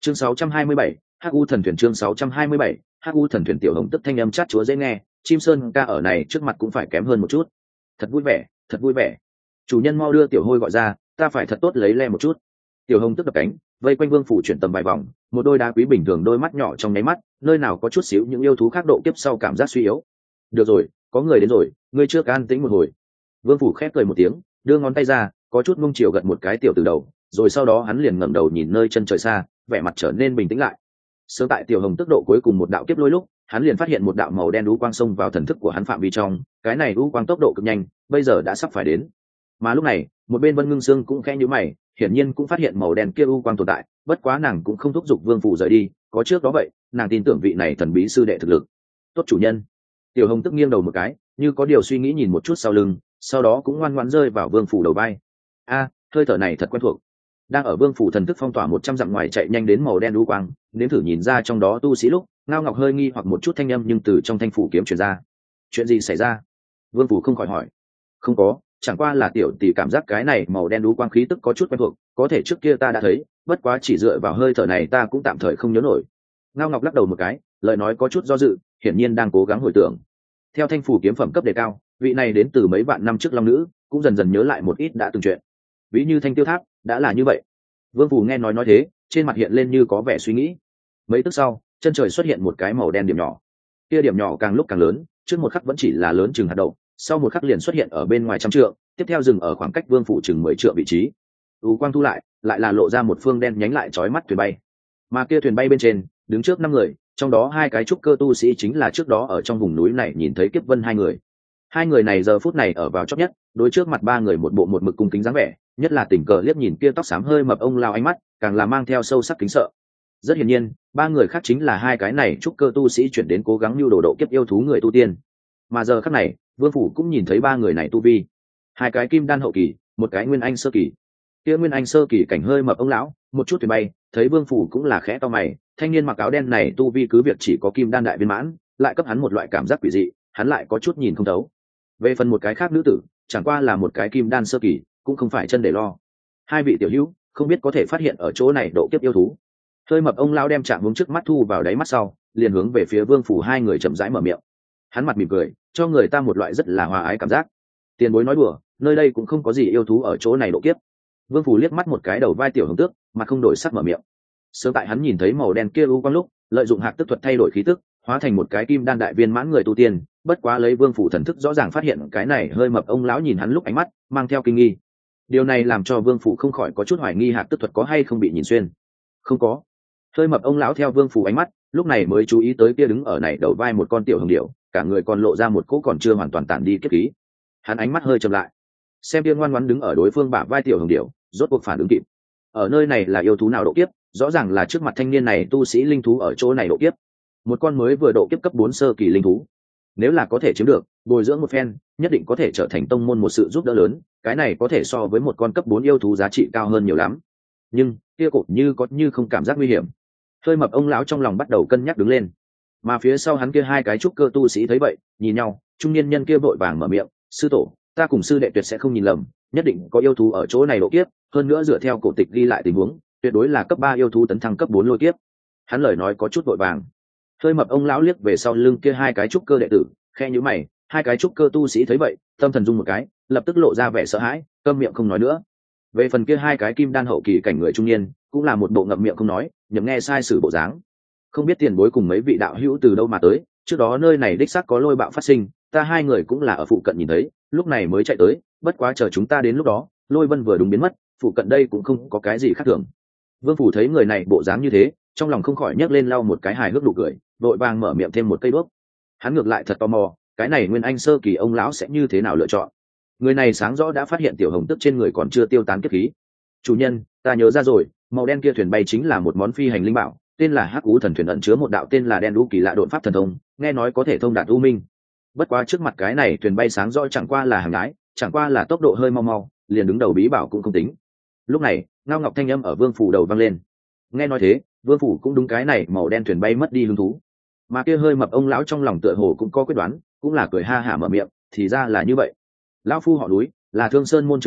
Chương 627, Hắc U thần thuyền. Chương 627, Hắc U thần thuyền. Tiểu Hồng tức thanh âm chát chúa dễ nghe, chim sơn ca ở này trước mặt cũng phải kém hơn một chút. Thật vui vẻ, thật vui vẻ. Chủ nhân mau đưa tiểu hôi gọi ra, ta phải thật tốt lấy le một chút. Tiểu Hồng tức đập cánh, vây quanh Vương Phủ chuyển tầm vài vòng, một đôi đá quý bình thường đôi mắt nhỏ trong nháy mắt, nơi nào có chút xíu những yêu thú khác độ kiếp sau cảm giác suy yếu. Được rồi, có người đến rồi, ngươi chưa an tĩnh một hồi. Vương Phủ khép cười một tiếng, đưa ngón tay ra, có chút mông chiều gật một cái tiểu từ đầu, rồi sau đó hắn liền ngẩng đầu nhìn nơi chân trời xa, vẻ mặt trở nên bình tĩnh lại. Sớm tại Tiểu Hồng tức độ cuối cùng một đạo kiếp lôi lúc, hắn liền phát hiện một đạo màu đen u quang xông vào thần thức của hắn phạm vi trong, cái này u quang tốc độ cực nhanh, bây giờ đã sắp phải đến. Mà lúc này, một bên Vân Ngưng Sương cũng khẽ nhíu mày, hiển nhiên cũng phát hiện màu đen kia u quang tồn tại, bất quá nàng cũng không thúc giục Vương Phủ rời đi, có trước đó vậy, nàng tin tưởng vị này thần bí sư đệ thực lực. Tốt chủ nhân. Tiểu Hồng tức nghiêng đầu một cái, như có điều suy nghĩ nhìn một chút sau lưng, sau đó cũng ngoan ngoãn rơi vào Vương Phủ đầu vai. A, hơi thở này thật quen thuộc. Đang ở Vương Phủ thần thức phong tỏa 100 dặm ngoài chạy nhanh đến màu đen u quang, nếm thử nhìn ra trong đó tu sĩ lúc, Ngao Ngọc hơi nghi hoặc một chút thanh âm nhưng từ trong thanh phủ kiếm truyền ra. Chuyện gì xảy ra? Vương Phủ không khỏi hỏi. Không có, chẳng qua là tiểu tỷ cảm giác cái này màu đen u quang khí tức có chút quen thuộc, có thể trước kia ta đã thấy, bất quá chỉ dựa vào hơi thở này ta cũng tạm thời không nhớ nổi. Ngao Ngọc lắc đầu một cái, lời nói có chút do dự, hiển nhiên đang cố gắng hồi tưởng. Theo thanh phủ kiếm phẩm cấp đề cao, vị này đến từ mấy vạn năm trước long nữ, cũng dần dần nhớ lại một ít đã từng chuyện. Ví như Thanh Tiêu Tháp, đã là như vậy. Vương Phủ nghe nói thế, trên mặt hiện lên như có vẻ suy nghĩ. Mấy tức sau, chân trời xuất hiện một cái màu đen điểm nhỏ. Kia điểm nhỏ càng lúc càng lớn, trước một khắc vẫn chỉ là lớn chừng hạt đậu, sau một khắc liền xuất hiện ở bên ngoài trăm trượng, tiếp theo dừng ở khoảng cách Vương Phủ chừng 10 trượng vị trí. U quang thu lại, lại là lộ ra một phương đen nhánh lại chói mắt thuyền bay. Mà kia thuyền bay bên trên, đứng trước 5 người, trong đó 2 cái trúc cơ tu sĩ chính là trước đó ở trong vùng núi này nhìn thấy Kiếp Vân 2 người. 2 người này giờ phút này ở vào chót nhất, đối trước mặt 3 người một bộ một mực cung kính dáng vẻ, nhất là tình cờ liếc nhìn kia tóc xám hơi mập ông lao ánh mắt, càng là mang theo sâu sắc kính sợ. Rất hiển nhiên, 3 người khác chính là 2 cái này trúc cơ tu sĩ chuyển đến cố gắng lưu đồ độ kiếp yêu thú người tu tiên. Mà giờ khắc này, Vương Phủ cũng nhìn thấy 3 người này tu vi, 2 cái kim đan hậu kỳ, một cái nguyên anh sơ kỳ. Kia nguyên anh sơ kỳ cảnh hơi mập ông lão, một chút thuyền bay, thấy Vương Phủ cũng là khẽ to mày, thanh niên mặc áo đen này tu vi cứ việc chỉ có kim đan đại viên mãn, lại cấp hắn một loại cảm giác quỷ dị, hắn lại có chút nhìn không thấu. Về phần một cái khác nữ tử, chẳng qua là một cái kim đan sơ kỳ, cũng không phải chân để lo. 2 vị tiểu hữu, không biết có thể phát hiện ở chỗ này độ kiếp yêu thú. Hơi mập ông lão đem chạm hướng trước mắt thu vào đáy mắt sau, liền hướng về phía Vương Phủ 2 người chậm rãi mở miệng. Hắn mặt mỉm cười, cho người ta một loại rất là hòa ái cảm giác. Tiền bối nói đùa, nơi đây cũng không có gì yêu thú ở chỗ này độ kiếp. Vương Phủ liếc mắt một cái đầu vai Tiểu Hồng Tước, mặt không đổi sắc mở miệng. Sớm tại hắn nhìn thấy màu đen kia u quang lúc, lợi dụng hạt tức thuật thay đổi khí tức, hóa thành một cái kim đan đại viên mãn người tu tiên, bất quá lấy Vương Phủ thần thức rõ ràng phát hiện cái này hơi mập ông lão nhìn hắn lúc ánh mắt mang theo kinh nghi. Điều này làm cho Vương Phủ không khỏi có chút hoài nghi hạt tức thuật có hay không bị nhìn xuyên. Không có. Hơi mập ông lão theo Vương Phủ ánh mắt, lúc này mới chú ý tới kia đứng ở này đầu vai một con tiểu hồng điểu, cả người còn lộ ra một cỗ còn chưa hoàn toàn tản đi kiếp khí. Hắn ánh mắt hơi chậm lại, xem kia ngoan ngoãn đứng ở đối phương bả vai tiểu hồng điểu, rốt cuộc phản ứng kịp. Ở nơi này là yêu thú nào độ kiếp, rõ ràng là trước mặt thanh niên này tu sĩ linh thú ở chỗ này độ kiếp. Một con mới vừa độ kiếp cấp 4 sơ kỳ linh thú. Nếu là có thể chiếm được, bồi dưỡng một phen, nhất định có thể trở thành tông môn một sự giúp đỡ lớn, cái này có thể so với một con cấp 4 yêu thú giá trị cao hơn nhiều lắm. Nhưng, kia cột như có như không cảm giác nguy hiểm. Hơi mập ông lão trong lòng bắt đầu cân nhắc đứng lên. Mà phía sau hắn kia 2 cái trúc cơ tu sĩ thấy vậy, nhìn nhau, trung niên nhân kia vội vàng mở miệng, "Sư tổ, ta cùng sư đệ tuyệt sẽ không nhìn lầm, nhất định có yêu thú ở chỗ này độ kiếp, hơn nữa dựa theo cổ tịch ghi lại tình huống, tuyệt đối là cấp 3 yêu thú tấn thăng cấp 4 lôi kiếp." Hắn lời nói có chút vội vàng. Hơi mập ông lão liếc về sau lưng kia 2 cái trúc cơ đệ tử, khe nhíu mày, 2 cái trúc cơ tu sĩ thấy vậy, tâm thần rung một cái, lập tức lộ ra vẻ sợ hãi, câm miệng không nói nữa. Về phần kia 2 cái kim đan hậu kỳ cảnh người trung niên, cũng là một bộ ngậm miệng không nói, nhậm nghe sai sử bộ dáng. Không biết tiền bối cùng mấy vị đạo hữu từ đâu mà tới, trước đó nơi này đích xác có lôi bạo phát sinh, ta 2 người cũng là ở phụ cận nhìn thấy, lúc này mới chạy tới, bất quá chờ chúng ta đến lúc đó, lôi vân vừa đúng biến mất, phụ cận đây cũng không có cái gì khác thường. Vương Phủ thấy người này bộ dáng như thế, trong lòng không khỏi nhấc lên lau một cái hài hước nụ cười, vội vàng mở miệng thêm một cây đuốc. Hắn ngược lại thật tò mò, cái này nguyên anh sơ kỳ ông lão sẽ như thế nào lựa chọn. Người này sáng rõ đã phát hiện tiểu hồng tức trên người còn chưa tiêu tán kiếp khí. Chủ nhân, ta nhớ ra rồi, màu đen kia thuyền bay chính là một món phi hành linh bảo, tên là Hắc U thần thuyền, ẩn chứa một đạo tên là đen đu kỳ lạ độn pháp thần thông, nghe nói có thể thông đạt u minh. Bất quá trước mặt cái này thuyền bay sáng rõ chẳng qua là hàng ái, chẳng qua là tốc độ hơi mau mau, liền đứng đầu bí bảo cũng không tính. Lúc này, Ngao Ngọc thanh âm ở Vương Phủ đầu vang lên. Nghe nói thế, Vương Phủ cũng đúng cái này màu đen thuyền bay mất đi hứng thú. Mà kia hơi mập ông lão trong lòng tựa hồ cũng có quyết đoán, cũng là cười ha hả mở miệng, thì ra là như vậy. Lão phu họ Núi, là Thương Sơn môn trưởng lão,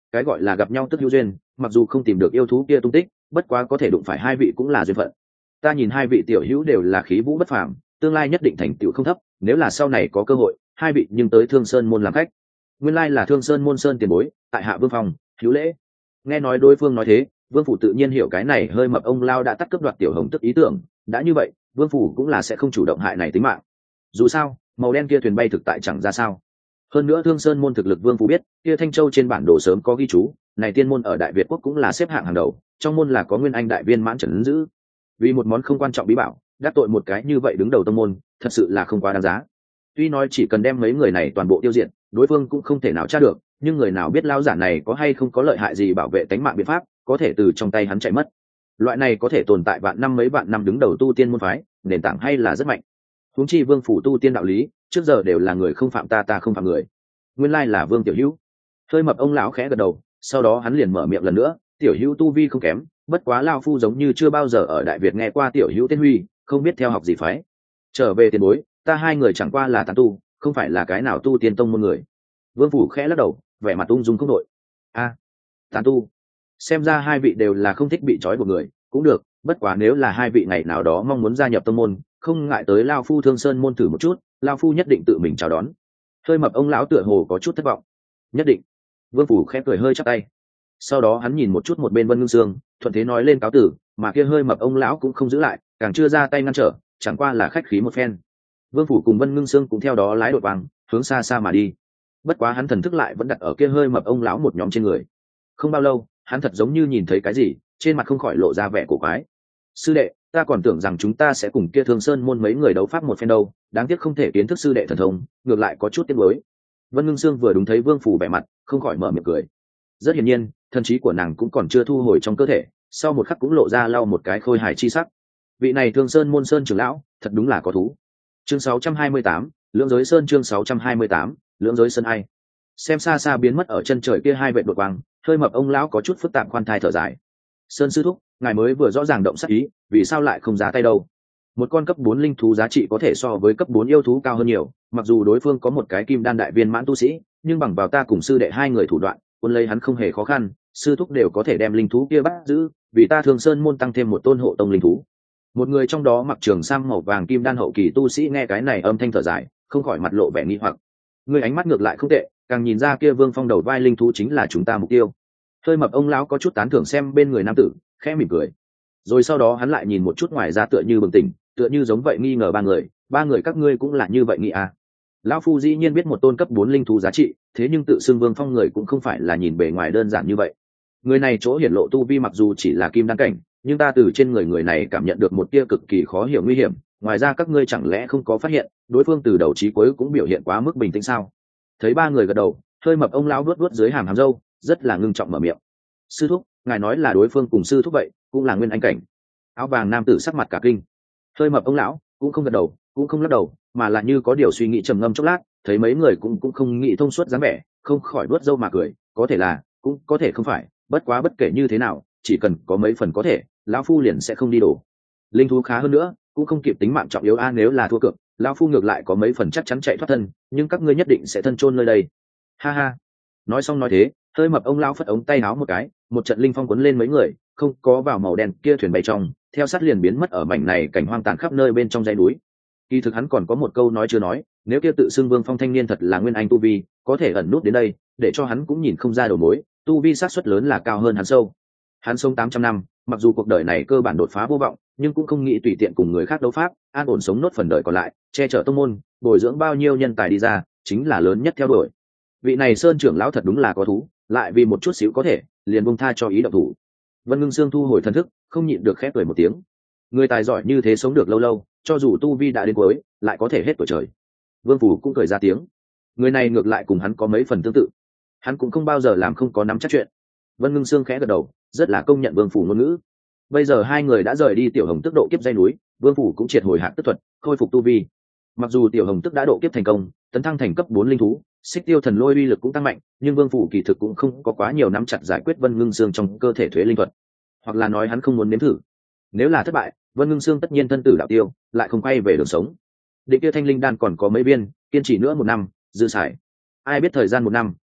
cái gọi là gặp nhau tức hữu duyên, mặc dù không tìm được yêu thú kia tung tích, bất quá có thể đụng phải hai vị cũng là duyên phận. Ta nhìn hai vị tiểu hữu đều là khí vũ bất phàm, tương lai nhất định thành tựu không thấp, nếu là sau này có cơ hội, hai vị nhưng tới Thương Sơn môn làm khách. Nguyên lai là Thương Sơn môn sơn tiền bối, tại hạ Vương Phong, hữu lễ. Nghe nói đối phương nói thế, Vương phủ tự nhiên hiểu cái này hơi mập ông lao đã tắt cướp đoạt tiểu hồng tức ý tưởng, đã như vậy, Vương phủ cũng là sẽ không chủ động hại này tính mạng. Dù sao, màu đen kia thuyền bay thực tại chẳng ra sao. Hơn nữa Thương Sơn môn thực lực Vương phủ biết, kia Thanh Châu trên bản đồ sớm có ghi chú, này tiên môn ở Đại Việt quốc cũng là xếp hạng hàng đầu, trong môn là có Nguyên Anh đại viên mãn trấn giữ. Vì một món không quan trọng bí bảo, đắc tội một cái như vậy đứng đầu tông môn, thật sự là không quá đáng giá. Tuy nói chỉ cần đem mấy người này toàn bộ tiêu diệt, đối phương cũng không thể nào tra được, nhưng người nào biết lao giả này có hay không có lợi hại gì bảo vệ tính mạng biện pháp, có thể từ trong tay hắn chạy mất. Loại này có thể tồn tại vạn năm mấy vạn năm đứng đầu tu tiên môn phái, nền tảng hay là rất mạnh. Huống chi Vương phủ tu tiên đạo lý, trước giờ đều là người không phạm ta, ta không phạm người. Nguyên lai là Vương tiểu hữu. Hơi mập ông lão khẽ gật đầu, sau đó hắn liền mở miệng lần nữa, tiểu hữu tu vi không kém, bất quá lao phu giống như chưa bao giờ ở Đại Việt nghe qua tiểu hữu tên huy, không biết theo học gì phái. Trở về tiền bối, ta hai người chẳng qua là tán tu, không phải là cái nào tu tiên tông môn người. Vương phủ khẽ lắc đầu, vẻ mặt ung dung không đội. A, tán tu, xem ra hai vị đều là không thích bị trói buộc người, cũng được, bất quá nếu là hai vị ngày nào đó mong muốn gia nhập tông môn, không ngại tới lao phu Thương Sơn môn thử một chút, lao phu nhất định tự mình chào đón. Hơi mập ông lão tựa hồ có chút thất vọng. Nhất định. Vương phủ khẽ cười hơi chắp tay. Sau đó hắn nhìn một chút một bên Vân Ngưng Sương, thuận thế nói lên cáo tử, mà kia hơi mập ông lão cũng không giữ lại, càng chưa ra tay ngăn trở, chẳng qua là khách khí một phen. Vương phủ cùng Vân Ngưng Sương cũng theo đó lái đội vàng, hướng xa xa mà đi. Bất quá hắn thần thức lại vẫn đặt ở kia hơi mập ông lão một nhóm trên người. Không bao lâu, hắn thật giống như nhìn thấy cái gì, trên mặt không khỏi lộ ra vẻ cổ quái. Sư đệ, ta còn tưởng rằng chúng ta sẽ cùng kia Thương Sơn môn mấy người đấu pháp một phen đâu, đáng tiếc không thể kiến thức sư đệ thần thông, ngược lại có chút tiếc nuối. Vân Ngưng Sương vừa đúng thấy Vương phủ vẻ mặt, không khỏi mở miệng cười. Rất hiển nhiên, thần trí của nàng cũng còn chưa thu hồi trong cơ thể, sau một khắc cũng lộ ra lau một cái khôi hài chi sắc. Vị này Thương Sơn môn sơn trưởng lão, thật đúng là có thú. Chương 628, Lưỡng Giới Sơn. Chương 628, Lưỡng Giới Sơn. Ai xem xa xa biến mất ở chân trời kia hai vệ đột quang, hơi mập ông lão có chút phức tạp khoan thai thở dài. Sơn sư thúc, ngài mới vừa rõ ràng động sát ý, vì sao lại không ra tay đâu? Một con cấp 4 linh thú giá trị có thể so với cấp 4 yêu thú cao hơn nhiều, mặc dù đối phương có một cái kim đan đại viên mãn tu sĩ, nhưng bằng vào ta cùng sư đệ hai người thủ đoạn, quân lấy hắn không hề khó khăn, sư thúc đều có thể đem linh thú kia bắt giữ, vì ta Thường Sơn môn tăng thêm một tôn hộ tông linh thú. Một người trong đó mặc trường sam màu vàng kim đan hậu kỳ tu sĩ nghe cái này âm thanh thở dài, không khỏi mặt lộ vẻ nghi hoặc. Người ánh mắt ngược lại không tệ, càng nhìn ra kia Vương Phong đầu vai linh thú chính là chúng ta mục tiêu. Hơi mập ông lão có chút tán thưởng xem bên người nam tử, khẽ mỉm cười. Rồi sau đó hắn lại nhìn một chút ngoài ra tựa như bừng tỉnh, tựa như giống vậy nghi ngờ ba người các ngươi cũng là như vậy nghĩ à? Lão phu dĩ nhiên biết một tôn cấp 4 linh thú giá trị, thế nhưng tự xưng Vương Phong người cũng không phải là nhìn bề ngoài đơn giản như vậy. Người này chỗ hiển lộ tu vi mặc dù chỉ là kim đan cảnh, nhưng ta từ trên người này cảm nhận được một tia cực kỳ khó hiểu nguy hiểm. Ngoài ra các ngươi chẳng lẽ không có phát hiện, đối phương từ đầu chí cuối cũng biểu hiện quá mức bình tĩnh sao? Thấy ba người gật đầu, hơi mập ông lão vuốt vuốt dưới hàm râu, rất là ngưng trọng mở miệng. Sư thúc, ngài nói là đối phương cùng sư thúc vậy, cũng là nguyên anh cảnh. Áo vàng nam tử sắc mặt cả kinh. Hơi mập ông lão cũng không gật đầu, cũng không lắc đầu, mà là như có điều suy nghĩ trầm ngâm chốc lát, thấy mấy người cũng không nghĩ thông suốt dáng vẻ, không khỏi vuốt râu mà cười, có thể là, cũng có thể không phải, bất quá bất kể như thế nào, chỉ cần có mấy phần có thể, lão phu liền sẽ không đi đổ. Linh thú khá hơn nữa, cũng không kịp tính mạng trọng yếu a, nếu là thua cược, lão phu ngược lại có mấy phần chắc chắn chạy thoát thân, nhưng các ngươi nhất định sẽ thân chôn nơi đây. Ha ha. Nói xong nói thế, hơi mập ông lão phất ống tay áo một cái, một trận linh phong cuốn lên mấy người, không có vào màu đen kia thuyền bay trong, theo sát liền biến mất ở mảnh này cảnh hoang tàn khắp nơi bên trong dãy núi. Kỳ thực hắn còn có một câu nói chưa nói, nếu kia tự xưng Vương Phong thanh niên thật là nguyên anh tu vi, có thể ẩn nút đến đây, để cho hắn cũng nhìn không ra đầu mối, tu vi xác suất lớn là cao hơn hắn sâu. Hắn sống 800 năm, mặc dù cuộc đời này cơ bản đột phá vô vọng, nhưng cũng không nghĩ tùy tiện cùng người khác đấu pháp, an ổn sống nốt phần đời còn lại, che chở tông môn, bồi dưỡng bao nhiêu nhân tài đi ra, chính là lớn nhất theo đuổi. Vị này sơn trưởng lão thật đúng là có thú, lại vì một chút xíu có thể, liền buông tha cho ý động thủ. Vân Ngưng Sương thu hồi thần thức, không nhịn được khép cười một tiếng. Người tài giỏi như thế sống được lâu lâu, cho dù tu vi đã đến cuối, lại có thể hết tuổi trời. Vương Phủ cũng cười ra tiếng. Người này ngược lại cùng hắn có mấy phần tương tự, hắn cũng không bao giờ làm không có nắm chắc chuyện. Vân Ngưng Sương khẽ gật đầu, rất là công nhận Vương Phủ ngôn ngữ. Bây giờ hai người đã rời đi Tiểu Hồng Tức độ kiếp dây núi, Vương Phủ cũng triệt hồi hạng tức thuật, khôi phục tu vi. Mặc dù Tiểu Hồng Tức đã độ kiếp thành công, tấn thăng thành cấp 4 linh thú, Xích Tiêu Thần Lôi uy lực cũng tăng mạnh, nhưng Vương Phủ kỳ thực cũng không có quá nhiều nắm chặt giải quyết Vân Ngưng Sương trong cơ thể thuế linh thuật, hoặc là nói hắn không muốn nếm thử. Nếu là thất bại, Vân Ngưng Sương tất nhiên thân tử đạo tiêu, lại không quay về đường sống. Định kia thanh linh đan còn có mấy viên, kiên trì nữa 1 năm, dư xài. Ai biết thời gian 1 năm,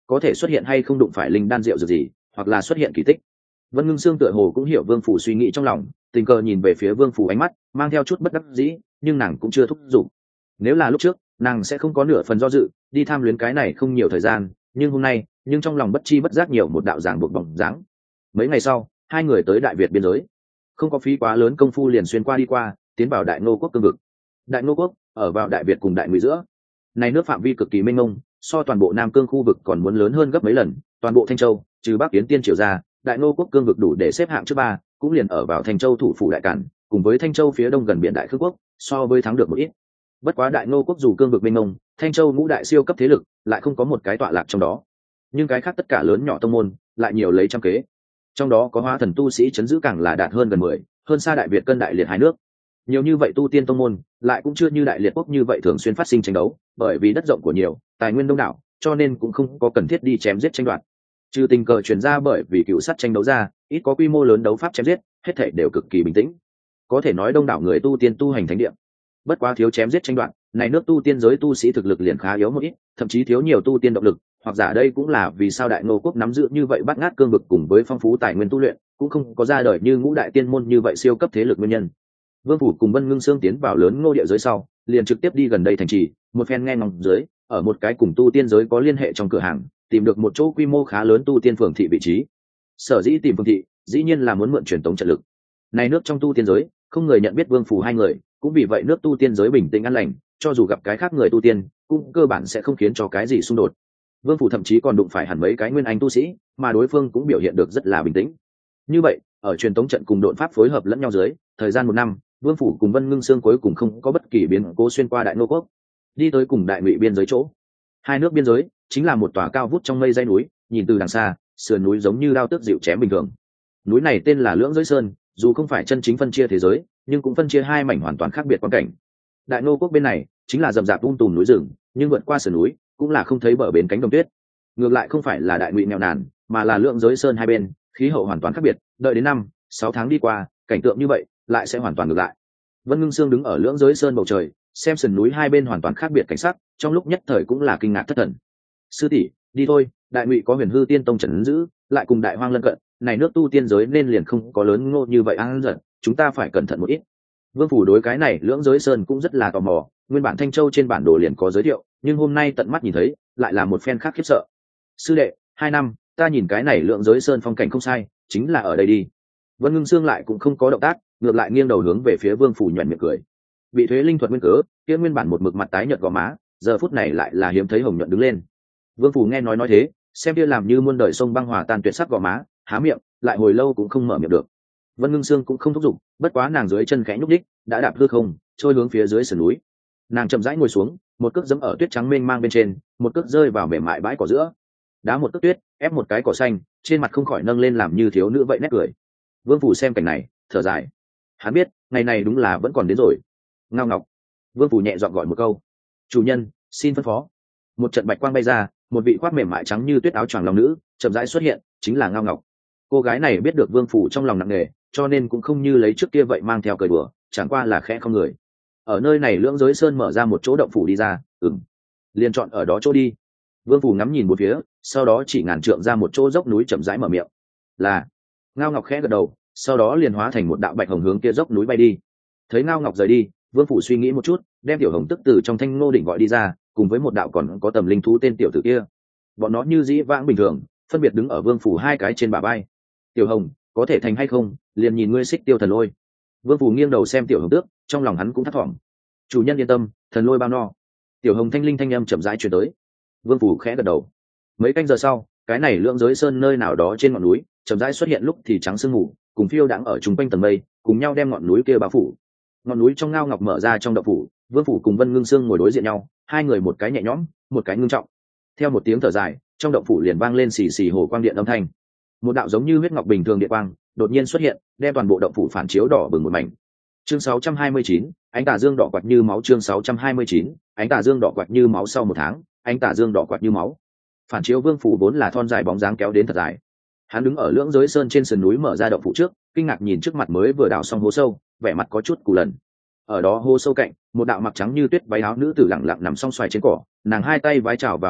có thể xuất hiện hay không đụng phải linh đan rượu dược gì, hoặc là xuất hiện kỳ tích. Vân Ngưng Sương tựa hồ cũng hiểu Vương Phủ suy nghĩ trong lòng, tình cờ nhìn về phía Vương Phủ ánh mắt mang theo chút bất đắc dĩ, nhưng nàng cũng chưa thúc giục. Nếu là lúc trước, nàng sẽ không có nửa phần do dự, đi tham luyến cái này không nhiều thời gian, nhưng hôm nay, nhưng trong lòng bất chi bất giác nhiều một đạo giảng buộc bóng dáng. Mấy ngày sau, hai người tới Đại Việt biên giới, không có phí quá lớn công phu liền xuyên qua đi qua, tiến vào Đại Ngô quốc cương vực. Đại Ngô quốc ở vào Đại Việt cùng Đại Ngụy giữa, này nước phạm vi cực kỳ mênh mông, so toàn bộ Nam Cương khu vực còn muốn lớn hơn gấp mấy lần. Toàn bộ Thanh Châu, trừ Bắc Kiến Tiên triều ra, Đại Ngô quốc cương vực đủ để xếp hạng trước ba, cũng liền ở vào Thanh Châu thủ phủ Đại Cản, cùng với Thanh Châu phía đông gần biển Đại Khương quốc, so với thắng được một ít. Bất quá Đại Ngô quốc dù cương vực mênh mông, Thanh Châu ngũ đại siêu cấp thế lực lại không có một cái tọa lạc trong đó, nhưng cái khác tất cả lớn nhỏ tông môn lại nhiều lấy trăm kế. Trong đó có hóa thần tu sĩ chấn giữ càng là đạt hơn gần 10, hơn xa Đại Việt cân Đại Liệt hai nước. Nhiều như vậy tu tiên tông môn lại cũng chưa như Đại Liệt quốc như vậy thường xuyên phát sinh tranh đấu, bởi vì đất rộng của nhiều, tài nguyên đông đảo, cho nên cũng không có cần thiết đi chém giết tranh đoạt. Trừ tình cờ truyền ra bởi vì cựu sát tranh đấu ra, ít có quy mô lớn đấu pháp chém giết, hết thảy đều cực kỳ bình tĩnh. Có thể nói đông đảo người tu tiên tu hành thánh địa. Bất quá thiếu chém giết tranh đoạt, này nước tu tiên giới tu sĩ thực lực liền khá yếu một ít, thậm chí thiếu nhiều tu tiên động lực, hoặc giả đây cũng là vì sao Đại Ngô quốc nắm giữ như vậy bát ngát cương vực cùng với phong phú tài nguyên tu luyện, cũng không có ra đời như ngũ đại tiên môn như vậy siêu cấp thế lực nguyên nhân. Vương Phủ cùng Vân Ngưng Sương tiến vào lớn Ngô địa giới sau, liền trực tiếp đi gần đây thành trì, một phen nghe ngóng dưới, ở một cái cùng tu tiên giới có liên hệ trong cửa hàng, tìm được một chỗ quy mô khá lớn tu tiên phường thị vị trí. Sở dĩ tìm phường thị, dĩ nhiên là muốn mượn truyền tống trận lực. Này nước trong tu tiên giới, không người nhận biết Vương Phủ hai người, cũng vì vậy nước tu tiên giới bình tĩnh an lành, cho dù gặp cái khác người tu tiên, cũng cơ bản sẽ không khiến cho cái gì xung đột. Vương Phủ thậm chí còn đụng phải hẳn mấy cái nguyên anh tu sĩ, mà đối phương cũng biểu hiện được rất là bình tĩnh. Như vậy, ở truyền tống trận cùng độn pháp phối hợp lẫn nhau dưới, thời gian 1 năm, Vương Phủ cùng Vân Ngưng Sương cuối cùng không có bất kỳ biến cố xuyên qua Đại Ngô quốc, đi tới cùng Đại Ngụy biên giới chỗ. Hai nước biên giới chính là một tòa cao vút trong mây dãy núi, nhìn từ đằng xa, sườn núi giống như đao tước dịu chém bình thường. Núi này tên là Lưỡng Giới Sơn, dù không phải chân chính phân chia thế giới, nhưng cũng phân chia hai mảnh hoàn toàn khác biệt quan cảnh. Đại Ngô quốc bên này chính là rậm rạp tùm núi rừng, nhưng vượt qua sườn núi cũng là không thấy bờ bến cánh đồng tuyết. Ngược lại không phải là Đại Ngụy nghèo nàn, mà là Lưỡng Giới Sơn hai bên khí hậu hoàn toàn khác biệt, đợi đến 5-6 tháng đi qua, cảnh tượng như vậy lại sẽ hoàn toàn ngược lại. Vân Ngưng Sương đứng ở Lưỡng Giới Sơn bầu trời, xem sườn núi hai bên hoàn toàn khác biệt cảnh sắc, trong lúc nhất thời cũng là kinh ngạc thất thần. Sư tỷ, đi thôi, Đại Ngụy có Huyền Hư Tiên Tông trấn giữ, lại cùng Đại Hoang lân cận, này nước tu tiên giới nên liền không có lớn Ngô như vậy ăn giận, chúng ta phải cẩn thận một ít. Vương Phủ đối cái này Lưỡng Giới Sơn cũng rất là tò mò, nguyên bản Thanh Châu trên bản đồ liền có giới thiệu, nhưng hôm nay tận mắt nhìn thấy, lại là một phen khác khiếp sợ. Sư đệ, 2 năm, ta nhìn cái này Lưỡng Giới Sơn phong cảnh không sai, chính là ở đây đi. Vân Ngưng Sương lại cũng không có động tác, ngược lại nghiêng đầu hướng về phía Vương Phủ nhoẻn miệng cười. Bị thuế linh thuật nguyên cớ, kia nguyên bản một mực mặt tái nhợt gò má, giờ phút này lại là hiếm thấy hồng nhuận đứng lên. Vương Phủ nghe nói thế, xem kia làm như muôn đời sông băng hòa tan tuyệt sắc gò má, há miệng, lại hồi lâu cũng không mở miệng được. Vân Ngưng Sương cũng không thúc giục, bất quá nàng dưới chân khẽ nhúc nhích, đã đạp hư không, trôi hướng phía dưới sườn núi. Nàng chậm rãi ngồi xuống, một cước giẫm ở tuyết trắng mênh mang bên trên, một cước rơi vào mềm mại bãi cỏ giữa. Đá một cước tuyết, ép một cái cỏ xanh, trên mặt không khỏi nâng lên làm như thiếu nữ vậy nét cười. Vương Phủ xem cảnh này, thở dài. Hắn biết, ngày này đúng là vẫn còn đến rồi. Ngao Ngọc. Vương Phủ nhẹ giọng gọi một câu. Chủ nhân, xin phân phó. Một trận bạch quang bay ra, một vị khoác mềm mại trắng như tuyết áo choàng long nữ chậm rãi xuất hiện, chính là Ngao Ngọc. Cô gái này biết được Vương Phủ trong lòng nặng nề, cho nên cũng không như lấy trước kia vậy mang theo cười đùa, chẳng qua là khẽ không người. Ở nơi này Lưỡng Giới Sơn mở ra một chỗ động phủ đi ra, liền chọn ở đó chỗ đi. Vương Phủ ngắm nhìn một phía, sau đó chỉ ngàn trượng ra một chỗ dốc núi chậm rãi mở miệng. Là. Ngao Ngọc khẽ gật đầu, sau đó liền hóa thành một đạo bạch hồng hướng kia dốc núi bay đi. Thấy Ngao Ngọc rời đi, Vương Phủ suy nghĩ một chút, đem Tiểu Hồng tức từ trong Thanh Ngô đỉnh gọi đi ra, cùng với một đạo còn có tầm linh thú tên tiểu tử kia. Bọn nó như dĩ vãng bình thường, phân biệt đứng ở Vương Phủ hai cái trên bả vai. Tiểu Hồng, có thể thành hay không, liền nhìn ngươi Xích Tiêu Thần Lôi. Vương Phủ nghiêng đầu xem Tiểu Hồng tước, trong lòng hắn cũng thấp thỏm. Chủ nhân yên tâm, thần lôi bao no. Tiểu Hồng thanh linh thanh âm chậm rãi truyền tới. Vương Phủ khẽ gật đầu. Mấy canh giờ sau, cái này Lưỡng Giới Sơn nơi nào đó trên ngọn núi chậm rãi xuất hiện lúc thì trắng sương mù, cùng phiêu đãng ở chung quanh tầng mây, cùng nhau đem ngọn núi kia bao phủ. Ngọn núi trong Ngao Ngọc mở ra trong động phủ, Vương Phủ cùng Vân Ngưng Sương ngồi đối diện nhau, hai người một cái nhẹ nhõm, một cái ngưng trọng. Theo một tiếng thở dài, trong động phủ liền vang lên xì xì hồ quang điện âm thanh. Một đạo giống như huyết ngọc bình thường điện quang đột nhiên xuất hiện, đem toàn bộ động phủ phản chiếu đỏ bừng một mảnh. Chương 629, ánh tà dương đỏ quạt như máu. Chương 629, ánh tà dương đỏ quạt như máu. Sau 1 tháng, ánh tà dương đỏ quạt như máu. Phản chiếu Vương Phủ vốn là thon dài bóng dáng kéo đến thật dài. Hắn đứng ở Lưỡng Giới Sơn trên sườn núi mở ra động phủ trước, kinh ngạc nhìn trước mặt mới vừa đào xong hố sâu, vẻ mặt có chút cù lần. Ở đó hố sâu cạnh, một đạo mặc trắng như tuyết váy áo nữ tử lặng lặng nằm song xoài trên cỏ, nàng hai tay vái chảo vào bụng bộ,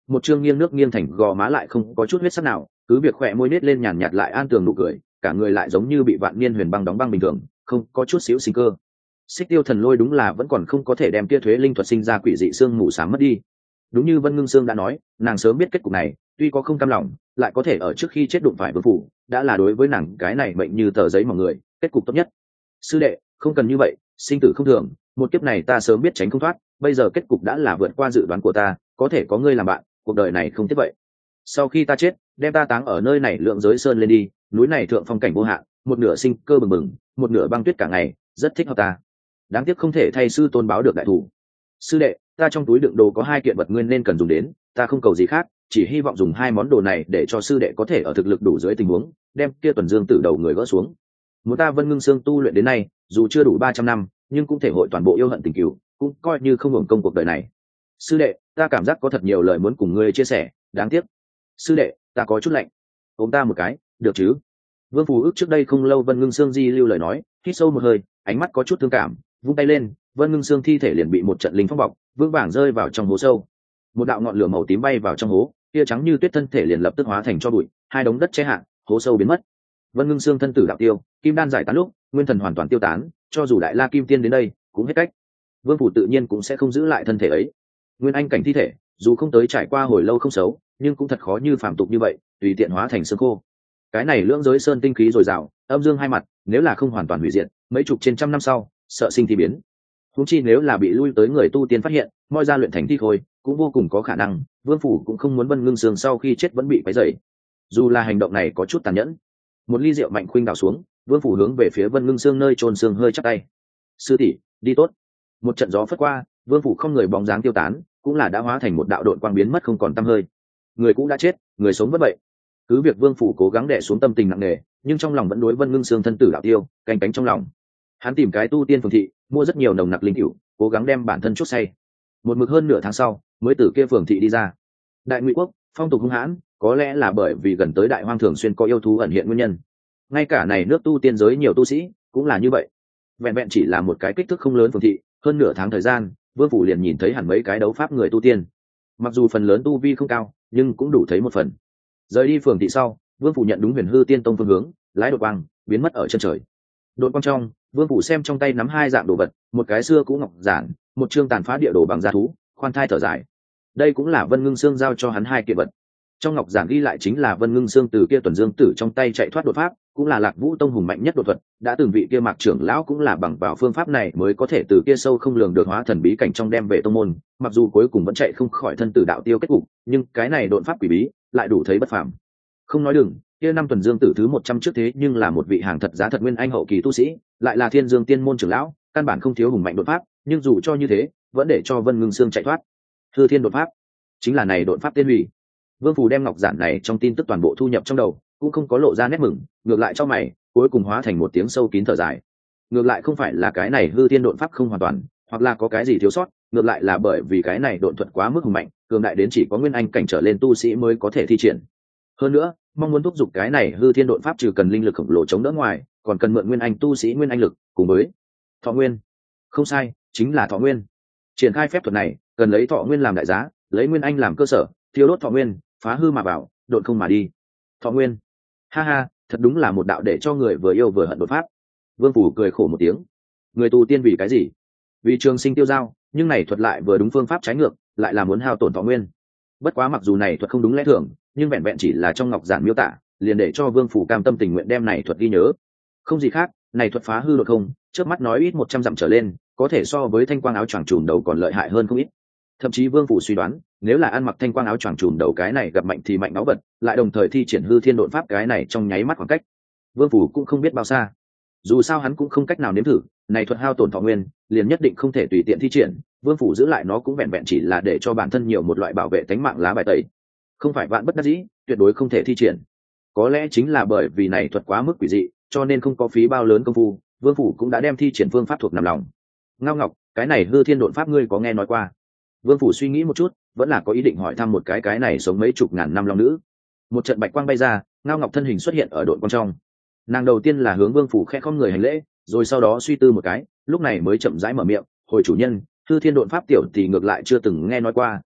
một chương nghiêng nước nghiêng thành gò má lại không có chút huyết sắc nào, cứ việc khỏe môi nết lên nhàn nhạt lại an tường nụ cười, cả người lại giống như bị vạn niên huyền băng đóng băng bình thường, không có chút xíu sinh cơ. Xích Tiêu Thần Lôi đúng là vẫn còn không có thể đem kia thuế linh thuật sinh ra quỷ dị xương mù xám mất đi. Đúng như Vân Ngưng Sương đã nói, nàng sớm biết kết cục này, tuy có không cam lòng, lại có thể ở trước khi chết đụng phải vương phủ, đã là đối với nàng cái này mệnh như tờ giấy mỏng người, kết cục tốt nhất. Sư đệ, không cần như vậy, sinh tử không thường, một kiếp này ta sớm biết tránh không thoát, bây giờ kết cục đã là vượt qua dự đoán của ta, có thể có ngươi làm bạn, cuộc đời này không tiếp vậy. Sau khi ta chết, đem ta táng ở nơi này Lượng Giới Sơn lên đi, núi này thượng phong cảnh vô hạn, một nửa sinh cơ bừng bừng, một nửa băng tuyết cả ngày, rất thích hợp ta. Đáng tiếc không thể thay sư tôn báo được đại thủ. Sư đệ, ta trong túi đựng đồ có 2 kiện vật nguyên nên cần dùng đến, ta không cầu gì khác, chỉ hy vọng dùng 2 món đồ này để cho sư đệ có thể ở thực lực đủ dưới tình huống đem kia Tuần Dương Tử đầu người gỡ xuống. Muốn ta Vân Ngưng Sương tu luyện đến nay, dù chưa đủ 300 năm, nhưng cũng thể hội toàn bộ yêu hận tình cừu, cũng coi như không hưởng công cuộc đời này. Sư đệ, ta cảm giác có thật nhiều lời muốn cùng ngươi chia sẻ, đáng tiếc. Sư đệ, ta có chút lạnh. Ôm ta một cái, được chứ? Vương Phù Ước trước đây không lâu Vân Ngưng Sương di lưu lời nói, hít sâu một hơi, ánh mắt có chút thương cảm, vung tay lên, Vân Ngưng Sương thi thể liền bị một trận linh phong bọc, vững vàng rơi vào trong hố sâu. Một đạo ngọn lửa màu tím bay vào trong hố, kia trắng như tuyết thân thể liền lập tức hóa thành tro bụi, 2 đống đất che hạn, hố sâu biến mất. Vân Ngưng Sương thân tử đạo tiêu, kim đan giải tán lúc, nguyên thần hoàn toàn tiêu tán, cho dù đại la kim tiên đến đây, cũng hết cách. Vương Phủ tự nhiên cũng sẽ không giữ lại thân thể ấy. Nguyên anh cảnh thi thể, dù không tới trải qua hồi lâu không xấu, nhưng cũng thật khó như phàm tục như vậy, tùy tiện hóa thành xương khô. Cái này Lưỡng Giới Sơn tinh khí dồi dào, âm dương hai mặt, nếu là không hoàn toàn hủy diệt, mấy chục trên trăm năm sau, sợ sinh thì biến. Huống chi nếu là bị lui tới người tu tiên phát hiện, moi ra luyện thành thi khôi, cũng vô cùng có khả năng, Vương Phủ cũng không muốn Vân Ngưng Sương sau khi chết vẫn bị quấy rầy. Dù là hành động này có chút tàn nhẫn. Một ly rượu mạnh khuynh đảo xuống, Vương Phủ hướng về phía Vân Ngưng Sương nơi chôn xương hơi chắp tay. Sư tỷ, đi tốt. Một trận gió phất qua, Vương Phủ không người bóng dáng tiêu tán, cũng là đã hóa thành một đạo độn quang biến mất không còn tăm hơi. Người cũng đã chết, người sống vẫn vậy. Cứ việc Vương Phủ cố gắng đè xuống tâm tình nặng nề, nhưng trong lòng vẫn đối Vân Ngưng Sương thân tử đạo tiêu, canh cánh trong lòng. Hắn tìm cái tu tiên phường thị, mua rất nhiều nồng nặc linh cửu, cố gắng đem bản thân chốt say. Một mực hơn nửa tháng sau, mới từ kia phường thị đi ra. Đại Ngụy quốc, phong tục hung hãn, có lẽ là bởi vì gần tới Đại Hoang thường xuyên có yêu thú ẩn hiện nguyên nhân. Ngay cả này nước tu tiên giới nhiều tu sĩ, cũng là như vậy. Vẹn vẹn chỉ là một cái kích thước không lớn phường thị, hơn nửa tháng thời gian, Vương Phủ liền nhìn thấy hẳn mấy cái đấu pháp người tu tiên. Mặc dù phần lớn tu vi không cao, nhưng cũng đủ thấy một phần. Rời đi phường thị sau, Vương Phủ nhận đúng Huyền Hư Tiên Tông phương hướng, lái đột quang, biến mất ở chân trời. Đột quang trong, Vương Phủ xem trong tay nắm 2 dạng đồ vật, một cái xưa cũ ngọc giản, một chương tàn phá địa đồ bằng da thú, khoan thai thở dài. Đây cũng là Vân Ngưng Sương giao cho hắn 2 kiện vật. Trong ngọc giản ghi lại chính là Vân Ngưng Sương từ kia Tuần Dương Tử trong tay chạy thoát đột pháp, cũng là Lạc Vũ Tông hùng mạnh nhất đột thuật, đã từng vị kia Mạc trưởng lão cũng là bằng vào phương pháp này mới có thể từ kia sâu không lường được hóa thần bí cảnh trong đem về tông môn, mặc dù cuối cùng vẫn chạy không khỏi thân tử đạo tiêu kết cục, nhưng cái này đột pháp quỷ bí lại đủ thấy bất phàm. Không nói đừng, kia năm Tuần Dương Tử thứ 100 trước thế nhưng là một vị hàng thật giá thật nguyên anh hậu kỳ tu sĩ, lại là Thiên Dương Tiên môn trưởng lão, căn bản không thiếu hùng mạnh đột pháp, nhưng dù cho như thế, vẫn để cho Vân Ngưng Sương chạy thoát. Hư Thiên đột pháp, chính là này đột pháp tiên hủy. Vương Phủ đem ngọc giản này trong tin tức toàn bộ thu nhập trong đầu, cũng không có lộ ra nét mừng, ngược lại cho mày, cuối cùng hóa thành một tiếng sâu kín thở dài. Ngược lại không phải là cái này hư thiên độn pháp không hoàn toàn, hoặc là có cái gì thiếu sót, ngược lại là bởi vì cái này độn thuật quá mức hùng mạnh, cường đại đến chỉ có nguyên anh cảnh trở lên tu sĩ mới có thể thi triển. Hơn nữa, mong muốn thúc giục cái này hư thiên độn pháp trừ cần linh lực khổng lồ chống đỡ ngoài, còn cần mượn nguyên anh tu sĩ nguyên anh lực, cùng với thọ nguyên. Không sai, chính là thọ nguyên. Triển khai phép thuật này, cần lấy thọ nguyên làm đại giá, lấy nguyên anh làm cơ sở, thiêu đốt thọ nguyên, phá hư mà vào, độn không mà đi. Thọ nguyên. Ha ha, thật đúng là một đạo để cho người vừa yêu vừa hận đột pháp. Vương Phủ cười khổ một tiếng. Người tu tiên vì cái gì? Vì trường sinh tiêu dao, nhưng này thuật lại vừa đúng phương pháp trái ngược, lại là muốn hao tổn thọ nguyên. Bất quá mặc dù này thuật không đúng lẽ thường, nhưng vẹn vẹn chỉ là trong ngọc giản miêu tả, liền để cho Vương Phủ cam tâm tình nguyện đem này thuật ghi nhớ. Không gì khác, này thuật phá hư đột không, chớp mắt nói ít 100 dặm trở lên, có thể so với thanh quang áo choàng trùm đầu còn lợi hại hơn không ít. Thậm chí Vương Phủ suy đoán, nếu là ăn mặc thanh quang áo choàng trùm đầu cái này gặp mạnh thì mạnh áo vật, lại đồng thời thi triển hư thiên độn pháp cái này trong nháy mắt khoảng cách, Vương Phủ cũng không biết bao xa. Dù sao hắn cũng không cách nào nếm thử, này thuật hao tổn thọ nguyên, liền nhất định không thể tùy tiện thi triển, Vương Phủ giữ lại nó cũng vẹn vẹn chỉ là để cho bản thân nhiều một loại bảo vệ tính mạng lá bài tẩy, không phải vạn bất đắc dĩ, tuyệt đối không thể thi triển. Có lẽ chính là bởi vì này thuật quá mức quỷ dị, cho nên không có phí bao lớn công phu, Vương Phủ cũng đã đem thi triển phương pháp thuộc nằm lòng. Ngao Ngọc, cái này hư thiên độn pháp ngươi có nghe nói qua? Vương Phủ suy nghĩ một chút, vẫn là có ý định hỏi thăm một cái này sống mấy chục ngàn năm long nữ. Một trận bạch quang bay ra, Ngao Ngọc thân hình xuất hiện ở đội quang trong. Nàng đầu tiên là hướng Vương Phủ khẽ không người hành lễ, rồi sau đó suy tư một cái, lúc này mới chậm rãi mở miệng, hồi chủ nhân, hư thiên độn pháp tiểu thì ngược lại chưa từng nghe nói qua,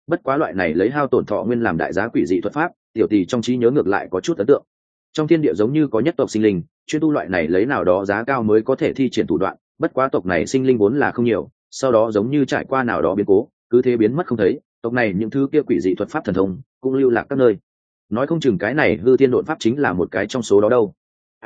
bất quá loại này lấy hao tổn thọ nguyên làm đại giá quỷ dị thuật pháp, tiểu tỷ trong trí nhớ ngược lại có chút ấn tượng. Trong thiên địa giống như có nhất tộc sinh linh chuyên tu loại này lấy nào đó giá cao mới có thể thi triển thủ đoạn, bất quá tộc này sinh linh vốn là không nhiều, sau đó giống như trải qua nào đó biến cố cứ thế biến mất không thấy, tộc này những thứ kia quỷ dị thuật pháp thần thông cũng lưu lạc các nơi. Nói không chừng cái này hư thiên độn pháp chính là một cái trong số đó đâu.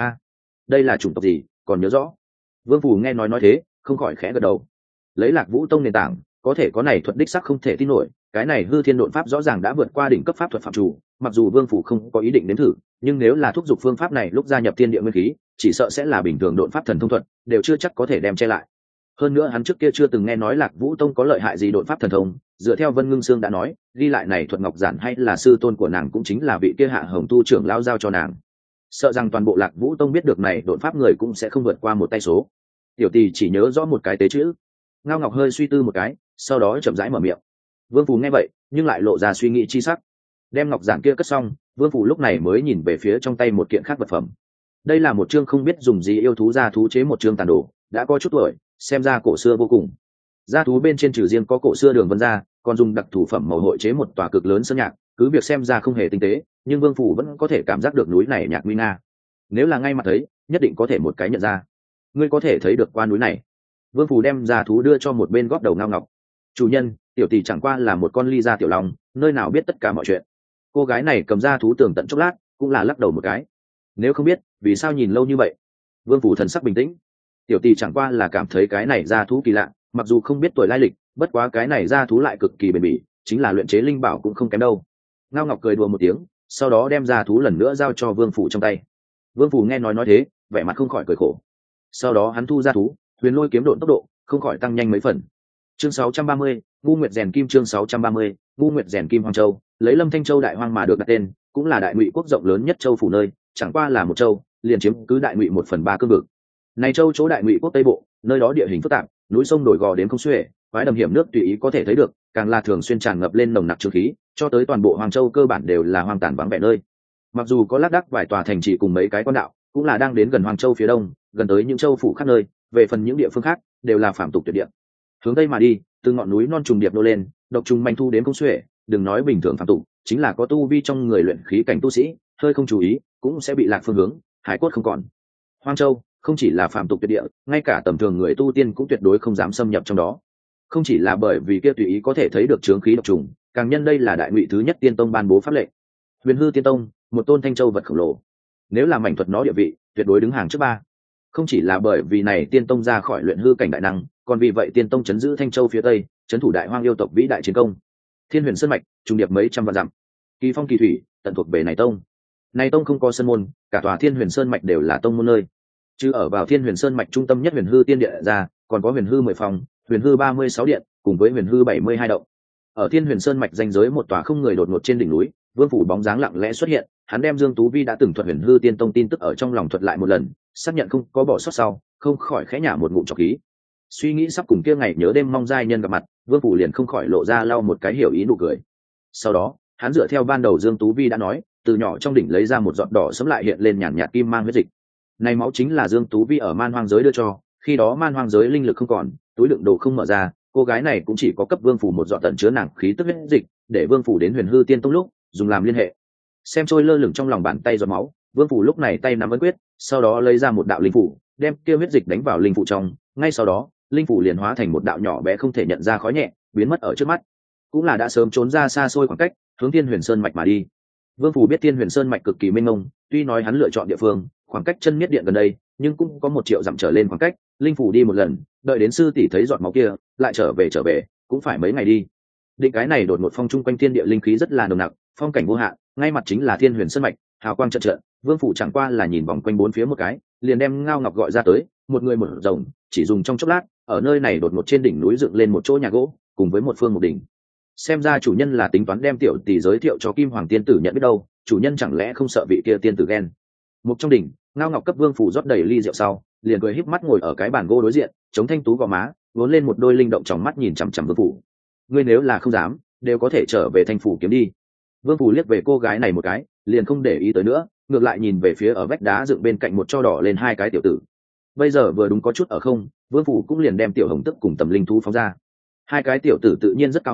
Đây là chủng tộc gì còn nhớ rõ? Vương Phủ nghe nói thế không khỏi khẽ gật đầu. Lấy Lạc Vũ tông nền tảng, có thể có này thuật đích sắc không thể tin nổi, cái này hư thiên độn pháp rõ ràng đã vượt qua đỉnh cấp pháp thuật phạm chủ, mặc dù Vương Phủ không có ý định đến thử, nhưng nếu là thúc giục phương pháp này lúc gia nhập thiên địa nguyên khí, chỉ sợ sẽ là bình thường độn pháp thần thông thuật, đều chưa chắc có thể đem che lại. Hơn nữa hắn trước kia chưa từng nghe nói Lạc Vũ tông có lợi hại gì độn pháp thần thông, dựa theo Vân Ngưng Sương đã nói, ghi lại này thuật ngọc giản hay là sư tôn của nàng cũng chính là vị kia Hạ Hồng tu trưởng lão giao cho nàng. Sợ rằng toàn bộ Lạc Vũ tông biết được này độn pháp người cũng sẽ không vượt qua một tay số. Tiểu tỷ chỉ nhớ rõ một cái tế chữ. Ngao Ngọc hơi suy tư một cái, sau đó chậm rãi mở miệng. Vương Phủ nghe vậy nhưng lại lộ ra suy nghĩ chi sắc. Đem ngọc giản kia cất xong, Vương Phủ lúc này mới nhìn về phía trong tay một kiện khác vật phẩm. Đây là một chương không biết dùng gì yêu thú gia thú chế một chương tàn đồ, đã có chút tuổi, xem ra cổ xưa vô cùng. Gia thú bên trên trừ riêng có cổ xưa đường vân ra, còn dùng đặc thủ phẩm màu hội chế một tòa cực lớn sơn nhạc, cứ việc xem ra không hề tinh tế, nhưng Vương Phủ vẫn có thể cảm giác được núi này nhạc nguy nga. Nếu là ngay mặt thấy, nhất định có thể một cái nhận ra. Ngươi có thể thấy được qua núi này. Vương Phủ đem gia thú đưa cho một bên góp đầu Ngao Ngọc. Chủ nhân, tiểu tỷ chẳng qua là một con ly gia tiểu long, nơi nào biết tất cả mọi chuyện. Cô gái này cầm gia thú tường tận chốc lát, cũng là lắc đầu một cái. Nếu không biết, vì sao nhìn lâu như vậy? Vương Phủ thần sắc bình tĩnh. Tiểu tỷ chẳng qua là cảm thấy cái này gia thú kỳ lạ, mặc dù không biết tuổi lai lịch, bất quá cái này gia thú lại cực kỳ bền bỉ, chính là luyện chế linh bảo cũng không kém đâu. Ngao Ngọc cười đùa một tiếng, sau đó đem gia thú lần nữa giao cho Vương Phủ trong tay. Vương Phủ nghe nói thế, vẻ mặt không khỏi cười khổ. Sau đó hắn thu gia thú, huyền lôi kiếm độn tốc độ không khỏi tăng nhanh mấy phần. Chương 630, Ngu Nguyệt rèn kim. Chương 630, Ngu Nguyệt rèn kim. Hoang Châu, lấy Lâm Thanh Châu đại hoang mà được đặt tên, cũng là đại ngụy quốc rộng lớn nhất châu phủ nơi, chẳng qua là một châu, liền chiếm cứ đại ngụy 1/3 cương vực. Này châu chỗ đại ngụy quốc tây bộ, nơi đó địa hình phức tạp, núi sông đồi gò đến không xuể, quái đầm hiểm nước tùy ý có thể thấy được, càng là thường xuyên tràn ngập lên nồng nặc trương khí, cho tới toàn bộ Hoàng Châu cơ bản đều là hoang tàn vắng vẻ nơi. Mặc dù có lác đác vài tòa thành trì cùng mấy cái quan đạo, cũng là đang đến gần Hoàng Châu phía đông, gần tới những châu phủ khác nơi, về phần những địa phương khác đều là phạm tục tuyệt địa. Hướng tây mà đi, từ ngọn núi non trùng điệp nô lên, độc trùng manh thu đến không xuể, đừng nói bình thường phạm tục, chính là có tu vi trong người luyện khí cảnh tu sĩ, hơi không chú ý, cũng sẽ bị lạc phương hướng, hải cốt không còn. Hoang Châu không chỉ là phạm tục tuyệt địa, ngay cả tầm thường người tu tiên cũng tuyệt đối không dám xâm nhập trong đó. Không chỉ là bởi vì kia tùy ý có thể thấy được chướng khí độc trùng, càng nhân đây là đại ngụy thứ nhất tiên tông ban bố pháp lệnh. Huyền Hư Tiên Tông, một tôn thanh châu vật khổng lồ, nếu là mảnh thuật nó địa vị tuyệt đối đứng hàng trước ba. Không chỉ là bởi vì này tiên tông ra khỏi luyện hư cảnh đại năng, còn vì vậy tiên tông chấn giữ thanh châu phía tây, chấn thủ đại hoang yêu tộc vĩ đại chiến công. Thiên Huyền Sơn mạch trùng điệp mấy trăm vạn dặm, kỳ phong kỳ thủy tận thuộc về này tông. Này tông không có sơn môn, cả tòa Thiên Huyền Sơn mạch đều là tông môn nơi. Chứ ở vào Thiên Huyền Sơn mạch trung tâm nhất Huyền Hư Tiên Điện ra, còn có Huyền Hư 10 phòng, Huyền Hư 36 điện, cùng với Huyền Hư 72 động. Ở Thiên Huyền Sơn mạch danh giới một tòa không người đột ngột trên đỉnh núi, Vương Phủ bóng dáng lặng lẽ xuất hiện, hắn đem Dương Tú Vi đã từng thuật Huyền Hư Tiên Tông tin tức ở trong lòng thuật lại một lần, xác nhận không có bỏ sót sau, không khỏi khẽ nhả một ngụm trọc khí. Suy nghĩ sắp cùng kia ngày nhớ đêm mong giai nhân gặp mặt, Vương Phủ liền không khỏi lộ ra lau một cái hiểu ý nụ cười. Sau đó, hắn dựa theo ban đầu Dương Tú Vi đã nói, từ nhỏ trong đỉnh lấy ra một giọt đỏ sẫm lại hiện lên nhàn nhạt kim mang huyết dịch. Này máu chính là Dương Tú Vi ở Man Hoang giới đưa cho, khi đó Man Hoang giới linh lực không còn, túi đựng đồ không mở ra, cô gái này cũng chỉ có cấp Vương Phủ một giọt tận chứa nàng khí tức huyết dịch, để Vương Phủ đến Huyền Hư Tiên Tông lúc dùng làm liên hệ. Xem trôi lơ lửng trong lòng bàn tay giọt máu, Vương Phủ lúc này tay nắm ấn quyết, sau đó lấy ra một đạo linh phủ, đem kia huyết dịch đánh vào linh phủ trong, ngay sau đó, linh phủ liền hóa thành một đạo nhỏ bé không thể nhận ra khói nhẹ, biến mất ở trước mắt. Cũng là đã sớm trốn ra xa xôi khoảng cách, hướng Thiên Huyền Sơn mạch mà đi. Vương Phủ biết Thiên Huyền Sơn mạch cực kỳ mênh mông, tuy nói hắn lựa chọn địa phương, khoảng cách chân miết điện gần đây, nhưng cũng có 1 triệu dặm trở lên khoảng cách, linh phủ đi một lần, đợi đến sư tỷ thấy giọt máu kia, lại trở về, cũng phải mấy ngày đi. Định cái này đột ngột phong trung quanh thiên địa linh khí rất là nồng nặc, phong cảnh vô hạn, ngay mặt chính là Thiên Huyền Sơn mạch, hào quang chợt chợt, Vương Phủ chẳng qua là nhìn vòng quanh bốn phía một cái, liền đem Ngao Ngọc gọi ra tới, một người một rồng, chỉ dùng trong chốc lát, ở nơi này đột ngột trên đỉnh núi dựng lên một chỗ nhà gỗ, cùng với một phương một đỉnh. Xem ra chủ nhân là tính toán đem tiểu tỷ giới thiệu cho Kim Hoàng tiên tử nhận biết đâu, chủ nhân chẳng lẽ không sợ vị kia tiên tử ghen. Một trong đỉnh, Ngao Ngọc cấp Vương Phủ rót đầy ly rượu sau, liền cười híp mắt ngồi ở cái bàn gỗ đối diện, chống thanh tú gò má, vốn lên một đôi linh động tròng mắt nhìn chằm chằm Vương Phủ. Ngươi nếu là không dám, đều có thể trở về thành phủ kiếm đi. Vương Phủ liếc về cô gái này một cái, liền không để ý tới nữa, ngược lại nhìn về phía ở vách đá dựng bên cạnh một cho đỏ lên 2 cái tiểu tử. Bây giờ vừa đúng có chút ở không, Vương Phủ cũng liền đem tiểu hồng tức cùng tầm linh thú phóng ra. 2 cái tiểu tử tự nhiên rất cao hứng,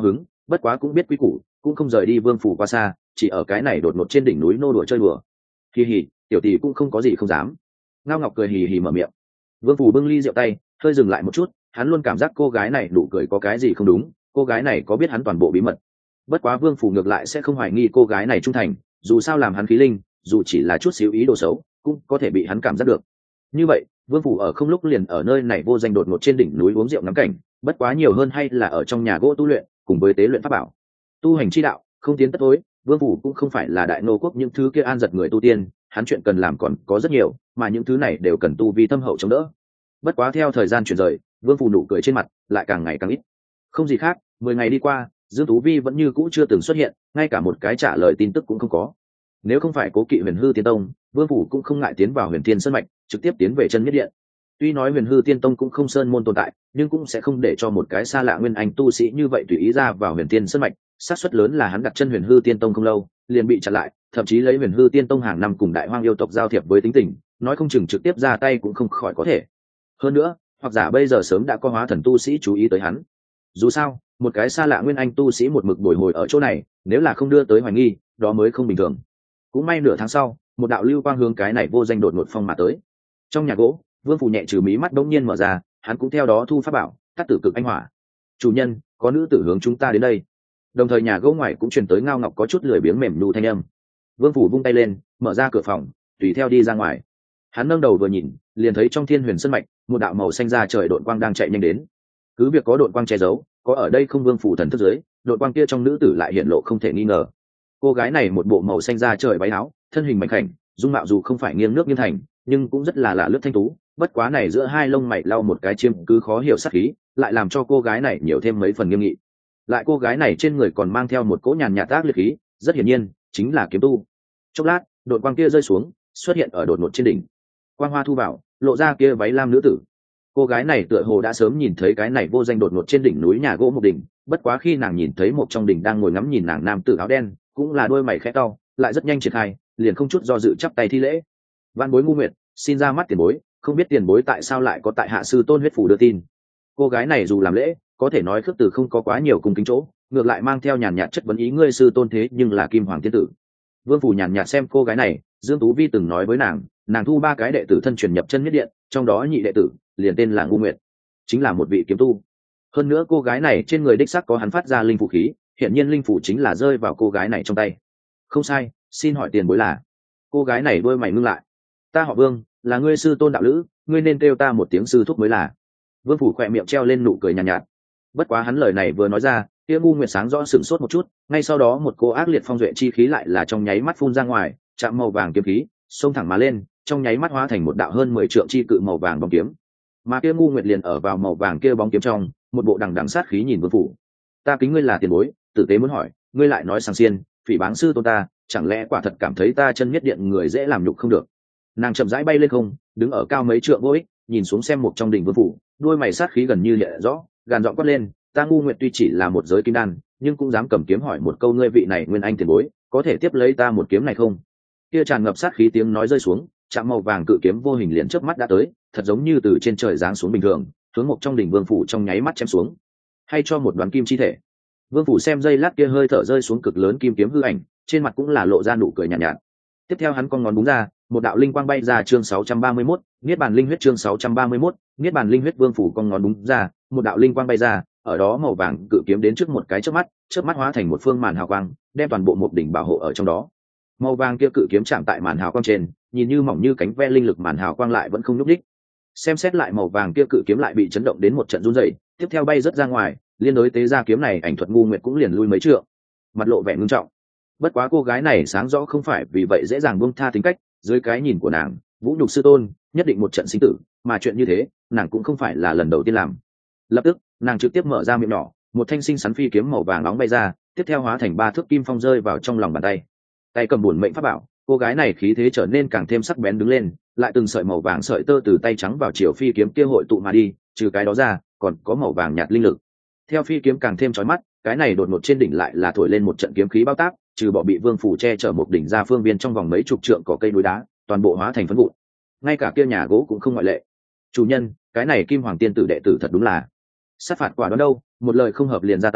bất quá cũng biết quy củ, cũng không rời đi vương phủ qua xa, chỉ ở cái này đột ngột trên đỉnh núi nô đùa chơi đùa. Hì hì, tiểu tỷ cũng không có gì không dám. Ngao Ngọc cười hì hì mở miệng. Vương phủ bưng ly rượu tay, hơi dừng lại một chút, hắn luôn cảm giác cô gái này nụ cười có cái gì không đúng, cô gái này có biết hắn toàn bộ bí mật. Bất quá vương phủ ngược lại sẽ không hoài nghi cô gái này trung thành, dù sao làm hắn khí linh, dù chỉ là chút xíu ý đồ xấu cũng có thể bị hắn cảm giác được. Như vậy vương phủ ở không lúc liền ở nơi này vô danh đột ngột trên đỉnh núi uống rượu ngắm cảnh, bất quá nhiều hơn hay là ở trong nhà gỗ tu luyện cùng với tế luyện pháp bảo. Tu hành chi đạo không tiến tất tối, vương phủ cũng không phải là đại nô quốc những thứ kia an giật người tu tiên, hắn chuyện cần làm còn có rất nhiều, mà những thứ này đều cần tu vi thâm hậu chống đỡ. Bất quá theo thời gian chuyển rời, vương phủ nụ cười trên mặt lại càng ngày càng ít. Không gì khác, 10 ngày đi qua, Dương Tú Vi vẫn như cũ chưa từng xuất hiện, ngay cả một cái trả lời tin tức cũng không có. Nếu không phải cố kỵ Huyền Hư Tiên Tông, vương phủ cũng không ngại tiến vào Huyền Thiên Sơn mạch, trực tiếp tiến về chân nhất điện. Tuy nói Huyền Hư Tiên Tông cũng không sơn môn tồn tại, nhưng cũng sẽ không để cho một cái xa lạ nguyên anh tu sĩ như vậy tùy ý ra vào Huyền Thiên Sơn mạch, xác suất lớn là hắn đặt chân Huyền Hư Tiên Tông không lâu, liền bị chặn lại, thậm chí lấy Huyền Hư Tiên Tông hàng năm cùng Đại Hoang yêu tộc giao thiệp với tính tình, nói không chừng trực tiếp ra tay cũng không khỏi có thể. Hơn nữa, hoặc giả bây giờ sớm đã có hóa thần tu sĩ chú ý tới hắn. Dù sao, một cái xa lạ nguyên anh tu sĩ một mực bồi hồi ở chỗ này, nếu là không đưa tới hoài nghi, đó mới không bình thường. Cũng may nửa tháng sau, một đạo lưu quang hướng cái này vô danh đột ngột phong mà tới. Trong nhà gỗ, vương phủ nhẹ trừ mí mắt đống nhiên mở ra, hắn cũng theo đó thu pháp bảo, cắt tử cực anh hỏa. Chủ nhân, có nữ tử hướng chúng ta đến đây. Đồng thời nhà gỗ ngoài cũng truyền tới Ngao Ngọc có chút lười biếng mềm nhu thanh âm. Vương phủ vung tay lên, mở ra cửa phòng, tùy theo đi ra ngoài. Hắn nâng đầu vừa nhìn, liền thấy trong Thiên Huyền Sơn mạch, một đạo màu xanh da trời độn quang đang chạy nhanh đến. Cứ việc có độn quang che giấu, có ở đây không vương phủ thần thức dưới, độn quang kia trong nữ tử lại hiện lộ không thể nghi ngờ. Cô gái này một bộ màu xanh da trời váy áo, thân hình mảnh khảnh, dung mạo dù không phải nghiêng nước nghiêng thành, nhưng cũng rất là lạ lướt thanh tú. Bất quá này giữa hai lông mày lau một cái chiêm cứ khó hiểu sát khí, lại làm cho cô gái này nhiều thêm mấy phần nghiêm nghị. Lại cô gái này trên người còn mang theo một cỗ nhàn nhạt ác liệt khí, rất hiển nhiên chính là kiếm tu. Chốc lát, đột quang kia rơi xuống, xuất hiện ở đột ngột trên đỉnh. Quang hoa thu vào, lộ ra kia váy lam nữ tử. Cô gái này tựa hồ đã sớm nhìn thấy cái này vô danh đột ngột trên đỉnh núi nhà gỗ một đỉnh, bất quá khi nàng nhìn thấy một trong đỉnh đang ngồi ngắm nhìn nàng nam tử áo đen, cũng là đôi mày khẽ cau, lại rất nhanh triển khai, liền không chút do dự chắp tay thi lễ. Văn bối Ngu Nguyệt, xin ra mắt tiền bối, không biết tiền bối tại sao lại có tại hạ sư tôn huyết phủ đưa tin. Cô gái này dù làm lễ, có thể nói khước từ không có quá nhiều cung kính chỗ, ngược lại mang theo nhàn nhạt chất vấn ý ngươi sư tôn thế nhưng là Kim Hoàng tiên tử. Vương phủ nhàn nhạt xem cô gái này, Dương Tú Vi từng nói với nàng thu 3 cái đệ tử thân truyền nhập chân nhất điện, trong đó nhị đệ tử liền tên là Ngu Nguyệt, chính là một vị kiếm tu. Hơn nữa cô gái này trên người đích xác có hắn phát ra linh phù khí, hiện nhiên linh phù chính là rơi vào cô gái này trong tay. Không sai, xin hỏi tiền bối là? Cô gái này đôi mày ngưng lại. Ta họ Vương, là ngươi sư tôn đạo lữ, ngươi nên kêu ta một tiếng sư thúc mới là. Vương phủ khỏe miệng treo lên nụ cười nhàn nhạt. Bất quá hắn lời này vừa nói ra, kia Ngu Nguyệt sáng rõ sửng sốt một chút, ngay sau đó một cô ác liệt phong duệ chi khí lại là trong nháy mắt phun ra ngoài, chạm màu vàng kiếm khí, xông thẳng mà lên, trong nháy mắt hóa thành một đạo hơn 10 trượng chi cự màu vàng bóng kiếm. Mà kia Ngu Nguyệt liền ở vào màu vàng kia bóng kiếm trong, một bộ đằng đằng sát khí nhìn Vương phủ. Ta kính ngươi là tiền bối, tử tế muốn hỏi, ngươi lại nói sàng xiên, phỉ báng sư tôn ta, chẳng lẽ quả thật cảm thấy ta chân nhất điện người dễ làm nhục không được? Nàng chậm rãi bay lên không, đứng ở cao mấy trượng vô ích, nhìn xuống xem một trong đỉnh Vương phủ, đôi mày sát khí gần như hiện rõ, gàn giọng quát lên, ta Ngu Nguyệt tuy chỉ là một giới kim đan, nhưng cũng dám cầm kiếm hỏi một câu ngươi vị này nguyên anh tiền bối, có thể tiếp lấy ta một kiếm này không? Kia tràn ngập sát khí tiếng nói rơi xuống, chạm màu vàng cự kiếm vô hình liền chớp mắt đã tới, thật giống như từ trên trời giáng xuống bình thường, hướng một trong đỉnh Vương phủ trong nháy mắt chém xuống. Hay cho một đoàn kim chi thể. Vương phủ xem dây lát kia hơi thở rơi xuống cực lớn kim kiếm hư ảnh, trên mặt cũng là lộ ra nụ cười nhàn nhạt. Tiếp theo hắn con ngón búng ra, một đạo linh quang bay ra chương 631, Niết bàn linh huyết chương 631, Niết bàn linh huyết Vương phủ con ngón búng ra, một đạo linh quang bay ra, ở đó màu vàng cự kiếm đến trước một cái chớp mắt hóa thành một phương màn hào quang, đem toàn bộ một đỉnh bảo hộ ở trong đó. Màu vàng kia cự kiếm chạm tại màn hào quang trên, nhìn như mỏng như cánh ve linh lực màn hào quang lại vẫn không nhúc nhích. Xem xét lại màu vàng kia cự kiếm lại bị chấn động đến một trận run rẩy, tiếp theo bay rất ra ngoài, liên đối tế ra kiếm này ảnh thuật Ngu Nguyệt cũng liền lui mấy trượng, mặt lộ vẻ ngưng trọng. Bất quá cô gái này sáng rõ không phải vì vậy dễ dàng buông tha tính cách, dưới cái nhìn của nàng, vũ nhục sư tôn, nhất định một trận sinh tử, mà chuyện như thế, nàng cũng không phải là lần đầu tiên làm. Lập tức, nàng trực tiếp mở ra miệng nhỏ, một thanh sinh sắn phi kiếm màu vàng nóng bay ra, tiếp theo hóa thành 3 thước kim phong rơi vào trong lòng bàn tay. Tay cầm bổn mệnh pháp bảo, cô gái này khí thế trở nên càng thêm sắc bén đứng lên, lại từng sợi màu vàng sợi tơ từ tay trắng vào chiều phi kiếm kia hội tụ mà đi, trừ cái đó ra, còn có màu vàng nhạt linh lực. Theo phi kiếm càng thêm chói mắt, cái này đột ngột trên đỉnh lại là thổi lên một trận kiếm khí bao tác, trừ bỏ bị Vương phủ che chở một đỉnh ra phương viên trong vòng mấy chục trượng có cây núi đá, toàn bộ hóa thành phấn vụn. Ngay cả kia nhà gỗ cũng không ngoại lệ. Chủ nhân, cái này Kim Hoàng tiên tử đệ tử thật đúng là sát phạt quả đó đâu, một lời không hợp liền ra tay,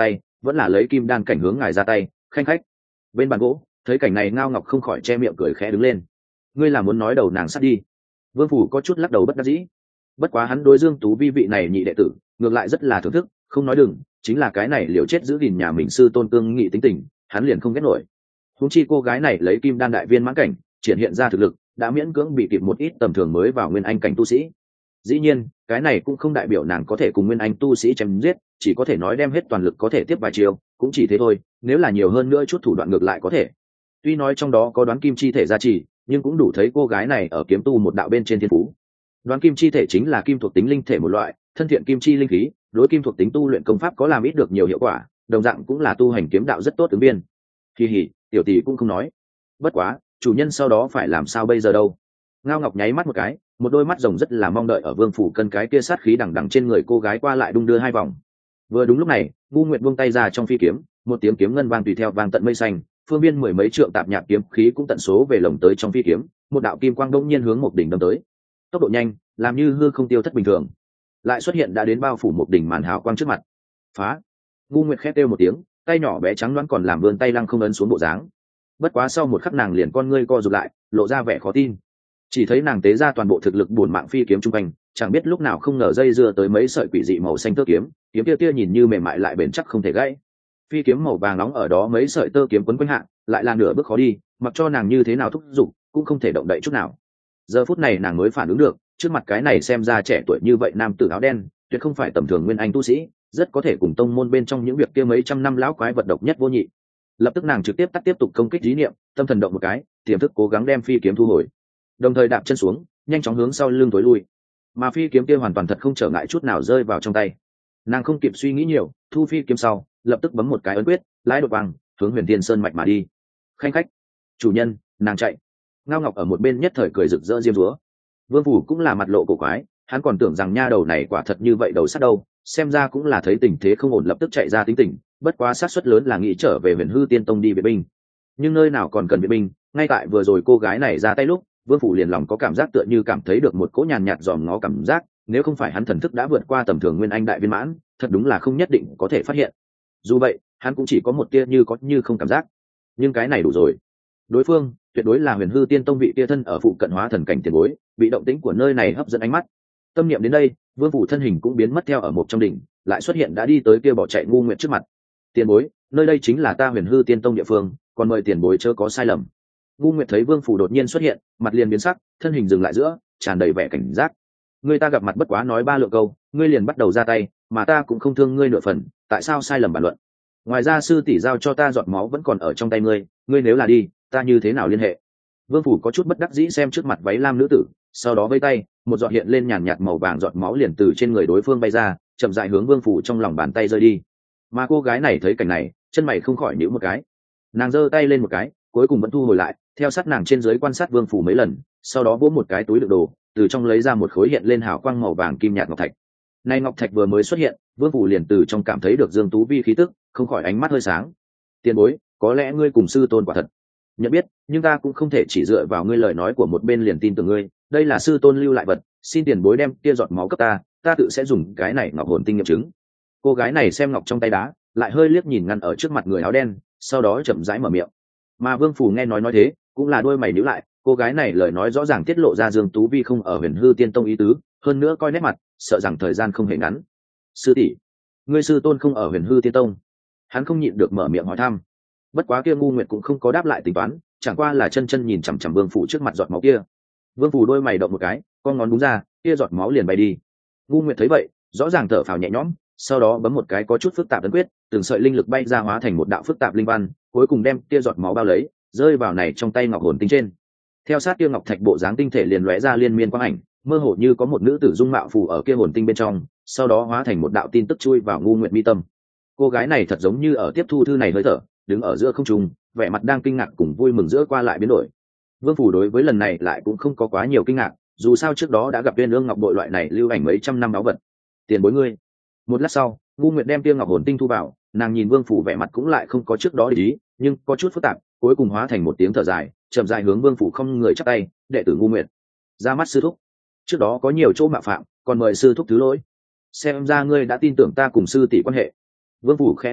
vẫn là lấy kim đan cảnh hướng ngài ra tay, khanh khách. Bên bàn gỗ thấy cảnh này, Ngao Ngọc không khỏi che miệng cười khẽ đứng lên. Ngươi là muốn nói đầu nàng sát đi? Vương Phủ có chút lắc đầu bất đắc dĩ. Bất quá hắn đối Dương Tú Vi vị này nhị đệ tử ngược lại rất là thưởng thức, không nói đừng, chính là cái này liều chết giữ gìn nhà mình sư tôn cương nghị tính tình, hắn liền không ghét nổi. Huống chi cô gái này lấy kim đan đại viên mãn cảnh triển hiện ra thực lực, đã miễn cưỡng bị kịp một ít tầm thường mới vào nguyên anh cảnh tu sĩ. Dĩ nhiên cái này cũng không đại biểu nàng có thể cùng nguyên anh tu sĩ chém giết, chỉ có thể nói đem hết toàn lực có thể tiếp vài chiều, cũng chỉ thế thôi, nếu là nhiều hơn nữa chút thủ đoạn ngược lại có thể. Tuy nói trong đó có đoán kim chi thể gia trì, nhưng cũng đủ thấy cô gái này ở kiếm tu một đạo bên trên thiên phú. Đoán kim chi thể chính là kim thuộc tính linh thể một loại, thân thiện kim chi linh khí, đối kim thuộc tính tu luyện công pháp có làm ít được nhiều hiệu quả, đồng dạng cũng là tu hành kiếm đạo rất tốt ứng viên. Kỳ hỉ, tiểu tỷ cũng không nói. Bất quá, chủ nhân sau đó phải làm sao bây giờ đâu? Ngao Ngọc nháy mắt một cái, một đôi mắt rồng rất là mong đợi ở Vương Phủ cân cái kia sát khí đằng đằng trên người cô gái qua lại đung đưa hai vòng. Vừa đúng lúc này, Ngu Nguyệt buông tay ra trong phi kiếm, một tiếng kiếm ngân vang tùy theo vang tận mây xanh, phương biên mười mấy trượng tạp nhạc kiếm khí cũng tận số về lồng tới trong phi kiếm, một đạo kim quang đông nhiên hướng một đỉnh đâm tới. Tốc độ nhanh, làm như hư không tiêu thất bình thường, lại xuất hiện đã đến bao phủ một đỉnh màn hào quang trước mặt. Phá! Ngu Nguyệt khét kêu một tiếng, tay nhỏ bé trắng loáng còn làm vươn tay lăng không ấn xuống bộ dáng. Bất quá sau một khắc nàng liền con ngươi co rụt lại, lộ ra vẻ khó tin. Chỉ thấy nàng tế ra toàn bộ thực lực buồn mạng phi kiếm trung quanh, chẳng biết lúc nào không ngờ dây dưa tới mấy sợi quỷ dị màu xanh tơ kiếm, kiếm kia nhìn như mềm mại lại bền chắc không thể gãy. Phi kiếm màu vàng nóng ở đó mấy sợi tơ kiếm quấn quanh hạ, lại là nửa bước khó đi, mặc cho nàng như thế nào thúc giục, cũng không thể động đậy chút nào. Giờ phút này nàng mới phản ứng được, trước mặt cái này xem ra trẻ tuổi như vậy nam tử áo đen, tuyệt không phải tầm thường nguyên anh tu sĩ, rất có thể cùng tông môn bên trong những việc kia mấy trăm năm lão quái vật độc nhất vô nhị. Lập tức nàng trực tiếp tiếp tục công kích ý niệm, tâm thần động một cái, tiềm thức cố gắng đem phi kiếm thu hồi, đồng thời đạp chân xuống, nhanh chóng hướng sau lưng tối lui. Mà phi kiếm kia hoàn toàn thật không trở ngại chút nào rơi vào trong tay. Nàng không kịp suy nghĩ nhiều, thu phi kiếm sau, lập tức bấm một cái ấn quyết, lái đột bằng hướng Huyền Thiên Sơn mạch mà đi. Khanh khách, chủ nhân, nàng chạy. Ngao Ngọc ở một bên nhất thời cười rực rỡ diêm dúa. Vương Phủ cũng là mặt lộ cổ quái, hắn còn tưởng rằng nha đầu này quả thật như vậy đầu sắt đâu, xem ra cũng là thấy tình thế không ổn lập tức chạy ra tính tình, bất quá xác suất lớn là nghĩ trở về Huyền Hư Tiên Tông đi viện binh. Nhưng nơi nào còn cần viện binh, ngay tại vừa rồi cô gái này ra tay lúc, Vương Phủ liền lòng có cảm giác tựa như cảm thấy được một cỗ nhàn nhạt dòm ngó cảm giác, nếu không phải hắn thần thức đã vượt qua tầm thường nguyên anh đại viên mãn, thật đúng là không nhất định có thể phát hiện. Dù vậy, hắn cũng chỉ có một tia như có như không cảm giác, nhưng cái này đủ rồi. Đối phương tuyệt đối là Huyền Hư Tiên Tông vị tia thân ở phụ cận hóa thần cảnh tiền bối, bị động tĩnh của nơi này hấp dẫn ánh mắt. Tâm niệm đến đây, Vương Phủ thân hình cũng biến mất theo ở một trong đỉnh, lại xuất hiện đã đi tới kia bỏ chạy Ngu Nguyệt trước mặt. Tiền bối, nơi đây chính là ta Huyền Hư Tiên Tông địa phương, còn mời tiền bối chớ có sai lầm. Ngu Nguyệt thấy Vương Phủ đột nhiên xuất hiện, mặt liền biến sắc, thân hình dừng lại giữa, tràn đầy vẻ cảnh giác. Người ta gặp mặt bất quá nói ba lượng câu, ngươi liền bắt đầu ra tay, mà ta cũng không thương ngươi nửa phần, tại sao sai lầm bàn luận? Ngoài ra sư tỷ giao cho ta giọt máu vẫn còn ở trong tay ngươi, ngươi nếu là đi, ta như thế nào liên hệ? Vương Phủ có chút bất đắc dĩ xem trước mặt váy lam nữ tử, sau đó vây tay, một giọt hiện lên nhàn nhạt màu vàng giọt máu liền từ trên người đối phương bay ra, chậm rãi hướng Vương Phủ trong lòng bàn tay rơi đi. Mà cô gái này thấy cảnh này, chân mày không khỏi nhíu một cái. Nàng giơ tay lên một cái, cuối cùng vẫn thu hồi lại, theo sát nàng trên dưới quan sát Vương Phủ mấy lần, sau đó vỗ một cái túi đựng đồ, từ trong lấy ra một khối hiện lên hào quang màu vàng kim nhạt ngọc thạch. Nay ngọc thạch vừa mới xuất hiện, Vương Phủ liền từ trong cảm thấy được Dương Tú Vi khí tức, không khỏi ánh mắt hơi sáng. Tiền bối, có lẽ ngươi cùng sư tôn quả thật nhận biết, nhưng ta cũng không thể chỉ dựa vào ngươi lời nói của một bên liền tin tưởng ngươi, đây là sư tôn lưu lại vật, xin tiền bối đem kia giọt máu cấp ta tự sẽ dùng cái này ngọc hồn tinh nghiệm chứng. Cô gái này xem ngọc trong tay đá, lại hơi liếc nhìn ngăn ở trước mặt người áo đen, sau đó chậm rãi mở miệng. Mà Vương Phủ nghe nói thế, cũng là đôi mày nhíu lại, cô gái này lời nói rõ ràng tiết lộ ra Dương Tú Vi không ở Huyền Hư Tiên Tông ý tứ, hơn nữa coi nét mặt, sợ rằng thời gian không hề ngắn. Sư tỷ, ngươi sư tôn không ở Huyền Hư Tiên Tông? Hắn không nhịn được mở miệng hỏi thăm. Bất quá kia Ngu Nguyệt cũng không có đáp lại tính toán, chẳng qua là chân chân nhìn chằm chằm Vương Phủ trước mặt giọt máu kia. Vương Phủ đôi mày động một cái, con ngón đúng ra, kia giọt máu liền bay đi. Ngu Nguyệt thấy vậy, rõ ràng thở phào nhẹ nhõm, sau đó bấm một cái có chút phức tạp ấn quyết, từng sợi linh lực bay ra hóa thành một đạo phức tạp linh văn, cuối cùng đem kia giọt máu bao lấy, rơi vào này trong tay ngọc hồn tinh trên. Theo sát kia ngọc thạch bộ dáng tinh thể liền lóe ra liên miên quang ảnh, mơ hồ như có một nữ tử dung mạo phù ở kia hồn tinh bên trong, sau đó hóa thành một đạo tin tức chui vào Ngu Nguyệt mi tâm. Cô gái này thật giống như ở tiếp thu thư này hơi thở, đứng ở giữa không trung, vẻ mặt đang kinh ngạc cùng vui mừng giữa qua lại biến đổi. Vương Phủ đối với lần này lại cũng không có quá nhiều kinh ngạc, dù sao trước đó đã gặp Viên Ương Ngọc bội loại này lưu ảnh mấy trăm năm báu vật. Tiền bối ngươi. Một lát sau, Ngu Nguyệt đem Tiêu Ngọc hồn tinh thu vào, nàng nhìn Vương Phủ vẻ mặt cũng lại không có trước đó để ý, nhưng có chút phức tạp, cuối cùng hóa thành một tiếng thở dài, chậm rãi hướng Vương Phủ không người chắp tay, đệ tử Ngu Nguyệt. Ra mắt sư thúc. Trước đó có nhiều chỗ mạo phạm, còn mời sư thúc thứ lỗi. Xem ra ngươi đã tin tưởng ta cùng sư tỷ quan hệ. Vương Phủ khẽ gật đầu,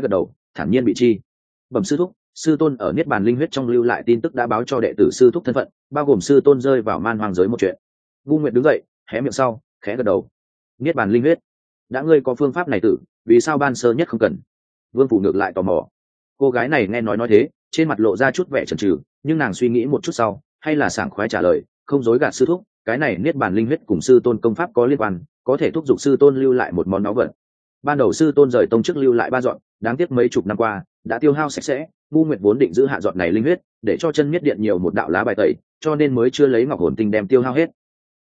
thản nhiên bị chi. Bẩm sư thúc, sư tôn ở niết bàn linh huyết trong lưu lại tin tức đã báo cho đệ tử sư thúc thân phận, bao gồm sư tôn rơi vào man hoang giới một chuyện. Ngu Nguyệt đứng dậy, hé miệng sau, khẽ gật đầu. Niết bàn linh huyết, đã ngươi có phương pháp này tử, vì sao ban sơ nhất không cần? Vương Phủ ngược lại tò mò. Cô gái này nghe nói thế, trên mặt lộ ra chút vẻ chần chừ, nhưng nàng suy nghĩ một chút sau, hay là sảng khoái trả lời, không dối gạt sư thúc, cái này niết bàn linh huyết cùng sư tôn công pháp có liên quan, có thể thúc giục sư tôn lưu lại một món báu vật. Ban đầu sư tôn rời tông trước lưu lại 3 dọn, đáng tiếc mấy chục năm qua đã tiêu hao sạch sẽ. Ngu Nguyệt vốn định giữ hạ dọn này linh huyết, để cho chân miết điện nhiều một đạo lá bài tẩy, cho nên mới chưa lấy ngọc hồn tinh đem tiêu hao hết.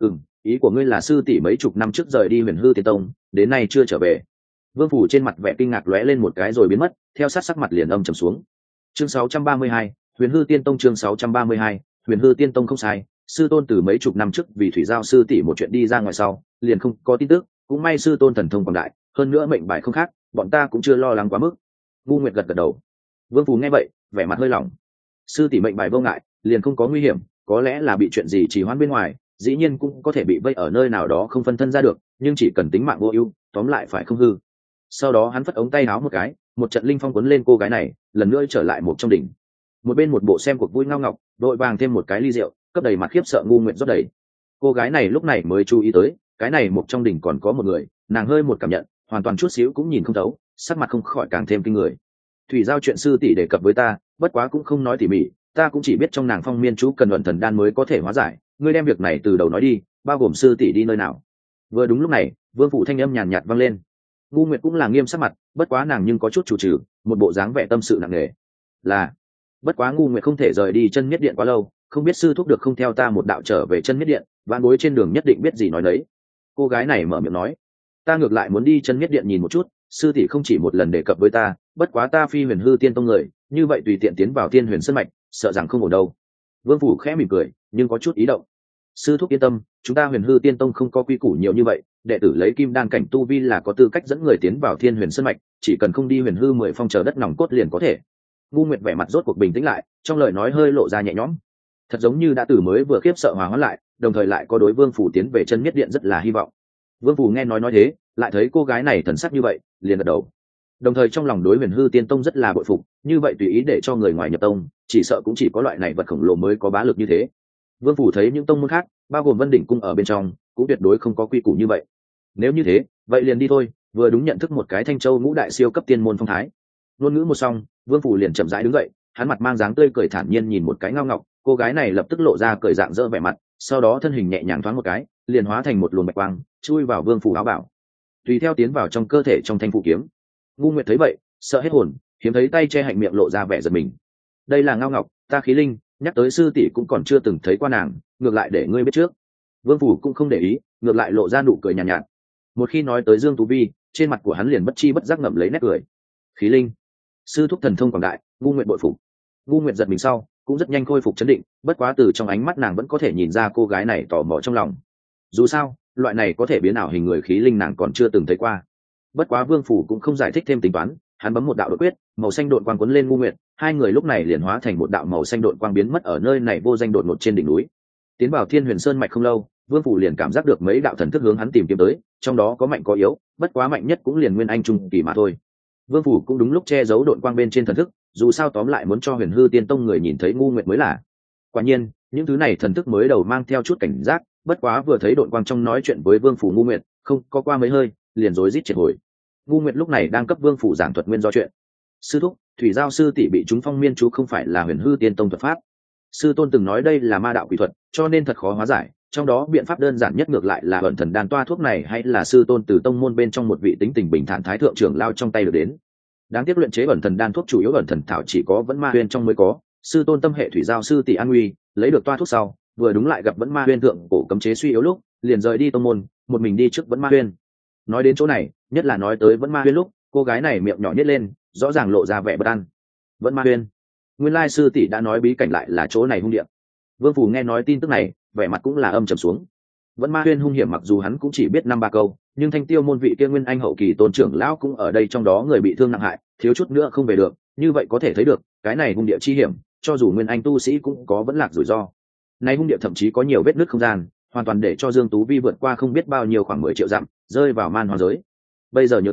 Ý của ngươi là sư tỷ mấy chục năm trước rời đi Huyền Hư Tiên Tông, đến nay chưa trở về? Vương Phủ trên mặt vẻ kinh ngạc lóe lên một cái rồi biến mất, theo sát sắc mặt liền âm trầm xuống. Chương 632, Huyền Hư Tiên Tông. Chương 632, Huyền Hư Tiên Tông. Không sai, sư tôn từ mấy chục năm trước vì thủy giao sư tỷ một chuyện đi ra ngoài sau, liền không có tin tức, cũng may sư tôn thần thông quảng đại, hơn nữa mệnh bài không khác, bọn ta cũng chưa lo lắng quá mức. Ngu Nguyệt gật gật đầu. Vương Phủ nghe vậy, vẻ mặt hơi lỏng. Sư tỷ mệnh bài vô ngại, liền không có nguy hiểm, có lẽ là bị chuyện gì trì hoãn bên ngoài, dĩ nhiên cũng có thể bị vây ở nơi nào đó không phân thân ra được, nhưng chỉ cần tính mạng vô ưu, tóm lại phải không hư. Sau đó hắn phất ống tay áo một cái, một trận linh phong cuốn lên cô gái này, lần nữa trở lại một trong đỉnh. Một bên một bộ xem cuộc vui ngao ngọc, đội vàng thêm một cái ly rượu, cấp đầy mặt khiếp sợ. Ngu Nguyệt rót đầy. Cô gái này lúc này mới chú ý tới, cái này một trong đỉnh còn có một người, nàng hơi một cảm nhận, hoàn toàn chút xíu cũng nhìn không thấu, sắc mặt không khỏi càng thêm kinh người. Thủy giao chuyện sư tỷ đề cập với ta, bất quá cũng không nói tỉ mỉ, ta cũng chỉ biết trong nàng phong miên chú cần luận thần đan mới có thể hóa giải, ngươi đem việc này từ đầu nói đi, bao gồm sư tỷ đi nơi nào. Vừa đúng lúc này, Vương Phụ thanh âm nhàn nhạt vang lên. Ngu Nguyệt cũng là nghiêm sắc mặt, bất quá nàng nhưng có chút chủ trừ, một bộ dáng vẻ tâm sự nặng nề. Là, bất quá Ngu Nguyệt không thể rời đi chân miết điện quá lâu, không biết sư thúc được không theo ta một đạo trở về chân miết điện, vạn bối trên đường nhất định biết gì nói đấy. Cô gái này mở miệng nói, ta ngược lại muốn đi chân miết điện nhìn một chút, sư tỷ không chỉ một lần đề cập với ta, bất quá ta phi Huyền Hư Tiên Tông người, như vậy tùy tiện tiến vào Tiên Huyền Sơn mạch, sợ rằng không ổn đâu. Vương Phủ khẽ mỉm cười, nhưng có chút ý động. Sư thúc yên tâm, chúng ta Huyền Hư Tiên Tông không có quy củ nhiều như vậy, đệ tử lấy kim đan cảnh tu vi là có tư cách dẫn người tiến vào Thiên Huyền Sơn mạch, chỉ cần không đi Huyền Hư 10 phong chờ đất nòng cốt liền có thể. Ngu Nguyệt vẻ mặt rốt cuộc bình tĩnh lại, trong lời nói hơi lộ ra nhẹ nhõm, thật giống như đã từ mới vừa khiếp sợ hòa hóa lại, đồng thời lại có đối Vương Phủ tiến về chân miết điện rất là hy vọng. Vương Phủ nghe nói thế, lại thấy cô gái này thần sắc như vậy, liền gật đầu. Đồng thời trong lòng đối Huyền Hư Tiên Tông rất là bội phục, như vậy tùy ý để cho người ngoài nhập tông, chỉ sợ cũng chỉ có loại này vật khổng lồ mới có bá lực như thế. Vương Phủ thấy những tông môn khác, bao gồm Vân Đỉnh Cung ở bên trong, cũng tuyệt đối không có quy củ như vậy. Nếu như thế, vậy liền đi thôi, vừa đúng nhận thức một cái Thanh Châu ngũ đại siêu cấp tiên môn phong thái. Ngôn ngữ một xong, Vương Phủ liền chậm rãi đứng dậy, hắn mặt mang dáng tươi cười thản nhiên nhìn một cái ngao ngọc, cô gái này lập tức lộ ra cười dạng dỡ vẻ mặt, sau đó thân hình nhẹ nhàng thoáng một cái, liền hóa thành một luồng bạch quang, chui vào Vương Phủ áo bảo, tùy theo tiến vào trong cơ thể trong thanh phụ kiếm. Ngu Nguyệt thấy vậy, sợ hết hồn, hiếm thấy tay che hạnh miệng lộ ra vẻ giật mình. Đây là ngao ngọc, ta khí linh, nhắc tới sư tỷ cũng còn chưa từng thấy qua nàng, ngược lại để ngươi biết trước. Vương Phủ cũng không để ý, ngược lại lộ ra nụ cười nhàn nhạt. Một khi nói tới Dương Tú Vi, trên mặt của hắn liền bất chi bất giác ngậm lấy nét cười. Khí linh, sư thúc thần thông quảng đại, Ngu Nguyệt bội phục. Ngu Nguyệt giật mình sau, cũng rất nhanh khôi phục chấn định, bất quá từ trong ánh mắt nàng vẫn có thể nhìn ra cô gái này tò mò trong lòng. Dù sao, loại này có thể biến ảo hình người khí linh nàng còn chưa từng thấy qua. Bất quá Vương Phủ cũng không giải thích thêm tính toán, hắn bấm một đạo đột quyết, màu xanh độn quang cuốn lên Ngu Nguyệt, hai người lúc này liền hóa thành một đạo màu xanh độn quang biến mất ở nơi này vô danh đột ngột trên đỉnh núi. Tiến vào Thiên Huyền Sơn mạch không lâu, Vương Phủ liền cảm giác được mấy đạo thần thức hướng hắn tìm kiếm tới, trong đó có mạnh có yếu, bất quá mạnh nhất cũng liền Nguyên Anh trung kỳ mà thôi. Vương Phủ cũng đúng lúc che giấu độn quang bên trên thần thức, dù sao tóm lại muốn cho Huyền Hư Tiên Tông người nhìn thấy Ngu Nguyệt mới là. Quả nhiên, những thứ này thần thức mới đầu mang theo chút cảnh giác, bất quá vừa thấy độn quang trong nói chuyện với Vương Phủ Ngu Nguyệt, không có qua mấy hơi, liền rối rít triệt hồi. Ngu Nguyệt lúc này đang cấp Vương Phủ giảng thuật nguyên do chuyện. Sư thúc, thủy giao sư tỷ bị chúng phong miên chú không phải là Huyền Hư Tiên Tông thuật pháp. Sư tôn từng nói đây là ma đạo quỷ thuật, cho nên thật khó hóa giải, trong đó biện pháp đơn giản nhất ngược lại là ẩn thần đan toa thuốc này, hay là sư tôn từ tông môn bên trong một vị tính tình bình thản thái thượng trưởng lao trong tay được đến. Đáng tiếc luyện chế ẩn thần đan thuốc chủ yếu ẩn thần thảo chỉ có Vẫn Ma Huyên trong mới có, sư tôn tâm hệ thủy giao sư tỷ an nguy, lấy được toa thuốc sau, vừa đúng lại gặp Vẫn Ma Huyên thượng cổ cấm chế suy yếu lúc, liền rời đi tông môn, một mình đi trước Vẫn Ma Huyên. Nói đến chỗ này, nhất là nói tới Vẫn Ma Huyên lúc, cô gái này miệng nhỏ nhếch lên, rõ ràng lộ ra vẻ bất an. Vẫn Ma Huyên, nguyên lai sư tỷ đã nói bí cảnh lại là chỗ này hung địa. Vương Phủ nghe nói tin tức này, vẻ mặt cũng là âm trầm xuống. Vẫn Ma Huyên hung hiểm mặc dù hắn cũng chỉ biết 5-3 câu, nhưng Thanh Tiêu môn vị kia Nguyên Anh hậu kỳ tôn trưởng lão cũng ở đây, trong đó người bị thương nặng hại, thiếu chút nữa không về được, như vậy có thể thấy được, cái này hung địa chi hiểm, cho dù Nguyên Anh tu sĩ cũng có vẫn lạc rủi ro. Này hung địa thậm chí có nhiều vết nứt không gian, hoàn toàn để cho Dương Tú Vi vượt qua không biết bao nhiêu khoảng 10 triệu dặm, rơi vào man hoang giới. Bây giờ nhớ tới,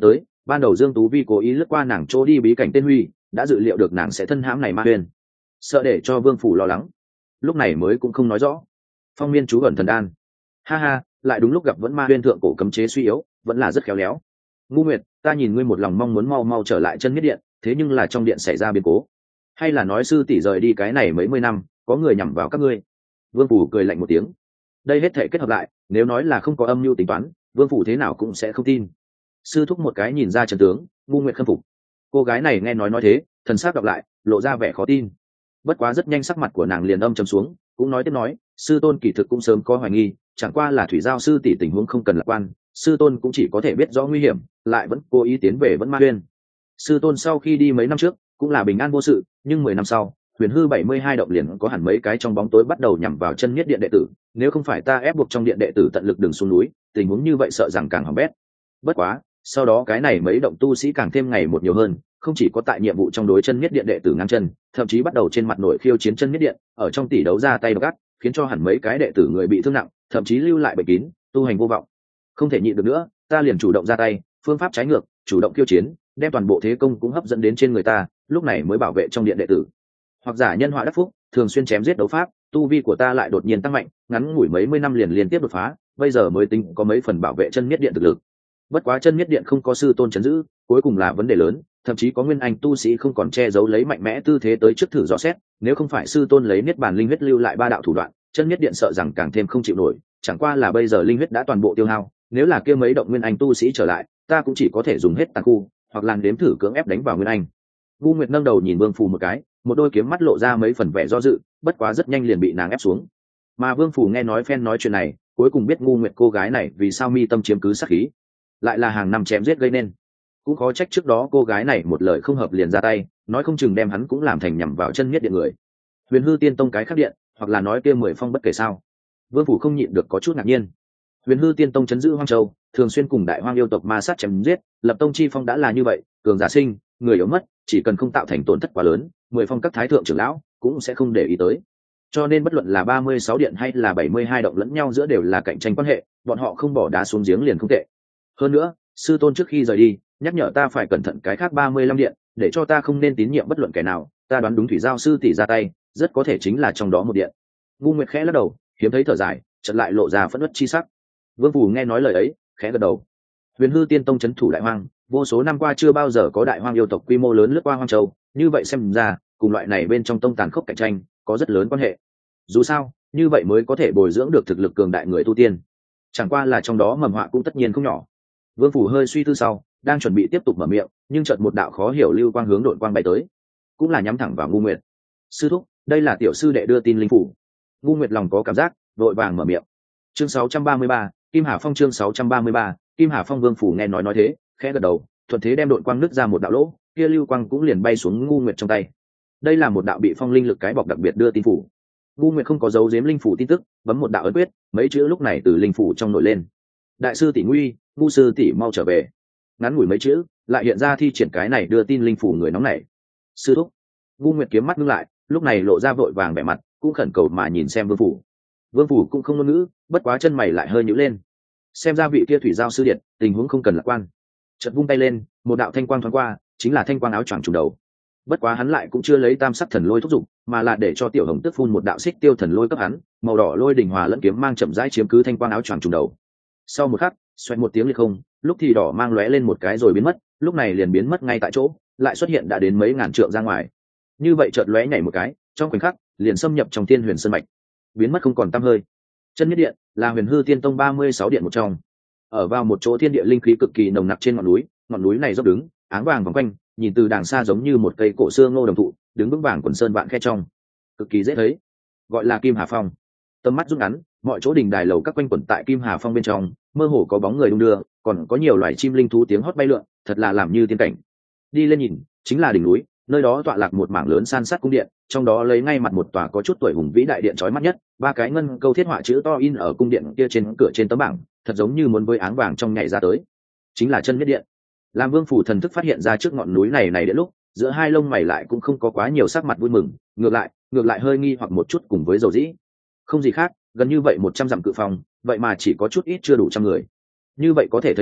ban đầu Dương Tú Vi cố ý lướt qua nàng chỗ đi bí cảnh tên Huy, đã dự liệu được nàng sẽ thân hãm này Ma Huyên, sợ để cho Vương Phủ lo lắng, lúc này mới cũng không nói rõ. Phong miên chú ẩn thần đan, ha ha, lại đúng lúc gặp vẫn Ma Huyên thượng cổ cấm chế suy yếu, vẫn là rất khéo léo. Ngu Nguyệt, ta nhìn ngươi một lòng mong muốn mau mau trở lại chân Miết Điện, thế nhưng là trong điện xảy ra biến cố, hay là nói sư tỷ rời đi cái này mấy mươi năm, có người nhằm vào các ngươi? Vương Phủ cười lạnh một tiếng. Đây hết thể kết hợp lại, nếu nói là không có âm mưu tính toán, Vương Phủ thế nào cũng sẽ không tin. Sư thúc một cái nhìn ra trận tướng, Ngu Nguyệt khâm phục. Cô gái này nghe nói thế, thần sắc đọc lại, lộ ra vẻ khó tin. Bất quá rất nhanh sắc mặt của nàng liền âm trầm xuống, cũng nói tiếp nói, sư tôn kỳ thực cũng sớm có hoài nghi, chẳng qua là thủy giao sư tỷ tình huống không cần lạc quan, sư tôn cũng chỉ có thể biết rõ nguy hiểm, lại vẫn cố ý tiến về vẫn Ma Huyên. Sư tôn sau khi đi mấy năm trước cũng là bình an vô sự, nhưng 10 năm sau huyền hư 72 động liền có hẳn mấy cái trong bóng tối bắt đầu nhằm vào chân Miết Điện đệ tử, nếu không phải ta ép buộc trong điện đệ tử tận lực đừng xuống núi, tình huống như vậy sợ rằng càng hỏng bét. Bất quá sau đó cái này mấy động tu sĩ càng thêm ngày một nhiều hơn, không chỉ có tại nhiệm vụ trong đối chân Miết Điện đệ tử ngang chân, thậm chí bắt đầu trên mặt nội khiêu chiến chân Miết Điện, ở trong tỷ đấu ra tay độc ác, khiến cho hẳn mấy cái đệ tử người bị thương nặng, thậm chí lưu lại bệnh kín, tu hành vô vọng. Không thể nhịn được nữa, ta liền chủ động ra tay, phương pháp trái ngược, chủ động khiêu chiến, đem toàn bộ thế công cũng hấp dẫn đến trên người ta, lúc này mới bảo vệ trong điện đệ tử. Hoặc giả nhân họa đắc phúc, thường xuyên chém giết đấu pháp, tu vi của ta lại đột nhiên tăng mạnh, ngắn ngủi mấy mươi năm liền liên tiếp đột phá, bây giờ mới tính có mấy phần bảo vệ chân Miết Điện thực lực. Bất quá chân Miết Điện không có sư tôn trấn giữ, cuối cùng là vấn đề lớn, thậm chí có nguyên anh tu sĩ không còn che giấu lấy mạnh mẽ tư thế tới trước thử dò xét, nếu không phải sư tôn lấy niết bàn linh huyết lưu lại 3 đạo thủ đoạn, chân Miết Điện sợ rằng càng thêm không chịu nổi, chẳng qua là bây giờ linh huyết đã toàn bộ tiêu hao, nếu là kia mấy động nguyên anh tu sĩ trở lại, ta cũng chỉ có thể dùng hết tàn khu, hoặc là đếm thử cưỡng ép đánh vào nguyên anh. Ngu Nguyệt nâng đầu nhìn Vương Phù một cái, một đôi kiếm mắt lộ ra mấy phần vẻ do dự, bất quá rất nhanh liền bị nàng ép xuống. Mà Vương Phù nghe nói phen nói chuyện này, cuối cùng biết Ngu Nguyệt cô gái này vì sao mi tâm chiếm cứ sát khí, lại là hàng năm chém giết gây nên. Cũng khó trách trước đó cô gái này một lời không hợp liền ra tay, nói không chừng đem hắn cũng làm thành nhằm vào chân Miết Điện người. Huyền Hư Tiên Tông cái khác điện, hoặc là nói kia 10 phong bất kể sao. Vương Phủ không nhịn được có chút ngạc nhiên. Huyền Hư Tiên Tông trấn giữ Hoang Châu, thường xuyên cùng đại hoang yêu tộc ma sát chém giết, lập tông chi phong đã là như vậy, cường giả sinh, người yếu mất, chỉ cần không tạo thành tổn thất quá lớn, 10 phong các thái thượng trưởng lão cũng sẽ không để ý tới. Cho nên bất luận là 36 điện hay là 72 động lẫn nhau giữa đều là cạnh tranh quan hệ, bọn họ không bỏ đá xuống giếng liền không tệ. Hơn nữa, sư tôn trước khi rời đi, nhắc nhở ta phải cẩn thận cái khác 35 điện, để cho ta không nên tín nhiệm bất luận kẻ nào, ta đoán đúng thủy giao sư tỷ ra tay, rất có thể chính là trong đó một điện. Ngu Nguyệt khẽ lắc đầu, hiếm thấy thở dài, chợt lại lộ ra phẫn uất chi sắc. Vương Phủ nghe nói lời ấy, khẽ gật đầu. Huyền Hư Tiên Tông trấn thủ đại hoang, vô số năm qua chưa bao giờ có đại hoang yêu tộc quy mô lớn lướt qua Hoang Châu, như vậy xem ra, cùng loại này bên trong tông tàn khốc cạnh tranh, có rất lớn quan hệ. Dù sao, như vậy mới có thể bồi dưỡng được thực lực cường đại người tu tiên. Chẳng qua là trong đó mầm họa cũng tất nhiên không nhỏ. Vương Phủ hơi suy tư sau, đang chuẩn bị tiếp tục mở miệng, nhưng chợt một đạo khó hiểu lưu quang hướng độn quang bay tới, cũng là nhắm thẳng vào Ngu Nguyệt. Sư thúc, đây là tiểu sư đệ đưa tin linh phủ. Ngu Nguyệt lòng có cảm giác, vội vàng mở miệng. Chương 633, Kim Hà Phong chương 633, Kim Hà Phong. Vương Phủ nghe nói thế, khẽ gật đầu, thuận thế đem độn quang nứt ra một đạo lỗ, kia lưu quang cũng liền bay xuống Ngu Nguyệt trong tay. Đây là một đạo bị phong linh lực cái bọc đặc biệt đưa tin phủ. Ngu Nguyệt không có giấu giếm linh phủ tin tức, bấm một đạo ấn quyết, mấy chữ lúc này từ linh phủ trong nổi lên. Đại sư tỷ nguy, Ngu sư tỷ mau trở về. Ngắn ngủi mấy chữ, lại hiện ra thi triển cái này đưa tin linh phủ người nóng này. Sư thúc. Ngu Nguyệt kiếm mắt ngưng lại, lúc này lộ ra vội vàng vẻ mặt, cũng khẩn cầu mà nhìn xem Vương Phủ. Vương Phủ cũng không ngôn ngữ, bất quá chân mày lại hơi nhíu lên. Xem ra vị kia thủy giao sư điện, tình huống không cần lạc quan. Chợt vung tay lên, một đạo thanh quang thoáng qua, chính là thanh quang áo choàng trùm đầu. Bất quá hắn lại cũng chưa lấy tam sắc thần lôi thúc giục, mà là để cho tiểu hồng tức phun một đạo xích tiêu thần lôi cấp hắn, màu đỏ lôi đỉnh hòa lẫn kiếm mang chậm rãi chiếm cứ thanh quang áo choàng trùm đầu. Sau một khắc, xoẹt một tiếng liệt không, lúc thì đỏ mang lóe lên một cái rồi biến mất, lúc này liền biến mất ngay tại chỗ, lại xuất hiện đã đến mấy ngàn trượng ra ngoài. Như vậy chợt lóe nhảy một cái, trong khoảnh khắc liền xâm nhập trong Thiên Huyền Sơn mạch, biến mất không còn tăm hơi. Chân Nhất Điện là Huyền Hư Tiên Tông 36 điện một trong, ở vào một chỗ thiên địa linh khí cực kỳ nồng nặc trên ngọn núi này dốc đứng, áng vàng vòng quanh, nhìn từ đàng xa giống như một cây cổ xưa ngô đồng thụ, đứng vững vàng quần sơn vạn khe trong, cực kỳ dễ thấy, gọi là Kim Hà Phong. Tầm mắt rút ngắn, mọi chỗ đình đài lầu các quanh quẩn tại Kim Hà Phong bên trong, mơ hồ có bóng người đung đưa, còn có nhiều loài chim linh thú tiếng hót bay lượn, thật là làm như tiên cảnh. Đi lên nhìn, chính là đỉnh núi, nơi đó tọa lạc một mảng lớn san sát cung điện, trong đó lấy ngay mặt một tòa có chút tuổi hùng vĩ đại điện chói mắt nhất, 3 cái ngân câu thiết họa chữ to in ở cung điện kia trên cửa trên tấm bảng, thật giống như muốn với áng vàng trong nhảy ra tới. Chính là Chân Nhất Điện. Làm Vương Phủ thần thức phát hiện ra trước ngọn núi này điện lúc, giữa hai lông mày lại cũng không có quá nhiều sắc mặt vui mừng, ngược lại hơi nghi hoặc một chút cùng với dầu dĩ. Không gì khác, gần như vậy 100 dặm cự phong, vậy mà chỉ có chút ít chưa đủ trăm người. Như vậy có thể thấy được,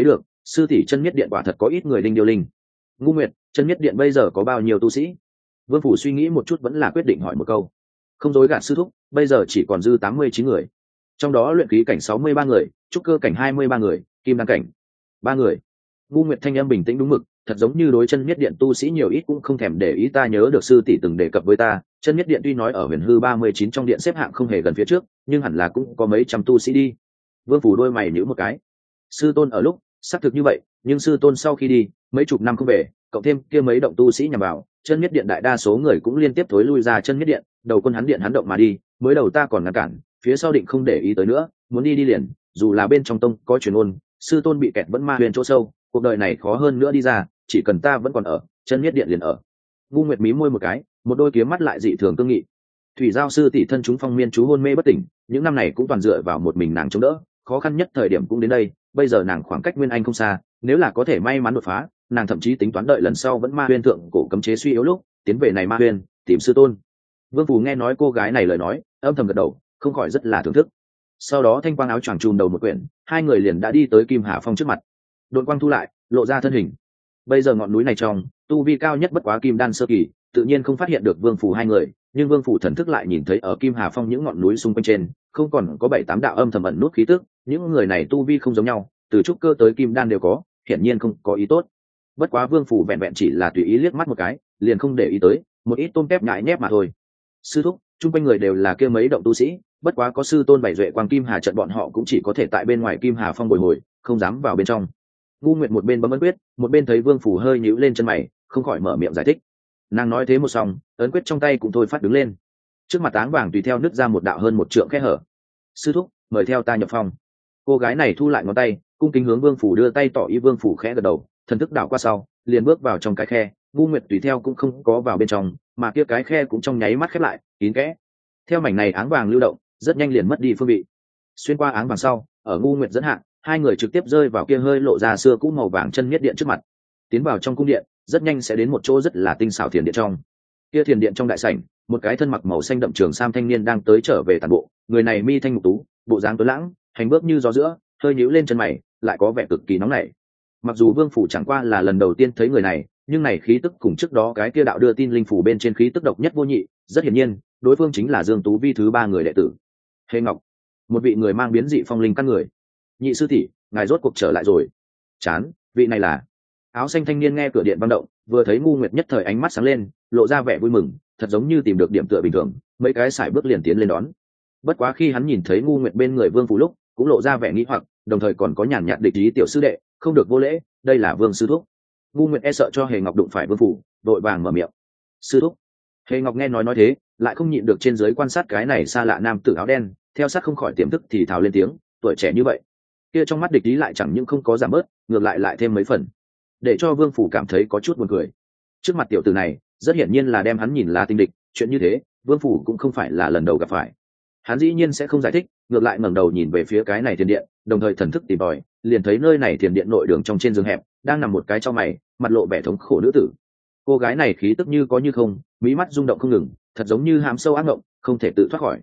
sư tỷ chân nhất điện quả thật có ít người đinh điêu linh. Ngu Nguyệt, chân nhất điện bây giờ có bao nhiêu tu sĩ? Vương Phủ suy nghĩ một chút vẫn là quyết định hỏi một câu. Không dối gạt sư thúc, bây giờ chỉ còn dư 89 người, trong đó luyện khí cảnh 63 người, trúc cơ cảnh 23 người, kim đan cảnh 3 người. Ngu Nguyệt thanh âm bình tĩnh đúng mực, thật giống như đối chân nhất điện tu sĩ nhiều ít cũng không thèm để ý. Ta nhớ được sư tỷ từng đề cập với ta, chân nhất điện tuy nói ở huyền hư 39 trong điện xếp hạng không hề gần phía trước, nhưng hẳn là cũng có mấy trăm tu sĩ đi. Vương Phủ đôi mày nhíu một cái. Sư tôn ở lúc xác thực như vậy, nhưng sư tôn sau khi đi mấy chục năm không về, cộng thêm kia mấy động tu sĩ nhằm vào chân nhất điện, đại đa số người cũng liên tiếp thối lui ra chân nhất điện. Đầu quân hắn điện hắn động mà đi, mới đầu ta còn ngăn cản, phía sau định không để ý tới nữa, muốn đi liền, dù là bên trong tông có truyền ôn sư tôn bị kẹt vẫn ma huyền chỗ sâu, cuộc đời này khó hơn nữa đi ra, chỉ cần ta vẫn còn ở chân nhất điện liền ở. Ngu Nguyệt mí môi một cái, một đôi kiếm mắt lại dị thường cương nghị. Thủy Giao sư tỷ thân chúng phong miên chú hôn mê bất tỉnh, những năm này cũng toàn dựa vào một mình nàng chống đỡ, khó khăn nhất thời điểm cũng đến đây, bây giờ nàng khoảng cách Nguyên Anh không xa, nếu là có thể may mắn đột phá, nàng thậm chí tính toán đợi lần sau vẫn ma huyền thượng cổ cấm chế suy yếu lúc tiến về này ma huyền tìm sư tôn. Vương Phù nghe nói cô gái này lời nói, âm thầm gật đầu, không khỏi rất là thưởng thức. Sau đó thanh quang áo choàng trùm đầu một quyển, hai người liền đã đi tới Kim Hà Phong trước mặt. Đột quang thu lại, lộ ra thân hình. Bây giờ ngọn núi này trong, tu vi cao nhất bất quá kim đan sơ kỳ, tự nhiên không phát hiện được Vương Phù hai người, nhưng Vương Phù thần thức lại nhìn thấy ở Kim Hà Phong những ngọn núi xung quanh trên, không còn có 7-8 đạo âm thầm ẩn nút khí tức, những người này tu vi không giống nhau, từ trúc cơ tới kim đan đều có, hiển nhiên không có ý tốt. Bất quá Vương Phù vẹn vẹn chỉ là tùy ý liếc mắt một cái, liền không để ý tới, một ít tôm tép nhại nhép mà thôi. Sư thúc, chung quanh người đều là kia mấy động tu sĩ, bất quá có sư tôn bảy duệ quang Kim Hà trận, bọn họ cũng chỉ có thể tại bên ngoài Kim Hà Phong bồi hồi, không dám vào bên trong. Ngu Nguyệt một bên bấm ấn quyết, một bên thấy Vương Phù hơi nhíu lên chân mày, không khỏi mở miệng giải thích. Nàng nói thế một xong, ấn quyết trong tay cũng thôi phát đứng lên. Trước mặt áng vàng tùy theo nứt ra một đạo hơn một trượng khe hở. Sư thúc, mời theo ta nhập phong. Cô gái này thu lại ngón tay, cung kính hướng Vương Phù đưa tay tỏ ý. Vương Phù khẽ gật đầu, thần thức đảo qua sau, liền bước vào trong cái khe. Ngu Nguyệt tùy theo cũng không có vào bên trong, mà kia cái khe cũng trong nháy mắt khép lại, kín kẽ. Theo mảnh này áng vàng lưu động, rất nhanh liền mất đi phương vị. Xuyên qua áng vàng sau, ở Ngu Nguyệt dẫn hạng, hai người trực tiếp rơi vào kia hơi lộ ra xưa cũ màu vàng chân nhất điện trước mặt. Tiến vào trong cung điện, rất nhanh sẽ đến một chỗ rất là tinh xảo thiền điện trong. Kia thiền điện trong đại sảnh, một cái thân mặc màu xanh đậm trường sam thanh niên đang tới trở về tản bộ. Người này mi thanh mục tú, bộ dáng tuấn lãng, hành bước như gió giữa, hơi nhíu lên chân mày, lại có vẻ cực kỳ nóng nảy. Mặc dù Vương Phủ chẳng qua là lần đầu tiên thấy người này, nhưng này khí tức cùng trước đó cái kia đạo đưa tin linh phủ bên trên khí tức độc nhất vô nhị, rất hiển nhiên, đối phương chính là Dương Tú Vi thứ 3 người đệ tử. Hề Ngọc, một vị người mang biến dị phong linh căn người. Nhị sư tỷ, ngài rốt cuộc trở lại rồi. Chán, vị này là. Áo xanh thanh niên nghe cửa điện vang động, vừa thấy Ngu Nguyệt nhất thời ánh mắt sáng lên, lộ ra vẻ vui mừng, thật giống như tìm được điểm tựa bình thường, mấy cái sải bước liền tiến lên đón. Bất quá khi hắn nhìn thấy Ngu Nguyệt bên người Vương Phủ lúc, cũng lộ ra vẻ nghi hoặc, đồng thời còn có nhàn nhạt địch ý. Tiểu sư đệ, không được vô lễ, đây là Vương sư thúc. Ngu Nguyệt e sợ cho Hề Ngọc đụng phải Vương Phủ, đội vàng mở miệng. Sư thúc. Hề Ngọc nghe nói thế, lại không nhịn được trên dưới quan sát cái này xa lạ nam tử áo đen, theo sát không khỏi tiềm thức thì thào lên tiếng, tuổi trẻ như vậy. Kia trong mắt địch ý lại chẳng những không có giảm bớt, ngược lại thêm mấy phần, để cho Vương Phủ cảm thấy có chút buồn cười. Trước mặt tiểu tử này, rất hiển nhiên là đem hắn nhìn là tinh địch, chuyện như thế, Vương Phủ cũng không phải là lần đầu gặp phải. Hắn dĩ nhiên sẽ không giải thích, ngược lại ngẩng đầu nhìn về phía cái này thiền điện, đồng thời thần thức tìm tòi, liền thấy nơi này thiền điện nội đường trong trên giường hẹp, đang nằm một cái trong mày, mặt lộ vẻ thống khổ nữ tử. Cô gái này khí tức như có như không, mí mắt rung động không ngừng, thật giống như hám sâu ác mộng, không thể tự thoát khỏi.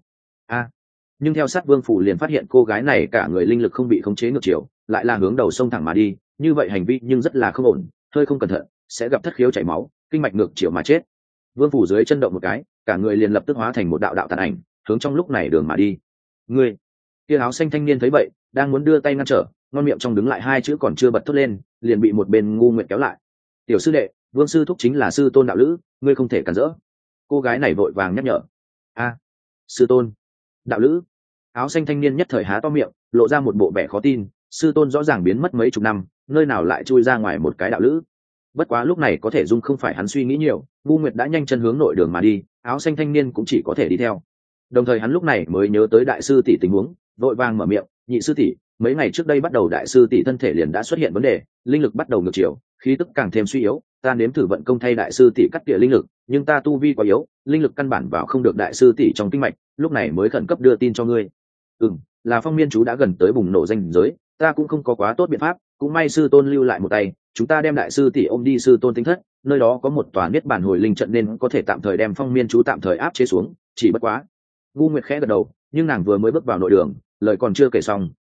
Nhưng theo sát Vương Phủ liền phát hiện cô gái này cả người linh lực không bị khống chế ngược chiều, lại là hướng đầu sông thẳng mà đi, như vậy hành vi nhưng rất là không ổn, hơi không cẩn thận sẽ gặp thất khiếu chảy máu, kinh mạch ngược chiều mà chết. Vương Phủ dưới chân động một cái, cả người liền lập tức hóa thành một đạo đạo tàn ảnh, hướng trong lúc này đường mà đi. Ngươi, kia áo xanh thanh niên thấy vậy, đang muốn đưa tay ngăn trở, ngon miệng trong đứng lại hai chữ còn chưa bật thốt lên, liền bị một bên Ngu Nguyệt kéo lại. Tiểu sư đệ, Vương sư thúc chính là sư tôn đạo lữ, ngươi không thể cản rỡ. Cô gái này vội vàng nhắc nhở. Sư tôn, đạo lữ. Áo xanh thanh niên nhất thời há to miệng, lộ ra một bộ vẻ khó tin, sư tôn rõ ràng biến mất mấy chục năm, nơi nào lại chui ra ngoài một cái đạo lữ. Bất quá lúc này có thể dung không phải hắn suy nghĩ nhiều, Ngu Nguyệt đã nhanh chân hướng nội đường mà đi, áo xanh thanh niên cũng chỉ có thể đi theo. Đồng thời hắn lúc này mới nhớ tới đại sư tỷ tình huống, vội vàng mở miệng, nhị sư tỷ, mấy ngày trước đây bắt đầu đại sư tỷ thân thể liền đã xuất hiện vấn đề, linh lực bắt đầu ngược chiều, khí tức càng thêm suy yếu, ta nếm thử vận công thay đại sư tỷ cắt tỉa linh lực, nhưng ta tu vi quá yếu, linh lực căn bản vào không được đại sư tỷ trong kinh mạch, lúc này mới khẩn cấp đưa tin cho ngươi. Là phong miên chú đã gần tới bùng nổ danh giới, ta cũng không có quá tốt biện pháp, cũng may sư tôn lưu lại một tay, chúng ta đem đại sư tỷ ôm đi sư tôn tinh thất, nơi đó có một tòa niết bàn hồi linh trận nên có thể tạm thời đem phong miên chú tạm thời áp chế xuống, chỉ bất quá. Ngu Nguyệt khẽ gật đầu, nhưng nàng vừa mới bước vào nội đường, lời còn chưa kể xong,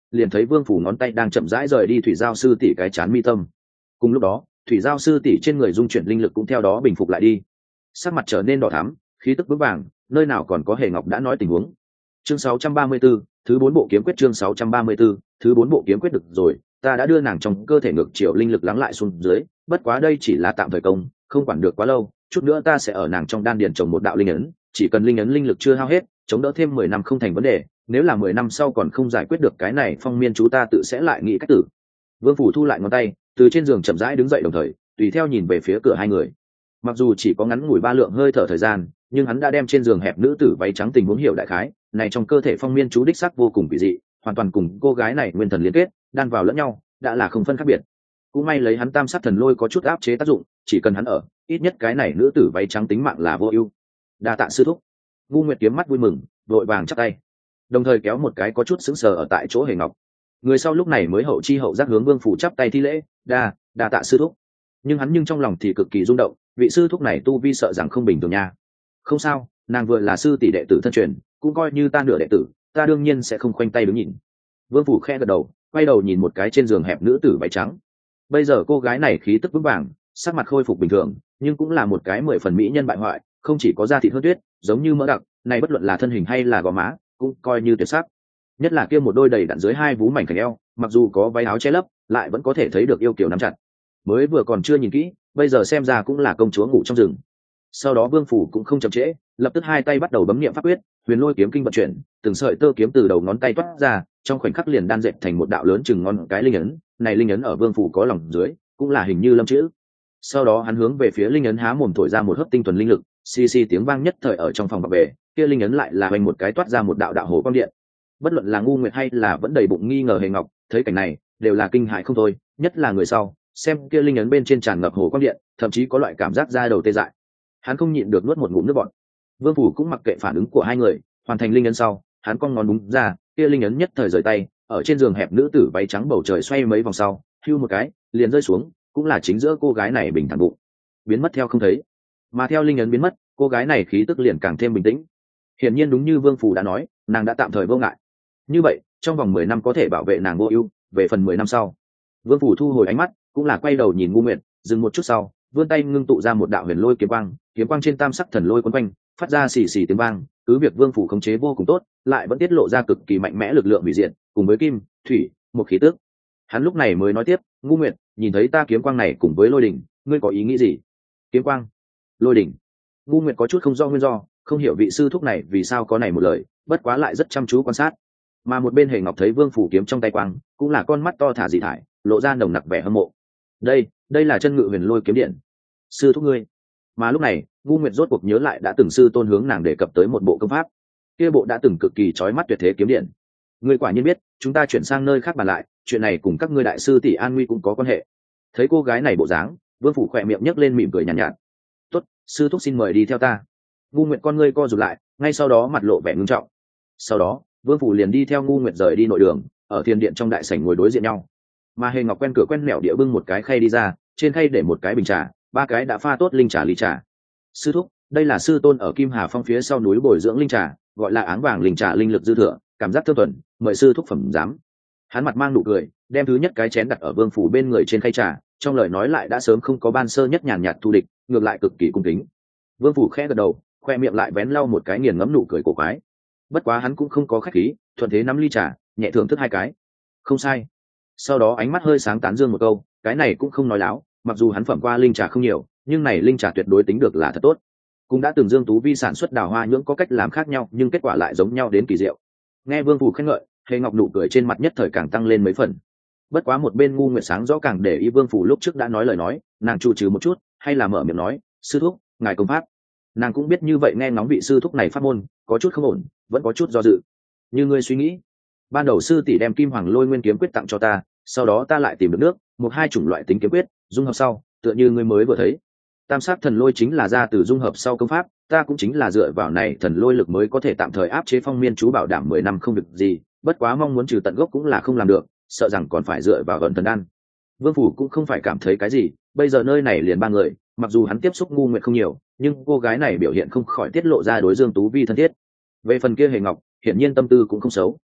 liền thấy Vương Phủ ngón tay đang chậm rãi rời đi thủy giao sư tỷ cái chán mi tâm. Cùng lúc đó thủy giao sư tỷ trên người dung chuyển linh lực cũng theo đó bình phục lại đi, sắc mặt trở nên đỏ thắm, khí tức vững vàng, nơi nào còn có Hề Ngọc đã nói tình huống. Chương 634, thứ 4 bộ kiếm quyết. Chương 634, thứ 4 bộ kiếm quyết. Được rồi, ta đã đưa nàng trong cơ thể ngược chiều linh lực lắng lại xuống dưới, bất quá đây chỉ là tạm thời công, không quản được quá lâu, chút nữa ta sẽ ở nàng trong đan điền trồng một đạo linh ấn, chỉ cần linh ấn linh lực chưa hao hết, chống đỡ thêm 10 năm không thành vấn đề, nếu là 10 năm sau còn không giải quyết được cái này phong miên chú ta tự sẽ lại nghĩ cách tử. Vương Phủ thu lại ngón tay, từ trên giường chậm rãi đứng dậy, đồng thời tùy theo nhìn về phía cửa hai người. Mặc dù chỉ có ngắn ngủi 3 lượng hơi thở thời gian, nhưng hắn đã đem trên giường hẹp nữ tử váy trắng tình huống hiểu đại khái, này trong cơ thể phong miên chú đích sắc vô cùng kỳ dị, hoàn toàn cùng cô gái này nguyên thần liên kết, đan vào lẫn nhau, đã là không phân khác biệt. Cũng may lấy hắn tam sát thần lôi có chút áp chế tác dụng, chỉ cần hắn ở, ít nhất cái này nữ tử váy trắng tính mạng là vô ưu. Đa tạ sư thúc. Ngu Nguyệt kiếm mắt vui mừng, vội vàng chắp tay, đồng thời kéo một cái có chút sững sờ ở tại chỗ Hề Ngọc. Người sau lúc này mới hậu chi hậu giác hướng Vương Phủ chắp tay thi lễ, đa tạ sư thúc. Nhưng hắn trong lòng thì cực kỳ rung động, vị sư thúc này tu vi sợ rằng không bình thường nha. Không sao, nàng vừa là sư tỷ đệ tử thân truyền, cũng coi như ta nửa đệ tử, ta đương nhiên sẽ không khoanh tay đứng nhìn. Vương Phủ khẽ gật đầu, quay đầu nhìn một cái trên giường hẹp nữ tử váy trắng. Bây giờ cô gái này khí tức vững vàng, sắc mặt khôi phục bình thường, nhưng cũng là một cái 10 phần mỹ nhân bại hoại, không chỉ có da thịt hơn tuyết, giống như mỡ đặc, này bất luận là thân hình hay là gò má, cũng coi như tuyệt sắc. Nhất là kia một đôi đầy đặn dưới hai vú mảnh khảnh eo, mặc dù có váy áo che lấp, lại vẫn có thể thấy được yêu kiều nắm chặt. Mới vừa còn chưa nhìn kỹ, bây giờ xem ra cũng là công chúa ngủ trong rừng. Sau đó Vương Phủ cũng không chậm trễ, lập tức hai tay bắt đầu bấm niệm pháp quyết, huyền lôi kiếm kinh vận chuyển, từng sợi tơ kiếm từ đầu ngón tay toát ra, trong khoảnh khắc liền đan dệt thành một đạo lớn chừng ngón cái linh ấn. Này linh ấn ở Vương Phủ có lòng dưới, cũng là hình như lâm chữ. Sau đó hắn hướng về phía linh ấn há mồm thổi ra một hớp tinh thuần linh lực, xì xì tiếng vang nhất thời ở trong phòng bập bể, kia linh ấn lại là hoành một cái toát ra một đạo đạo hồ quang điện. Bất luận là Ngu Nguyệt hay là vẫn đầy bụng nghi ngờ Hề Ngọc, thấy cảnh này đều là kinh hãi không thôi, nhất là người sau, xem kia linh ấn bên trên tràn ngập hồ quang điện, thậm chí có loại cảm giác da đầu tê dại. Hắn không nhịn được nuốt một ngụm nước bọt. Vương Phủ cũng mặc kệ phản ứng của hai người, hoàn thành linh ấn sau, hắn cong ngón đúng ra, kia linh ấn nhất thời rời tay, ở trên giường hẹp nữ tử váy trắng bầu trời xoay mấy vòng sau, hưu một cái, liền rơi xuống, cũng là chính giữa cô gái này bình thản bụng, biến mất theo không thấy. Mà theo linh ấn biến mất, cô gái này khí tức liền càng thêm bình tĩnh. Hiển nhiên đúng như Vương Phủ đã nói, nàng đã tạm thời vô ngại. Như vậy, trong vòng 10 năm có thể bảo vệ nàng vô ưu, về phần 10 năm sau. Vương Phủ thu hồi ánh mắt, cũng là quay đầu nhìn Ngu Nguyệt, dừng một chút sau, vươn tay ngưng tụ ra một đạo huyền lôi kiếm quang trên tam sắc thần lôi quấn quanh, phát ra xì xì tiếng vang, cứ việc Vương Phủ khống chế vô cùng tốt, lại vẫn tiết lộ ra cực kỳ mạnh mẽ lực lượng hủy diệt, cùng với kim, thủy, một khí tức. Hắn lúc này mới nói tiếp, Ngu Nguyệt, nhìn thấy ta kiếm quang này cùng với lôi đỉnh, ngươi có ý nghĩ gì? Kiếm quang, lôi đỉnh. Ngu Nguyệt có chút không rõ nguyên do, không hiểu vị sư thúc này vì sao có này một lời, bất quá lại rất chăm chú quan sát. Mà một bên Hề Ngọc thấy Vương Phủ kiếm trong tay quang, cũng là con mắt to thả dị thải, lộ ra nồng nặc vẻ hâm mộ. Đây là chân ngự huyền lôi kiếm điện. Sư thúc ngươi. Mà lúc này, Ngu Nguyệt rốt cuộc nhớ lại đã từng sư tôn hướng nàng đề cập tới một bộ công pháp. Kia bộ đã từng cực kỳ chói mắt tuyệt thế kiếm điện. Ngươi quả nhiên biết, chúng ta chuyển sang nơi khác bàn lại, chuyện này cùng các ngươi đại sư tỷ an nguy cũng có quan hệ. Thấy cô gái này bộ dáng, Vương Phủ khỏe miệng nhếch lên mỉm cười nhàn nhạt. Tốt, sư thúc xin mời đi theo ta. Ngu Nguyệt con ngươi co rụt lại, ngay sau đó mặt lộ vẻ ngưng trọng. Sau đó, Vương Phủ liền đi theo Ngu Nguyệt rời đi nội đường, ở thiên điện trong đại sảnh ngồi đối diện nhau. Mà Hề Ngọc quen cửa quen mẹo địa bưng một cái khay đi ra, trên khay để một cái bình trà, 3 cái đã pha tốt linh trà ly trà. Sư thúc, đây là sư tôn ở Kim Hà Phong phía sau núi bồi dưỡng linh trà, gọi là áng vàng linh trà, linh lực dư thừa, cảm giác thơm thuần, mời sư thúc phẩm giám. Hắn mặt mang nụ cười, đem thứ nhất cái chén đặt ở Vương Phủ bên người trên khay trà, trong lời nói lại đã sớm không có ban sơ nhất nhàn nhạt thù địch, ngược lại cực kỳ cung kính. Vương Phủ khẽ gật đầu, khoe miệng lại vén lau một cái nghiền ngẫm nụ cười cổ quái. Bất quá hắn cũng không có khách khí, thuận thế nắm ly trà, nhẹ thưởng thức 2 cái. Không sai. Sau đó ánh mắt hơi sáng tán dương một câu, cái này cũng không nói láo, mặc dù hắn phẩm qua linh trà không nhiều, nhưng này linh trà tuyệt đối tính được là thật tốt. Cũng đã từng Dương Tú Vi sản xuất đào hoa nhưỡng có cách làm khác nhau, nhưng kết quả lại giống nhau đến kỳ diệu. Nghe Vương Phủ khen ngợi, Hề Ngọc nụ cười trên mặt nhất thời càng tăng lên mấy phần. Bất quá một bên Ngu Nguyệt sáng rõ càng để ý Vương Phủ lúc trước đã nói lời nói, nàng trụ trừ một chút, hay là mở miệng nói, sư thúc, ngài công pháp. Nàng cũng biết như vậy nghe ngóng vị sư thúc này pháp môn, có chút không ổn, vẫn có chút do dự. Như ngươi suy nghĩ, ban đầu sư tỷ đem Kim Hoàng Lôi Nguyên kiếm quyết tặng cho ta, sau đó ta lại tìm được nước, một hai chủng loại tính kiếm quyết, dung hợp sau, tựa như ngươi mới vừa thấy. Tam sát thần lôi chính là ra từ dung hợp sau công pháp, ta cũng chính là dựa vào này thần lôi lực mới có thể tạm thời áp chế phong miên chú bảo đảm 10 năm không việc gì, bất quá mong muốn trừ tận gốc cũng là không làm được, sợ rằng còn phải dựa vào gần thần đan. Vương Phủ cũng không phải cảm thấy cái gì, bây giờ nơi này liền 3 người, mặc dù hắn tiếp xúc Ngu Nguyệt không nhiều, nhưng cô gái này biểu hiện không khỏi tiết lộ ra đối Dương Tú Vi thân thiết. Về phần kia Hề Ngọc, hiển nhiên tâm tư cũng không xấu.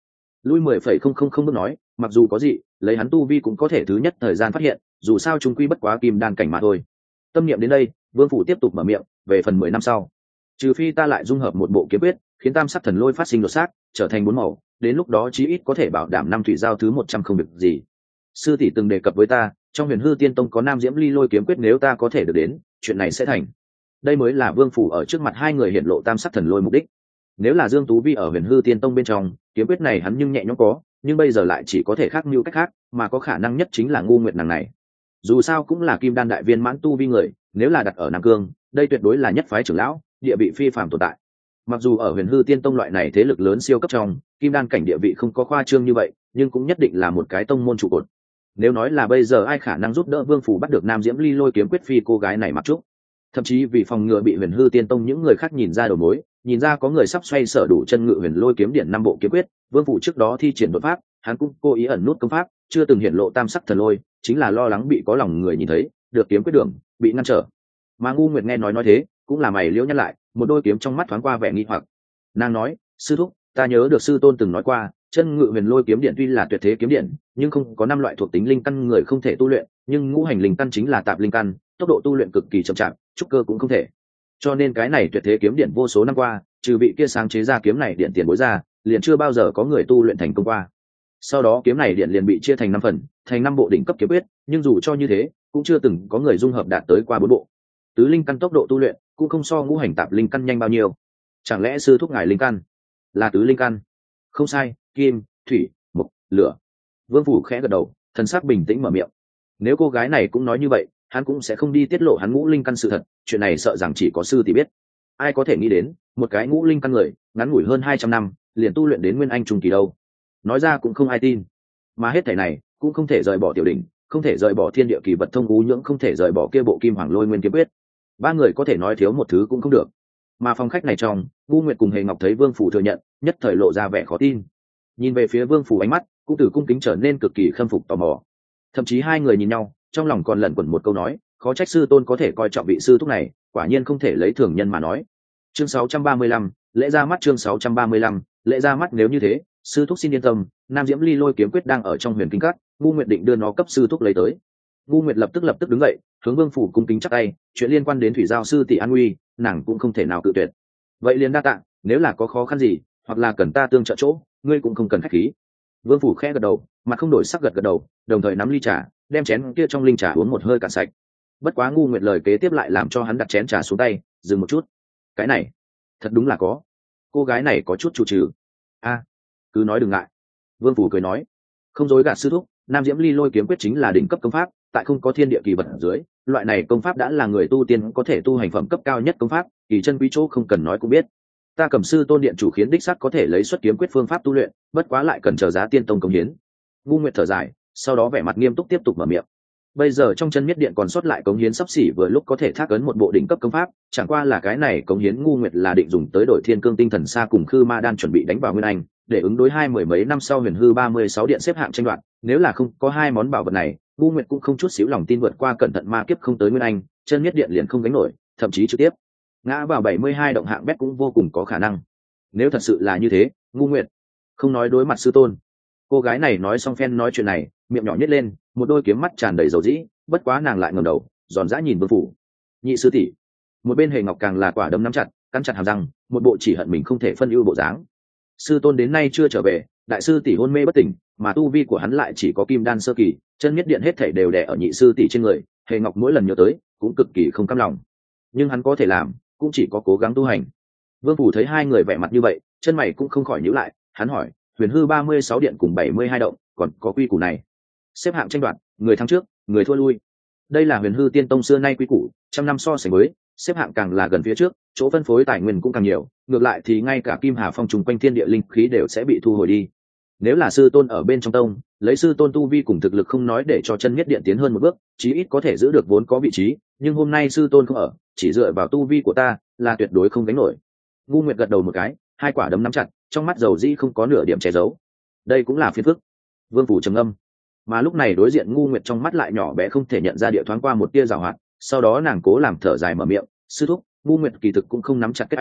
lui 10,000 bước nói, mặc dù có gì lấy hắn tu vi cũng có thể thứ nhất thời gian phát hiện, dù sao chúng quy bất quá kim đan cảnh mà thôi. Tâm niệm đến đây, Vương Phủ tiếp tục mở miệng, về phần 10 năm sau, trừ phi ta lại dung hợp một bộ kiếm quyết, khiến tam sắc thần lôi phát sinh đột xác, trở thành 4 màu, đến lúc đó chí ít có thể bảo đảm năm thủy giao thứ 100 không việc gì. Sư tỷ từng đề cập với ta, trong Huyền Hư Tiên Tông có Nam Diễm Ly Lôi kiếm quyết, nếu ta có thể được đến, chuyện này sẽ thành. Đây mới là Vương Phủ ở trước mặt hai người hiện lộ tam sắc thần lôi mục đích. Nếu là Dương Tú Vi ở Huyền Hư Tiên Tông bên trong, kiếm quyết này hắn nhưng nhẹ nhõm có, nhưng bây giờ lại chỉ có thể khác như cách khác, mà có khả năng nhất chính là ngu nguyệt nàng này. Dù sao cũng là kim đan đại viên mãn tu vi người, nếu là đặt ở Nam Cương, đây tuyệt đối là nhất phái trưởng lão, địa vị phi phàm tồn tại. Mặc dù ở Huyền Hư Tiên Tông loại này thế lực lớn siêu cấp trong, kim đan cảnh địa vị không có khoa trương như vậy, nhưng cũng nhất định là một cái tông môn trụ cột. Nếu nói là bây giờ ai khả năng giúp đỡ Vương Phủ bắt được Nam Diễm Ly Lôi kiếm quyết phi cô gái này mặc trúc. Thậm chí vì phòng ngừa bị Huyền Hư Tiên Tông những người khác nhìn ra đầu mối, nhìn ra có người sắp xoay sở đủ chân ngự Huyền Lôi kiếm điện 5 bộ kiếm quyết, Vương Phủ trước đó thi triển đột pháp, hắn cũng cố ý ẩn nút công pháp, chưa từng hiện lộ tam sắc thần lôi, chính là lo lắng bị có lòng người nhìn thấy, được kiếm quyết đường bị ngăn trở. Mà Ngu Nguyệt nghe nói thế, cũng là mày liễu nhăn lại, một đôi kiếm trong mắt thoáng qua vẻ nghi hoặc. Nàng nói, sư thúc, ta nhớ được sư tôn từng nói qua, chân ngự Huyền Lôi kiếm điện tuy là tuyệt thế kiếm điện, nhưng không có 5 loại thuộc tính linh căn người không thể tu luyện, nhưng ngũ hành linh căn chính là tạp linh căn, tốc độ tu luyện cực kỳ chậm chạp, trúc cơ cũng không thể. Cho nên cái này tuyệt thế kiếm điện vô số năm qua, trừ bị kia sáng chế ra kiếm này điện tiền bối ra, liền chưa bao giờ có người tu luyện thành công qua. Sau đó kiếm này điện liền bị chia thành 5 phần, thành 5 bộ đỉnh cấp kiếm quyết, nhưng dù cho như thế, cũng chưa từng có người dung hợp đạt tới qua 4 bộ. Tứ linh căn tốc độ tu luyện cũng không so ngũ hành tạp linh căn nhanh bao nhiêu. Chẳng lẽ sư thúc ngài linh căn là tứ linh căn? Không sai, kim, thủy, mộc, lửa. Vương Phủ khẽ gật đầu, thần sắc bình tĩnh mở miệng. Nếu cô gái này cũng nói như vậy, hắn cũng sẽ không đi tiết lộ hắn ngũ linh căn sự thật, chuyện này sợ rằng chỉ có sư tỷ biết. Ai có thể nghĩ đến, một cái ngũ linh căn người, ngắn ngủi hơn 200 năm, liền tu luyện đến nguyên anh trung kỳ đâu. Nói ra cũng không ai tin. Mà hết thảy này, cũng không thể rời bỏ tiểu đỉnh, không thể rời bỏ thiên địa kỳ vật thông ú nhưỡng, không thể rời bỏ kia bộ kim hoàng lôi nguyên kiếm quyết. Ba người có thể nói thiếu một thứ cũng không được. Mà phòng khách này trong, Ngu Nguyệt cùng Hề Ngọc thấy Vương Phủ thừa nhận, nhất thời lộ ra vẻ khó tin. Nhìn về phía Vương Phủ ánh mắt, cũng từ cung kính trở nên cực kỳ khâm phục tò mò. Thậm chí hai người nhìn nhau, trong lòng còn lẩn quẩn một câu nói, khó trách sư tôn có thể coi trọng vị sư thúc này, quả nhiên không thể lấy thường nhân mà nói. Chương 635, lễ ra mắt. Chương 635, lễ ra mắt. Nếu như thế, sư thúc xin yên tâm, Nam Diễm Ly Lôi kiếm quyết đang ở trong Huyền Kinh Các, Ngu Nguyệt định đưa nó cấp sư thúc lấy tới. Ngu Nguyệt lập tức đứng dậy, hướng Vương Phủ cung kính chắp tay, chuyện liên quan đến thủy giao sư tỷ an nguy, nàng cũng không thể nào cự tuyệt. Vậy liền đa tạ, nếu là có khó khăn gì, hoặc là cần ta tương trợ chỗ, ngươi cũng không cần khách khí. Vương Phủ khẽ gật đầu, mặt không đổi sắc gật đầu, đồng thời nắm ly trà, đem chén kia trong linh trà uống một hơi cạn sạch. Bất quá Ngu Nguyệt lời kế tiếp lại làm cho hắn đặt chén trà xuống tay, dừng một chút. Cái này, thật đúng là có. Cô gái này có chút chủ trừ. Cứ nói đừng ngại. Vương Phủ cười nói, không dối gạt sư thúc, Nam Diễm Ly Lôi kiếm quyết chính là đỉnh cấp công pháp, tại không có thiên địa kỳ vật ở dưới, loại này công pháp đã là người tu tiên có thể tu hành phẩm cấp cao nhất công pháp, kỳ chân quý chỗ không cần nói cũng biết. Ta Cẩm Sư tôn điện chủ khiến đích xác có thể lấy xuất kiếm quyết phương pháp tu luyện, bất quá lại cần chờ giá tiên tông công hiến. Ngu Nguyệt thở dài, sau đó vẻ mặt nghiêm túc tiếp tục mở miệng. Bây giờ trong chân miết điện còn sót lại cống hiến sắp xỉ vừa lúc có thể thác ấn một bộ đỉnh cấp công pháp, chẳng qua là cái này cống hiến Ngu Nguyệt là định dùng tới đổi Thiên Cương Tinh Thần Sa cùng Khư Ma Đan chuẩn bị đánh vào Nguyên Anh, để ứng đối 20 mấy năm sau Huyền Hư 36 điện xếp hạng tranh đoạt, nếu là không có hai món bảo vật này, Ngu Nguyệt cũng không chút xíu lòng tin vượt qua cẩn thận ma kiếp không tới Nguyên Anh, chân miết điện liền không gánh nổi, thậm chí trực tiếp ngã vào 72 động hạng bét cũng vô cùng có khả năng. Nếu thật sự là như thế, Ngu Nguyệt không nói đối mặt sư tôn. Cô gái này nói xong phen nói chuyện này, miệng nhỏ nhếch lên, một đôi kiếm mắt tràn đầy dầu dĩ, bất quá nàng lại ngẩng đầu, giòn giã nhìn Vương Phủ. Nhị sư tỷ. Một bên Hề Ngọc càng là quả đấm nắm chặt, cắn chặt hàm răng, một bộ chỉ hận mình không thể phân ưu bộ dáng. Sư tôn đến nay chưa trở về, đại sư tỷ hôn mê bất tỉnh, mà tu vi của hắn lại chỉ có kim đan sơ kỳ, chân nhất điện hết thảy đều đè ở nhị sư tỷ trên người, Hề Ngọc mỗi lần nhớ tới, cũng cực kỳ không cam lòng. Nhưng hắn có thể làm, cũng chỉ có cố gắng tu hành. Vương Phủ thấy hai người vẻ mặt như vậy, chân mày cũng không khỏi nhíu lại, hắn hỏi, Huyền Hư 36 điện cùng 72 động, còn có quy củ này. Xếp hạng tranh đoạt, người thắng trước, người thua lui. Đây là Huyền Hư Tiên Tông xưa nay quy củ, trăm năm so sánh với, xếp hạng càng là gần phía trước, chỗ phân phối tài nguyên cũng càng nhiều, ngược lại thì ngay cả Kim Hà Phong trùng quanh thiên địa linh khí đều sẽ bị thu hồi đi. Nếu là sư tôn ở bên trong tông, lấy sư tôn tu vi cùng thực lực không nói để cho chân nhất điện tiến hơn một bước, chí ít có thể giữ được vốn có vị trí, nhưng hôm nay sư tôn không ở, chỉ dựa vào tu vi của ta, là tuyệt đối không gánh nổi. Ngu Nguyệt gật đầu một cái, hai quả đấm nắm chặt, trong mắt dầu dĩ không có nửa điểm che giấu. Đây cũng là phiền phức. Vương Phủ trầm ngâm, mà lúc này đối diện Ngu Nguyệt trong mắt lại nhỏ bé không thể nhận ra địa thoáng qua một tia giảo hoạt, sau đó nàng cố làm thở dài mở miệng, sư thúc, Ngu Nguyệt kỳ thực cũng không nắm chặt kết anh,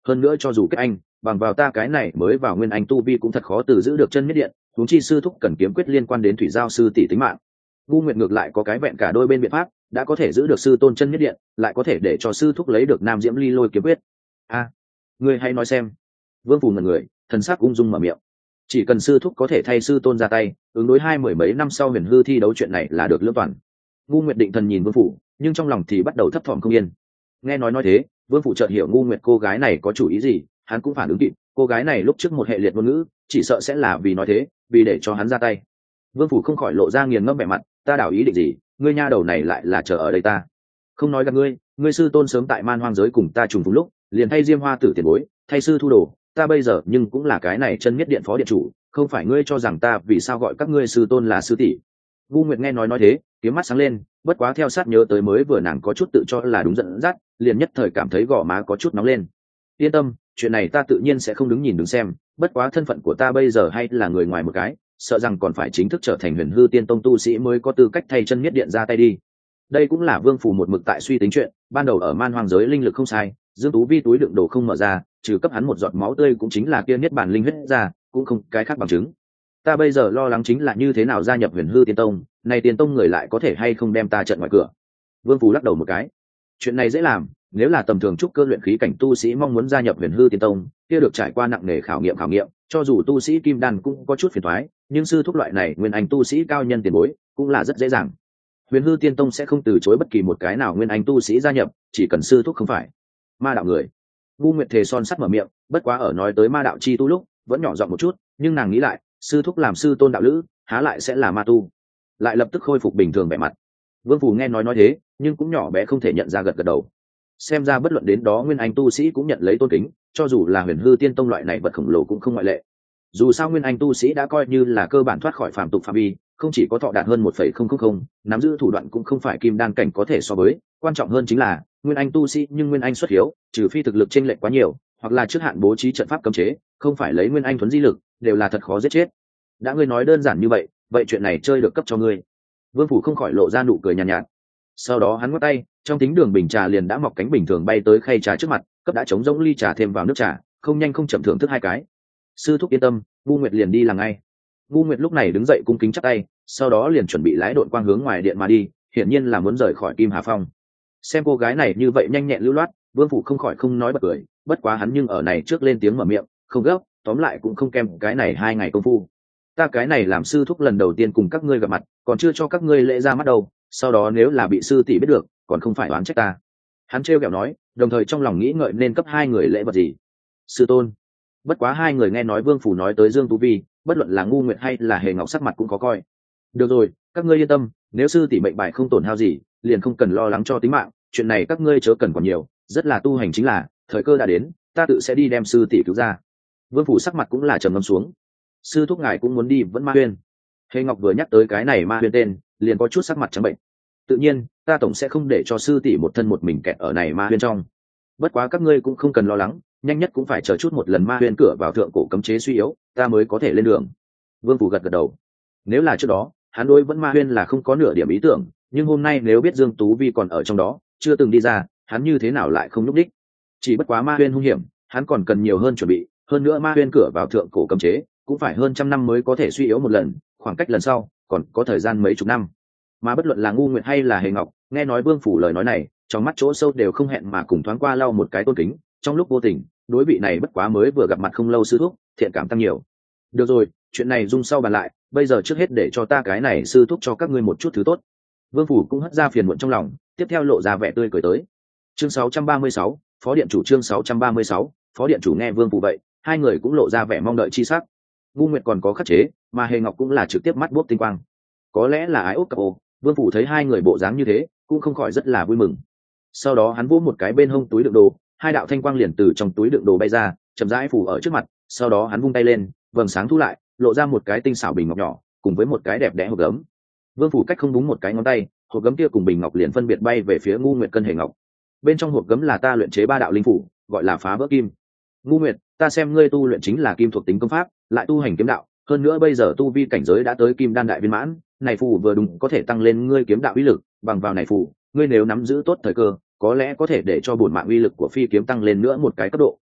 hơn nữa cho dù kết anh bằng vào ta cái này mới vào nguyên anh tu vi cũng thật khó từ giữ được chân nhất điện, huống chi sư thúc cần kiếm quyết liên quan đến thủy giao sư tỷ tính mạng. Vu Nguyệt ngược lại có cái vẹn cả đôi bên biện pháp, đã có thể giữ được sư tôn chân nhất điện, lại có thể để cho sư thúc lấy được Nam Diễm Ly Lôi kiếm quyết. Ngươi hay nói xem. Vương Phủ ngẩn người, thần sắc ung dung mở miệng. Chỉ cần sư thúc có thể thay sư tôn ra tay, ứng đối mười mấy năm sau huyền hư thi đấu chuyện này là được lưỡng toàn. Ngu Nguyệt định thần nhìn Vương Phủ, nhưng trong lòng thì bắt đầu thấp thỏm không yên. Nghe nói thế, Vương Phủ chợt hiểu Ngu Nguyệt cô gái này có chủ ý gì, hắn cũng phản ứng kịp, cô gái này lúc trước một hệ liệt ngôn ngữ, chỉ sợ sẽ là vì nói thế, vì để cho hắn ra tay. Vương Phủ không khỏi lộ ra nghiền ngẫm vẻ mặt, ta đảo ý định gì, ngươi nha đầu này lại là chờ ở đây ta. Không nói gặp ngươi sư tôn sớm tại man hoang giới cùng ta trùng phùng lúc, liền thay Diêm Hoa tử tiền bối, thay sư thu đồ, ta bây giờ nhưng cũng là cái này chân nhất điện phó điện chủ, không phải ngươi cho rằng ta vì sao gọi các ngươi sư tôn là sư tỷ. Vu Nguyệt nghe nói thế, kiếm mắt sáng lên, bất quá theo sát nhớ tới mới vừa nàng có chút tự cho là đúng dẫn dắt, liền nhất thời cảm thấy gò má có chút nóng lên. Yên tâm, chuyện này ta tự nhiên sẽ không đứng nhìn đứng xem, bất quá thân phận của ta bây giờ hay là người ngoài một cái, sợ rằng còn phải chính thức trở thành huyền hư tiên tông tu sĩ mới có tư cách thay chân nhất điện ra tay đi. Đây cũng là Vương Phủ một mực tại suy tính chuyện, ban đầu ở man hoang giới linh lực không sai, Dương Tú Vi túi đựng đồ không mở ra, trừ cấp hắn một giọt máu tươi cũng chính là kia niết bàn linh huyết ra, cũng không cái khác bằng chứng. Ta bây giờ lo lắng chính là như thế nào gia nhập huyền hư tiên tông, này tiên tông người lại có thể hay không đem ta trận ngoài cửa. Vương Phủ lắc đầu một cái. Chuyện này dễ làm, nếu là tầm thường trúc cơ luyện khí cảnh tu sĩ mong muốn gia nhập huyền hư tiên tông, kia được trải qua nặng nề khảo nghiệm, cho dù tu sĩ kim đan cũng có chút phiền toái, nhưng sư thúc loại này nguyên anh tu sĩ cao nhân tiền bối, cũng là rất dễ dàng. Huyền hư tiên tông sẽ không từ chối bất kỳ một cái nào nguyên anh tu sĩ gia nhập, chỉ cần sư thúc không phải ma đạo người. Vu Nguyệt thề son sắt mở miệng, bất quá ở nói tới ma đạo chi tu lúc vẫn nhỏ giọng một chút, nhưng nàng nghĩ lại, sư thúc làm sư tôn đạo lữ, há lại sẽ là ma tu. Lại lập tức khôi phục bình thường vẻ mặt. Vương Phủ nghe nói thế, nhưng cũng nhỏ bé không thể nhận ra, gật gật đầu. Xem ra bất luận đến đó nguyên anh tu sĩ cũng nhận lấy tôn kính, cho dù là huyền hư tiên tông loại này vật khổng lồ cũng không ngoại lệ. Dù sao nguyên anh tu sĩ đã coi như là cơ bản thoát khỏi phàm tục phạm vi, không chỉ có thọ đạt hơn 1,000, nắm giữ thủ đoạn cũng không phải kim đan cảnh có thể so với, quan trọng hơn chính là nguyên anh tu sĩ nhưng nguyên anh xuất hiếu, trừ phi thực lực chênh lệch quá nhiều, hoặc là trước hạn bố trí trận pháp cấm chế, không phải lấy nguyên anh thuần di lực, đều là thật khó giết chết. Đã ngươi nói đơn giản như vậy chuyện này chơi được cấp cho ngươi. Vương Phủ không khỏi lộ ra nụ cười nhàn nhạt. Sau đó hắn ngoắc tay, trong tính đường bình trà liền đã mọc cánh bình thường bay tới khay trà trước mặt, cấp đã chống rỗng ly trà thêm vào nước trà, không nhanh không chậm thưởng thức 2 cái. Sư thúc yên tâm, Vu Nguyệt liền đi là ngay. Vu Nguyệt lúc này đứng dậy cung kính chắp tay, sau đó liền chuẩn bị lái đội quang hướng ngoài điện mà đi, hiển nhiên là muốn rời khỏi Kim Hà Phong. Xem cô gái này như vậy nhanh nhẹn lưu loát, Vương Phủ không khỏi không nói bật cười, bất quá hắn nhưng ở này trước lên tiếng mở miệng, không gấp, tóm lại cũng không kém cái này 2 ngày công phu. Ta cái này làm sư thúc lần đầu tiên cùng các ngươi gặp mặt, còn chưa cho các ngươi lễ ra mắt đâu, sau đó nếu là bị sư tỷ biết được, còn không phải oán trách ta. Hắn trêu ghẹo nói, đồng thời trong lòng nghĩ ngợi nên cấp 2 người lễ vật gì. Sư tôn. Bất quá 2 người nghe nói Vương Phủ nói tới Dương Tú Vi, bất luận là Ngu Nguyệt hay là Hề Ngọc sắc mặt cũng có coi. Được rồi, các ngươi yên tâm, nếu sư tỷ mệnh bài không tổn hao gì, liền không cần lo lắng cho tính mạng, chuyện này các ngươi chớ cần còn nhiều, rất là tu hành chính là, thời cơ đã đến, ta tự sẽ đi đem sư tỷ cứu ra. Vương Phủ sắc mặt cũng là trầm ngâm xuống. Sư thúc ngài cũng muốn đi vẫn Ma Huyên. Hề Ngọc vừa nhắc tới cái này Ma Huyên tên, liền có chút sắc mặt trắng bệnh. Tự nhiên, ta tổng sẽ không để cho sư tỷ một thân một mình kẹt ở này Ma Huyên trong. Bất quá các ngươi cũng không cần lo lắng, nhanh nhất cũng phải chờ chút một lần Ma Huyên cửa vào thượng cổ cấm chế suy yếu, ta mới có thể lên đường. Vương Phủ gật gật đầu. Nếu là trước đó, hắn đối vẫn Ma Huyên là không có nửa điểm ý tưởng, nhưng hôm nay nếu biết Dương Tú Vi còn ở trong đó, chưa từng đi ra, hắn như thế nào lại không lúc đích. Chỉ bất quá Ma Huyên hung hiểm, hắn còn cần nhiều hơn chuẩn bị, hơn nữa Ma Huyên cửa vào thượng cổ cấm chế cũng phải hơn 100 năm mới có thể suy yếu một lần, khoảng cách lần sau còn có thời gian mấy chục năm. Mà bất luận là Ngu Nguyệt hay là Hề Ngọc, nghe nói Vương Phủ lời nói này, trong mắt chỗ sâu đều không hẹn mà cùng thoáng qua lau một cái tôn kính, trong lúc vô tình, đối vị này bất quá mới vừa gặp mặt không lâu sư thúc, thiện cảm tăng nhiều. Được rồi, chuyện này dung sau bàn lại, bây giờ trước hết để cho ta cái này sư thúc cho các ngươi một chút thứ tốt. Vương Phủ cũng hất ra phiền muộn trong lòng, tiếp theo lộ ra vẻ tươi cười tới. Chương 636, phó điện chủ. Chương 636, phó điện chủ. Nghe Vương Phủ vậy, 2 người cũng lộ ra vẻ mong đợi chi sắc. Ngu Nguyệt còn có khắc chế, mà Hề Ngọc cũng là trực tiếp mắt buốc tinh quang. Có lẽ là ái út cặp ô, Vương Phủ thấy 2 người bộ dáng như thế, cũng không khỏi rất là vui mừng. Sau đó hắn vỗ một cái bên hông túi đựng đồ, 2 đạo thanh quang liền từ trong túi đựng đồ bay ra, chậm rãi phủ ở trước mặt, sau đó hắn vung tay lên, vầng sáng thu lại, lộ ra một cái tinh xảo bình ngọc nhỏ, cùng với một cái đẹp đẽ hộp gấm. Vương Phủ cách không đúng một cái ngón tay, hộp gấm kia cùng bình ngọc liền phân biệt bay về phía Ngu Nguyệt cân Hề Ngọc. Bên trong hộp gấm là ta luyện chế 3 đạo linh phủ, gọi là phá vỡ kim. Ngu Nguyệt, ta xem ngươi tu luyện chính là kim thuộc tính công pháp, lại tu hành kiếm đạo, hơn nữa bây giờ tu vi cảnh giới đã tới kim đan đại viên mãn, này phù vừa đúng có thể tăng lên ngươi kiếm đạo uy lực, bằng vào này phù, ngươi nếu nắm giữ tốt thời cơ, có lẽ có thể để cho bổn mạng uy lực của phi kiếm tăng lên nữa một cái cấp độ.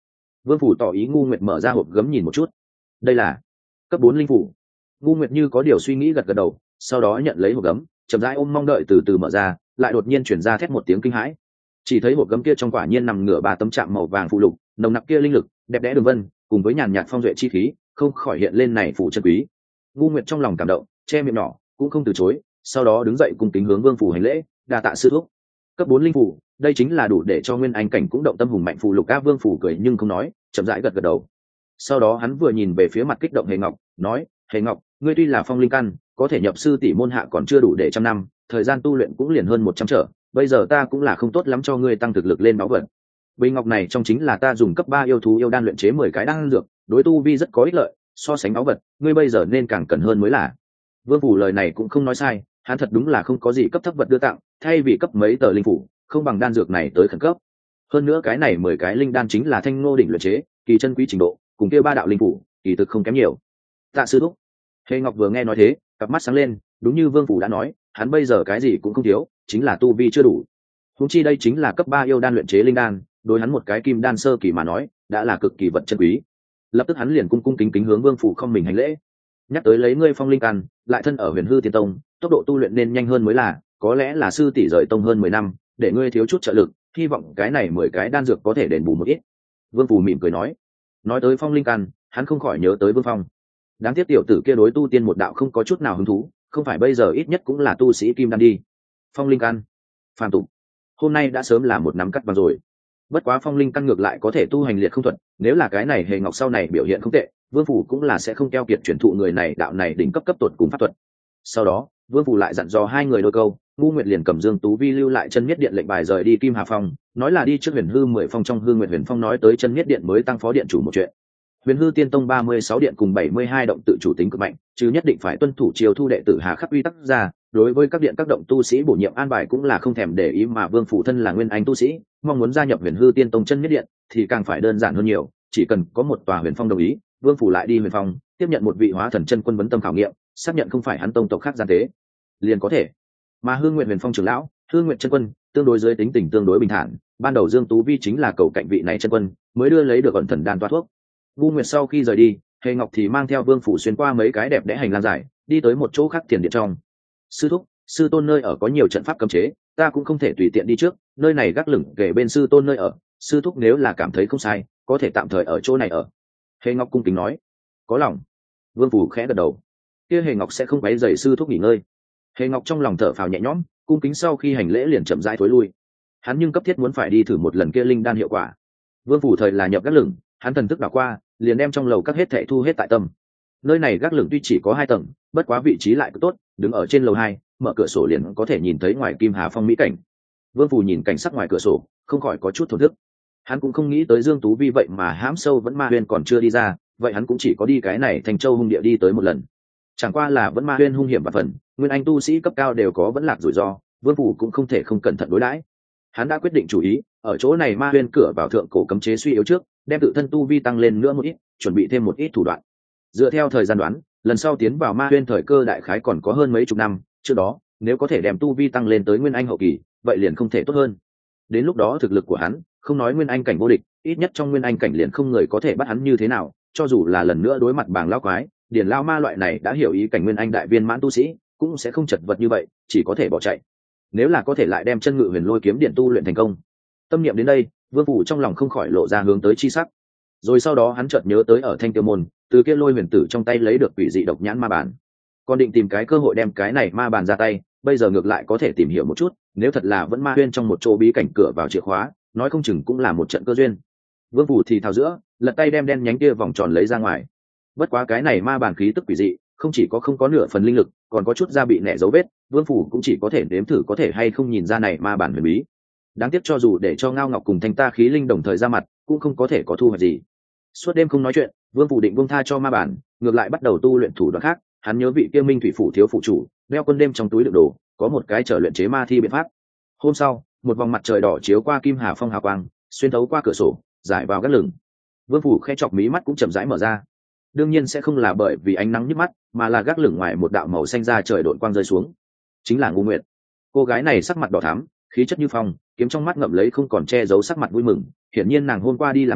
Vương phủ tỏ ý Ngu Nguyệt mở ra hộp gấm nhìn một chút. Đây là cấp 4 linh phủ. Ngu Nguyệt như có điều suy nghĩ gật gật đầu, sau đó nhận lấy hộp gấm, chậm rãi ôm mong đợi từ từ mở ra, lại đột nhiên chuyển ra thét một tiếng kinh hãi. Chỉ thấy hộp gấm kia trong quả nhiên nằm ngửa 3 tấm chạm màu vàng phụ lục, nồng nặc kia linh lực, đẹp đẽ đường vân, cùng với nhàn nhạt phong duệ chi khí, không khỏi hiện lên này phủ chân quý. Ngu Nguyệt trong lòng cảm động, che miệng nhỏ, cũng không từ chối, sau đó đứng dậy cùng kính hướng Vương phủ hành lễ, đa tạ sư thúc. Cấp 4 linh phủ, đây chính là đủ để cho nguyên anh cảnh cũng động tâm hùng mạnh phù lục. Vương phủ cười nhưng không nói, chậm rãi gật gật đầu. Sau đó hắn vừa nhìn về phía mặt kích động Hề Ngọc, nói: Hề Ngọc, ngươi tuy là phong linh căn, có thể nhập sư tỷ môn hạ còn chưa đủ để 100 năm, thời gian tu luyện cũng liền hơn 100 trở, bây giờ ta cũng là không tốt lắm cho ngươi tăng thực lực lên báu vật. Bình ngọc này trong chính là ta dùng cấp 3 yêu thú yêu đan luyện chế 10 cái đan dược, đối tu vi rất có ích lợi, so sánh báu vật, ngươi bây giờ nên càng cần hơn mới là. Vương phủ lời này cũng không nói sai, hắn thật đúng là không có gì cấp thấp vật đưa tặng, thay vì cấp mấy tờ linh phủ, không bằng đan dược này tới khẩn cấp. Hơn nữa cái này 10 cái linh đan chính là thanh ngô đỉnh luyện chế, kỳ chân quý trình độ, cùng kia 3 đạo linh phủ, kỳ thực không kém nhiều. Tạ sư thúc. Hề Ngọc vừa nghe nói thế, cặp mắt sáng lên, đúng như Vương phủ đã nói, hắn bây giờ cái gì cũng không thiếu, chính là tu vi chưa đủ. Huống chi đây chính là cấp 3 yêu đan luyện chế linh đan, đối hắn một cái kim đan sơ kỳ mà nói, đã là cực kỳ vật chân quý. Lập tức hắn liền cung cung kính kính hướng Vương phủ không mình hành lễ. Nhắc tới lấy ngươi phong linh căn, lại thân ở Huyền Hư Tiên Tông, tốc độ tu luyện nên nhanh hơn mới là, có lẽ là sư tỷ rời tông hơn 10 năm, để ngươi thiếu chút trợ lực, hy vọng cái này 10 cái đan dược có thể đền bù một ít. Vương phủ mỉm cười nói. Nói tới phong linh căn, hắn không khỏi nhớ tới Vương Phong. Đáng tiếc tiểu tử kia đối tu tiên một đạo không có chút nào hứng thú, không phải bây giờ ít nhất cũng là tu sĩ kim đan đi. Phong linh căn, phàm tục, hôm nay đã sớm là một nắm cắt vào rồi. Bất quá phong linh căn ngược lại có thể tu hành liệt không thuật, nếu là cái này Hề Ngọc sau này biểu hiện không tệ, Vương phủ cũng là sẽ không keo kiệt chuyển thụ người này đạo này đỉnh cấp cấp tột cùng pháp thuật. Sau đó, Vương phủ lại dặn dò hai người đôi câu, Ngu Nguyệt liền cầm Dương Tú Vi lưu lại chân nhất điện lệnh bài rời đi Kim Hà Phong, nói là đi trước Huyền Hư 10 phong trong Hư Nguyệt Huyền Phong nói tới chân nhất điện mới tăng phó điện chủ một chuyện. Huyền Hư Tiên Tông 36 điện cùng 72 động tự chủ tính cực mạnh, chứ nhất định phải tuân thủ chiêu thu đệ tử hà khắc uy tắc ra, đối với các điện các động tu sĩ bổ nhiệm an bài cũng là không thèm để ý, mà Vương phủ thân là nguyên anh tu sĩ, mong muốn gia nhập Huyền Hư Tiên Tông chân nhất điện thì càng phải đơn giản hơn nhiều, chỉ cần có một tòa Huyền Phong đồng ý, Vương phủ lại đi Huyền Phong, tiếp nhận một vị hóa thần chân quân vấn tâm khảo nghiệm, xác nhận không phải hắn tông tộc khác gian tế, liền có thể. Mà Hương Nguyện Huyền Phong trưởng lão, Hương Nguyện chân quân, tương đối dưới tính tình tương đối bình thản, ban đầu Dương Tú Vi chính là cầu cạnh vị này chân quân, mới đưa lấy được ẩn thần đan toa thuốc. Ngu Nguyệt sau khi rời đi, Hề Ngọc thì mang theo Vương phủ xuyên qua mấy cái đẹp đẽ hành lang dài, đi tới một chỗ khác tiền điện trong. Sư thúc, sư tôn nơi ở có nhiều trận pháp cấm chế, ta cũng không thể tùy tiện đi trước, nơi này gác lửng kể bên sư tôn nơi ở, sư thúc nếu là cảm thấy không sai, có thể tạm thời ở chỗ này ở. Hề Ngọc cung kính nói. Có lòng. Vương phủ khẽ gật đầu. Kia Hề Ngọc sẽ không quấy rầy sư thúc nghỉ ngơi. Hề Ngọc trong lòng thở phào nhẹ nhõm, cung kính sau khi hành lễ liền chậm rãi thối lui. Hắn nhưng cấp thiết muốn phải đi thử một lần kia linh đan hiệu quả. Vương phủ thời là nhập gác lửng, hắn thần thức đảo qua, liền đem trong lầu các hết thảy thu hết tại tâm. Nơi này gác lửng tuy chỉ có 2 tầng, bất quá vị trí lại cực tốt, đứng ở trên lầu 2, mở cửa sổ liền có thể nhìn thấy ngoài Kim Hà Phong mỹ cảnh. Vương phủ nhìn cảnh sắc ngoài cửa sổ, không khỏi có chút thổn thức. Hắn cũng không nghĩ tới Dương Tú Vi vậy mà hãm sâu vẫn ma huyên còn chưa đi ra, vậy hắn cũng chỉ có đi cái này Thành Châu hung địa đi tới một lần. Chẳng qua là vẫn ma huyên hung hiểm và phần, nguyên anh tu sĩ cấp cao đều có vẫn lạc rủi ro, Vương phủ cũng không thể không cẩn thận đối đãi. Hắn đã quyết định chủ ý, ở chỗ này ma huyên cửa vào thượng cổ cấm chế suy yếu trước, đem tự thân tu vi tăng lên nữa một ít, chuẩn bị thêm một ít thủ đoạn. Dựa theo thời gian đoán, lần sau tiến vào ma huyên thời cơ đại khái còn có hơn mấy chục năm, trước đó, nếu có thể đem tu vi tăng lên tới nguyên anh hậu kỳ, vậy liền không thể tốt hơn. Đến lúc đó thực lực của hắn, không nói nguyên anh cảnh vô địch, ít nhất trong nguyên anh cảnh liền không người có thể bắt hắn như thế nào, cho dù là lần nữa đối mặt Bàng lão quái, Điền lão ma loại này đã hiểu ý cảnh nguyên anh đại viên mãn tu sĩ, cũng sẽ không chật vật như vậy, chỉ có thể bỏ chạy. Nếu là có thể lại đem chân ngự huyền lôi kiếm điện tu luyện thành công. Tâm niệm đến đây, Vương phủ trong lòng không khỏi lộ ra hướng tới chi sắc. Rồi sau đó hắn chợt nhớ tới ở Thanh Tiêu môn, từ kia lôi huyền tử trong tay lấy được quỷ dị độc nhãn ma bản. Còn định tìm cái cơ hội đem cái này ma bản ra tay, bây giờ ngược lại có thể tìm hiểu một chút, nếu thật là vẫn ma huyên trong một chỗ bí cảnh cửa vào chìa khóa, nói không chừng cũng là một trận cơ duyên. Vương phủ thì thào giữa, lật tay đem đen nhánh kia vòng tròn lấy ra ngoài. Bất quá cái này ma bản khí tức quỷ dị, không chỉ có không có nửa phần linh lực, còn có chút da bị nẻ dấu vết, Vương phủ cũng chỉ có thể nếm thử có thể hay không nhìn ra này ma bản huyền bí. Đáng tiếc cho dù để cho Ngao Ngọc cùng Thanh Ta khí linh đồng thời ra mặt, cũng không có thể có thu hoạch gì. Suốt đêm không nói chuyện, Vương phủ định buông tha cho ma bản, ngược lại bắt đầu tu luyện thủ đoạn khác. Hắn nhớ vị kia Minh Thủy phủ thiếu phụ chủ, đeo quân đêm trong túi đựng đồ, có một cái trở luyện chế ma thi biện pháp. Hôm sau, một vòng mặt trời đỏ chiếu qua Kim Hà Phong hào quang, xuyên thấu qua cửa sổ, rải vào gác lửng. Vương phủ khẽ chọc mí mắt cũng chậm rãi mở ra. Đương nhiên sẽ không là bởi vì ánh nắng nhức mắt, mà là gác lửng ngoài một đạo màu xanh ra trời độn quang rơi xuống. Chính là Ngu Nguyệt. Cô gái này sắc mặt đỏ thắm, khí chất như phong, kiếm trong mắt ngậm lấy không còn che giấu sắc mặt vui mừng, hiển nhiên nàng hôm qua đi làm chuyện,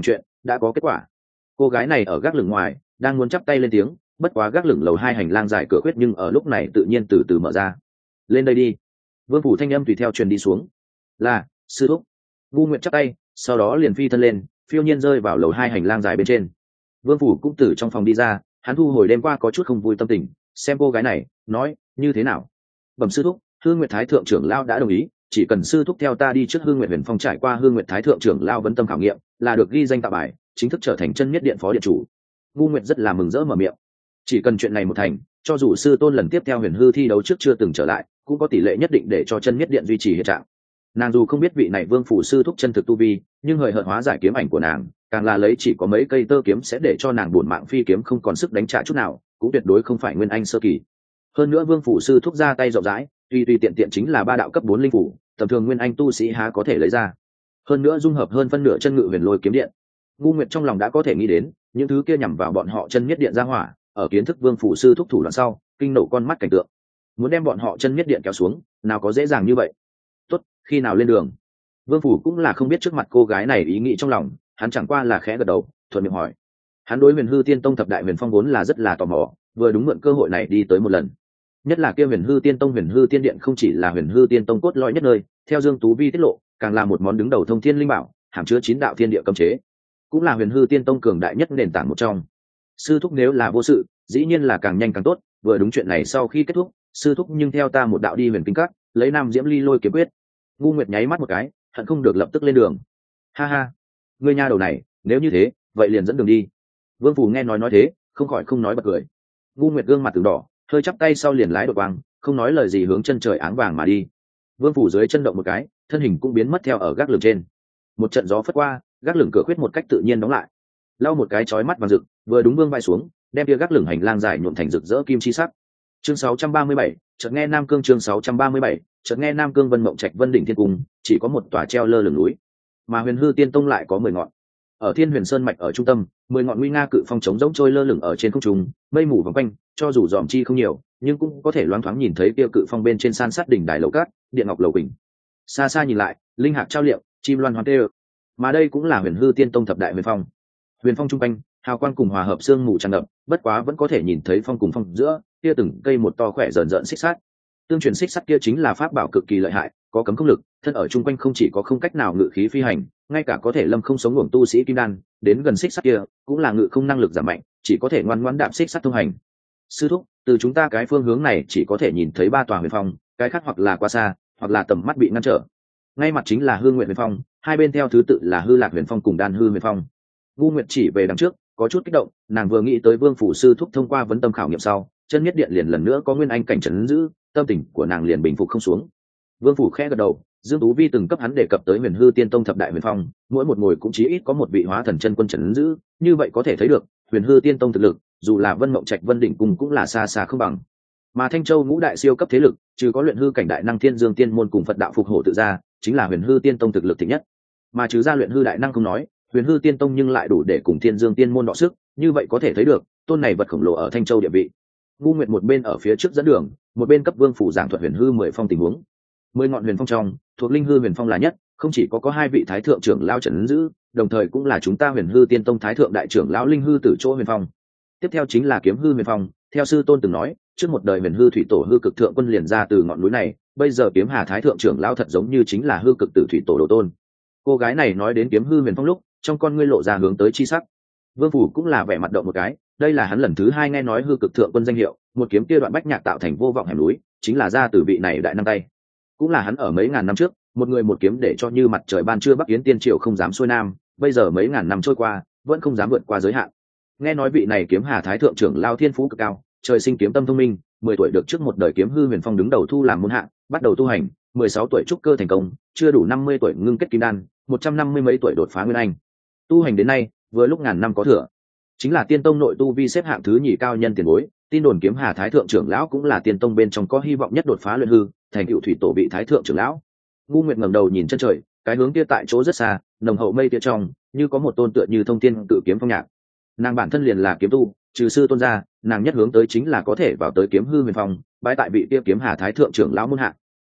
đã có kết quả. Cô gái này ở gác lửng ngoài đang muốn chắp tay lên tiếng, bất quá gác lửng lầu 2 hành lang dài cửa khuyết nhưng ở lúc này tự nhiên từ từ mở ra. Lên đây đi. Vương phủ thanh âm tùy theo truyền đi xuống. Là sư thúc. Ngu Nguyệt chắp tay, sau đó liền phi thân lên, phiêu nhiên rơi vào lầu 2 hành lang dài bên trên. Vương phủ cũng từ trong phòng đi ra, hắn thu hồi đêm qua có chút không vui tâm tình, xem cô gái này, nói như thế nào. Bẩm sư thúc, Hương Nguyệt Thái thượng trưởng lão đã đồng ý, chỉ cần sư thúc theo ta đi trước Hương Nguyệt Huyền Phong, trải qua Hương Nguyệt Thái thượng trưởng lão vấn tâm khảo nghiệm, là được ghi danh tạo bài, chính thức trở thành chân nhất điện phó điện chủ. Ngu Nguyệt rất là mừng rỡ mở miệng. Chỉ cần chuyện này một thành, cho dù sư tôn lần tiếp theo huyền hư thi đấu trước chưa từng trở lại, cũng có tỷ lệ nhất định để cho chân nhất điện duy trì hiện trạng. Nàng dù không biết vị này Vương phủ sư thúc chân thực tu vi, nhưng hời hợt hóa giải kiếm ảnh của nàng, càng là lấy chỉ có mấy cây tơ kiếm sẽ để cho nàng buồn mạng phi kiếm không còn sức đánh trả chút nào, cũng tuyệt đối không phải nguyên anh sơ kỳ. Hơn nữa Vương phủ sư thúc ra tay rộng rãi, tùy tiện tiện chính là 3 đạo cấp 4 linh phủ, tầm thường nguyên anh tu sĩ há có thể lấy ra. Hơn nữa dung hợp hơn phân nửa chân ngự huyền lôi kiếm điện. Ngu Nguyệt trong lòng đã có thể nghĩ đến, những thứ kia nhằm vào bọn họ chân nhất điện ra hỏa, ở kiến thức Vương phủ sư thúc thủ đoạn sau, kinh nổ con mắt cảnh tượng. Muốn đem bọn họ chân nhất điện kéo xuống, nào có dễ dàng như vậy. Tốt, khi nào lên đường? Vương phủ cũng là không biết trước mặt cô gái này ý nghĩ trong lòng, hắn chẳng qua là khẽ gật đầu, thuận miệng hỏi. Hắn đối Huyền Hư Tiên Tông thập đại huyền phong vốn là rất là tò mò, vừa đúng mượn cơ hội này đi tới một lần. Nhất là kia Huyền Hư Tiên Tông Huyền Hư Tiên Điện không chỉ là Huyền Hư Tiên Tông cốt lõi nhất nơi, theo Dương Tú Vi tiết lộ, càng là một món đứng đầu thông thiên linh bảo, hàm chứa 9 đạo thiên địa cấm chế, cũng là Huyền Hư Tiên Tông cường đại nhất nền tảng một trong. Sư thúc nếu là vô sự, dĩ nhiên là càng nhanh càng tốt, vừa đúng chuyện này sau khi kết thúc, sư thúc nhưng theo ta một đạo đi Huyền Kinh Các, lấy Nam Diễm Ly Lôi kiếm quyết. Ngu Nguyệt nháy mắt một cái, hận không được lập tức lên đường. Ha ha, ngươi nha đầu này, nếu như thế, vậy liền dẫn đường đi. Vương phủ nghe nói thế, không khỏi không nói bật cười. Ngu Nguyệt gương mặt từng đỏ, hơi chắp tay sau liền lái đột quang, không nói lời gì hướng chân trời áng vàng mà đi. Vương phủ dưới chân động một cái, thân hình cũng biến mất theo ở gác lửng trên. Một trận gió phất qua, gác lửng cửa khuyết một cách tự nhiên đóng lại. Lau một cái chói mắt vàng rực, vừa đúng vương vai xuống, đem kia gác lửng hành lang dài nhuộm thành rực rỡ kim chi sắc. Chương 637, chợt nghe Nam Cương chương 637, chợt nghe Nam Cương Vân Mộng Trạch Vân đỉnh thiên cung, chỉ có một tòa treo lơ lửng núi, mà Huyền Hư Tiên Tông lại có 10 ngọn. Ở Thiên Huyền Sơn mạch ở trung tâm, 10 ngọn nguy nga cự phong trống rỗng trôi lơ lửng ở trên không trung, mây mù vòng quanh, cho dù dòm chi không nhiều, nhưng cũng có thể loáng thoáng nhìn thấy kia cự phong bên trên san sát đỉnh đài lầu cát, điện ngọc lầu quỳnh. Xa xa nhìn lại, linh hạc trao liệm, chim loan hoan tê. Mà đây cũng là Huyền Hư Tiên Tông thập đại huyền phong. Huyền phong trung quanh, hào quang cùng hòa hợp xương mù tràn ngập, bất quá vẫn có thể nhìn thấy phong cùng phong giữa, kia từng cây một to khỏe rợn rợn xích sắt. Tương truyền xích sắt kia chính là pháp bảo cực kỳ lợi hại, có cấm không lực, thân ở trung quanh không chỉ có không cách nào ngự khí phi hành, ngay cả có thể lâm không sống uổng tu sĩ kim đan, đến gần xích sắt kia, cũng là ngự không năng lực giảm mạnh, chỉ có thể ngoan ngoãn đạp xích sắt thông hành. Sư thúc, từ chúng ta cái phương hướng này chỉ có thể nhìn thấy 3 tòa huyền phong, cái khác hoặc là quá xa, hoặc là tầm mắt bị ngăn trở. Ngay mặt chính là Hương Nguyệt huyền phong, hai bên theo thứ tự là Hư Lạc huyền phong cùng Đan Hư huyền phong. Ngu Nguyệt chỉ về đằng trước, có chút kích động, nàng vừa nghĩ tới Vương phủ sư thúc thông qua vấn tâm khảo nghiệm sau, chân nhất điện liền lần nữa có nguyên anh cảnh trấn giữ, tâm tình của nàng liền bình phục không xuống. Vương phủ khẽ gật đầu, Dương Tú Vi từng cấp hắn đề cập tới Huyền Hư Tiên Tông thập đại huyền phong, mỗi một ngồi cũng chí ít có một vị hóa thần chân quân trấn giữ, như vậy có thể thấy được, Huyền Hư Tiên Tông thực lực, dù là Vân Mộng Trạch Vân đỉnh cùng cũng là xa xa không bằng. Mà Thanh Châu ngũ đại siêu cấp thế lực, trừ có luyện hư cảnh đại năng Thiên Dương Tiên môn cùng Phật đạo phục hộ tự ra, chính là Huyền Hư Tiên Tông thực lực thịnh nhất. Mà trừ ra luyện hư đại năng không nói, Huyền Hư Tiên Tông nhưng lại đủ để cùng Thiên Dương Tiên môn đọ sức, như vậy có thể thấy được, tôn này vật khổng lồ ở Thanh Châu địa vị. Ngu Nguyệt một bên ở phía trước dẫn đường, một bên cấp Vương phủ giảng thuật Huyền Hư 10 phong tình huống. 10 ngọn huyền phong trong, thuộc Linh Hư huyền phong là nhất, không chỉ có 2 vị thái thượng trưởng lão trấn giữ, đồng thời cũng là chúng ta Huyền Hư Tiên Tông thái thượng đại trưởng lão Linh Hư tử chỗ huyền phong. Tiếp theo chính là Kiếm Hư huyền phong, theo sư tôn từng nói, trước một đời Huyền Hư thủy tổ Hư Cực thượng quân liền ra từ ngọn núi này, bây giờ Kiếm Hà thái thượng trưởng lão thật giống như chính là Hư Cực tử thủy tổ đồ tôn. Cô gái này nói đến Kiếm Hư huyền phong lúc, trong con ngươi lộ ra hướng tới chi sắc. Vương phủ cũng là vẻ mặt động một cái, đây là hắn lần thứ 2 nghe nói Hư Cực thượng quân danh hiệu, một kiếm kia đoạn bách nhạc tạo thành vô vọng hẻm núi, chính là ra từ vị này đại năng tay. Cũng là hắn ở mấy ngàn năm trước, một người một kiếm để cho như mặt trời ban trưa Bắc Yến tiên triều không dám xuôi nam, bây giờ mấy ngàn năm trôi qua, vẫn không dám vượt qua giới hạn. Nghe nói vị này Kiếm Hà thái thượng trưởng lao thiên phú cực cao, trời sinh kiếm tâm thông minh, 10 tuổi được trước một đời Kiếm Hư huyền phong đứng đầu thu làm môn hạ, bắt đầu tu hành, 16 tuổi trúc cơ thành công, chưa đủ 50 tuổi ngưng kết kim đan, 150 mấy tuổi đột phá nguyên anh. Tu hành đến nay, vừa lúc ngàn năm có thừa. Chính là Tiên Tông nội tu vi xếp hạng thứ nhì cao nhân tiền bối, tin đồn Kiếm Hà thái thượng trưởng lão cũng là Tiên Tông bên trong có hy vọng nhất đột phá luyện hư, thành cựu thủy tổ bị thái thượng trưởng lão. Ngu Nguyệt ngẩng đầu nhìn chân trời, cái hướng kia tại chỗ rất xa, nồng hậu mây kia trong, như có một tôn tựa như thông thiên tự kiếm phong nhạc. Nàng bản thân liền là kiếm tu, trừ sư tôn ra, nàng nhất hướng tới chính là có thể vào tới Kiếm Hư huyền phong, bái tại vị kia Kiếm Hà thái thượng trưởng lão môn hạ.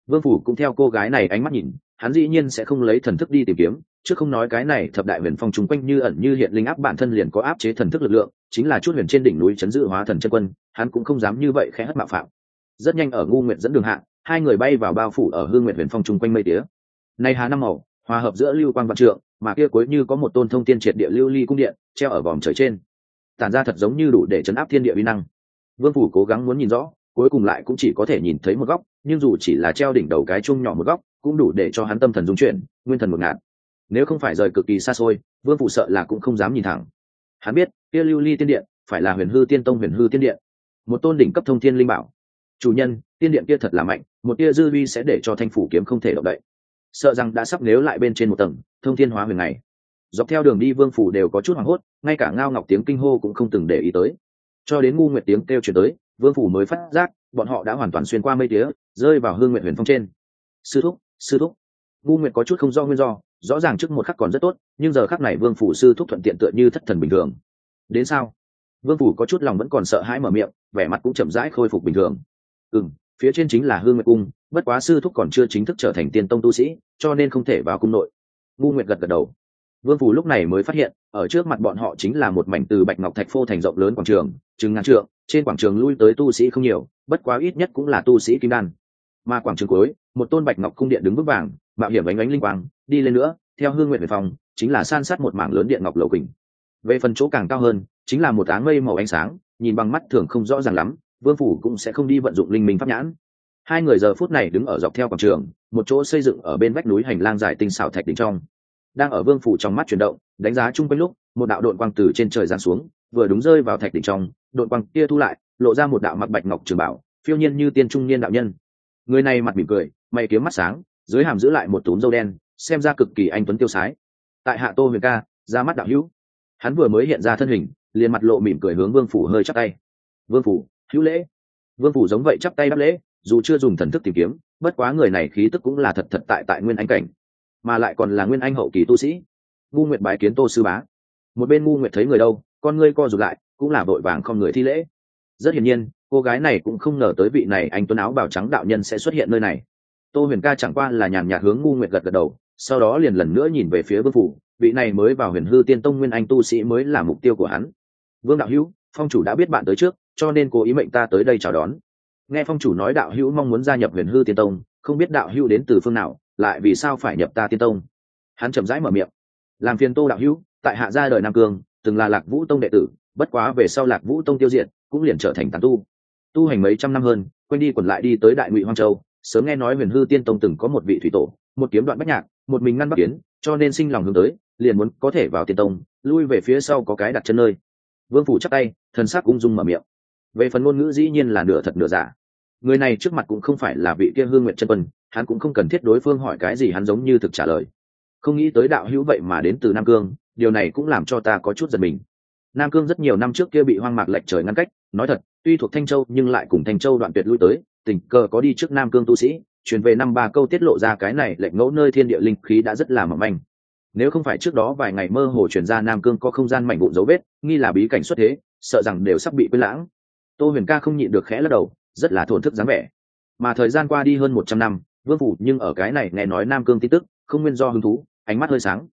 Vương Phủ cũng theo cô gái này ánh mắt nhìn, hắn dĩ nhiên sẽ không lấy thần thức đi tìm kiếm, chứ không nói cái này thập đại huyền phong chung quanh như ẩn như hiện linh áp bản thân liền có áp chế thần thức lực lượng, chính là chút huyền trên đỉnh núi chấn giữ hóa thần chân quân, hắn cũng không dám như vậy khẽ hất mạo phạm. Rất nhanh ở Ngu Nguyệt dẫn đường hạ, hai người bay vào bao phủ ở Hương Nguyệt huyền phong chung quanh mây tía. Này hà năm màu, hòa hợp giữa lưu quang vạn trượng, mà kia cuối như có một tôn thông tiên triệt địa lưu ly cung điện treo ở vòm trời trên, tản ra thật giống như đủ để chấn áp thiên địa uy năng. Vương Phủ cố gắng muốn nhìn rõ, cuối cùng lại cũng chỉ có thể nhìn thấy một góc, nhưng dù chỉ là treo đỉnh đầu cái chuông nhỏ một góc, cũng đủ để cho hắn tâm thần rung chuyển, nguyên thần một ngạt. Nếu không phải rời cực kỳ xa xôi, Vương Phủ sợ là cũng không dám nhìn thẳng. Hắn biết, kia lưu ly tiên điện phải là Huyền Hư Tiên Tông Huyền Hư Tiên Điện, một tôn đỉnh cấp thông thiên linh bảo. Chủ nhân, tiên điện kia thật là mạnh, một tia dư uy sẽ để cho thanh phủ kiếm không thể động đậy. Sợ rằng đã sắp nếu lại bên trên một tầng, thông thiên hóa huyền ngày. Dọc theo đường đi Vương Phủ đều có chút hoảng hốt, ngay cả Ngao Ngọc tiếng kinh hô cũng không từng để ý tới. Cho đến Ngu Nguyệt tiếng kêu truyền tới, Vương Phủ mới phát giác, bọn họ đã hoàn toàn xuyên qua mây tía, rơi vào Hương Nguyệt huyền phong trên. Sư thúc, sư thúc. Ngu Nguyệt có chút không do nguyên do, rõ ràng trước một khắc còn rất tốt, nhưng giờ khắc này Vương Phủ sư thúc thuận tiện tựa như thất thần bình thường. Đến sao? Vương Phủ có chút lòng vẫn còn sợ hãi mở miệng, vẻ mặt cũng chậm rãi khôi phục bình thường. Phía trên chính là Hương Nguyệt cung, bất quá sư thúc còn chưa chính thức trở thành tiên tông tu sĩ, cho nên không thể vào cung nội. Ngu Nguyệt gật gật đầu. Vương Phủ lúc này mới phát hiện, ở trước mặt bọn họ chính là một mảnh từ bạch ngọc thạch phô thành rộng lớn quảng trường, chừng ngàn trượng, trên quảng trường lui tới tu sĩ không nhiều, bất quá ít nhất cũng là tu sĩ kim đan. Mà quảng trường cuối, một tôn bạch ngọc cung điện đứng vững vàng, mạo hiểm ánh ánh linh quang, đi lên nữa, theo Hương Nguyệt về phòng, chính là san sát một mảng lớn điện ngọc lầu kình. Về phần chỗ càng cao hơn, chính là một áng mây màu ánh sáng, nhìn bằng mắt thường không rõ ràng lắm, Vương Phủ cũng sẽ không đi vận dụng linh minh pháp nhãn. Hai người giờ phút này đứng ở dọc theo quảng trường, một chỗ xây dựng ở bên vách núi hành lang dài tinh xảo thạch đỉnh trong. Đang ở Vương Phủ trong mắt chuyển động, đánh giá chung quanh lúc, một đạo độn quang từ trên trời giáng xuống, vừa đúng rơi vào thạch đỉnh trong, độn quang kia thu lại, lộ ra một đạo mặc bạch ngọc trường bảo, phiêu nhiên như tiên trung niên đạo nhân. Người này mặt mỉm cười, mày kiếm mắt sáng, dưới hàm giữ lại một túm râu đen, xem ra cực kỳ anh tuấn tiêu sái. Tại hạ Tô Huyền ca, ra mắt đạo hữu. Hắn vừa mới hiện ra thân hình, liền mặt lộ mỉm cười hướng Vương Phủ hơi chắp tay. Vương Phủ, hữu lễ. Vương Phủ giống vậy chắp tay đáp lễ, dù chưa dùng thần thức tìm kiếm, bất quá người này khí tức cũng là thật thật tại nguyên anh cảnh, mà lại còn là nguyên anh hậu kỳ tu sĩ. Ngu Nguyệt bái kiến Tô sư bá. Một bên Ngu Nguyệt thấy người đâu, con ngươi co rụt lại, cũng là vội vàng không người thi lễ. Rất hiển nhiên, cô gái này cũng không ngờ tới vị này anh tuấn áo bào trắng đạo nhân sẽ xuất hiện nơi này. Tô Huyền ca chẳng qua là nhàn nhạt hướng Ngu Nguyệt gật gật đầu, sau đó liền lần nữa nhìn về phía Vương Phủ, vị này mới vào Huyền Hư Tiên Tông nguyên anh tu sĩ mới là mục tiêu của hắn. Vương đạo hữu, phong chủ đã biết bạn tới trước, cho nên cố ý mệnh ta tới đây chào đón. Nghe phong chủ nói đạo hữu mong muốn gia nhập Huyền Hư Tiên Tông, không biết đạo hữu đến từ phương nào, lại vì sao phải nhập ta Tiên Tông? Hắn chậm rãi mở miệng. Làm phiền Tô đạo hữu, tại hạ ra đời Nam Cương, từng là Lạc Vũ Tông đệ tử, bất quá về sau Lạc Vũ Tông tiêu diệt, cũng liền trở thành tán tu. Tu hành mấy trăm năm hơn, quanh đi quẩn lại đi tới Đại Ngụy Hoang Châu, sớm nghe nói Huyền Hư Tiên Tông từng có một vị thủy tổ, một kiếm đoạn bách nhạc, một mình ngăn bắc kiến, cho nên sinh lòng hướng tới, liền muốn có thể vào Tiên Tông, lui về phía sau có cái đặt chân nơi. Vương Phủ chắp tay, thần sắc ung dung mở miệng. Về phần ngôn ngữ dĩ nhiên là nửa thật nửa giả. Người này trước mặt cũng không phải là vị kia Hương Nguyệt chân quân, hắn cũng không cần thiết đối phương hỏi cái gì hắn giống như thực trả lời. Không nghĩ tới đạo hữu vậy mà đến từ Nam Cương, điều này cũng làm cho ta có chút giật mình. Nam Cương rất nhiều năm trước kia bị hoang mạc lệch trời ngăn cách, nói thật, tuy thuộc Thanh Châu nhưng lại cùng Thanh Châu đoạn tuyệt lui tới, tình cờ có đi trước Nam Cương tu sĩ, truyền về năm ba câu tiết lộ ra cái này lệch ngẫu nơi thiên địa linh khí đã rất là mỏng manh. Nếu không phải trước đó vài ngày mơ hồ truyền ra Nam Cương có không gian mảnh vụn dấu vết, nghi là bí cảnh xuất thế, sợ rằng đều sắp bị quên lãng. Tô Huyền ca không nhịn được khẽ lắc đầu, rất là thổn thức dáng vẻ. Mà thời gian qua đi hơn 100 năm, Vương Phủ nhưng ở cái này nghe nói Nam Cương tin tức, không nguyên do hứng thú, ánh mắt hơi sáng.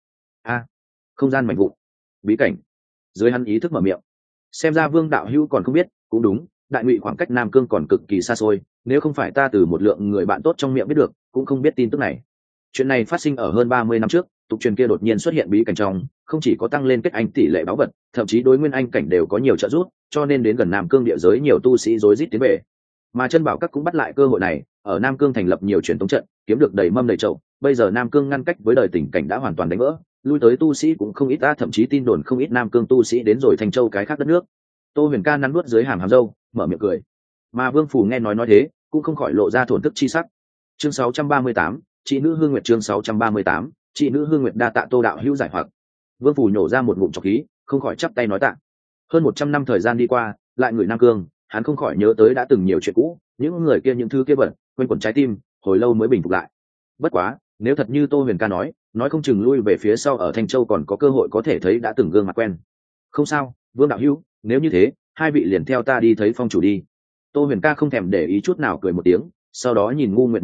Không gian mảnh vụn, bí cảnh. Dưới hắn ý thức mở miệng. Xem ra Vương đạo hữu còn không biết, cũng đúng, Đại Ngụy khoảng cách Nam Cương còn cực kỳ xa xôi, nếu không phải ta từ một lượng người bạn tốt trong miệng biết được, cũng không biết tin tức này. Chuyện này phát sinh ở hơn 30 năm trước, tục truyền kia đột nhiên xuất hiện bí cảnh trong, không chỉ có tăng lên kết anh tỷ lệ báu vật, thậm chí đối nguyên anh cảnh đều có nhiều trợ giúp, cho nên đến gần Nam Cương địa giới nhiều tu sĩ rối rít tiến về. Mà chân bảo các cũng bắt lại cơ hội này, ở Nam Cương thành lập nhiều truyền tống trận, kiếm được đầy mâm đầy chậu. Bây giờ Nam Cương ngăn cách với đời tình cảnh đã hoàn toàn đánh vỡ, lui tới tu sĩ cũng không ít, thậm chí tin đồn không ít Nam Cương tu sĩ đến rồi Thanh Châu cái khác đất nước. Tô Huyền ca nắn nuốt dưới hàm râu, mở miệng cười. Mà Vương Phủ nghe nói thế, cũng không khỏi lộ ra thổn thức chi sắc. Chương 638, chị nữ Hương Nguyệt. Chương 638, chị nữ Hương Nguyệt đa tạ Tô đạo hữu giải hoặc. Vương Phủ nhổ ra một ngụm trọc khí, không khỏi chắp tay nói tạ. Hơn 100 năm thời gian đi qua, lại người Nam Cương, hắn không khỏi nhớ tới đã từng nhiều chuyện cũ, những người kia những thứ kia bẩn, quanh quẩn trái tim, hồi lâu mới bình phục lại. Bất quá, nếu thật như Tô Huyền ca nói không chừng lui về phía sau ở Thanh Châu còn có cơ hội có thể thấy đã từng gương mặt quen. Không sao, Vương đạo hữu, nếu như thế, hai vị liền theo ta đi thấy phong chủ đi. Tô Huyền ca không thèm để ý chút nào cười một tiếng, sau đó nhìn Ngu Nguyệt một cái,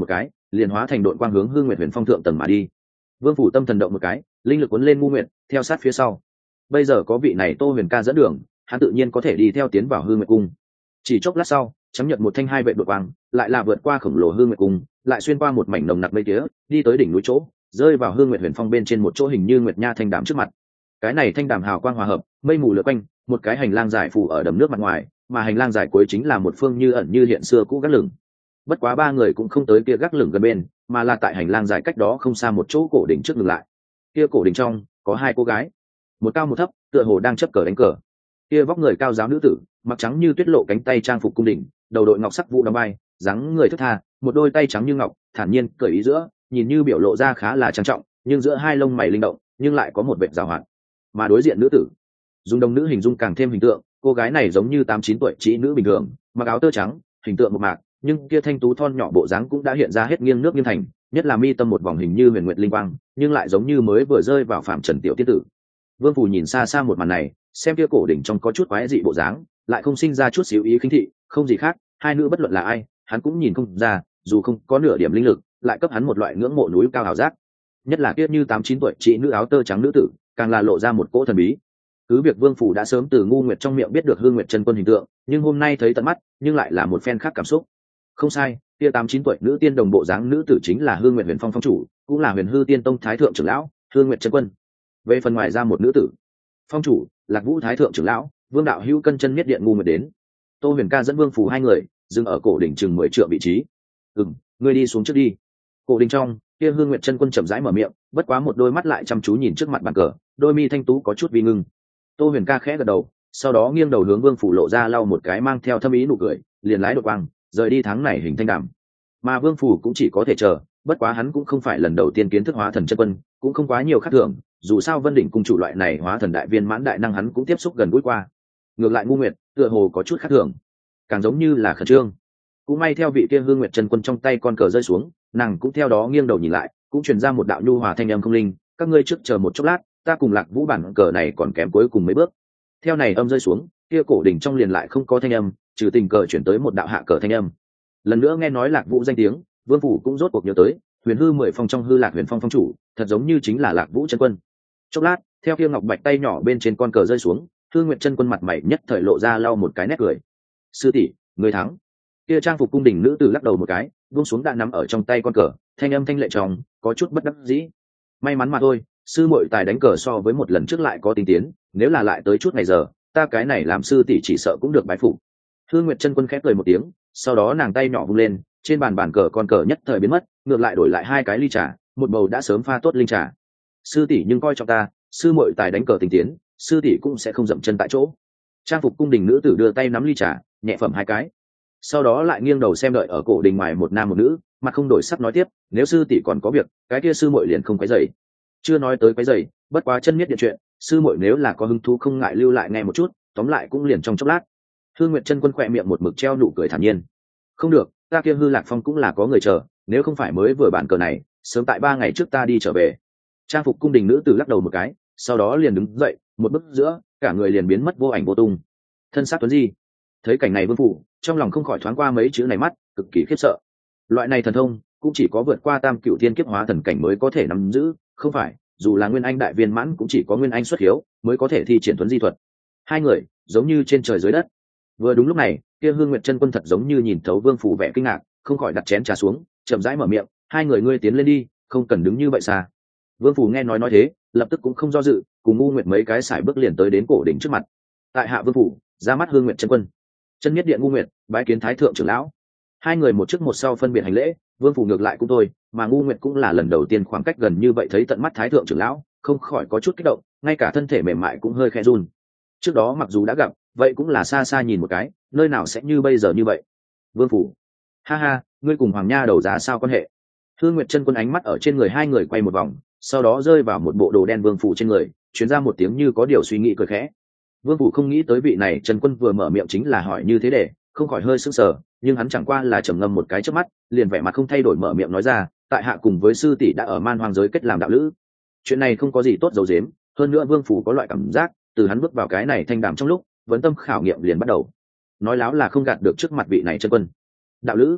liền hóa thành đội quang hướng Hư Nguyệt Huyền Phong thượng tầng mà đi. Vương phủ tâm thần động một cái, linh lực cuốn lên Ngu Nguyệt, theo sát phía sau. Bây giờ có vị này Tô Huyền Ca dẫn đường, hắn tự nhiên có thể đi theo tiến vào Hư Nguyệt cung. Chỉ chốc lát sau, chấm nhận một thanh hai vệ đội quang, lại là vượt qua khổng lồ Hư Nguyệt cung, lại xuyên qua một mảnh nồng nặc mây tía, đi tới đỉnh núi chỗ, rơi vào Hư Nguyệt Huyền Phong bên trên một chỗ hình như nguyệt nha thanh đàm trước mặt. Cái này thanh đàm hào quang hòa hợp, mây mù lượn quanh, một cái hành lang dài phủ ở đầm nước mặt ngoài, mà hành lang dài cuối chính là một phương như ẩn như hiện xưa cũ gác lửng. Bất quá ba người cũng không tới kia gác lửng gần bên, mà là tại hành lang dài cách đó không xa một chỗ cổ đỉnh trước ngừng lại. Kia cổ đỉnh trong có hai cô gái, một cao một thấp, tựa hồ đang chấp cờ đánh cờ. Kia vóc người cao giáo nữ tử, mặc trắng như tuyết lộ cánh tay trang phục cung đình, đầu đội ngọc sắc vũ đóng vai, dáng người thướt tha, một đôi tay trắng như ngọc, thản nhiên cởi ý giữa, nhìn như biểu lộ ra khá là trang trọng, nhưng giữa hai lông mày linh động, nhưng lại có một vẻ giàu hoạt. Mà đối diện nữ tử, dùng đồng nữ hình dung càng thêm hình tượng, cô gái này giống như 8-9 tuổi chỉ nữ bình thường, mặc áo tơ trắng, hình tượng một mạc, nhưng kia thanh tú thon nhỏ bộ dáng cũng đã hiện ra hết nghiêng nước nghiêng thành, nhất là mi tâm một vòng hình như huyền nguyệt linh quang, nhưng lại giống như mới vừa rơi vào phạm trần tiểu tiên tử. Vương Phù nhìn xa xa một màn này, xem kia cổ đỉnh trong có chút quái dị bộ dáng, lại không sinh ra chút xíu ý khinh thị, không gì khác, hai nữ bất luận là ai, hắn cũng nhìn không ra, dù không có nửa điểm linh lực, lại cấp hắn một loại ngưỡng mộ núi cao hào giác. Nhất là kia như 8-9 tuổi chị nữ áo tơ trắng nữ tử, càng là lộ ra một cỗ thần bí. Cứ việc Vương Phủ đã sớm từ Ngu Nguyệt trong miệng biết được Hương Nguyệt chân quân hình tượng, nhưng hôm nay thấy tận mắt, nhưng lại là một phen khác cảm xúc. Không sai, kia 8-9 tuổi nữ tiên đồng bộ dáng nữ tử chính là Hương Nguyệt Huyền Phong phong chủ, cũng là Huyền Hư Tiên Tông thái thượng trưởng lão, Hương Nguyệt chân quân. Về phần ngoài ra một nữ tử, phong chủ, Lạc Vũ thái thượng trưởng lão, Vương đạo hữu cân chân miết điện Ngu Nguyệt đến. Tô Huyền Ca dẫn Vương Phủ hai người dừng ở cổ đỉnh chừng 10 trượng vị trí. Ngươi đi xuống trước đi." Cổ đỉnh trong, kia Hương Nguyệt chân quân chậm rãi mở miệng, bất quá một đôi mắt lại chăm chú nhìn trước mặt bàn cờ, đôi mi thanh tú có chút vi ngưng. Tô Huyền Ca khẽ gật đầu, sau đó nghiêng đầu hướng Vương Phủ lộ ra lau một cái mang theo thâm ý nụ cười, liền lái đột quang, rời đi tháng này hình thanh đàm. Mà Vương Phủ cũng chỉ có thể chờ, bất quá hắn cũng không phải lần đầu tiên kiến thức hóa thần chân quân, cũng không quá nhiều khác thường, dù sao Vân Đỉnh cung chủ loại này hóa thần đại viên mãn đại năng hắn cũng tiếp xúc gần gũi qua. Ngược lại Ngu Nguyệt, tựa hồ có chút khác thường, càng giống như là khẩn trương. Cũng may theo vị kia Hương Nguyệt chân quân trong tay con cờ rơi xuống, nàng cũng theo đó nghiêng đầu nhìn lại, cũng truyền ra một đạo nhu hòa thanh âm không linh, "Các ngươi trước chờ một chốc lát, ta cùng Lạc Vũ bản cờ này còn kém cuối cùng mấy bước." Theo này âm rơi xuống, kia cổ đỉnh trong liền lại không có thanh âm, trừ tình cờ chuyển tới một đạo hạ cờ thanh âm. Lần nữa nghe nói Lạc Vũ danh tiếng, Vương Phủ cũng rốt cuộc nhớ tới, Huyền Hư 10 phong trong Hư Lạc Huyền Phong phong chủ, thật giống như chính là Lạc Vũ chân quân. Chốc lát, theo kia ngọc bạch tay nhỏ bên trên con cờ rơi xuống, Hương Nguyệt chân quân mặt mày nhất thời lộ ra lau một cái nét cười. "Sư tỷ, người thắng." Kia trang phục cung đình nữ tử lắc đầu một cái, buông xuống đã nắm ở trong tay con cờ, thanh âm thanh lệ trong có chút bất đắc dĩ. "May mắn mà thôi, sư muội tài đánh cờ so với một lần trước lại có tinh tiến, nếu là lại tới chút ngày giờ, ta cái này làm sư tỷ chỉ sợ cũng được bái phục." Hương Nguyệt chân quân khép cười một tiếng, sau đó nàng tay nhỏ vung lên, trên bàn cờ con cờ nhất thời biến mất, ngược lại đổi lại hai cái ly trà, một bầu đã sớm pha tốt linh trà. "Sư tỷ nhưng coi trọng ta, sư muội tài đánh cờ tinh tiến, sư tỷ cũng sẽ không dậm chân tại chỗ." Trang phục cung đình nữ tử đưa tay nắm ly trà, nhẹ phẩm hai cái, sau đó lại nghiêng đầu xem đợi ở cổ đình ngoài một nam một nữ, mặt không đổi sắc nói tiếp, "Nếu sư tỷ còn có việc, cái kia sư muội liền không quấy rầy." Chưa nói tới quấy rầy, bất quá chân miết điện chuyện, sư muội nếu là có hứng thú không ngại lưu lại nghe một chút, tóm lại cũng liền trong chốc lát. Hương Nguyệt chân quân khỏe miệng một mực treo nụ cười thản nhiên. "Không được, ta kia Hư Lạc Phong cũng là có người chờ, nếu không phải mới vừa bản cờ này, sớm tại 3 ngày trước ta đi trở về." Trang phục cung đình nữ tử lắc đầu một cái, sau đó liền đứng dậy, một bước giữa, cả người liền biến mất vô ảnh vô tung. Thân xác tuấn di. Thấy cảnh này Vương Phủ, trong lòng không khỏi thoáng qua mấy chữ này mắt, cực kỳ khiếp sợ. Loại này thần thông, cũng chỉ có vượt qua tam cửu thiên kiếp hóa thần cảnh mới có thể nắm giữ, không phải, dù là Nguyên Anh đại viên mãn cũng chỉ có Nguyên Anh xuất hiếu mới có thể thi triển tuấn di thuật. Hai người, giống như trên trời dưới đất. Vừa đúng lúc này, kia Hương Nguyệt chân quân thật giống như nhìn thấu Vương Phủ vẻ kinh ngạc, không khỏi đặt chén trà xuống, chậm rãi mở miệng, "Hai người ngươi tiến lên đi, không cần đứng như vậy xa." Vương Phủ nghe nói thế, lập tức cũng không do dự, cùng Ngu Nguyệt mấy cái sải bước liền tới đến cổ đỉnh trước mặt. Tại hạ Vương Phủ, ra mắt Hương Nguyệt chân quân. Chân nhất điện Ngu Nguyệt, bái kiến thái thượng trưởng lão. Hai người một trước một sau phân biệt hành lễ, Vương Phủ ngược lại cũng thôi, mà Ngu Nguyệt cũng là lần đầu tiên khoảng cách gần như vậy thấy tận mắt thái thượng trưởng lão, không khỏi có chút kích động, ngay cả thân thể mềm mại cũng hơi khẽ run. Trước đó mặc dù đã gặp, vậy cũng là xa xa nhìn một cái, nơi nào sẽ như bây giờ như vậy. Vương Phủ, ha ha, ngươi cùng Hoàng Nha đầu giá sao quan hệ? Hương Nguyệt chân quân ánh mắt ở trên người hai người quay một vòng, sau đó rơi vào một bộ đồ đen Vương Phủ trên người, truyền ra một tiếng như có điều suy nghĩ cười khẽ. Vương Phủ không nghĩ tới vị này chân quân vừa mở miệng chính là hỏi như thế để, không khỏi hơi sững sờ, nhưng hắn chẳng qua là trầm ngâm một cái chớp mắt, liền vẻ mặt không thay đổi mở miệng nói ra, "Tại hạ cùng với sư tỷ đã ở Man Hoang giới kết làm đạo lữ." Chuyện này không có gì tốt giấu giếm, hơn nữa Vương Phủ có loại cảm giác, từ hắn bước vào cái này thanh đàm trong lúc, vấn tâm khảo nghiệm liền bắt đầu. Nói láo là không gạt được trước mặt vị này chân quân. Đạo lữ?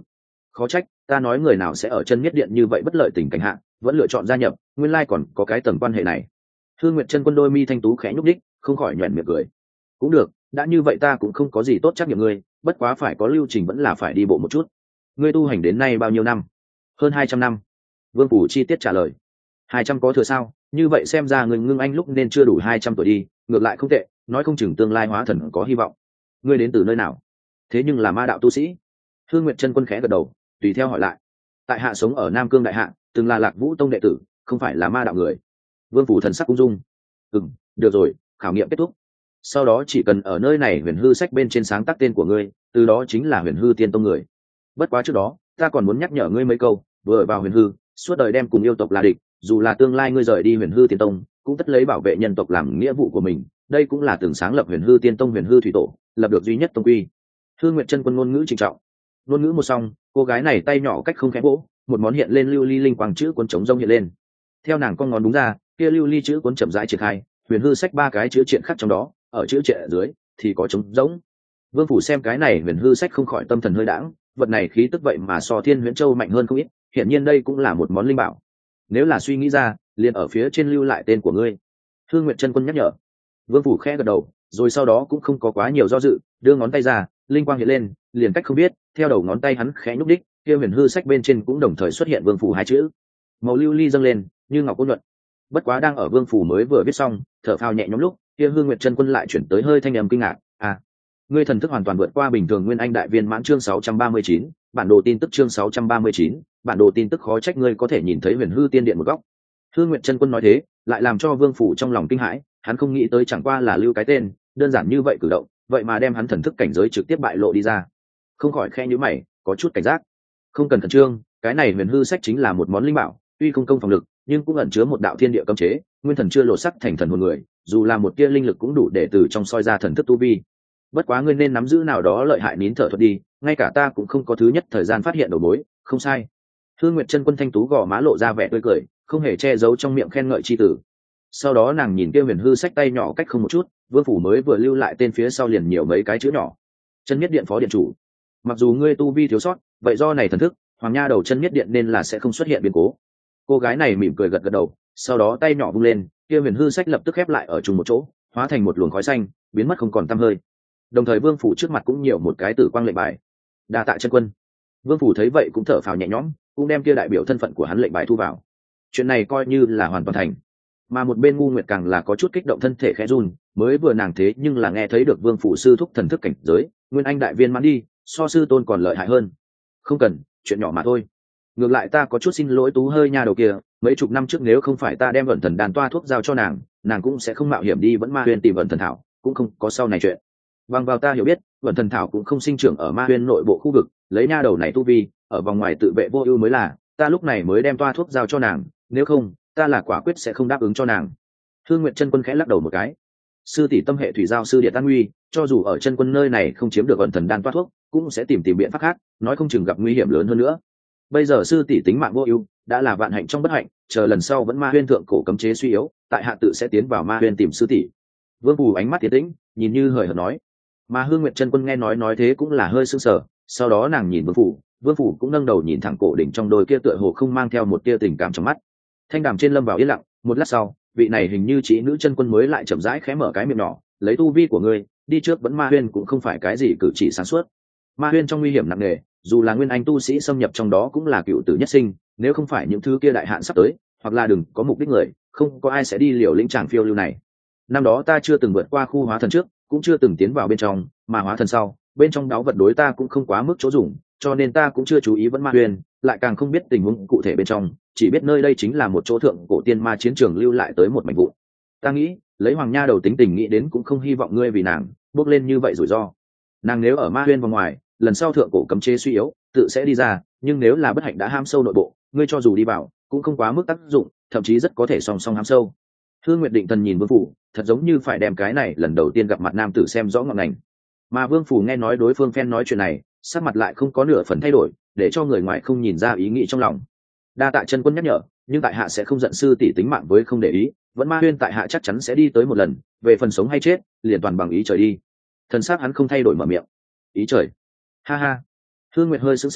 khó trách ta nói người nào sẽ ở chân nhất điện như vậy bất lợi tình cảnh hạ vẫn lựa chọn gia nhập, nguyên lai còn có cái tầng quan hệ này. Hương Nguyệt chân quân đôi mi thanh tú khẽ nhúc đích, không khỏi nhoẻn miệng cười. Cũng được, đã như vậy ta cũng không có gì tốt trách nhiệm ngươi, bất quá phải có lưu trình vẫn là phải đi bộ một chút. Ngươi tu hành đến nay bao nhiêu năm? Hơn 200 năm. Vương Phủ chi tiết trả lời. 200 có thừa sao? Như vậy xem ra người Ngưng Anh lúc nên chưa đủ 200 tuổi đi, ngược lại không tệ, nói không chừng tương lai hóa thần có hy vọng. Ngươi đến từ nơi nào? Thế nhưng là ma đạo tu sĩ. Hương Nguyệt chân quân khẽ gật đầu, tùy theo hỏi lại. Tại hạ sống ở Nam Cương đại hạ, từng là Lạc Vũ tông đệ tử, không phải là ma đạo người. Vương Phủ thần sắc cung dung. Được rồi, khảo nghiệm kết thúc. Sau đó chỉ cần ở nơi này huyền hư sách bên trên sáng tác tên của ngươi, từ đó chính là huyền hư tiên tông người. Bất quá trước đó ta còn muốn nhắc nhở ngươi mấy câu, vừa vào huyền hư suốt đời đem cùng yêu tộc là địch, dù là tương lai ngươi rời đi huyền hư tiên tông cũng tất lấy bảo vệ nhân tộc làm nghĩa vụ của mình. Đây cũng là từng sáng lập huyền hư tiên tông huyền hư thủy tổ lập được duy nhất tông quy. Hương Nguyệt chân quân ngôn ngữ trịnh trọng. Ngôn ngữ một xong, cô gái này tay nhỏ cách không khẽ vỗ, một món hiện lên lưu ly linh quang chữ cuốn trống rông hiện lên. Theo nàng con ngón đúng ra, kia lưu ly chữ cuốn chậm rãi triển khai, huyền hư sách 3 cái chữ triện khắc trong đó, ở chữ triện ở dưới thì có trống rỗng. Vương Phủ xem cái này huyền hư sách không khỏi tâm thần hơi đãng, vật này khí tức vậy mà so Thiên Huyễn Châu mạnh hơn không ít, hiển nhiên đây cũng là một món linh bảo. Nếu là suy nghĩ ra, liền ở phía trên lưu lại tên của ngươi. Hương Nguyệt chân quân nhắc nhở. Vương Phủ khẽ gật đầu, rồi sau đó cũng không có quá nhiều do dự, đưa ngón tay ra, linh quang hiện lên, liền cách không biết, theo đầu ngón tay hắn khẽ nhúc đích, kia huyền hư sách bên trên cũng đồng thời xuất hiện Vương Phủ 2 chữ. Màu lưu ly dâng lên, như ngọc ôn nhuận. Bất quá đang ở Vương Phủ mới vừa viết xong, thở phào nhẹ nhõm lúc, kia Hương Nguyệt chân quân lại chuyển tới hơi thanh âm kinh ngạc, ngươi thần thức hoàn toàn vượt qua bình thường nguyên anh đại viên mãn chương 639, bản đồ tin tức chương 639, bản đồ tin tức khó trách ngươi có thể nhìn thấy huyền hư tiên điện một góc. Hương Nguyệt chân quân nói thế, lại làm cho Vương Phủ trong lòng kinh hãi, hắn không nghĩ tới chẳng qua là lưu cái tên, đơn giản như vậy cử động, vậy mà đem hắn thần thức cảnh giới trực tiếp bại lộ đi ra. Không khỏi khe nhíu mày, có chút cảnh giác. Không cần khẩn trương, cái này huyền hư sách chính là một món linh bảo, tuy không công phòng lực, nhưng cũng ẩn chứa một đạo thiên địa cấm chế, nguyên thần chưa lộ sắc thành thần hồn người, dù là một tia linh lực cũng đủ để từ trong soi ra thần thức tu vi. Bất quá ngươi nên nắm giữ nào đó lợi hại nín thở thuật đi, ngay cả ta cũng không có thứ nhất thời gian phát hiện đầu mối, không sai. Hương Nguyệt chân quân thanh tú gò má lộ ra vẻ tươi cười, không hề che giấu trong miệng khen ngợi chi tử. Sau đó nàng nhìn kia huyền hư sách tay nhỏ cách không một chút, Vương Phủ mới vừa lưu lại tên phía sau liền nhiều mấy cái chữ nhỏ. Chân Nhất Điện phó điện chủ. Mặc dù ngươi tu vi thiếu sót, vậy do này thần thức, Hoàng Nha đầu Chân Nhất Điện nên là sẽ không xuất hiện biến cố. Cô gái này mỉm cười gật gật đầu, sau đó tay nhỏ vung lên, kia huyền hư sách lập tức khép lại ở chung một chỗ, hóa thành một luồng khói xanh, biến mất không còn tăm hơi. Đồng thời Vương Phủ trước mặt cũng nhiều một cái tử quang lệnh bài. Đa tạ chân quân. Vương Phủ thấy vậy cũng thở phào nhẹ nhõm, cũng đem kia đại biểu thân phận của hắn lệnh bài thu vào. Chuyện này coi như là hoàn toàn thành. Mà một bên Ngu Nguyệt càng là có chút kích động, thân thể khẽ run, mới vừa nàng thế nhưng là nghe thấy được Vương Phủ sư thúc thần thức cảnh giới, nguyên anh đại viên mãn đi, so sư tôn còn lợi hại hơn. Không cần, chuyện nhỏ mà thôi. Ngược lại ta có chút xin lỗi Tú hơi nha đầu kia, mấy chục năm trước nếu không phải ta đem vận thần đàn toa thuốc giao cho nàng cũng sẽ không mạo hiểm đi vẫn ma huyền tìm vận thần thảo, cũng không có sau này chuyện. Bằng vào ta hiểu biết, vận thần thảo cũng không sinh trưởng ở ma huyền nội bộ khu vực, lấy nha đầu này tu vi, ở vòng ngoài tự vệ vô ưu mới là, ta lúc này mới đem toa thuốc giao cho nàng, nếu không, ta là quả quyết sẽ không đáp ứng cho nàng. Hương Nguyệt chân quân khẽ lắc đầu một cái. Sư tỷ tâm hệ thủy giao sư Điện An Nguy, cho dù ở chân quân nơi này không chiếm được vận thần đan toa thuốc, cũng sẽ tìm biện pháp khác, nói không chừng gặp nguy hiểm lớn hơn nữa. Bây giờ sư tỷ tính mạng vô ưu, đã là vạn hạnh trong bất hạnh, chờ lần sau vẫn ma huyên thượng cổ cấm chế suy yếu, tại hạ tự sẽ tiến vào ma huyên tìm sư tỷ. Vương Phù ánh mắt tiến tĩnh, nhìn như hời hợt nói. Mà Hương Nguyệt chân quân nghe nói thế cũng là hơi sững sờ, sau đó nàng nhìn Vương Phủ cũng nâng đầu nhìn thẳng cổ đỉnh trong đôi kia tựa hồ không mang theo một tia tình cảm trong mắt. Thanh Đàm trên lâm vào yên lặng, một lát sau, vị này hình như chỉ nữ chân quân mới lại chậm rãi khẽ mở cái miệng nhỏ, lấy tu vi của ngươi, đi trước vẫn ma huyên cũng không phải cái gì cử chỉ sáng suốt. Ma huyên trong nguy hiểm nặng nề, dù là nguyên anh tu sĩ xâm nhập trong đó cũng là cựu tử nhất sinh, nếu không phải những thứ kia đại hạn sắp tới, hoặc là đừng có mục đích người, không có ai sẽ đi liều lĩnh tràng phiêu lưu này. Năm đó ta chưa từng vượt qua khu hóa thần trước, cũng chưa từng tiến vào bên trong, mà hóa thần sau, bên trong đáo vật đối ta cũng không quá mức chỗ dùng, cho nên ta cũng chưa chú ý vẫn ma huyền, lại càng không biết tình huống cụ thể bên trong, chỉ biết nơi đây chính là một chỗ thượng cổ tiên ma chiến trường lưu lại tới một mảnh vụn. Ta nghĩ, lấy Hoàng Nha đầu tính tình nghĩ đến cũng không hy vọng ngươi vì nàng bước lên như vậy rủi ro. Nàng nếu ở ma huyền vào ngoài, lần sau thượng cổ cấm chế suy yếu, tự sẽ đi ra, nhưng nếu là bất hạnh đã ham sâu nội bộ, ngươi cho dù đi vào, cũng không quá mức tác dụng, thậm chí rất có thể song song ham sâu. Hương Nguyệt Định Thần nhìn Vương Phủ, thật giống như phải đem cái này lần đầu tiên gặp mặt nam tử xem rõ ngọn ngành. Mà Vương Phủ nghe nói đối phương phen nói chuyện này, sắc mặt lại không có nửa phần thay đổi, để cho người ngoài không nhìn ra ý nghĩ trong lòng. Đa tạ chân quân nhắc nhở, nhưng tại hạ sẽ không giận sư tỷ tính mạng với không để ý, vẫn ma huyên tại hạ chắc chắn sẽ đi tới một lần, về phần sống hay chết, liền toàn bằng ý trời đi. Thần sắc hắn không thay đổi mở miệng. Ý trời? Ha ha. Hương Nguyệt hơi sững sờ,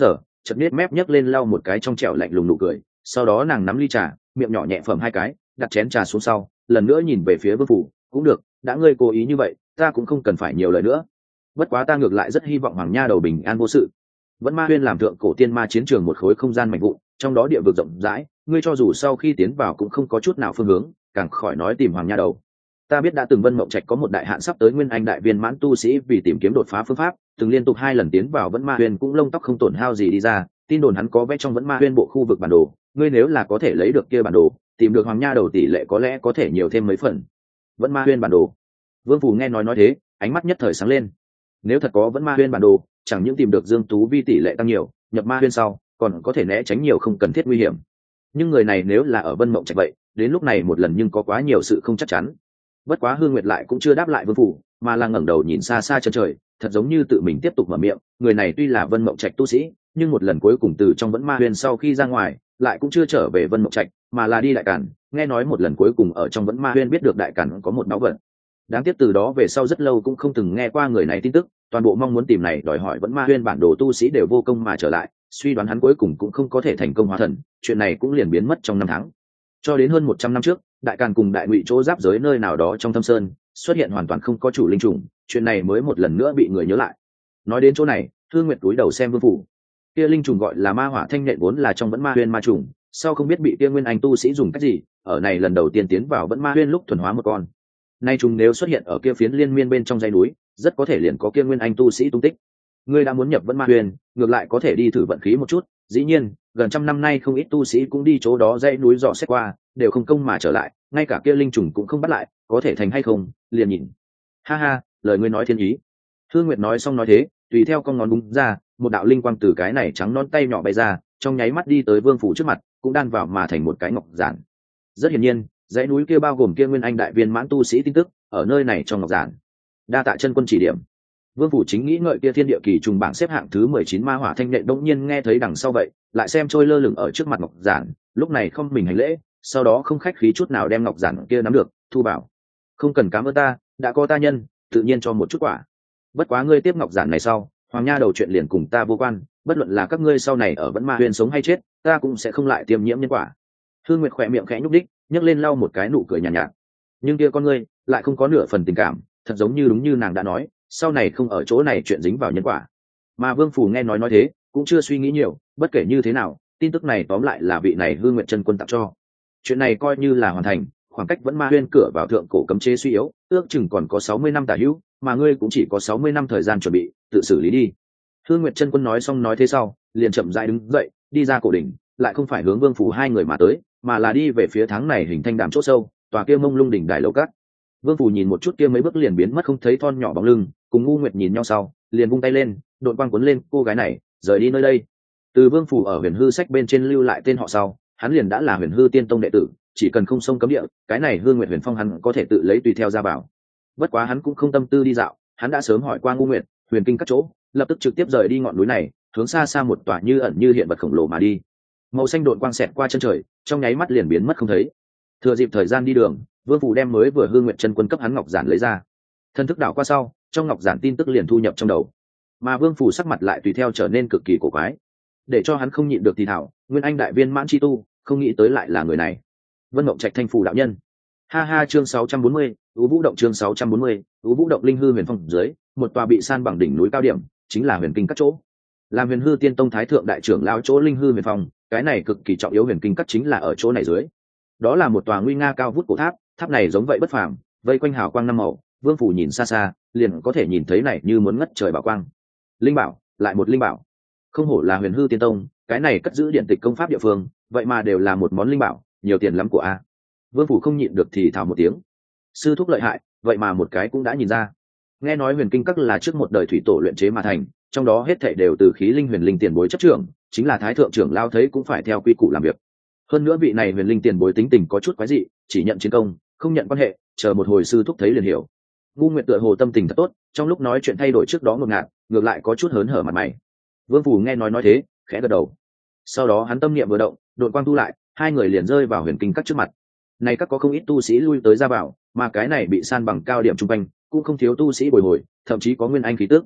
chợt nết mép nhấc lên lau một cái trong trẻo lạnh lùng nụ cười, sau đó nàng nắm ly trà, miệng nhỏ nhẹ phẩm hai cái, đặt chén trà xuống sau, lần nữa nhìn về phía Vương Phủ, cũng được, đã ngươi cố ý như vậy, ta cũng không cần phải nhiều lời nữa. Bất quá ta ngược lại rất hy vọng Hoàng Nha đầu bình an vô sự. Vẫn Ma Huyên làm thượng cổ tiên ma chiến trường một khối không gian mạnh vụn, trong đó địa vực rộng rãi, ngươi cho dù sau khi tiến vào cũng không có chút nào phương hướng, càng khỏi nói tìm Hoàng Nha đầu. Ta biết đã từng Vân Mộng Trạch có một đại hạn sắp tới nguyên anh đại viên mãn tu sĩ vì tìm kiếm đột phá phương pháp, từng liên tục 2 lần tiến vào Vẫn Ma Huyên cũng lông tóc không tổn hao gì đi ra, tin đồn hắn có vẽ trong Vẫn Ma Huyên bộ khu vực bản đồ, ngươi nếu là có thể lấy được kia bản đồ, tìm được Hoàng Nha đầu tỷ lệ có lẽ có thể nhiều thêm mấy phần. Vẫn Ma Huyên bản đồ. Vương Phù nghe nói thế, ánh mắt nhất thời sáng lên. Nếu thật có Vẫn Ma Huyên bản đồ, chẳng những tìm được Dương Tú Vi tỷ lệ tăng nhiều, nhập Ma Huyên sau, còn có thể né tránh nhiều không cần thiết nguy hiểm. Nhưng người này nếu là ở Vân Mộng Trạch vậy, đến lúc này một lần nhưng có quá nhiều sự không chắc chắn. Bất quá Hương Nguyệt lại cũng chưa đáp lại Vương Phủ, mà là ngẩng đầu nhìn xa xa chân trời, thật giống như tự mình tiếp tục mở miệng, người này tuy là Vân Mộng Trạch tu sĩ, nhưng một lần cuối cùng từ trong Vẫn Ma Huyên sau khi ra ngoài, lại cũng chưa trở về Vân Mộng Trạch, mà là đi Đại Cản, nghe nói một lần cuối cùng ở trong Vẫn Ma Huyên biết được Đại Cản có một báu vật. Đáng tiếc từ đó về sau rất lâu cũng không từng nghe qua người này tin tức, toàn bộ mong muốn tìm này đòi hỏi Vẫn Ma Huyên bản đồ tu sĩ đều vô công mà trở lại, suy đoán hắn cuối cùng cũng không có thể thành công hóa thần, chuyện này cũng liền biến mất trong 5 tháng. Cho đến hơn 100 năm trước, Đại Càn cùng Đại Ngụy chỗ giáp giới nơi nào đó trong thâm sơn, xuất hiện hoàn toàn không có chủ linh trùng, chuyện này mới một lần nữa bị người nhớ lại. Nói đến chỗ này, Thương Nguyệt túi đầu xem Vương Phủ. Kia linh trùng gọi là Ma Hỏa Thanh Nhện vốn là trong Vẫn Ma Huyên ma trùng, sau không biết bị kia nguyên anh tu sĩ dùng cách gì, ở này lần đầu tiên tiến vào Vẫn Ma Huyên lúc thuần hóa một con. Nay trùng nếu xuất hiện ở kia phiến liên miên bên trong dãy núi, rất có thể liền có kia nguyên anh tu sĩ tung tích. Ngươi đã muốn nhập Vẫn Ma Huyên, ngược lại có thể đi thử vận khí một chút, dĩ nhiên, gần trăm năm nay không ít tu sĩ cũng đi chỗ đó dãy núi dò xét qua, đều không công mà trở lại, ngay cả kia linh trùng cũng không bắt lại, có thể thành hay không, liền nhìn. Ha ha, lời ngươi nói thiên ý. Thương Nguyệt nói xong nói thế, tùy theo con ngón búng ra, một đạo linh quang từ cái này trắng non tay nhỏ bay ra, trong nháy mắt đi tới Vương Phủ trước mặt, cũng đan vào mà thành một cái ngọc giản. Rất hiển nhiên, dãy núi kia bao gồm kia nguyên anh đại viên mãn tu sĩ tin tức, ở nơi này trong ngọc giản. Đa tạ chân quân chỉ điểm. Vương Phủ chính nghĩ ngợi kia thiên địa kỳ trùng bảng xếp hạng thứ 19 Ma Hỏa Thanh Nhện đột nhiên nghe thấy đằng sau vậy, lại xem trôi lơ lửng ở trước mặt ngọc giản, lúc này không mình hành lễ, sau đó không khách khí chút nào đem ngọc giản kia nắm được, thu bảo. Không cần cảm ơn ta, đã có ta nhân, tự nhiên cho một chút quả. Bất quá ngươi tiếp ngọc giản này sau, Hoàng Nha đầu chuyện liền cùng ta vô quan, bất luận là các ngươi sau này ở Vẫn Ma Huyên sống hay chết, ta cũng sẽ không lại tiêm nhiễm nhân quả. Hương Nguyệt khỏe miệng khẽ nhúc đích, nhấc lên lau một cái nụ cười nhàn nhạt. Nhưng kia con ngươi lại không có nửa phần tình cảm, thật giống như đúng như nàng đã nói, sau này không ở chỗ này chuyện dính vào nhân quả. Mà Vương Phủ nghe nói thế, cũng chưa suy nghĩ nhiều, bất kể như thế nào, tin tức này tóm lại là vị này Hương Nguyệt chân quân tặng cho. Chuyện này coi như là hoàn thành, khoảng cách Vẫn Ma Huyên cửa vào thượng cổ cấm chế suy yếu, ước chừng còn có 60 năm tả hữu, mà ngươi cũng chỉ có 60 năm thời gian chuẩn bị, tự xử lý đi. Hương Nguyệt chân quân nói xong nói thế sau, liền chậm rãi đứng dậy, đi ra cổ đỉnh, lại không phải hướng Vương Phủ hai người mà tới, mà là đi về phía tháng này hình thanh đàm chỗ sâu, tòa kia mông lung đỉnh đài lầu cát. Vương Phủ nhìn một chút kia mấy bước liền biến mất không thấy thon nhỏ bóng lưng, cùng Ngu Nguyệt nhìn nhau sau, liền vung tay lên, đột quang cuốn lên cô gái này, rời đi nơi đây. Từ Vương Phủ ở Huyền Hư sách bên trên lưu lại tên họ sau, hắn liền đã là Huyền Hư Tiên Tông đệ tử, chỉ cần không xông cấm địa, cái này Hương Nguyệt Huyền Phong hắn có thể tự lấy tùy theo ra bảo. Bất quá hắn cũng không tâm tư đi dạo, hắn đã sớm hỏi qua Ngu Nguyệt, Huyền Kinh các chỗ, lập tức trực tiếp rời đi ngọn núi này, hướng xa xa một tòa như ẩn như hiện vật khổng lồ mà đi. Màu xanh đột quang xẹt qua chân trời, trong nháy mắt liền biến mất không thấy. Thừa dịp thời gian đi đường, Vương Phủ đem mới vừa Hương Nguyệt chân quân cấp hắn ngọc giản lấy ra. Thân thức đảo qua sau, trong ngọc giản tin tức liền thu nhập trong đầu. Mà Vương Phủ sắc mặt lại tùy theo trở nên cực kỳ cổ quái. Để cho hắn không nhịn được thì thảo, nguyên anh đại viên mãn chi tu, không nghĩ tới lại là người này. Vân Mộng Trạch Thanh Phủ đạo nhân. Ha ha, chương 640, Ú Vũ động chương 640, Ú Vũ động linh hư huyền phong dưới, một tòa bị san bằng đỉnh núi cao điểm, chính là Huyền Kinh các chỗ. Làm Huyền Hư Tiên Tông thái thượng đại trưởng lão chỗ linh hư huyền phong, cái này cực kỳ trọng yếu Huyền Kinh các chính là ở chỗ này dưới. Đó là một tòa nguy nga cao vút cổ tháp, tháp này giống vậy bất phàm, vây quanh hào quang năm màu, Vương Phủ nhìn xa xa, liền có thể nhìn thấy này như muốn ngất trời bảo quang. Linh bảo, lại một linh bảo. Không hổ là Huyền Hư Tiên Tông, cái này cất giữ điện tịch công pháp địa phương, vậy mà đều là một món linh bảo, nhiều tiền lắm của a. Vương Phủ không nhịn được thì thào một tiếng. Sư thúc lợi hại, vậy mà một cái cũng đã nhìn ra. Nghe nói Huyền Kinh các là trước một đời thủy tổ luyện chế mà thành, trong đó hết thảy đều từ khí linh huyền linh tiền bối chấp trưởng, chính là thái thượng trưởng lao thấy cũng phải theo quy củ làm việc. Hơn nữa vị này huyền linh tiền bối tính tình có chút quái dị, chỉ nhận chiến công, không nhận quan hệ, chờ một hồi sư thúc thấy liền hiểu. Ngu Nguyệt tựa hồ tâm tình thật tốt, trong lúc nói chuyện thay đổi trước đó ngột ngạt, ngược lại có chút hớn hở mặt mày. Vương Phủ nghe nói thế, khẽ gật đầu. Sau đó hắn tâm niệm vừa động, đột quang thu lại, hai người liền rơi vào Huyền Kinh các trước mặt. Này các có không ít tu sĩ lui tới ra vào, mà cái này bị san bằng cao điểm trung quanh, cũng không thiếu tu sĩ bồi hồi, thậm chí có nguyên anh khí tức.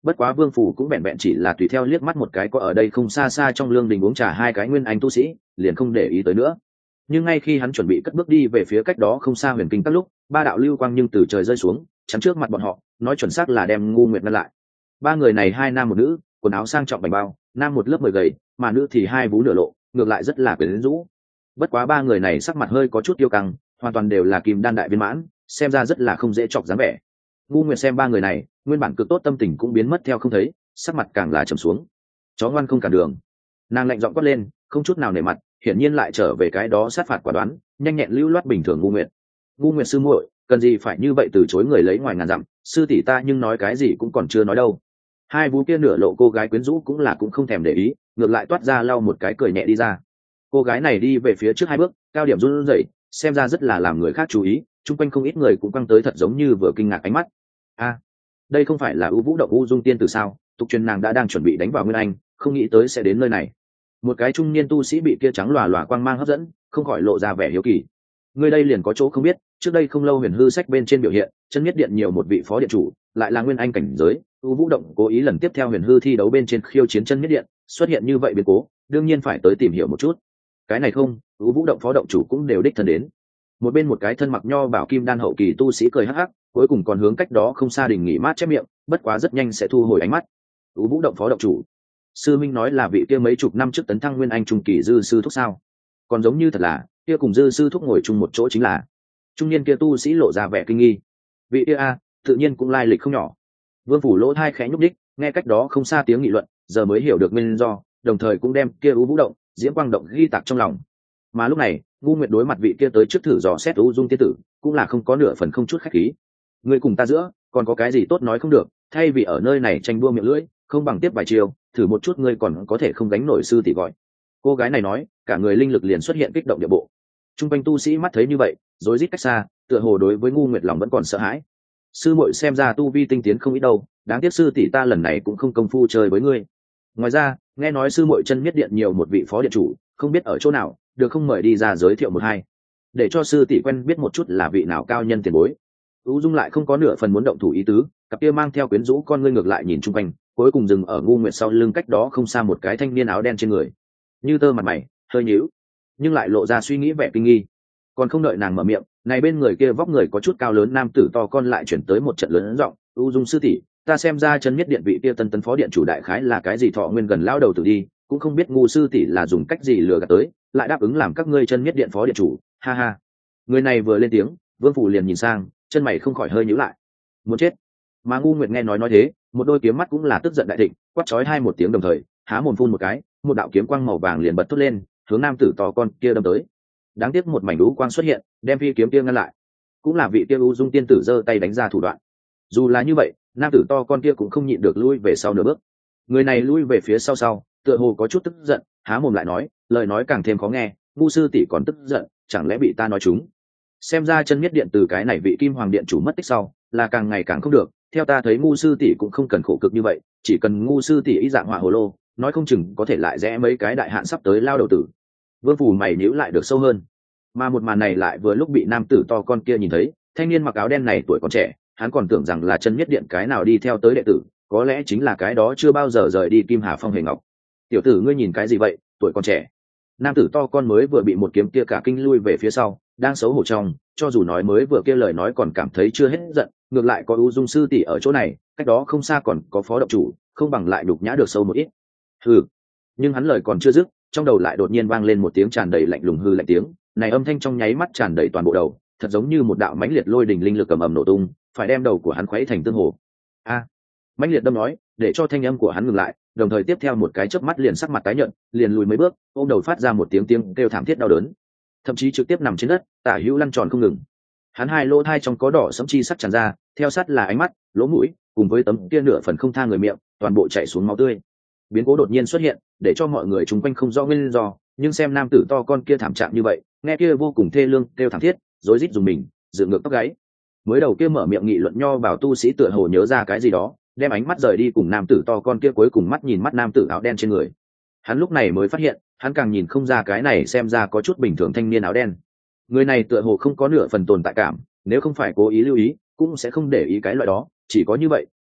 Bất quá Vương Phủ cũng vẹn vẹn chỉ là tùy theo liếc mắt một cái có ở đây không xa xa trong lương đình uống trà hai cái nguyên anh tu sĩ, liền không để ý tới nữa. Nhưng ngay khi hắn chuẩn bị cất bước đi về phía cách đó không xa huyền kinh các lúc, ba đạo lưu quang nhưng từ trời rơi xuống, chắn trước mặt bọn họ, nói chuẩn xác là đem Ngu Nguyệt ngăn lại. Ba người này hai nam một nữ, quần áo sang trọng bảnh bao, nam một lớp mười gầy, mà nữ thì hai vú nửa lộ, ngược lại rất là quyến rũ. Bất quá ba người này sắc mặt hơi có chút tiêu căng, hoàn toàn đều là kim đan đại viên mãn, xem ra rất là không dễ chọc dáng vẻ. Ngu Nguyệt xem ba người này, nguyên bản cực tốt tâm tình cũng biến mất theo không thấy, sắc mặt càng là trầm xuống. Chó ngoan không cản đường. Nàng lạnh giọng quát lên, không chút nào nể mặt, hiển nhiên lại trở về cái đó sát phạt quả đoán, nhanh nhẹn lưu loát bình thường. Ngu Nguyệt sư muội, cần gì phải như vậy từ chối người lấy ngoài ngàn dặm, sư tỷ ta nhưng nói cái gì cũng còn chưa nói đâu. Hai vú kia nửa lộ cô gái quyến rũ cũng không thèm để ý, ngược lại toát ra lau một cái cười nhẹ đi ra. Cô gái này đi về phía trước hai bước, cao điểm run rẩy, xem ra rất là làm người khác chú ý, chung quanh không ít người cũng căng tới thật giống như vừa kinh ngạc ánh mắt. A, đây không phải là U Vũ động U Dung tiên tử sao? Tục truyền nàng đã đang chuẩn bị đánh vào Nguyên Anh, không nghĩ tới sẽ đến nơi này. Một cái trung niên tu sĩ bị kia trắng lòa lòa quang mang hấp dẫn, không khỏi lộ ra vẻ hiếu kỳ. Người đây liền có chỗ không biết, trước đây không lâu Huyền Hư sách bên trên biểu hiện, chân nhất điện nhiều một vị phó điện chủ, lại là Nguyên Anh cảnh giới, U Vũ động cố ý lần tiếp theo Huyền Hư thi đấu bên trên khiêu chiến chân nhất điện, xuất hiện như vậy biến cố, đương nhiên phải tới tìm hiểu một chút. Cái này không, U Vũ động phó động chủ cũng đều đích thân đến. Một bên một cái thân mặc nho bảo kim đan hậu kỳ tu sĩ cười hắc hắc, cuối cùng còn hướng cách đó không xa đình nghỉ mát chép miệng, bất quá rất nhanh sẽ thu hồi ánh mắt. U Vũ động phó động chủ, sư minh nói là vị kia mấy chục năm trước tấn thăng Nguyên Anh trung kỳ dư sư thúc sao? Còn giống như thật là kia cùng dư sư thúc ngồi chung một chỗ chính là. Trung niên kia tu sĩ lộ ra vẻ kinh nghi. Vị kia a, tự nhiên cũng lai lịch không nhỏ. Vương Phủ lỗ thai khẽ nhúc đích, nghe cách đó không xa tiếng nghị luận, giờ mới hiểu được nguyên do, đồng thời cũng đem kia U Vũ động, Diễm Quang động ghi tạc trong lòng. Mà lúc này, Ngu Nguyệt đối mặt vị kia tới trước thử dò xét U Dung tiên tử, cũng là không có nửa phần không chút khách khí. Người cùng ta giữa, còn có cái gì tốt nói không được, thay vì ở nơi này tranh đua miệng lưỡi, không bằng tiếp vài chiều, thử một chút ngươi còn có thể không gánh nổi sư tỷ gọi. Cô gái này nói, cả người linh lực liền xuất hiện kích động địa bộ. Trung quanh tu sĩ mắt thấy như vậy, rối rít cách xa, tựa hồ đối với Ngu Nguyệt lòng vẫn còn sợ hãi. Sư muội xem ra tu vi tinh tiến không ít đâu, đáng tiếc sư tỷ ta lần này cũng không công phu chơi với ngươi. Ngoài ra, nghe nói sư muội chân nhất điện nhiều một vị phó điện chủ, không biết ở chỗ nào, được không mời đi ra giới thiệu một hai, để cho sư tỷ quen biết một chút là vị nào cao nhân tiền bối. U Dung lại không có nửa phần muốn động thủ ý tứ, cặp kia mang theo quyến rũ con ngươi ngược lại nhìn chung quanh, cuối cùng dừng ở Ngu Nguyệt sau lưng cách đó không xa một cái thanh niên áo đen trên người. Như tơ mặt mày, hơi nhíu, nhưng lại lộ ra suy nghĩ vẻ kinh nghi. Còn không đợi nàng mở miệng, này bên người kia vóc người có chút cao lớn nam tử to con lại chuyển tới một trận lớn giọng, "U Dung sư tỷ, ta xem ra chân nhất điện vị kia tân tấn phó điện chủ đại khái là cái gì thọ nguyên gần lao đầu tử đi, cũng không biết Ngu sư tỷ là dùng cách gì lừa gạt tới, lại đáp ứng làm các ngươi chân nhất điện phó điện chủ." Ha ha. Người này vừa lên tiếng, Vương Phủ liền nhìn sang, chân mày không khỏi hơi nhíu lại. Muốn chết. Mà Ngu Nguyệt nghe nói thế, một đôi kiếm mắt cũng là tức giận đại thịnh, quát chói hai một tiếng đồng thời, há mồm phun một cái, một đạo kiếm quang màu vàng liền bật thốt lên, hướng nam tử to con kia đâm tới. Đáng tiếc một mảnh đú quang xuất hiện, đem phi kiếm kia ngăn lại. Cũng là vị kia U Dung tiên tử giơ tay đánh ra thủ đoạn. Dù là như vậy, nam tử to con kia cũng không nhịn được lui về sau nửa bước. Người này lui về phía sau, tựa hồ có chút tức giận, há mồm lại nói, lời nói càng thêm khó nghe, Ngu sư tỷ còn tức giận, chẳng lẽ bị ta nói trúng? Xem ra chân nhất điện từ cái này vị kim hoàng điện chủ mất tích sau, là càng ngày càng không được, theo ta thấy Ngu sư tỷ cũng không cần khổ cực như vậy, chỉ cần Ngu sư tỷ ý dạng hỏa hồ lô, nói không chừng có thể lại rẽ mấy cái đại hạn sắp tới lao đầu tử. Vương Phủ mày nhíu lại được sâu hơn. Mà một màn này lại vừa lúc bị nam tử to con kia nhìn thấy, thanh niên mặc áo đen này tuổi còn trẻ, hắn còn tưởng rằng là chân nhất điện cái nào đi theo tới đệ tử, có lẽ chính là cái đó chưa bao giờ rời đi Kim Hà Phong Hề Ngọc. Tiểu tử ngươi nhìn cái gì vậy, tuổi còn trẻ. Nam tử to con mới vừa bị một kiếm kia cả kinh lui về phía sau, đang xấu hổ trong, cho dù nói mới vừa kia lời nói còn cảm thấy chưa hết giận, ngược lại có U Dung sư tỷ ở chỗ này, cách đó không xa còn có phó động chủ, không bằng lại đục nhã được sâu một ít. Hừ. Nhưng hắn lời còn chưa dứt, trong đầu lại đột nhiên vang lên một tiếng tràn đầy lạnh lùng hư lạnh tiếng, này âm thanh trong nháy mắt tràn đầy toàn bộ đầu, thật giống như một đạo mãnh liệt lôi đình linh lực ầm ầm nổ tung, phải đem đầu của hắn khuấy thành tương hồ. A! Mãnh liệt đâm nói, để cho thanh âm của hắn ngừng lại, đồng thời tiếp theo một cái chớp mắt liền sắc mặt tái nhợt, liền lùi mấy bước, ôm đầu phát ra một tiếng kêu thảm thiết đau đớn, thậm chí trực tiếp nằm trên đất, tả hữu lăn tròn không ngừng. Hắn hai lỗ thai trong có đỏ sẫm chi sắc tràn ra, theo sát là ánh mắt, lỗ mũi, cùng với tấm kia nửa phần không tha người miệng, toàn bộ chảy xuống máu tươi. Biến cố đột nhiên xuất hiện, để cho mọi người chung quanh không rõ nguyên do, nhưng xem nam tử to con kia thảm trạng như vậy, nghe kia vô cùng thê lương kêu thảm thiết, rối rít dùng mình, dựng ngược tóc gáy. Mới đầu kia mở miệng nghị luận nho bảo tu sĩ tựa hồ nhớ ra cái gì đó, đem ánh mắt rời đi cùng nam tử to con kia, cuối cùng mắt nhìn mắt nam tử áo đen trên người. Hắn lúc này mới phát hiện, hắn càng nhìn không ra cái này xem ra có chút bình thường thanh niên áo đen. Người này tựa hồ không có nửa phần tồn tại cảm, nếu không phải cố ý lưu ý, cũng sẽ không để ý cái loại đó, chỉ có như vậy,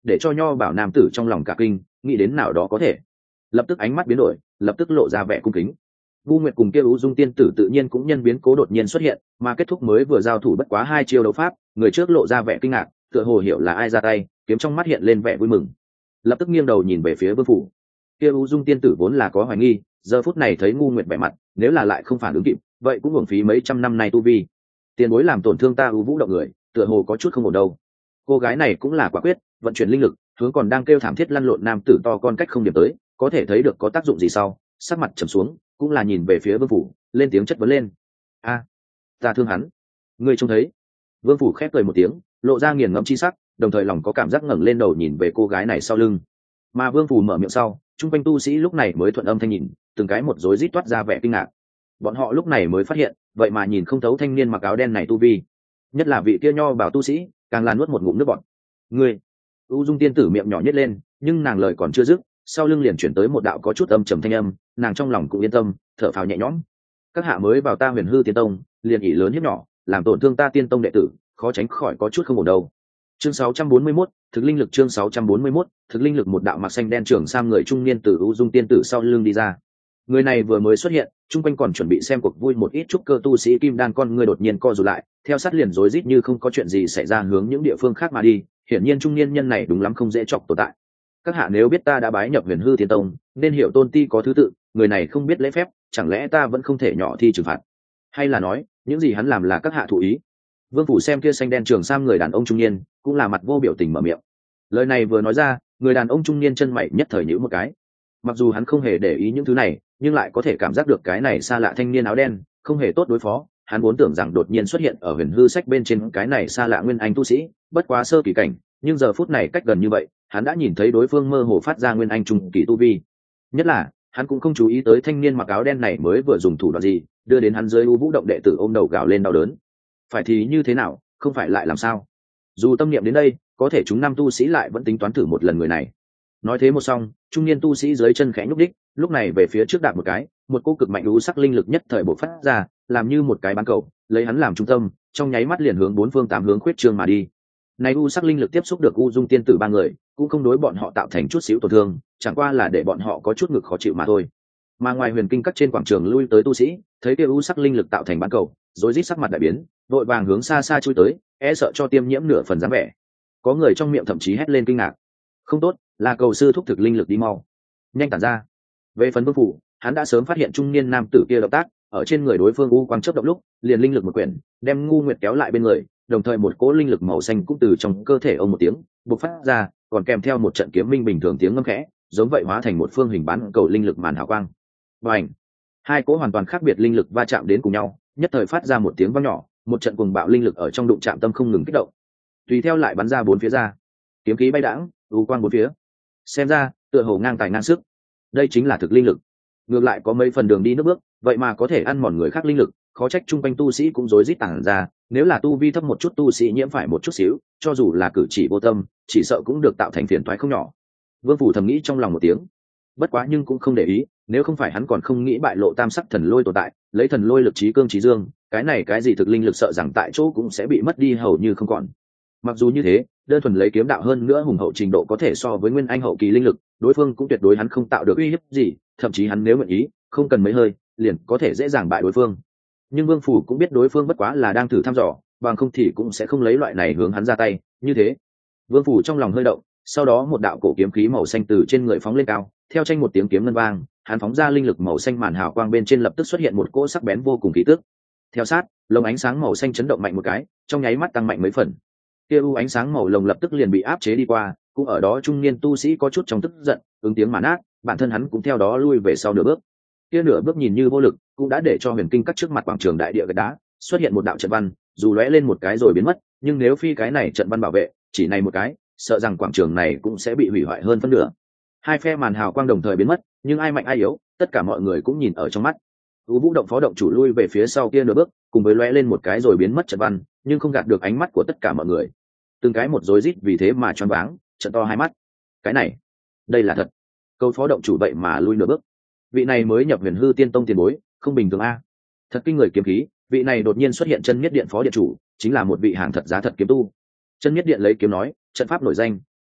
để cho nho bảo nam tử trong lòng cả kinh, nghĩ đến nào đó có thể. Lập tức ánh mắt biến đổi, lập tức lộ ra vẻ cung kính. Vu Nguyệt cùng kia U Dung tiên tử tự nhiên cũng nhân biến cố đột nhiên xuất hiện, mà kết thúc mới vừa giao thủ bất quá 2 chiêu đấu pháp, người trước lộ ra vẻ kinh ngạc, tựa hồ hiểu là ai ra tay, kiếm trong mắt hiện lên vẻ vui mừng. Lập tức nghiêng đầu nhìn về phía Vương phủ. Kia U Dung tiên tử vốn là có hoài nghi, giờ phút này thấy Ngu Nguyệt vẻ mặt, nếu là lại không phản ứng kịp, vậy cũng uổng phí mấy trăm năm nay tu vi. Tiền bối làm tổn thương ta U Vũ động người, tựa hồ có chút không ổn đâu. Cô gái này cũng là quả quyết, vận chuyển linh lực, hướng còn đang kêu thảm thiết lăn lộn nam tử to con cách không điểm tới, có thể thấy được có tác dụng gì sau, sắc mặt trầm xuống, cũng là nhìn về phía Vương phủ, lên tiếng chất vấn lên. A, ta thương hắn. Ngươi trông thấy? Vương phủ khép cười một tiếng, lộ ra nghiền ngẫm chi sắc, đồng thời lòng có cảm giác ngẩng lên đầu nhìn về cô gái này sau lưng. Mà Vương phủ mở miệng sau, trung quanh tu sĩ lúc này mới thuận âm thanh nhìn, từng cái một rối rít toát ra vẻ kinh ngạc. Bọn họ lúc này mới phát hiện, vậy mà nhìn không thấu thanh niên mặc áo đen này tu vi, nhất là vị kia nho bảo tu sĩ, càng là nuốt một ngụm nước bọt. Ngươi, U Dung tiên tử miệng nhỏ nhếch lên, nhưng nàng lời còn chưa dứt, sau lưng liền chuyển tới một đạo có chút âm trầm thanh âm, nàng trong lòng cũng yên tâm, thở phào nhẹ nhõm. Các hạ mới vào ta Huyền Hư Tiên Tông, liền ỷ lớn hiếp nhỏ, làm tổn thương ta Tiên Tông đệ tử, khó tránh khỏi có chút không ổn đâu. Chương 641, thực linh lực. Chương 641, thực linh lực. Một đạo mặc xanh đen trưởng sam người trung niên từ U Dung tiên tử sau lưng đi ra. Người này vừa mới xuất hiện, chung quanh còn chuẩn bị xem cuộc vui một ít trúc cơ tu sĩ kim đan con người đột nhiên co rụt lại, theo sát liền rối rít như không có chuyện gì xảy ra hướng những địa phương khác mà đi. Hiển nhiên trung niên nhân này đúng lắm không dễ chọc tồn tại. Các hạ nếu biết ta đã bái nhập Huyền Hư Tiên Tông, nên hiểu tôn ti có thứ tự, người này không biết lễ phép, chẳng lẽ ta vẫn không thể nhỏ thi trừng phạt? Hay là nói, những gì hắn làm là các hạ thụ ý? Vương phủ xem kia xanh đen trường sam người đàn ông trung niên, cũng là mặt vô biểu tình mở miệng. Lời này vừa nói ra, người đàn ông trung niên chân mày nhất thời nhíu một cái. Mặc dù hắn không hề để ý những thứ này, nhưng lại có thể cảm giác được cái này xa lạ thanh niên áo đen, không hề tốt đối phó. Hắn vốn tưởng rằng đột nhiên xuất hiện ở Huyền Hư sách bên trên cái này xa lạ nguyên anh tu sĩ, bất quá sơ kỳ cảnh, nhưng giờ phút này cách gần như vậy, hắn đã nhìn thấy đối phương mơ hồ phát ra nguyên anh trung kỳ tu vi. Nhất là, hắn cũng không chú ý tới thanh niên mặc áo đen này mới vừa dùng thủ đoạn gì, đưa đến hắn dưới U Vũ động đệ tử ôm đầu gào lên đau đớn. Phải thì như thế nào, không phải lại làm sao? Dù tâm niệm đến đây, có thể chúng năm tu sĩ lại vẫn tính toán thử một lần người này. Nói thế một xong, trung niên tu sĩ dưới chân khẽ nhúc đích, lúc này về phía trước đạp một cái, một cỗ cực mạnh u sắc linh lực nhất thời bộc phát ra, làm như một cái bán cầu, lấy hắn làm trung tâm, trong nháy mắt liền hướng bốn phương tám hướng khuyết trương mà đi. Này u sắc linh lực tiếp xúc được U Dung tiên tử ba người, cũng không đối bọn họ tạo thành chút xíu tổn thương, chẳng qua là để bọn họ có chút ngực khó chịu mà thôi. Mà ngoài huyền kinh các trên quảng trường lui tới tu sĩ, thấy kia u sắc linh lực tạo thành bán cầu, rối rít sắc mặt đại biến, vội vàng hướng xa xa chui tới, e sợ cho tiêm nhiễm nửa phần dáng vẻ. Có người trong miệng thậm chí hét lên kinh ngạc. Không tốt, là cầu sư thúc thực linh lực đi mau, nhanh tản ra. Về phần Vương phủ, hắn đã sớm phát hiện trung niên nam tử kia động tác, ở trên người đối phương u quang chớp động lúc, liền linh lực một quyển, đem Ngu Nguyệt kéo lại bên người, đồng thời một cỗ linh lực màu xanh cũng từ trong cơ thể ông một tiếng bộc phát ra, còn kèm theo một trận kiếm minh bình thường tiếng ngâm khẽ, giống vậy hóa thành một phương hình bán cầu linh lực màn hào quang. Bành! Hai cỗ hoàn toàn khác biệt linh lực va chạm đến cùng nhau, nhất thời phát ra một tiếng vang nhỏ, một trận cuồng bạo linh lực ở trong đụng chạm tâm không ngừng kích động, tùy theo lại bắn ra bốn phía ra, kiếm khí bay đãng, u quang bốn phía. Xem ra, tựa hồ ngang tài ngang sức. Đây chính là thực linh lực. Ngược lại có mấy phần đường đi nước bước, vậy mà có thể ăn mòn người khác linh lực, khó trách chung quanh tu sĩ cũng rối rít tản ra, nếu là tu vi thấp một chút tu sĩ nhiễm phải một chút xíu, cho dù là cử chỉ vô tâm, chỉ sợ cũng được tạo thành phiền toái không nhỏ. Vương phủ thầm nghĩ trong lòng một tiếng, bất quá nhưng cũng không để ý, nếu không phải hắn còn không nghĩ bại lộ tam sắc thần lôi tồn tại, lấy thần lôi lực trí cương trí dương, cái này cái gì thực linh lực sợ rằng tại chỗ cũng sẽ bị mất đi hầu như không còn. Mặc dù như thế, đơn thuần lấy kiếm đạo hơn nữa hùng hậu trình độ có thể so với nguyên anh hậu kỳ linh lực, đối phương cũng tuyệt đối hắn không tạo được uy hiếp gì, thậm chí hắn nếu nguyện ý, không cần mấy hơi, liền có thể dễ dàng bại đối phương. Nhưng Vương phủ cũng biết đối phương bất quá là đang thử thăm dò, bằng không thì cũng sẽ không lấy loại này hướng hắn ra tay. Như thế, Vương phủ trong lòng hơi động, sau đó một đạo cổ kiếm khí màu xanh từ trên người phóng lên cao, theo tranh một tiếng kiếm ngân vang, hắn phóng ra linh lực màu xanh màn hào quang bên trên lập tức xuất hiện một cỗ sắc bén vô cùng khí tức. Theo sát, lồng ánh sáng màu xanh chấn động mạnh một cái, trong nháy mắt tăng mạnh mấy phần. Kia u ánh sáng màu lồng lập tức liền bị áp chế đi qua, cũng ở đó trung niên tu sĩ có chút trong tức giận, ứng tiếng mà nát, bản thân hắn cũng theo đó lui về sau nửa bước. Kia nửa bước nhìn như vô lực, cũng đã để cho huyền kinh các trước mặt quảng trường đại địa gạch đá xuất hiện một đạo trận văn, dù lóe lên một cái rồi biến mất, nhưng nếu phi cái này trận văn bảo vệ, chỉ này một cái, sợ rằng quảng trường này cũng sẽ bị hủy hoại hơn phân nửa. Hai phe màn hào quang đồng thời biến mất, nhưng ai mạnh ai yếu, tất cả mọi người cũng nhìn ở trong mắt. U Vũ động phó động chủ lui về phía sau kia nửa bước, cùng với lóe lên một cái rồi biến mất trận văn, nhưng không gạt được ánh mắt của tất cả mọi người. Từng cái một rối rít vì thế mà choáng váng, trợn to hai mắt. Cái này, đây là thật. Câu phó động chủ vậy mà lui nửa bước. Vị này mới nhập Huyền Hư Tiên Tông tiền bối, không bình thường a. Thật kinh người kiếm khí, vị này đột nhiên xuất hiện chân nhất điện phó điện chủ, chính là một vị hàng thật giá thật kiếm tu. Chân nhất điện lấy kiếm nói, trận pháp nổi danh,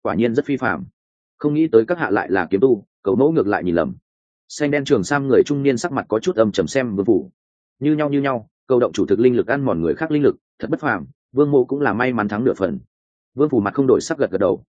quả nhiên rất phi phạm. Không nghĩ tới các hạ lại là kiếm tu, cầu mẫu ngược lại nhìn lầm. Xanh đen trường sam người trung niên sắc mặt có chút âm trầm xem Vương Phủ. Như nhau, cầu động chủ thực linh lực ăn mòn người khác linh lực, thật bất phàm, Vương Mộ cũng là may mắn thắng nửa phần. Vương Phủ mặt không đổi sắc gật gật đầu.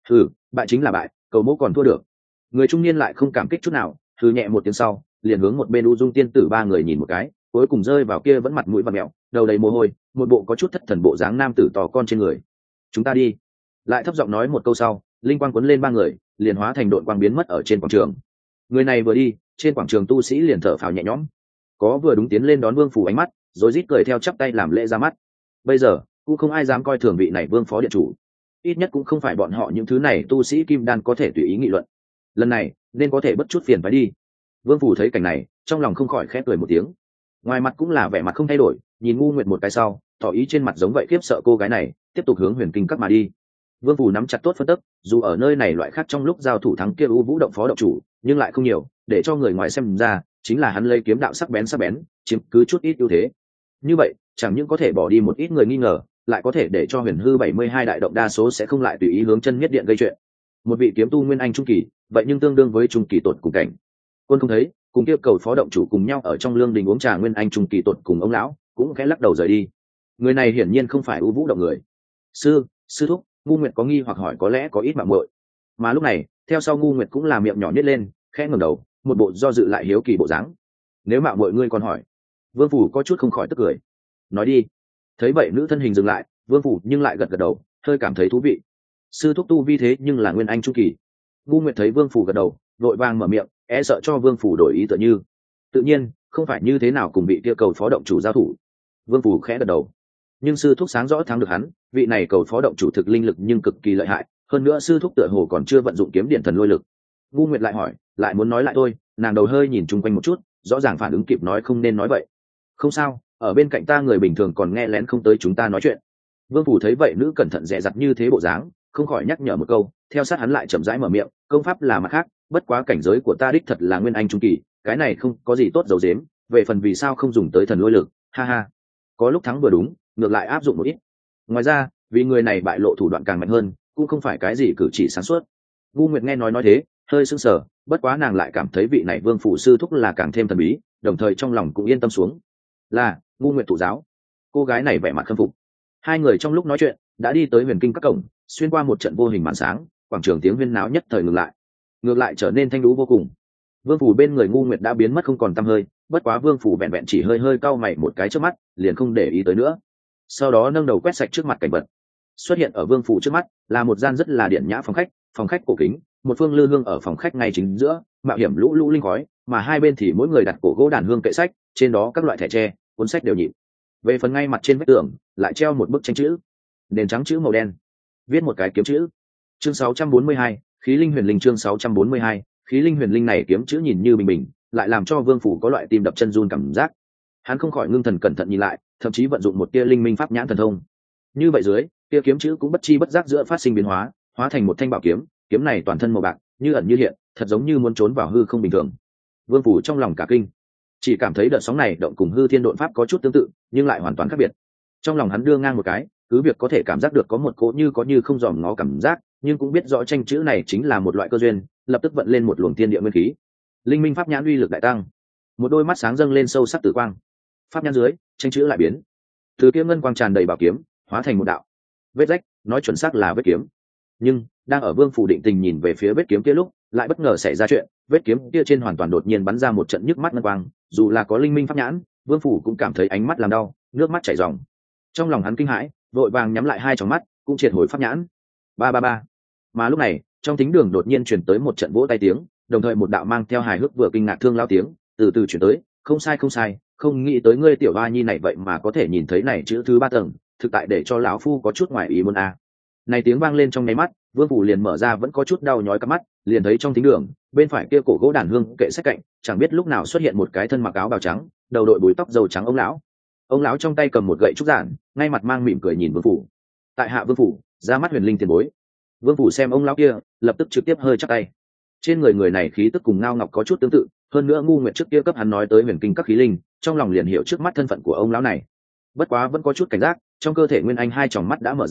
Bại chính là bại, cầu mẫu còn thua được. Người trung niên lại không cảm kích chút nào, nhẹ một tiếng sau, liền hướng một bên U Dung tiên tử ba người nhìn một cái, cuối cùng rơi vào kia vẫn mặt mũi vặn mẹo, đầu đầy mồ hôi, một bộ có chút thất thần bộ dáng nam tử to con trên người. Chúng ta đi. Lại thấp giọng nói một câu sau, linh quang cuốn lên ba người, liền hóa thành đội quang biến mất ở trên quảng trường. Người này vừa đi, trên quảng trường tu sĩ liền thở phào nhẹ nhõm. Có vừa đúng tiến lên đón Vương Phủ ánh mắt, rồi rít cười theo chắp tay làm lễ ra mắt. Bây giờ cũng không ai dám coi thường vị này Vương phó điện chủ, ít nhất cũng không phải bọn họ những thứ này tu sĩ kim đan có thể tùy ý nghị luận. Lần này nên có thể bất chút phiền phải đi. Vương Phủ thấy cảnh này, trong lòng không khỏi khẽ cười một tiếng. Ngoài mặt cũng là vẻ mặt không thay đổi, nhìn Ngu Nguyệt một cái sau, tỏ ý trên mặt giống vậy khiếp sợ cô gái này, tiếp tục hướng Huyền Kinh các mà đi. Vương Phủ nắm chặt tốt phân tức, dù ở nơi này loại khác trong lúc giao thủ thắng kia U Vũ động phó động chủ, nhưng lại không nhiều, để cho người ngoài xem ra, chính là hắn lấy kiếm đạo sắc bén chiếm cứ chút ít ưu thế. Như vậy, chẳng những có thể bỏ đi một ít người nghi ngờ, lại có thể để cho Huyền Hư 72 đại động đa số sẽ không lại tùy ý hướng chân nhất điện gây chuyện. Một vị kiếm tu nguyên anh trung kỳ, vậy nhưng tương đương với trung kỳ tột cùng cảnh. Quân không thấy, cùng kia cầu phó động chủ cùng nhau ở trong lương đình uống trà nguyên anh trung kỳ tột cùng ông lão, cũng khẽ lắc đầu rời đi. Người này hiển nhiên không phải U Vũ động người. Sư thúc, Ngu Nguyệt có nghi hoặc hỏi có lẽ có ít mạo muội. Mà lúc này, theo sau Ngu Nguyệt cũng là miệng nhỏ nhếch lên, khẽ ngẩng đầu, một bộ do dự lại hiếu kỳ bộ dáng. Nếu mạo muội ngươi còn hỏi. Vương Phủ có chút không khỏi tức cười. Nói đi. Thấy vậy nữ thân hình dừng lại, Vương Phủ nhưng lại gật gật đầu, hơi cảm thấy thú vị. Sư thúc tu vi thế nhưng là nguyên anh trung kỳ. Ngu Nguyệt thấy Vương Phủ gật đầu, vội vàng mở miệng, e sợ cho Vương Phủ đổi ý tựa như. Tự nhiên, không phải như thế nào cùng bị kia cầu phó động chủ giao thủ. Vương Phủ khẽ gật đầu. Nhưng sư thúc sáng rõ thắng được hắn, vị này cầu phó động chủ thực linh lực nhưng cực kỳ lợi hại, hơn nữa sư thúc tựa hồ còn chưa vận dụng kiếm điện thần lôi lực. Ngu Nguyệt lại hỏi, lại muốn nói lại thôi, nàng đầu hơi nhìn chung quanh một chút, rõ ràng phản ứng kịp nói không nên nói vậy. Không sao, ở bên cạnh ta người bình thường còn nghe lén không tới chúng ta nói chuyện. Vương Phủ thấy vậy nữ cẩn thận dè dặt như thế bộ dáng, không khỏi nhắc nhở một câu, theo sát hắn lại chậm rãi mở miệng, công pháp là mặt khác, bất quá cảnh giới của ta đích thật là nguyên anh trung kỳ, cái này không có gì tốt dầu dếm, về phần vì sao không dùng tới thần lôi lực, ha ha. Có lúc thắng vừa đúng, ngược lại áp dụng một ít. Ngoài ra, vì người này bại lộ thủ đoạn càng mạnh hơn, cũng không phải cái gì cử chỉ sáng suốt. Ngu Nguyệt nghe nói thế, hơi sững sờ, bất quá nàng lại cảm thấy vị này Vương Phủ sư thúc là càng thêm thần bí, đồng thời trong lòng cũng yên tâm xuống. Là Ngu Nguyệt thụ giáo. Cô gái này vẻ mặt khâm phục. Hai người trong lúc nói chuyện đã đi tới Huyền Kinh các cổng, xuyên qua một trận vô hình màn sáng, quảng trường tiếng huyên náo nhất thời ngược lại trở nên thanh đú vô cùng. Vương Phủ bên người Ngu Nguyệt đã biến mất không còn tăm hơi, bất quá Vương Phủ vẹn vẹn chỉ hơi cau mày một cái trước mắt, liền không để ý tới nữa. Sau đó nâng đầu quét sạch trước mặt cảnh vật. Xuất hiện ở Vương Phủ trước mắt là một gian rất là điện nhã phòng khách cổ kính, một phương lư hương ở phòng khách ngay chính giữa, mạo hiểm lũ linh khói, mà hai bên thì mỗi người đặt cổ gỗ đàn hương kệ sách, trên đó các loại thẻ tre, cuốn sách đều nhịp. Về phần ngay mặt trên vách tường lại treo một bức tranh chữ, nền trắng chữ màu đen, viết một cái kiếm chữ. Chương 642, khí linh huyền linh. Chương 642, khí linh huyền linh này kiếm chữ nhìn như bình bình, lại làm cho Vương Phủ có loại tim đập chân run cảm giác. Hắn không khỏi ngưng thần cẩn thận nhìn lại, thậm chí vận dụng một tia linh minh pháp nhãn thần thông. Như vậy dưới, tia kiếm chữ cũng bất chi bất giác giữa phát sinh biến hóa, hóa thành một thanh bảo kiếm, kiếm này toàn thân màu bạc, như ẩn như hiện, thật giống như muốn trốn vào hư không bình thường. Vương Phủ trong lòng cả kinh, chỉ cảm thấy đợt sóng này động cùng hư thiên độn pháp có chút tương tự, nhưng lại hoàn toàn khác biệt. Trong lòng hắn đưa ngang một cái, cứ việc có thể cảm giác được có một cỗ như có như không dòm ngó cảm giác, nhưng cũng biết rõ tranh chữ này chính là một loại cơ duyên, lập tức vận lên một luồng thiên địa nguyên khí. Linh minh pháp nhãn uy lực đại tăng, một đôi mắt sáng dâng lên sâu sắc tử quang. Pháp nhãn dưới, tranh chữ lại biến, từ kia ngân quang tràn đầy bảo kiếm, hóa thành một đạo vết rách, nói chuẩn xác là vết kiếm. Nhưng đang ở Vương Phủ định tình nhìn về phía vết kiếm kia lúc, lại bất ngờ xảy ra chuyện, vết kiếm kia trên hoàn toàn đột nhiên bắn ra một trận nhức mắt ngân quang, dù là có linh minh pháp nhãn, Vương Phủ cũng cảm thấy ánh mắt làm đau, nước mắt chảy ròng. Trong lòng hắn kinh hãi, vội vàng nhắm lại hai tròng mắt, cũng triệt hồi pháp nhãn. Ba. Mà lúc này, trong thính đường đột nhiên truyền tới một trận vỗ tay tiếng, đồng thời một đạo mang theo hài hước vừa kinh ngạc thương lao tiếng, từ từ truyền tới, không sai, không nghĩ tới ngươi tiểu hoa nhi này vậy mà có thể nhìn thấy này chữ thứ 3 tầng, thực tại để cho lão phu có chút ngoài ý muốn a. Này tiếng vang lên trong nháy mắt, Vương Phủ liền mở ra vẫn có chút đau nhói cặp mắt, liền thấy trong thính đường, bên phải kia cổ gỗ đàn hương kệ sách cạnh, chẳng biết lúc nào xuất hiện một cái thân mặc áo bào trắng, đầu đội búi tóc dầu trắng ông lão. Ông lão trong tay cầm một gậy trúc giản, ngay mặt mang mỉm cười nhìn Vương Phủ. Tại hạ Vương Phủ, ra mắt huyền linh tiền bối. Vương Phủ xem ông lão kia, lập tức trực tiếp hơi chắp tay. Trên người này khí tức cùng Ngao Ngọc có chút tương tự, hơn nữa Ngu Nguyệt trước kia cấp hắn nói tới huyền kinh các khí linh, trong lòng liền hiểu trước mắt thân phận của ông lão này. Bất quá vẫn có chút cảnh giác, trong cơ thể Nguyên Anh hai tròng mắt đã mở ra,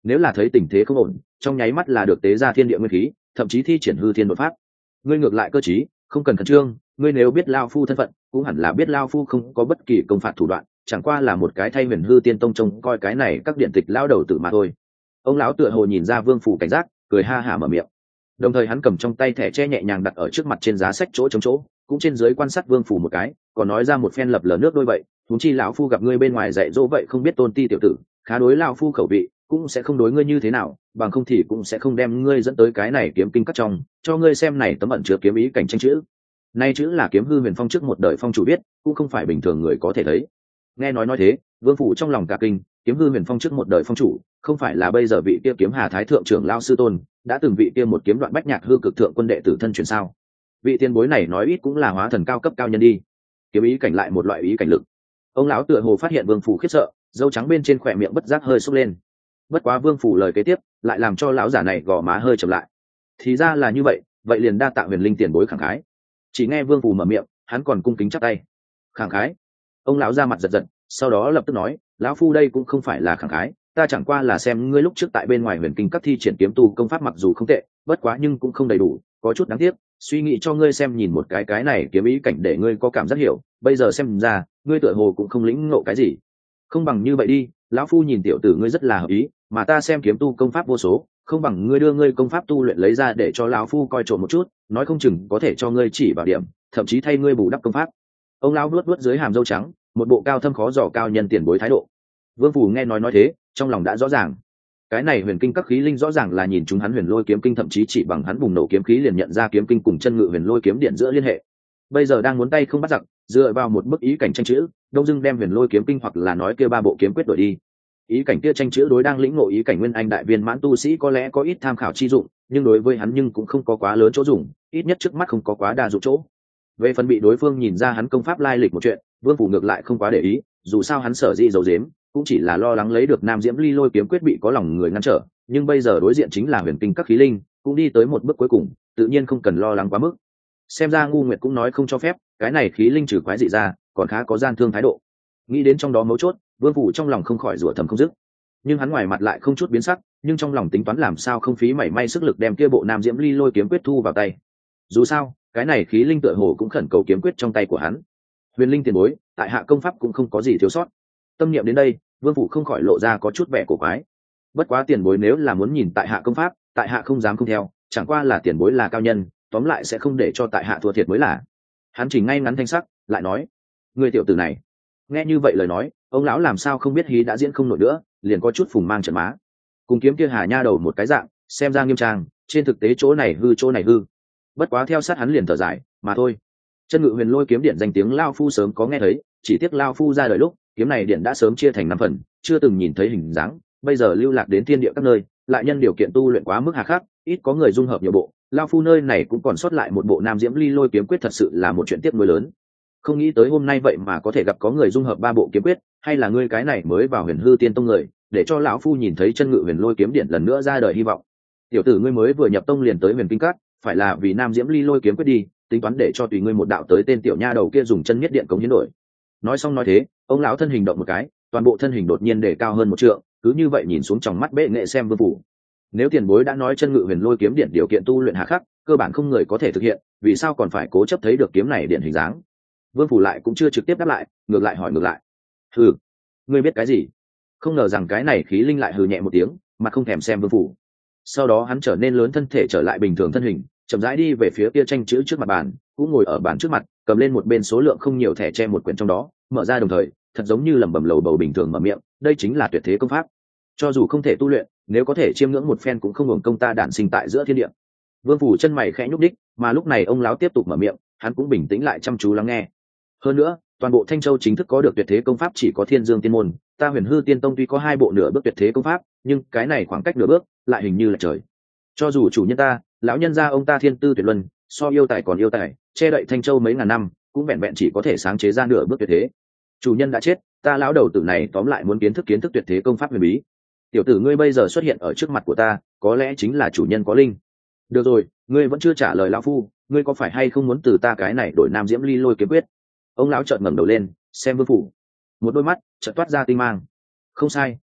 nếu là thấy tình thế không ổn trong nháy mắt là được tế ra thiên địa nguyên khí, thậm chí thi triển hư thiên đột pháp. Ngươi ngược lại cơ trí, không cần khẩn trương, ngươi nếu biết lao phu thân phận cũng hẳn là biết lao phu không có bất kỳ công phạt thủ đoạn, chẳng qua là một cái thay huyền hư tiên tông trông coi cái này các điện tịch lao đầu tử mà thôi. Ông lão tựa hồ nhìn ra Vương Phủ cảnh giác, cười ha hả mở miệng. Đồng thời hắn cầm trong tay thẻ tre nhẹ nhàng đặt ở trước mặt trên giá sách chỗ trống chỗ, cũng trên dưới quan sát Vương Phủ một cái, còn nói ra một phen lập lờ nước đôi vậy, huống chi lão phu gặp ngươi bên ngoài dạy dỗ vậy không biết tôn ti tiểu tử, khá đối lao phu khẩu vị, cũng sẽ không đối ngươi như thế nào, bằng không thì cũng sẽ không đem ngươi dẫn tới cái này kiếm kinh cắt trong, cho ngươi xem này tấm ẩn chứa kiếm ý cảnh tranh chữ. Nay chữ là Kiếm Hư Huyền Phong trước một đời phong chủ biết, cũng không phải bình thường người có thể thấy. Nghe nói thế, Vương Phủ trong lòng cả kinh, Kiếm Hư Huyền Phong trước một đời phong chủ, không phải là bây giờ vị kia Kiếm Hà Thái thượng trưởng lao sư tôn, đã từng vị kia một kiếm đoạn bách nhạc hư cực thượng quân đệ tử thân truyền sao? Vị tiên bối này nói ít cũng là hóa thần cao cấp cao nhân đi. Kiếm ý cảnh lại một loại ý cảnh lực. Ông lão tựa hồ phát hiện Vương Phủ khiếp sợ, râu trắng bên trên khỏe miệng bất giác hơi súc lên. Bất quá Vương Phủ lời kế tiếp lại làm cho lão giả này gò má hơi trầm lại. Thì ra là như vậy, vậy liền đa tạ Huyền Linh tiền bối khẳng khái. Chỉ nghe Vương Phủ mở miệng, hắn còn cung kính chắp tay. Khẳng khái? Ông lão ra mặt giật giật, sau đó lập tức nói, lão phu đây cũng không phải là khẳng khái, ta chẳng qua là xem ngươi lúc trước tại bên ngoài huyền kinh các thi triển kiếm tu công pháp mặc dù không tệ, bất quá nhưng cũng không đầy đủ, có chút đáng tiếc, suy nghĩ cho ngươi xem nhìn một cái này kiếm ý cảnh để ngươi có cảm giác hiểu, bây giờ xem ra ngươi tựa hồ cũng không lĩnh ngộ cái gì. Không bằng như vậy đi, lão phu nhìn tiểu tử ngươi rất là hợp ý, mà ta xem kiếm tu công pháp vô số, không bằng ngươi đưa ngươi công pháp tu luyện lấy ra để cho lão phu coi trộm một chút, nói không chừng có thể cho ngươi chỉ bảo điểm, thậm chí thay ngươi bù đắp công pháp. Ông lão vuốt vuốt dưới hàm râu trắng, một bộ cao thâm khó dò cao nhân tiền bối thái độ. Vương Phủ nghe nói thế, trong lòng đã rõ ràng. Cái này huyền kinh các khí linh rõ ràng là nhìn chúng hắn huyền lôi kiếm kinh, thậm chí chỉ bằng hắn bùng nổ kiếm khí liền nhận ra kiếm kinh cùng chân ngự huyền lôi kiếm điện giữa liên hệ. Bây giờ đang muốn tay không bắt giặc, dựa vào một bức ý cảnh tranh chữ, đông dưng đem huyền lôi kiếm kinh hoặc là nói kia ba bộ kiếm quyết đổi đi. Ý cảnh kia tranh chữ đối đang lĩnh ngộ ý cảnh nguyên anh đại viên mãn tu sĩ có lẽ có ít tham khảo chi dụng, nhưng đối với hắn nhưng cũng không có quá lớn chỗ dùng, ít nhất trước mắt không có quá đa dụng chỗ. Về phần bị đối phương nhìn ra hắn công pháp lai lịch một chuyện, Vương Phủ ngược lại không quá để ý, dù sao hắn sở dĩ giấu giếm cũng chỉ là lo lắng lấy được Nam Diễm Ly Lôi kiếm quyết bị có lòng người ngăn trở, nhưng bây giờ đối diện chính là huyền kinh các khí linh, cũng đi tới một bước cuối cùng, tự nhiên không cần lo lắng quá mức. Xem ra Ngu Nguyệt cũng nói không cho phép, cái này khí linh trừ quái dị ra, còn khá có gian thương thái độ. Nghĩ đến trong đó mấu chốt, Vương Phủ trong lòng không khỏi rủa thầm không dứt. Nhưng hắn ngoài mặt lại không chút biến sắc, nhưng trong lòng tính toán làm sao không phí mảy may sức lực đem kia bộ Nam Diễm Ly Lôi kiếm quyết thu vào tay. Dù sao, cái này khí linh tựa hồ cũng khẩn cầu kiếm quyết trong tay của hắn. Huyền Linh tiền bối, tại hạ công pháp cũng không có gì thiếu sót. Tâm niệm đến đây, Vương Phủ không khỏi lộ ra có chút vẻ cổ quái. Bất quá tiền bối nếu là muốn nhìn tại hạ công pháp, tại hạ không dám không theo, chẳng qua là tiền bối là cao nhân, tóm lại sẽ không để cho tại hạ thua thiệt mới là. Hắn chỉnh ngay ngắn thanh sắc, lại nói, người tiểu tử này. Nghe như vậy lời nói, ông lão làm sao không biết hí đã diễn không nổi nữa, liền có chút phùng mang trận má. Cùng kiếm kia Hà Nha đầu một cái dạng, xem ra nghiêm trang, trên thực tế chỗ này hư. Bất quá theo sát hắn liền thở dài, mà thôi. Chân ngự huyền lôi kiếm điện danh tiếng lao phu sớm có nghe thấy, chỉ tiếc lao phu ra đời lúc kiếm này điện đã sớm chia thành 5 phần, chưa từng nhìn thấy hình dáng, bây giờ lưu lạc đến thiên địa các nơi, lại nhân điều kiện tu luyện quá mức hà khắc, ít có người dung hợp nhiều bộ, lao phu nơi này cũng còn sót lại một bộ Nam Diễm Ly Lôi kiếm quyết, thật sự là một chuyện tiếc nuối lớn. Không nghĩ tới hôm nay vậy mà có thể gặp có người dung hợp 3 bộ kiếm quyết, hay là ngươi cái này mới vào huyền hư tiên tông người, để cho lão phu nhìn thấy chân ngự huyền lôi kiếm điện lần nữa ra đời hy vọng. Tiểu tử ngươi mới vừa nhập tông liền tới huyền kinh cát, phải là vì Nam Diễm Ly Lôi kiếm quyết đi, tính toán để cho tùy ngươi một đạo tới tên tiểu nha đầu kia dùng chân nhất điện cống hiến đổi. Nói xong nói thế, ông lão thân hình động một cái, toàn bộ thân hình đột nhiên đề cao hơn 1 trượng, cứ như vậy nhìn xuống trong mắt bệ nghệ xem Vương Phủ. Nếu tiền bối đã nói chân ngự huyền lôi kiếm điện điều kiện tu luyện hà khắc, cơ bản không người có thể thực hiện, vì sao còn phải cố chấp thấy được kiếm này điện hình dáng? Vương Phủ lại cũng chưa trực tiếp đáp lại, ngược lại hỏi ngược lại. Hừ, ngươi biết cái gì? Không ngờ rằng cái này khí linh lại hừ nhẹ một tiếng, mặt không thèm xem Vương Phủ. Sau đó hắn trở nên lớn thân thể trở lại bình thường thân hình, chậm rãi đi về phía kia tranh chữ trước mặt bàn, cũng ngồi ở bàn trước mặt, cầm lên một bên số lượng không nhiều thẻ che một quyển trong đó, mở ra đồng thời, thật giống như lẩm bẩm lầu bầu bình thường mở miệng, đây chính là tuyệt thế công pháp. Cho dù không thể tu luyện, nếu có thể chiêm ngưỡng một phen cũng không hưởng công ta đản sinh tại giữa thiên địa. Vương Phủ chân mày khẽ nhúc đích, mà lúc này ông lão tiếp tục mở miệng, hắn cũng bình tĩnh lại chăm chú lắng nghe. Hơn nữa, toàn bộ Thanh Châu chính thức có được tuyệt thế công pháp chỉ có Thiên Dương Tiên môn, ta Huyền Hư Tiên tông tuy có 2 bộ nửa bước tuyệt thế công pháp, nhưng cái này khoảng cách nửa bước, lại hình như là trời. Cho dù chủ nhân ta, lão nhân gia ông ta thiên tư tuyệt luân, so yêu tài còn yêu tài, che đậy Thanh Châu mấy ngàn năm, cũng vẹn vẹn chỉ có thể sáng chế ra nửa bước tuyệt thế. Chủ nhân đã chết, ta lão đầu tử này tóm lại muốn kiến thức tuyệt thế công pháp huyền bí. Tiểu tử ngươi bây giờ xuất hiện ở trước mặt của ta, có lẽ chính là chủ nhân có linh. Được rồi, ngươi vẫn chưa trả lời lão phu, ngươi có phải hay không muốn từ ta cái này đổi Nam Diễm Ly Lôi kiếm quyết? Ông lão chợt ngẩng đầu lên, xem Vương Phủ, một đôi mắt chợt toát ra tinh mang. Không sai,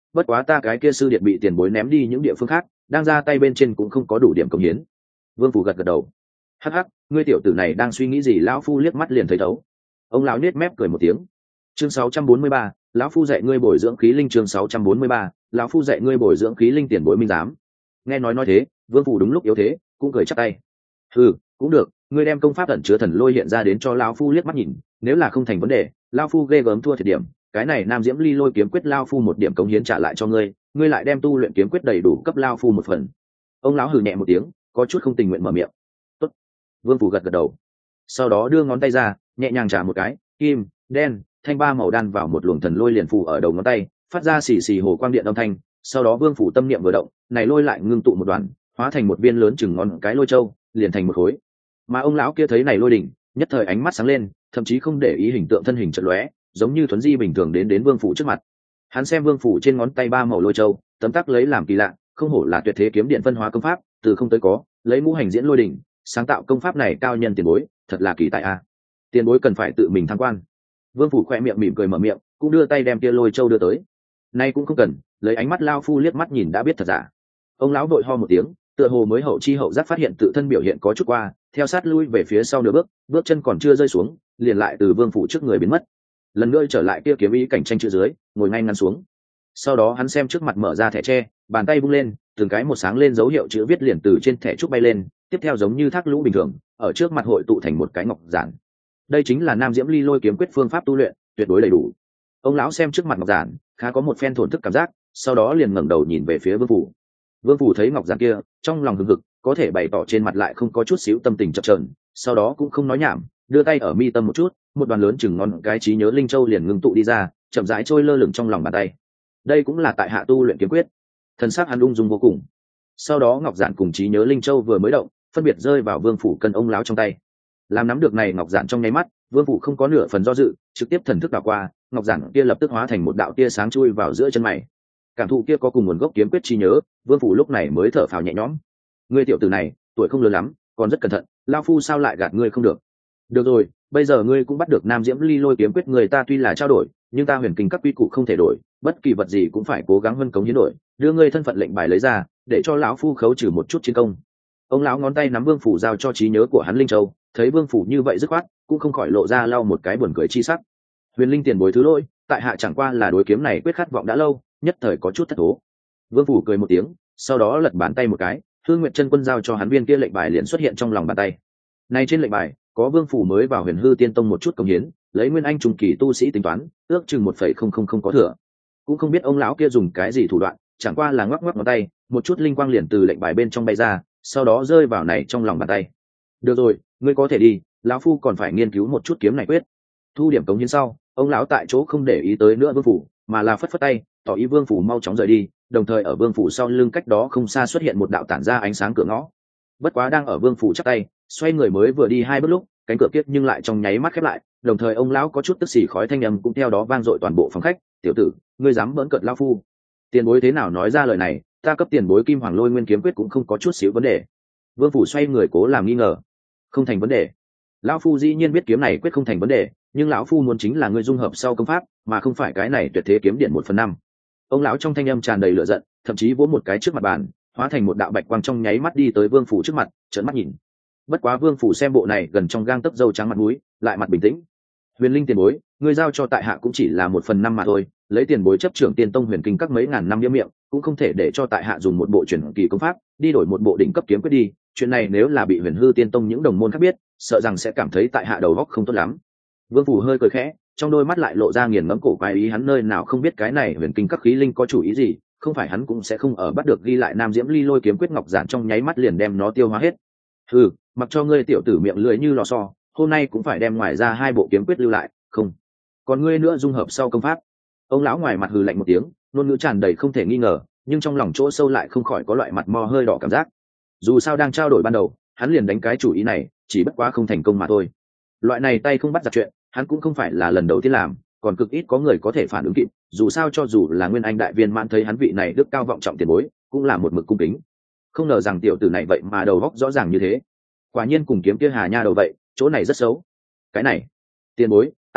bất quá ta cái kia sư điện bị tiền bối ném đi những địa phương khác, đang ra tay bên trên cũng không có đủ điểm công hiến. Vương Phủ gật gật đầu. Hắc hắc, ngươi tiểu tử này đang suy nghĩ gì? Lão phu liếc mắt liền thấy thấu. Ông lão nết mép cười một tiếng. Chương 643, lão phu dạy ngươi bồi dưỡng khí linh. Chương 643, lão phu dạy ngươi bồi dưỡng khí linh. Tiền bối minh giám. Nghe nói thế, Vương Phủ đúng lúc yếu thế, cũng cười chắp tay. Ừ, cũng được, ngươi đem công pháp ẩn chứa thần lôi hiện ra đến cho lão phu liếc mắt nhìn, nếu là không thành vấn đề, lão phu ghê gớm thua thiệt điểm, cái này Nam Diễm Ly Lôi kiếm quyết lão phu một điểm cống hiến trả lại cho ngươi, ngươi lại đem tu luyện kiếm quyết đầy đủ cấp lão phu một phần. Ông lão hừ nhẹ một tiếng, có chút không tình nguyện mở miệng. Tốt. Vương Phủ gật gật đầu, sau đó đưa ngón tay ra, nhẹ nhàng trả một cái, kim, đen, thanh ba màu đan vào một luồng thần lôi liền phủ ở đầu ngón tay, phát ra xì xì hồ quang điện âm thanh. Sau đó Vương Phủ tâm niệm vừa động, này lôi lại ngưng tụ một đoàn, hóa thành một viên lớn chừng ngón cái lôi châu, liền thành một khối. Mà ông lão kia thấy này lôi đỉnh, nhất thời ánh mắt sáng lên, thậm chí không để ý hình tượng thân hình chợt lóe, giống như thuấn di bình thường đến Vương Phủ trước mặt. Hắn xem Vương Phủ trên ngón tay ba màu lôi châu, tấm tắc lấy làm kỳ lạ, không hổ là tuyệt thế kiếm điện phân hóa công pháp, từ không tới có, lấy ngũ hành diễn lôi đỉnh, sáng tạo công pháp này cao nhân tiền bối, thật là kỳ tại a. Tiền bối cần phải tự mình thăng quan. Vương Phủ khẽ miệng mỉm cười mở miệng, cũng đưa tay đem kia lôi châu đưa tới. Nay cũng không cần, lấy ánh mắt lao phu liếc mắt nhìn đã biết thật giả. Ông lão đội ho một tiếng, tựa hồ mới hậu chi hậu giác phát hiện tự thân biểu hiện có chút qua, theo sát lui về phía sau nửa bước, bước chân còn chưa rơi xuống, liền lại từ Vương Phủ trước người biến mất. Lần nữa trở lại kia kiếm ý cảnh tranh chữ dưới, ngồi ngay ngắn xuống. Sau đó hắn xem trước mặt mở ra thẻ tre, bàn tay vung lên, từng cái một sáng lên dấu hiệu chữ viết liền từ trên thẻ trúc bay lên, tiếp theo giống như thác lũ bình thường, ở trước mặt hội tụ thành một cái ngọc giản. Đây chính là Nam Diễm Ly Lôi kiếm quyết phương pháp tu luyện, tuyệt đối đầy đủ. Ông lão xem trước mặt ngọc giản, khá có một phen thổn thức cảm giác, sau đó liền ngẩng đầu nhìn về phía Vương Phủ. Vương Phủ thấy ngọc giản kia, trong lòng hừng hực, có thể bày tỏ trên mặt lại không có chút xíu tâm tình chập chờn, sau đó cũng không nói nhảm, đưa tay ở mi tâm một chút, một đoàn lớn chừng ngón cái trí nhớ linh châu liền ngưng tụ đi ra, chậm rãi trôi lơ lửng trong lòng bàn tay. Đây cũng là tại hạ tu luyện kiếm quyết. Thần sắc hắn ung dung vô cùng. Sau đó ngọc giản cùng trí nhớ linh châu vừa mới động, phân biệt rơi vào Vương Phủ cân ông lão trong tay. Làm nắm được này ngọc giản trong nháy mắt, Vương Phủ không có nửa phần do dự, trực tiếp thần thức đảo qua, ngọc giản kia lập tức hóa thành một đạo tia sáng chui vào giữa chân mày. Cảm thụ kia có cùng nguồn gốc kiếm quyết trí nhớ, Vương Phủ lúc này mới thở phào nhẹ nhõm. Ngươi tiểu tử này, tuổi không lớn lắm, còn rất cẩn thận, lão phu sao lại gạt ngươi không được? Được rồi, bây giờ ngươi cũng bắt được Nam Diễm Ly Lôi kiếm quyết, người ta tuy là trao đổi, nhưng ta huyền kinh các quy củ không thể đổi, bất kỳ vật gì cũng phải cố gắng hơn cống hiến đổi, đưa ngươi thân phận lệnh bài lấy ra, để cho lão phu khấu trừ một chút chiến công. Ông lão ngón tay nắm Vương Phủ giao cho trí nhớ của hắn linh châu, thấy Vương Phủ như vậy dứt khoát, cũng không khỏi lộ ra lau một cái buồn cười chi sắc. Huyền linh tiền bối thứ lỗi, tại hạ chẳng qua là đối kiếm này quyết khát vọng đã lâu, nhất thời có chút thất thố. Vương Phủ cười một tiếng, sau đó lật bàn tay một cái, Hương Nguyệt Chân Quân giao cho hắn viên kia lệnh bài liền xuất hiện trong lòng bàn tay. Này trên lệnh bài có Vương Phủ mới vào Huyền Hư Tiên Tông một chút công hiến, lấy nguyên anh trung kỳ tu sĩ tính toán, ước chừng 1,000 có thừa. Cũng không biết ông lão kia dùng cái gì thủ đoạn, chẳng qua là ngoắc ngoắc ngón tay, một chút linh quang liền từ lệnh bài bên trong bay ra, sau đó rơi vào này trong lòng bàn tay. Được rồi, ngươi có thể đi, lão phu còn phải nghiên cứu một chút kiếm này quyết. Thu điểm cống hiến sau, ông lão tại chỗ không để ý tới nữa Vương Phủ, mà là phất phất tay, tỏ ý Vương Phủ mau chóng rời đi, đồng thời ở Vương Phủ sau lưng cách đó không xa xuất hiện một đạo tản ra ánh sáng cửa ngõ. Bất quá đang ở Vương Phủ chắp tay, xoay người mới vừa đi hai bước lúc, cánh cửa kiết nhưng lại trong nháy mắt khép lại, đồng thời ông lão có chút tức xì khói thanh âm cũng theo đó vang dội toàn bộ phòng khách. Tiểu tử, ngươi dám bỡn cợt lão phu? Tiền bối thế nào nói ra lời này, ta cấp tiền bối Kim Hoàng Lôi Nguyên kiếm quyết cũng không có chút xíu vấn đề. Vương Phủ xoay người cố làm nghi ngờ. Không thành vấn đề. Lão phu dĩ nhiên biết kiếm này quyết không thành vấn đề, nhưng lão phu muốn chính là ngươi dung hợp sau công pháp, mà không phải cái này tuyệt thế kiếm điện 1/5. Ông lão trong thanh âm tràn đầy lửa giận, thậm chí vỗ một cái trước mặt bàn, hóa thành một đạo bạch quang trong nháy mắt đi tới Vương Phủ trước mặt, trợn mắt nhìn. Bất quá Vương Phủ xem bộ này gần trong gang tấc râu trắng mặt mũi, lại mặt bình tĩnh. Huyền linh tiền bối, ngươi giao cho tại hạ cũng chỉ là 1/5 mà thôi, lấy tiền bối chấp trưởng Tiên Tông huyền kinh các mấy ngàn năm bia miệng, cũng không thể để cho tại hạ dùng một bộ truyền kỳ công pháp đi đổi một bộ đỉnh cấp kiếm quyết đi. Chuyện này nếu là bị Huyền Hư Tiên Tông những đồng môn khác biết, sợ rằng sẽ cảm thấy tại hạ đầu óc không tốt lắm. Vương Phủ hơi cười khẽ, trong đôi mắt lại lộ ra nghiền ngẫm cổ quái ý, hắn nơi nào không biết cái này huyền kinh các khí linh có chủ ý gì, không phải hắn cũng sẽ không ở bắt được ghi lại Nam Diễm Ly Lôi kiếm quyết ngọc giản trong nháy mắt liền đem nó tiêu hóa hết. Ừ, mặc cho ngươi tiểu tử miệng lưỡi như lò xo, hôm nay cũng phải đem ngoài ra 2 bộ kiếm quyết lưu lại, không. Còn ngươi nữa dung hợp sau công pháp. Ông lão ngoài mặt hừ lạnh một tiếng, ngôn ngữ tràn đầy không thể nghi ngờ, nhưng trong lòng chỗ sâu lại không khỏi có loại mặt mo hơi đỏ cảm giác. Dù sao đang trao đổi ban đầu, hắn liền đánh cái chủ ý này, chỉ bất quá không thành công mà thôi. Loại này tay không bắt giặc chuyện, hắn cũng không phải là lần đầu tiên làm, còn cực ít có người có thể phản ứng kịp. Dù sao cho dù là nguyên anh đại viên mãn thấy hắn vị này đức cao vọng trọng tiền bối, cũng là một mực cung kính. Không ngờ rằng tiểu tử này vậy mà đầu óc rõ ràng như thế. Quả nhiên cùng kiếm kia Hà Nha đầu vậy, chỗ này rất xấu. Cái này, tiền bối,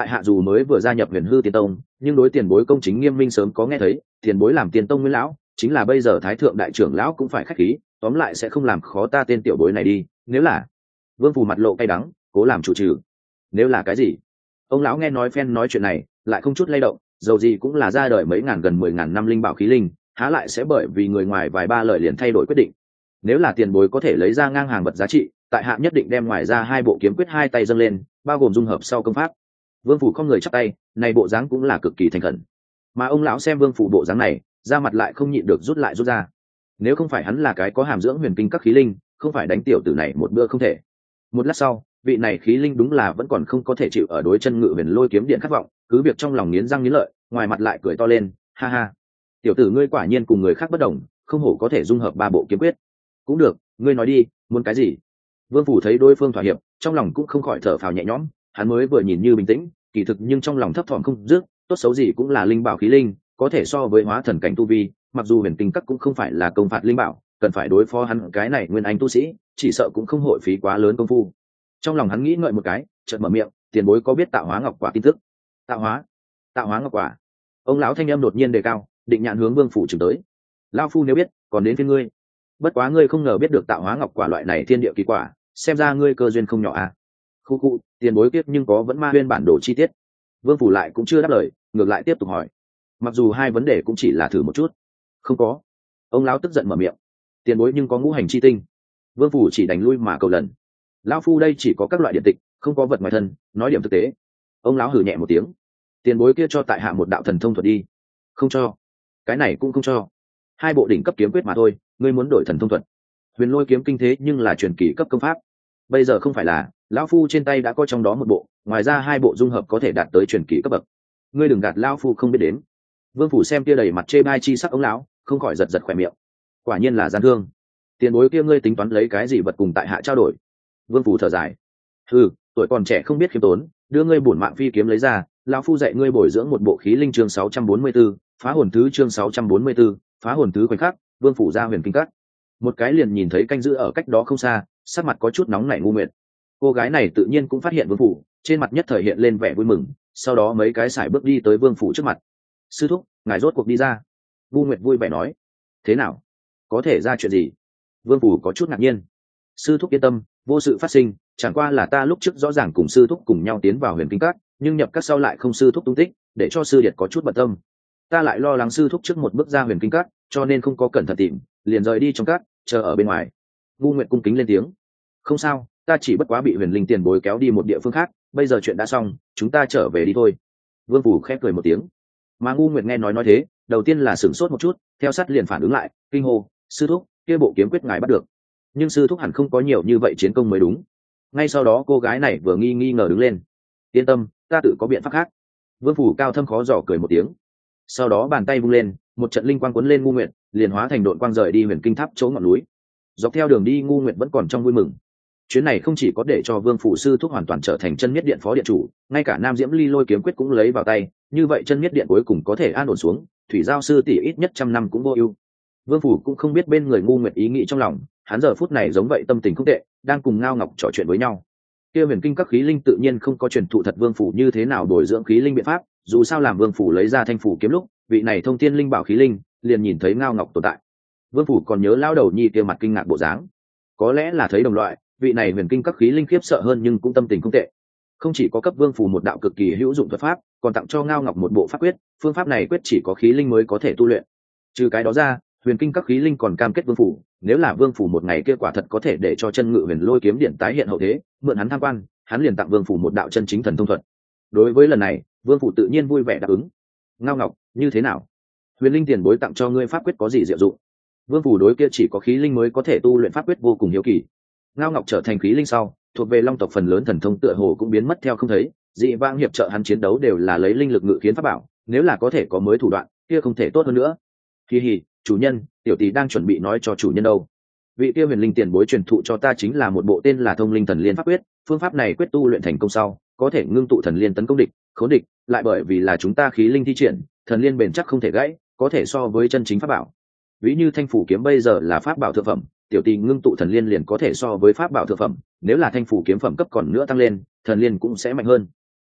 tại hạ dù mới vừa gia nhập Huyền Hư Tiên Tông, nhưng đối tiền bối công chính nghiêm minh sớm có nghe thấy, tiền bối làm Tiên Tông nguyên lão, chính là bây giờ thái thượng đại trưởng lão cũng phải khách khí, tóm lại sẽ không làm khó ta tên tiểu bối này đi. Nếu là Vương Phủ mặt lộ cay đắng, cố làm chủ trừ. Nếu là cái gì? Ông lão nghe nói phen nói chuyện này, lại không chút lay động, dầu gì cũng là ra đời mấy ngàn gần 10.000 năm linh bảo khí linh, há lại sẽ bởi vì người ngoài vài ba lời liền thay đổi quyết định. Nếu là tiền bối có thể lấy ra ngang hàng vật giá trị, tại hạ nhất định đem ngoài ra 2 bộ kiếm quyết 2 tay dâng lên, bao gồm dung hợp sau công pháp. Vương Phủ không người chắp tay, này bộ dáng cũng là cực kỳ thành khẩn. Mà ông lão xem Vương Phủ bộ dáng này, da mặt lại không nhịn được rút lại rút ra. Nếu không phải hắn là cái có hàm dưỡng huyền kinh các khí linh, không phải đánh tiểu tử này một bữa không thể. Một lát sau, vị này khí linh đúng là vẫn còn không có thể chịu ở đối chân ngự huyền lôi kiếm điện khát vọng, cứ việc trong lòng nghiến răng nghiến lợi, ngoài mặt lại cười to lên, ha ha, tiểu tử ngươi quả nhiên cùng người khác bất đồng, không hổ có thể dung hợp 3 bộ kiếm quyết. Cũng được, ngươi nói đi, muốn cái gì? Vương Phủ thấy đối phương thỏa hiệp, trong lòng cũng không khỏi thở phào nhẹ nhõm, hắn mới vừa nhìn như bình tĩnh, kỳ thực nhưng trong lòng thấp thỏm không dứt, tốt xấu gì cũng là linh bảo khí linh, có thể so với hóa thần cảnh tu vi, mặc dù huyền kinh các cũng không phải là công phạt linh bảo, cần phải đối phó hắn cái này nguyên anh tu sĩ, chỉ sợ cũng không hội phí quá lớn công phu. Trong lòng hắn nghĩ ngợi một cái, chợt mở miệng, tiền bối có biết tạo hóa ngọc quả tin tức? Tạo hóa ngọc quả. Ông lão thanh âm đột nhiên đề cao, định nhãn hướng Vương Phủ chừng tới. Lão phu nếu biết, còn đến phiên ngươi. Bất quá ngươi không ngờ biết được tạo hóa ngọc quả loại này thiên địa kỳ quả, xem ra ngươi cơ duyên không nhỏ à. Khu khu, tiền bối kiếp nhưng có vẫn ma huyên bản đồ chi tiết. Vương Phủ lại cũng chưa đáp lời, ngược lại tiếp tục hỏi. Mặc dù hai vấn đề cũng chỉ là thử một chút. Không có. Ông lão tức giận mở miệng. Tiền bối nhưng có ngũ hành chi tinh. Vương Phủ chỉ đánh lui mà cầu lần. Lão phu đây chỉ có các loại điện tịch, không có vật ngoài thân, nói điểm thực tế. Ông lão hừ nhẹ một tiếng. Tiền bối kia cho tại hạ một đạo thần thông thuật đi. Không cho. Cái này cũng không cho. 2 bộ đỉnh cấp kiếm quyết mà thôi, ngươi muốn đổi thần thông thuật. Huyền lôi kiếm kinh thế nhưng là truyền kỳ cấp công pháp. Bây giờ không phải là, lão phu trên tay đã có trong đó 1 bộ, ngoài ra 2 bộ dung hợp có thể đạt tới truyền kỳ cấp bậc. Ngươi đừng gạt lão phu không biết đến. Vương Phủ xem kia đầy mặt chê bai chi sắc ông lão, không khỏi giật giật khỏe miệng. Quả nhiên là gian thương. Tiền bối kia ngươi tính toán lấy cái gì vật cùng tại hạ trao đổi? Vương Phủ thở dài. Tuổi còn trẻ không biết khiêm tốn, đưa ngươi bổn mạng phi kiếm lấy ra, lão phu dạy ngươi bồi dưỡng một bộ khí linh chương 644, phá hồn thứ chương 644, phá hồn thứ khoảnh khắc, Vương Phủ ra huyền kinh cắt. Một cái liền nhìn thấy canh giữ ở cách đó không xa, sắc mặt có chút nóng nảy ngu nguyệt. Cô gái này tự nhiên cũng phát hiện Vương Phủ, trên mặt nhất thời hiện lên vẻ vui mừng, sau đó mấy cái sải bước đi tới Vương Phủ trước mặt. Sư thúc, ngài rốt cuộc đi ra. Ngu nguyệt vui vẻ nói. Thế nào? Có thể ra chuyện gì? Vương Phủ có chút ngạc nhiên. Sư thúc yên tâm, vô sự phát sinh, chẳng qua là ta lúc trước rõ ràng cùng sư thúc cùng nhau tiến vào huyền kinh các, nhưng nhập các sau lại không sư thúc tung tích, để cho sư điệt có chút bận tâm. Ta lại lo lắng sư thúc trước một bước ra huyền kinh các, cho nên không có cẩn thận tìm, liền rời đi trong các, chờ ở bên ngoài. Ngu nguyệt cung kính lên tiếng. Không sao, ta chỉ bất quá bị huyền linh tiền bối kéo đi một địa phương khác, bây giờ chuyện đã xong, chúng ta trở về đi thôi. Vương Phủ khép cười một tiếng. Mà ngu nguyệt nghe nói thế, đầu tiên là sửng sốt một chút, theo sát liền phản ứng lại, kinh hô, sư thúc, kia bộ kiếm quyết ngài bắt được. Nhưng sư thúc hẳn không có nhiều như vậy chiến công mới đúng. Ngay sau đó cô gái này vừa nghi ngờ đứng lên. Yên tâm, ta tự có biện pháp khác. Vương Phủ cao thâm khó dò cười một tiếng. Sau đó bàn tay vung lên, một trận linh quang cuốn lên ngu nguyệt, liền hóa thành đội quang rời đi huyền kinh tháp chỗ ngọn núi. Dọc theo đường đi ngu nguyệt vẫn còn trong vui mừng. Chuyến này không chỉ có để cho Vương Phủ sư thúc hoàn toàn trở thành chân nhất điện phó điện chủ, ngay cả Nam Diễm Ly Lôi kiếm quyết cũng lấy vào tay, như vậy chân nhất điện cuối cùng có thể an ổn xuống, thủy giao sư tỷ ít nhất 100 năm cũng vô ưu. Vương Phủ cũng không biết bên người ngu nguyệt ý nghĩ trong lòng, hắn giờ phút này giống vậy tâm tình không tệ, đang cùng Ngao Ngọc trò chuyện với nhau. Kia huyền kinh các khí linh tự nhiên không có truyền thụ thật Vương Phủ như thế nào bồi dưỡng khí linh biện pháp, dù sao làm Vương Phủ lấy ra thanh phủ kiếm lúc, vị này thông thiên linh bảo khí linh liền nhìn thấy Ngao Ngọc tồn tại. Vương Phủ còn nhớ lao đầu nhi kia mặt kinh ngạc bộ dáng, có lẽ là thấy đồng loại, vị này huyền kinh các khí linh khiếp sợ hơn nhưng cũng tâm tình không tệ. Không chỉ có cấp Vương Phủ một đạo cực kỳ hữu dụng thuật pháp, còn tặng cho Ngao Ngọc một bộ pháp quyết, phương pháp này quyết chỉ có khí linh mới có thể tu luyện. Trừ cái đó ra, huyền kinh các khí linh còn cam kết Vương Phủ, nếu là Vương Phủ một ngày kia quả thật có thể để cho chân ngự huyền lôi kiếm điện tái hiện hậu thế, mượn hắn tham quan, hắn liền tặng Vương Phủ một đạo chân chính thần thông thuật. Đối với lần này, Vương Phủ tự nhiên vui vẻ đáp ứng. Ngao Ngọc, như thế nào? Huyền linh tiền bối tặng cho ngươi pháp quyết có gì diệu dụng? Vương Phủ đối kia chỉ có khí linh mới có thể tu luyện pháp quyết vô cùng hiếu kỳ. Ngao Ngọc trở thành khí linh sau, thuộc về Long tộc phần lớn thần thông tựa hồ cũng biến mất theo không thấy, dị vãng hiệp trợ hắn chiến đấu đều là lấy linh lực ngự khiến pháp bảo, nếu là có thể có mới thủ đoạn, kia không thể tốt hơn nữa. Hi hi, chủ nhân, tiểu tỷ đang chuẩn bị nói cho chủ nhân đâu. Vị kia huyền linh tiền bối truyền thụ cho ta chính là một bộ tên là Thông Linh Thần Liên pháp quyết, phương pháp này quyết tu luyện thành công sau, có thể ngưng tụ thần liên tấn công địch, khốn địch, lại bởi vì là chúng ta khí linh thi triển, thần liên bền chắc không thể gãy, có thể so với chân chính pháp bảo. Ví như thanh phủ kiếm bây giờ là pháp bảo thượng phẩm, tiểu tỷ ngưng tụ thần liên liền có thể so với pháp bảo thượng phẩm, nếu là thanh phủ kiếm phẩm cấp còn nữa tăng lên, thần liên cũng sẽ mạnh hơn.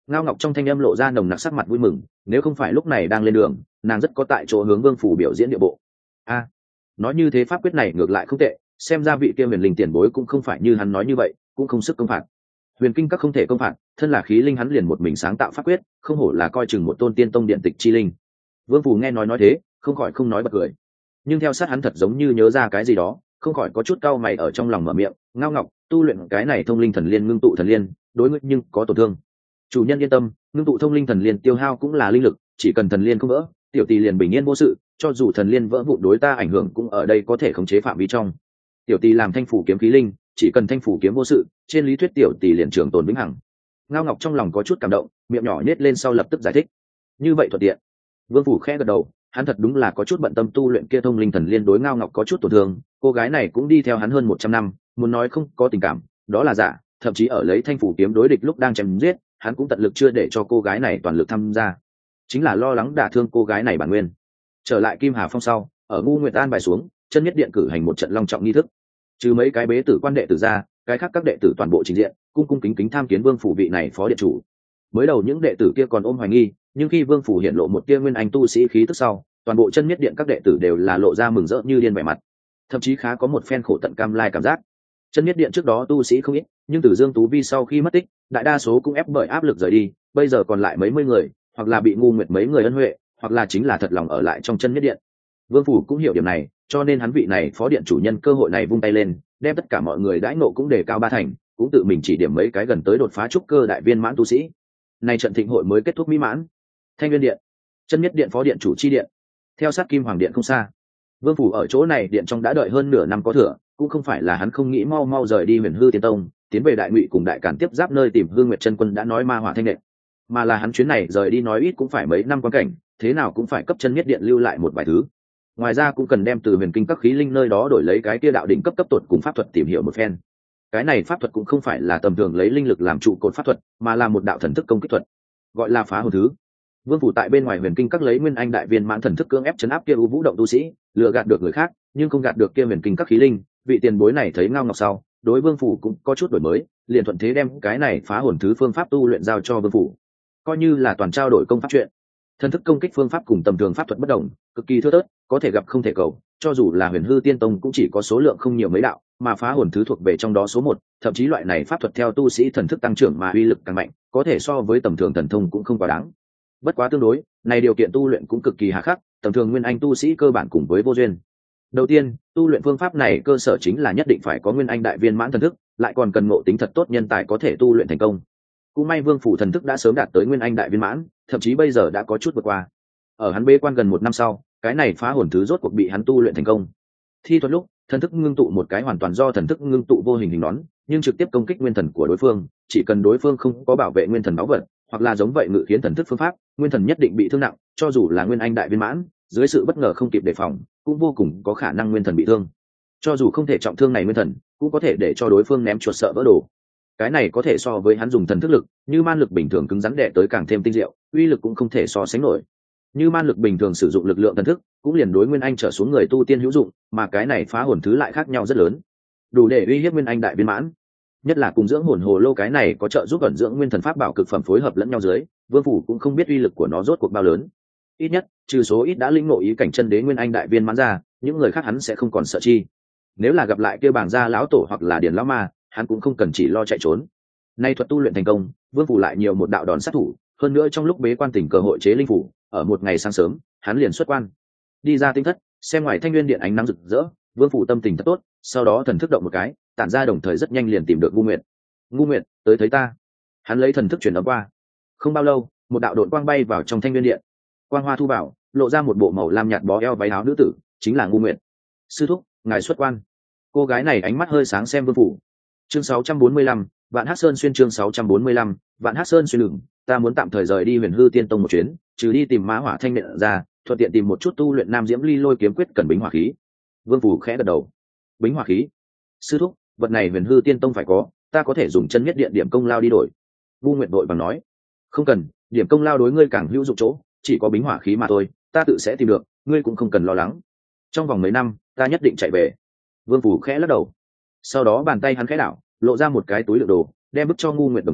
Ngao Ngọc trong thanh âm lộ ra nồng nặc sắc mặt vui mừng, nếu không phải lúc này đang lên đường, nàng rất có tại chỗ hướng Vương Phủ biểu diễn địa bộ. Nói như thế pháp quyết này ngược lại không tệ, xem ra vị kia huyền linh tiền bối cũng không phải như hắn nói như vậy, cũng không sức công phạt. Huyền kinh các không thể công phạt, thân là khí linh hắn liền một mình sáng tạo pháp quyết, không hổ là coi chừng một tôn tiên tông điện tịch chi linh. Vương Phủ nghe nói thế, không khỏi không nói bật cười. Nhưng theo sát hắn thật giống như nhớ ra cái gì đó, không khỏi có chút cau mày ở trong lòng mở miệng. Ngao Ngọc, tu luyện cái này thông linh thần liên ngưng tụ thần liên, đối ngươi nhưng có tổn thương. Chủ nhân yên tâm, ngưng tụ thông linh thần liên tiêu hao cũng là linh lực, chỉ cần thần liên không vỡ, tiểu tỷ liền bình yên vô sự, cho dù thần liên vỡ vụn đối ta ảnh hưởng cũng ở đây có thể khống chế phạm vi trong. Tiểu tỷ làm thanh phủ kiếm khí linh, chỉ cần thanh phủ kiếm vô sự, trên lý thuyết tiểu tỷ liền trường tồn vĩnh hằng. Ngao Ngọc trong lòng có chút cảm động, miệng nhỏ nhếch lên sau lập tức giải thích. Như vậy thuận tiện. Vương Phủ khẽ gật đầu, hắn thật đúng là có chút bận tâm tu luyện kia thông linh thần liên đối Ngao Ngọc có chút tổn thương, cô gái này cũng đi theo hắn hơn 100 năm, muốn nói không có tình cảm, đó là giả, thậm chí ở lấy thanh phủ kiếm đối địch lúc đang chém giết, hắn cũng tận lực chưa để cho cô gái này toàn lực tham gia, chính là lo lắng đả thương cô gái này bản nguyên. Trở lại Kim Hà Phong sau, ở Ngu Nguyệt An bài xuống, chân nhất điện cử hành một trận long trọng nghi thức, trừ mấy cái bế tử quan đệ tử ra, cái khác các đệ tử toàn bộ trình diện, cung cung kính kính tham kiến Vương Phủ vị này phó điện chủ. Mới đầu những đệ tử kia còn ôm hoài nghi, nhưng khi Vương Phủ hiện lộ một tia nguyên anh tu sĩ khí tức sau, toàn bộ chân nhất điện các đệ tử đều là lộ ra mừng rỡ như điên vẻ mặt, thậm chí khá có một phen khổ tận cam lai cảm giác. Chân nhất điện trước đó tu sĩ không ít, nhưng từ Dương Tú Vi sau khi mất tích, đại đa số cũng ép bởi áp lực rời đi, bây giờ còn lại mấy mươi người, hoặc là bị Ngu Nguyệt mấy người ân huệ, hoặc là chính là thật lòng ở lại trong chân nhất điện. Vương Phủ cũng hiểu điểm này, cho nên hắn vị này phó điện chủ nhân cơ hội này vung tay lên, đem tất cả mọi người đãi ngộ cũng đề cao 3 thành, cũng tự mình chỉ điểm mấy cái gần tới đột phá trúc cơ đại viên mãn tu sĩ. Nay trận thịnh hội mới kết thúc mỹ mãn. Thanh Nguyên điện, chân nhất điện phó điện chủ chi điện, theo sát Kim Hoàng điện không xa. Vương Phủ ở chỗ này điện trong đã đợi hơn nửa năm có thừa, cũng không phải là hắn không nghĩ mau mau rời đi Huyền Hư Tiên Tông, tiến về Đại Ngụy cùng Đại Càn tiếp giáp nơi tìm Hư Nguyệt chân quân đã nói ma hỏa thanh đệ, mà là hắn chuyến này rời đi nói ít cũng phải mấy năm quan cảnh, thế nào cũng phải cấp chân nhất điện lưu lại một vài thứ. Ngoài ra cũng cần đem từ huyền kinh các khí linh nơi đó đổi lấy cái kia đạo đỉnh cấp tột cùng pháp thuật tìm hiểu một phen. Cái này pháp thuật cũng không phải là tầm thường lấy linh lực làm trụ cột pháp thuật, mà là một đạo thần thức công kích thuật, gọi là phá hồn thứ. Vương Phủ tại bên ngoài huyền kinh các lấy nguyên anh đại viên mãn thần thức cưỡng ép chấn áp kia u vũ động tu sĩ, lừa gạt được người khác, nhưng không gạt được kia huyền kinh các khí linh. Vị tiền bối này thấy Ngao Ngọc sau, đối Vương Phủ cũng có chút đổi mới, liền thuận thế đem cái này phá hồn thứ phương pháp tu luyện giao cho Vương Phủ, coi như là toàn trao đổi công pháp chuyện. Thần thức công kích phương pháp cùng tầm thường pháp thuật bất đồng, cực kỳ thưa thớt, có thể gặp không thể cầu, cho dù là Huyền Hư Tiên Tông cũng chỉ có số lượng không nhiều mấy đạo, mà phá hồn thứ thuộc về trong đó số 1, thậm chí loại này pháp thuật theo tu sĩ thần thức tăng trưởng mà uy lực càng mạnh, có thể so với tầm thường thần thông cũng không quá đáng. Bất quá tương đối, này điều kiện tu luyện cũng cực kỳ hà khắc, tầm thường nguyên anh tu sĩ cơ bản cùng với vô duyên. Đầu tiên, tu luyện phương pháp này cơ sở chính là nhất định phải có nguyên anh đại viên mãn thần thức, lại còn cần ngộ tính thật tốt nhân tài có thể tu luyện thành công. Cũng may Vương Phủ thần thức đã sớm đạt tới nguyên anh đại viên mãn, thậm chí bây giờ đã có chút vượt qua. Ở hắn bế quan gần 1 năm sau, cái này phá hồn thứ rốt cuộc bị hắn tu luyện thành công. Thi thuật lúc, thần thức ngưng tụ một cái hoàn toàn do thần thức ngưng tụ vô hình hình nón, nhưng trực tiếp công kích nguyên thần của đối phương, chỉ cần đối phương không có bảo vệ nguyên thần báu vật, hoặc là giống vậy ngự khiến thần thức phương pháp, nguyên thần nhất định bị thương nặng, cho dù là nguyên anh đại viên mãn, dưới sự bất ngờ không kịp đề phòng, cũng vô cùng có khả năng nguyên thần bị thương. Cho dù không thể trọng thương này nguyên thần, cũng có thể để cho đối phương ném chuột sợ vỡ đồ. Cái này có thể so với hắn dùng thần thức lực, như man lực bình thường cứng rắn đè tới càng thêm tinh diệu, uy lực cũng không thể so sánh nổi. Như man lực bình thường sử dụng lực lượng thần thức, cũng liền đối nguyên anh trở xuống người tu tiên hữu dụng, mà cái này phá hồn thứ lại khác nhau rất lớn, đủ để uy hiếp nguyên anh đại viên mãn. Nhất là cùng dưỡng hồn hồ lô cái này có trợ giúp ẩn dưỡng nguyên thần pháp bảo cực phẩm phối hợp lẫn nhau dưới, Vương Phủ cũng không biết uy lực của nó rốt cuộc bao lớn. Ít nhất, trừ số ít đã lĩnh ngộ ý cảnh chân đế nguyên anh đại viên mãn ra, những người khác hắn sẽ không còn sợ chi. Nếu là gặp lại kia bảng gia lão tổ hoặc là điền lão ma, hắn cũng không cần chỉ lo chạy trốn. Nay thuật tu luyện thành công, Vương Phủ lại nhiều một đạo đòn sát thủ, hơn nữa trong lúc bế quan tỉnh cơ hội chế linh phủ, ở một ngày sáng sớm, hắn liền xuất quan. Đi ra tinh thất, xem ngoài Thanh Nguyên điện ánh nắng rực rỡ, Vương Phủ tâm tình thật tốt, sau đó thần thức động một cái, tản ra đồng thời rất nhanh liền tìm được Ngu Nguyệt. Ngu Nguyệt, tới thấy ta. Hắn lấy thần thức chuyển âm qua. Không bao lâu, một đạo độn quang bay vào trong Thanh Nguyên điện. Quang hoa thu bảo, lộ ra một bộ màu lam nhạt bó eo váy áo nữ tử, chính là Ngu Nguyệt. Sư thúc, ngài xuất quan. Cô gái này ánh mắt hơi sáng xem Vương Phủ. Chương 645, Vạn Hắc Sơn xuyên. Chương 645, Vạn Hắc Sơn xuyên. Ta muốn tạm thời rời đi Huyền Hư Tiên Tông một chuyến, trừ đi tìm Má Hỏa Thanh Nện ra, thuận tiện tìm một chút tu luyện Nam Diễm Ly Lôi kiếm quyết cần bính hỏa khí. Vương Phủ khẽ gật đầu. Bính hỏa khí? Sư thúc, vật này Huyền Hư Tiên Tông phải có, ta có thể dùng chân nhất điện điểm công lao đi đổi. Vu Nguyệt đội bằng nói. Không cần, điểm công lao đối ngươi càng hữu dụng chỗ, chỉ có bính hỏa khí mà thôi, ta tự sẽ tìm được, ngươi cũng không cần lo lắng. Trong vòng mấy năm, ta nhất định chạy về. Vương Phủ khẽ lắc đầu. Sau đó bàn tay hắn khẽ đảo, lộ ra một cái túi đựng đồ, đem bức cho Ngu Nguyệt đồng thời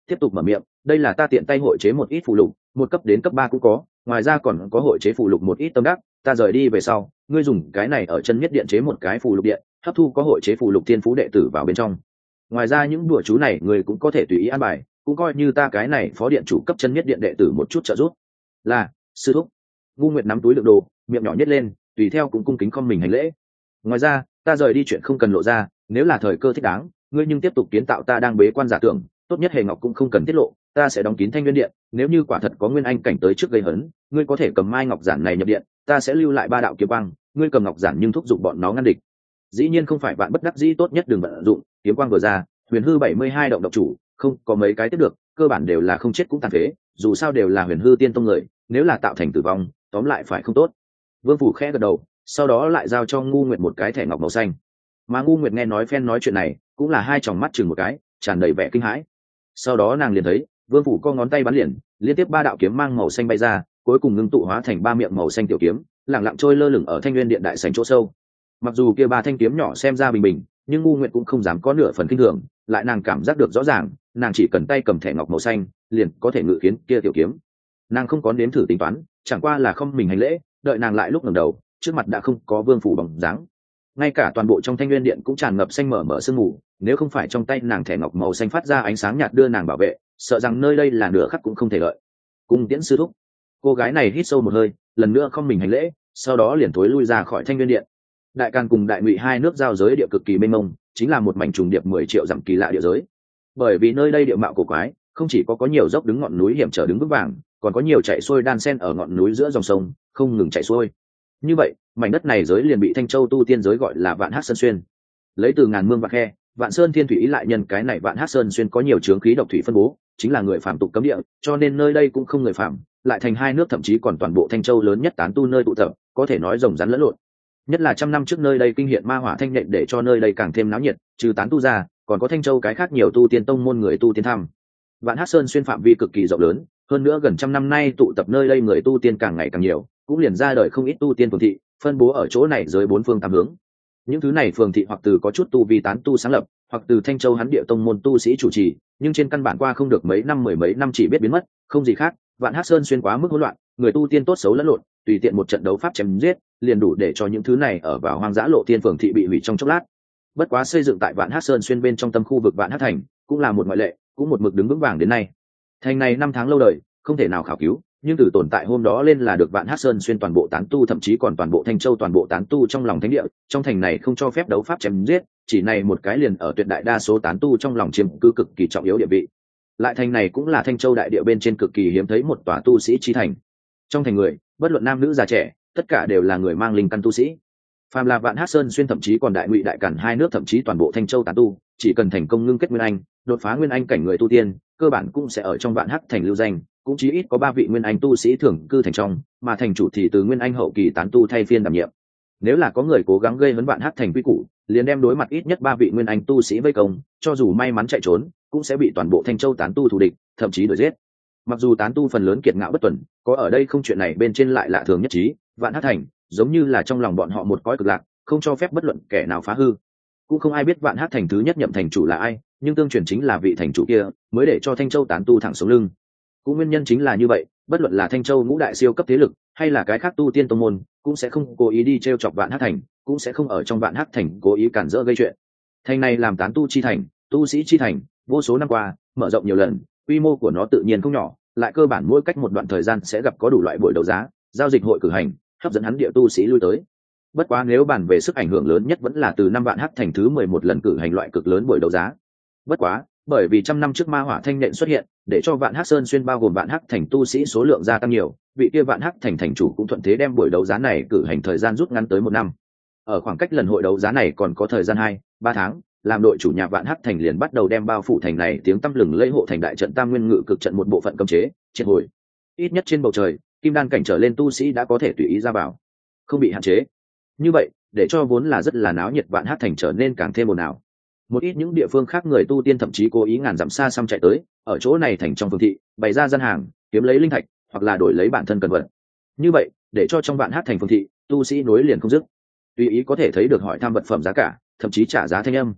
tiếp tục mở miệng, đây là ta tiện tay hội chế một ít phụ lục, một cấp đến cấp 3 cũng có, ngoài ra còn có hội chế phụ lục một ít tâm đắc, ta rời đi về sau, ngươi dùng cái này ở chân nhất điện chế một cái phụ lục điện, hấp thu có hội chế phụ lục thiên phú đệ tử vào bên trong. Ngoài ra những đùa chú này người cũng có thể tùy ý an bài, cũng coi như ta cái này phó điện chủ cấp chân nhất điện đệ tử một chút trợ giúp. Là, sư thúc. Ngu Nguyệt nắm túi đựng đồ, miệng nhỏ nhếch lên, tùy theo cũng cung kính không mình hành lễ. Ngoài ra, ta rời đi chuyện không cần lộ ra, nếu là thời cơ thích đáng, ngươi nhưng tiếp tục kiến tạo ta đang bế quan giả tưởng, tốt nhất Hề Ngọc cũng không cần tiết lộ, ta sẽ đóng kín Thanh Nguyên Điện, nếu như quả thật có nguyên anh cảnh tới trước gây hấn, ngươi có thể cầm mai ngọc giản này nhập điện, ta sẽ lưu lại 3 đạo kiếm quang, ngươi cầm ngọc giản nhưng thúc giục bọn nó ngăn địch. Dĩ nhiên không phải bạn bất đắc dĩ, tốt nhất đừng vận dụng, kiếm quang vừa ra, huyền hư 72 động độc chủ, không có mấy cái tiếp được, cơ bản đều là không chết cũng tàn phế, dù sao đều là huyền hư tiên tông người, nếu là tạo thành tử vong, tóm lại phải không tốt. Vương Phủ khẽ gật đầu, sau đó lại giao cho Ngu Nguyệt một cái thẻ ngọc màu xanh. Mà Ngu Nguyệt nghe nói phen nói chuyện này, cũng là hai tròng mắt chừng một cái, tràn đầy vẻ kinh hãi. Sau đó nàng liền thấy Vương Phủ co ngón tay bắn liền, liên tiếp 3 đạo kiếm mang màu xanh bay ra, cuối cùng ngưng tụ hóa thành 3 miệng màu xanh tiểu kiếm, lặng lặng trôi lơ lửng ở Thanh Nguyên Điện đại sảnh chỗ sâu. Mặc dù kia 3 thanh kiếm nhỏ xem ra bình bình, nhưng Ngu Nguyệt cũng không dám có nửa phần kinh thường, lại nàng cảm giác được rõ ràng, nàng chỉ cần tay cầm thẻ ngọc màu xanh, liền có thể ngự khiến kia tiểu kiếm. Nàng không có nếm thử tính toán, chẳng qua là không mình hành lễ, đợi nàng lại lúc ngẩng đầu, trước mặt đã không có Vương Phủ bóng dáng. Ngay cả toàn bộ trong Thanh Nguyên Điện cũng tràn ngập xanh mờ mờ sương mù, nếu không phải trong tay nàng thẻ ngọc màu xanh phát ra ánh sáng nhạt đưa nàng bảo vệ, sợ rằng nơi đây là nửa khắc cũng không thể lợi. Cung tiễn sư thúc. Cô gái này hít sâu một hơi, lần nữa không mình hành lễ, sau đó liền thối lui ra khỏi Thanh Nguyên Điện. Đại Càn cùng Đại Ngụy hai nước giao giới địa cực kỳ mênh mông, chính là một mảnh trùng điệp 10 triệu dặm kỳ lạ địa giới. Bởi vì nơi đây địa mạo cổ quái, không chỉ có nhiều dốc đứng ngọn núi hiểm trở đứng vững vàng, còn có nhiều chảy xuôi đan xen ở ngọn núi giữa dòng sông, không ngừng chảy xuôi. Như vậy, mảnh đất này giới liền bị Thanh Châu tu tiên giới gọi là Vạn Hắc Sơn Xuyên. Lấy từ ngàn mương và khe, Vạn Sơn Thiên Thủy ý lại nhân cái này Vạn Hắc Sơn Xuyên có nhiều chướng khí độc thủy phân bố, chính là người phạm tục cấm địa, cho nên nơi đây cũng không người phạm, lại thành hai nước thậm chí còn toàn bộ Thanh Châu lớn nhất tán tu nơi tụ tập, có thể nói rồng rắn lẫn lộn. Nhất là trăm năm trước nơi đây kinh hiện ma hỏa thanh nện để cho nơi đây càng thêm náo nhiệt, trừ tán tu ra, còn có Thanh Châu cái khác nhiều tu tiên tông môn người tu tiên thăm. Vạn Hắc Sơn Xuyên phạm vi cực kỳ rộng lớn, hơn nữa gần trăm năm nay tụ tập nơi đây người tu tiên càng ngày càng nhiều, cũng liền ra đời không ít tu tiên phường thị, phân bố ở chỗ này dưới 4 phương 8 hướng. Những thứ này phường thị hoặc từ có chút tu vi tán tu sáng lập, hoặc từ Thanh Châu hắn địa tông môn tu sĩ chủ trì, nhưng trên căn bản qua không được mấy năm, mười mấy năm chỉ biết biến mất, không gì khác. Vạn Hắc Sơn Xuyên quá mức hỗn loạn, người tu tiên tốt xấu lẫn lộn, tùy tiện một trận đấu pháp chém giết, liền đủ để cho những thứ này ở vào hoang dã lộ tiên phường thị bị hủy trong chốc lát. Bất quá xây dựng tại Vạn Hắc Sơn Xuyên bên trong tâm khu vực Vạn Hắc Thành, cũng là một ngoại lệ, cũng một mực đứng vững vàng đến nay. Thành này năm tháng lâu đời, không thể nào khảo cứu, nhưng từ tồn tại hôm đó lên là được Vạn Hắc Sơn Xuyên toàn bộ tán tu, thậm chí còn toàn bộ Thanh Châu toàn bộ tán tu trong lòng thánh địa, trong thành này không cho phép đấu pháp chém giết, chỉ này một cái liền ở tuyệt đại đa số tán tu trong lòng chiếm cứ cực kỳ trọng yếu địa vị. Lại thành này cũng là Thanh Châu đại địa bên trên cực kỳ hiếm thấy một tòa tu sĩ chi thành. Trong thành người, bất luận nam nữ già trẻ, tất cả đều là người mang linh căn tu sĩ. Phàm là Vạn Hắc Sơn Xuyên thậm chí còn Đại Ngụy Đại Càn hai nước thậm chí toàn bộ Thanh Châu tán tu, chỉ cần thành công ngưng kết nguyên anh, đột phá nguyên anh cảnh người tu tiên, cơ bản cũng sẽ ở trong Vạn Hắc Thành lưu danh, cũng chí ít có 3 vị nguyên anh tu sĩ thường cư thành trong, mà thành chủ thì từ nguyên anh hậu kỳ tán tu thay phiên đảm nhiệm. Nếu là có người cố gắng gây hấn Vạn Hắc Thành quy củ, liền đem đối mặt ít nhất 3 vị nguyên anh tu sĩ vây công, cho dù may mắn chạy trốn, cũng sẽ bị toàn bộ Thanh Châu tán tu thù địch, thậm chí đuổi giết. Mặc dù tán tu phần lớn kiệt ngạo bất tuần, có ở đây không chuyện này bên trên lại lạ thường nhất trí, Vạn Hắc Thành giống như là trong lòng bọn họ một cõi cực lạc, không cho phép bất luận kẻ nào phá hư. Cũng không ai biết Vạn Hắc Thành thứ nhất nhậm thành chủ là ai, nhưng tương truyền chính là vị thành chủ kia mới để cho Thanh Châu tán tu thẳng sống lưng. Cũng nguyên nhân chính là như vậy, bất luận là Thanh Châu ngũ đại siêu cấp thế lực hay là cái khác tu tiên tông môn, cũng sẽ không cố ý đi trêu chọc Vạn Hắc Thành, cũng sẽ không ở trong Vạn Hắc Thành cố ý cản rỡ gây chuyện. Thành này làm tán tu chi thành, tu sĩ chi thành, vô số năm qua mở rộng nhiều lần, quy mô của nó tự nhiên không nhỏ, lại cơ bản mỗi cách một đoạn thời gian sẽ gặp có đủ loại buổi đấu giá, giao dịch hội cử hành, hấp dẫn hắn địa tu sĩ lui tới. Bất quá nếu bàn về sức ảnh hưởng lớn nhất vẫn là từ năm Vạn Hắc Thành thứ 11 lần cử hành loại cực lớn buổi đấu giá. Bất quá, bởi vì trăm năm trước ma hỏa thanh nện xuất hiện, để cho Vạn Hắc Sơn Xuyên bao gồm Vạn Hắc Thành tu sĩ số lượng gia tăng nhiều, vị kia Vạn Hắc Thành thành chủ cũng thuận thế đem buổi đấu giá này cử hành thời gian rút ngắn tới 1 năm. Ở khoảng cách lần hội đấu giá này còn có thời gian 2-3 tháng, làm đội chủ nhà Vạn Hắc Thành liền bắt đầu đem bao phủ thành này tiếng tăm lừng lẫy hộ thành đại trận Tam Nguyên Ngự Cực trận một bộ phận cấm chế, triệt hồi. Ít nhất trên bầu trời, kim đan cảnh trở lên tu sĩ đã có thể tùy ý ra vào, không bị hạn chế. Như vậy, để cho vốn là rất là náo nhiệt Vạn Hắc Thành trở nên càng thêm ồn ào. Một ít những địa phương khác người tu tiên thậm chí cố ý ngàn dặm xa xăm chạy tới, ở chỗ này thành trong phương thị, bày ra gian hàng, kiếm lấy linh thạch, hoặc là đổi lấy bản thân cần vật. Như vậy, để cho trong Vạn Hắc Thành phương thị, tu sĩ nối liền không dứt, tùy ý có thể thấy được hỏi thăm vật phẩm giá cả, thậm chí trả giá thanh âm.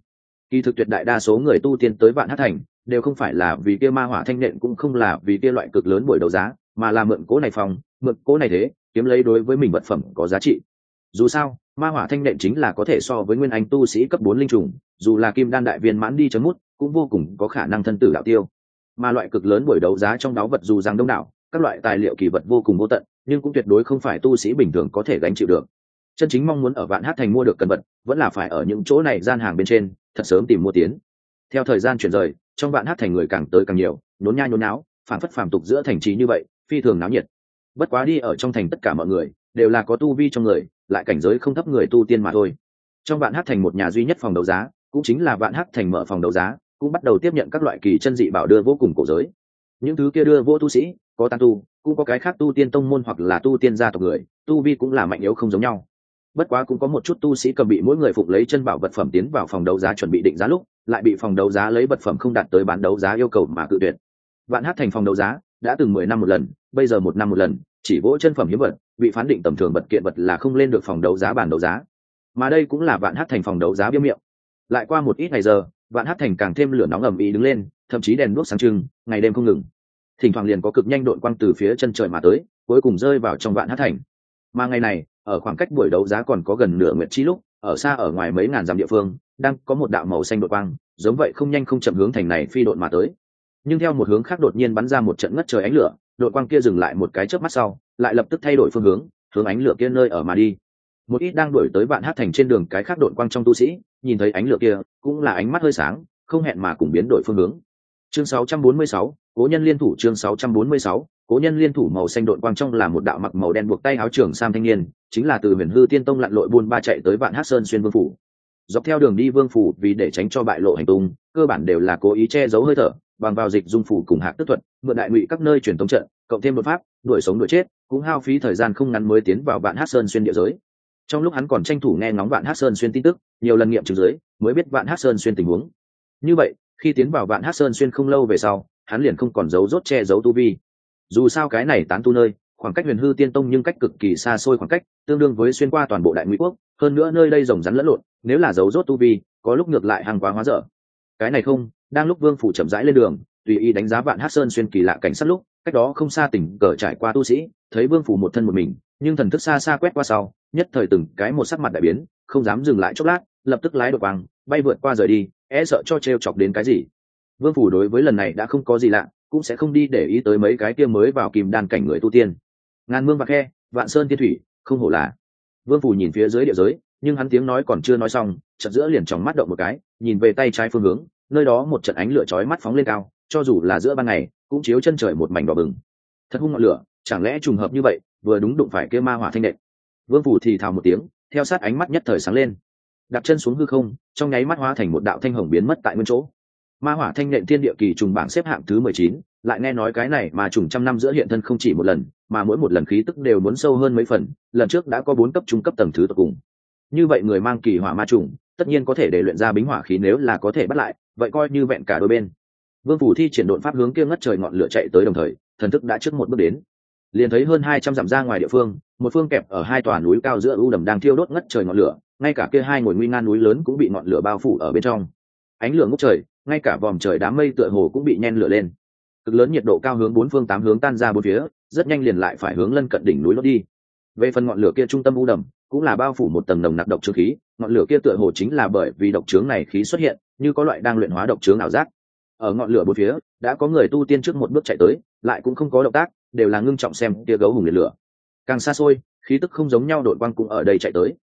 Kỳ thực tuyệt đại đa số người tu tiên tới Vạn Hắc Thành đều không phải là vì kia ma hỏa thanh nện, cũng không là vì kia loại cực lớn buổi đấu giá, mà là mượn cố này phòng, mượn cố này thế, kiếm lấy đối với mình vật phẩm có giá trị. Dù sao, ma hỏa thanh nện chính là có thể so với nguyên anh tu sĩ cấp 4 linh trùng, dù là kim đan đại viên mãn đi chấm mút, cũng vô cùng có khả năng thân tử đạo tiêu. Mà loại cực lớn buổi đấu giá trong đáo vật dù rằng đông đảo, các loại tài liệu kỳ vật vô cùng vô tận, nhưng cũng tuyệt đối không phải tu sĩ bình thường có thể gánh chịu được. Chân chính mong muốn ở Vạn Hắc Thành mua được cần vật, vẫn là phải ở những chỗ này gian hàng bên trên, thật sớm tìm mua tiến. Theo thời gian chuyển rời, trong Vạn Hắc Thành người càng tới càng nhiều, nhốn nha nhốn nháo, phản phất phàm tục giữa thành trì như vậy, phi thường náo nhiệt. Bất quá đi ở trong thành tất cả mọi người đều là có tu vi trong người, lại cảnh giới không thấp người tu tiên mà thôi. Trong Vạn Hắc Thành một nhà duy nhất phòng đấu giá, cũng chính là Vạn Hắc Thành mở phòng đấu giá, cũng bắt đầu tiếp nhận các loại kỳ chân dị bảo đưa vô cùng cổ giới. Những thứ kia đưa vô tu sĩ, có tán tu, cũng có cái khác tu tiên tông môn hoặc là tu tiên gia tộc người, tu vi cũng là mạnh yếu không giống nhau. Bất quá cũng có một chút tu sĩ cầm bị mỗi người phục lấy chân bảo vật phẩm tiến vào phòng đấu giá chuẩn bị định giá lúc, lại bị phòng đấu giá lấy vật phẩm không đạt tới bán đấu giá yêu cầu mà cự tuyệt. Vạn Hắc Thành phòng đấu giá đã từng 10 năm một lần, bây giờ 1 năm một lần, chỉ vỗ chân phẩm hiếm vật, bị phán định tầm thường vật kiện vật là không lên được phòng đấu giá bàn đấu giá. Mà đây cũng là Vạn Hắc Thành phòng đấu giá bia miệng. Lại qua một ít ngày giờ, Vạn Hắc Thành càng thêm lửa nóng ầm ĩ đứng lên, thậm chí đèn đuốc sáng trưng, ngày đêm không ngừng. Thỉnh thoảng liền có cực nhanh độn quang từ phía chân trời mà tới, cuối cùng rơi vào trong Vạn Hắc Thành. Mà ngày này, ở khoảng cách buổi đấu giá còn có gần nửa nguyệt chi lúc, ở xa ở ngoài mấy ngàn dặm địa phương, đang có một đạo màu xanh đột quang, giống vậy không nhanh không chậm hướng thành này phi độn mà tới. Nhưng theo một hướng khác đột nhiên bắn ra một trận ngất trời ánh lửa, đột quang kia dừng lại một cái chớp mắt sau, lại lập tức thay đổi phương hướng, hướng ánh lửa kia nơi ở mà đi. Một ít đang đuổi tới Vạn Hắc Thành trên đường cái khác đột quang trong tu sĩ, nhìn thấy ánh lửa kia, cũng là ánh mắt hơi sáng, không hẹn mà cùng biến đổi phương hướng. Chương 646, Cố Nhân liên thủ. Chương 646, Cố Nhân liên thủ. Màu xanh đột quang trong là một đạo mặc màu đen buộc tay áo trưởng sam thanh niên, chính là từ Huyền Hư Tiên Tông lặn lội buôn ba chạy tới Vạn Hắc Sơn xuyên vương phủ. Dọc theo đường đi vương phủ vì để tránh cho bại lộ hành tung, cơ bản đều là cố ý che giấu hơi thở, bằng vào dịch dung phủ cùng hạc tức thuật, mượn đại ngụy các nơi truyền thống trận, cộng thêm đột pháp, đuổi sống đuổi chết, cũng hao phí thời gian không ngắn mới tiến vào Vạn Hắc Sơn xuyên địa giới. Trong lúc hắn còn tranh thủ nghe ngóng Vạn Hắc Sơn xuyên tin tức, nhiều lần nghiệm chứng dưới, mới biết Vạn Hắc Sơn xuyên tình huống. Như vậy, khi tiến vào Vạn Hắc Sơn xuyên không lâu về sau, hắn liền không còn giấu rốt che giấu tu vi. Dù sao cái này tán tu nơi, khoảng cách Huyền Hư Tiên Tông nhưng cách cực kỳ xa xôi khoảng cách, tương đương với xuyên qua toàn bộ Đại Ngụy quốc, hơn nữa nơi đây rồng rắn lẫn lộn, nếu là giấu rốt tu vi, có lúc ngược lại hàng quá hóa dở. Cái này không, đang lúc Vương phủ chậm rãi lên đường, tùy ý đánh giá Vạn Hắc Sơn xuyên kỳ lạ cảnh sát lúc, cách đó không xa tỉnh cờ trải qua tu sĩ, thấy Vương phủ một thân một mình, nhưng thần thức xa xa quét qua sau, nhất thời từng cái một sắc mặt đại biến, không dám dừng lại chốc lát, lập tức lái đột quang, bay vượt qua rời đi, e sợ cho trêu chọc đến cái gì. Vương phủ đối với lần này đã không có gì lạ, cũng sẽ không đi để ý tới mấy cái kia mới vào kim đan cảnh người tu tiên. Ngàn mương và khe, vạn sơn thiên thủy, không hổ là. Vương phủ nhìn phía dưới địa giới, nhưng hắn tiếng nói còn chưa nói xong, chợt giữa liền tròng mắt động một cái, nhìn về tay trái phương hướng, nơi đó một trận ánh lửa chói mắt phóng lên cao, cho dù là giữa ban ngày, cũng chiếu chân trời một mảnh đỏ bừng. Thật hung ngọn lửa, chẳng lẽ trùng hợp như vậy, vừa đúng đụng phải kia ma hỏa thanh nện. Vương phủ thì thào một tiếng, theo sát ánh mắt nhất thời sáng lên, đặt chân xuống hư không, trong nháy mắt hóa thành một đạo thanh hồng biến mất tại nguyên chỗ. Ma hỏa thanh nện thiên địa kỳ trùng bảng xếp hạng thứ 19, lại nghe nói cái này mà trùng trăm năm giữa hiện thân không chỉ một lần, mà mỗi một lần khí tức đều muốn sâu hơn mấy phần, lần trước đã có 4 cấp trung cấp tầng thứ tột cùng. Như vậy người mang kỳ hỏa ma trùng, tất nhiên có thể để luyện ra bính hỏa khí, nếu là có thể bắt lại, vậy coi như vẹn cả đôi bên. Vương phủ thi triển độn pháp hướng kia ngất trời ngọn lửa chạy tới, đồng thời, thần thức đã trước một bước đến. Liền thấy hơn 200 dặm ra ngoài địa phương, một phương kẹp ở hai tòa núi cao giữa u đầm đang thiêu đốt ngất trời ngọn lửa, ngay cả kia hai ngồi nguy nga núi lớn cũng bị ngọn lửa bao phủ ở bên trong. Ánh lửa ngút trời, ngay cả vòm trời đám mây tựa hồ cũng bị nhen lửa lên. Cực lớn nhiệt độ cao hướng bốn phương tám hướng tan ra bốn phía, rất nhanh liền lại phải hướng lân cận đỉnh núi lót đi. Về phần ngọn lửa kia trung tâm u đầm, cũng là bao phủ một tầng nồng nặc độc chướng khí, ngọn lửa kia tựa hồ chính là bởi vì độc chướng này khí xuất hiện, như có loại đang luyện hóa độc chướng ảo giác. Ở ngọn lửa bốn phía, đã có người tu tiên trước một bước chạy tới, lại cũng không có động tác, đều là ngưng trọng xem kia gấu hùng liệt lửa. Càng xa xôi, khí tức không giống nhau, đội quang cũng ở đây chạy tới.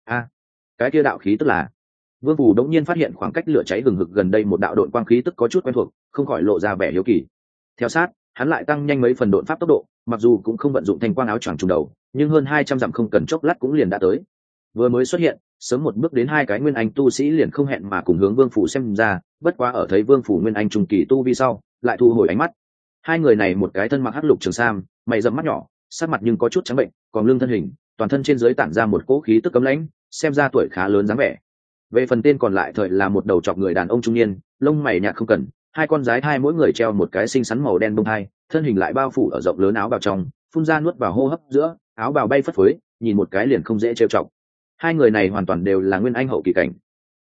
Cái kia đạo khí tức là? Vương phủ đống nhiên phát hiện khoảng cách lửa cháy hừng hực gần đây một đạo độn quang khí tức có chút quen thuộc, không khỏi lộ ra vẻ hiếu kỳ. Theo sát, hắn lại tăng nhanh mấy phần độn pháp tốc độ, mặc dù cũng không vận dụng thanh quang áo choàng trùng đầu, nhưng hơn 200 dặm không cần chốc lát cũng liền đã tới. Vừa mới xuất hiện, sớm một bước đến hai cái nguyên anh tu sĩ liền không hẹn mà cùng hướng Vương phủ xem ra, bất quá ở thấy Vương phủ nguyên anh trung kỳ tu vi sau, lại thu hồi ánh mắt. Hai người này một cái thân mặc hắc lục trường sam, mày rậm mắt nhỏ, sắc mặt nhưng có chút trắng bệnh, còn lưng thân hình, toàn thân trên dưới tản ra một cỗ khí tức cấm lãnh, xem ra tuổi khá lớn dáng vẻ. Về phần tên còn lại thời là một đầu chọc người đàn ông trung niên, lông mày nhạt không cần, hai con rái thai mỗi người treo một cái xinh xắn màu đen bông thai, thân hình lại bao phủ ở rộng lớn áo bào trong, phun ra nuốt vào hô hấp giữa, áo bào bay phất phới, nhìn một cái liền không dễ trêu chọc. Hai người này hoàn toàn đều là nguyên anh hậu kỳ cảnh.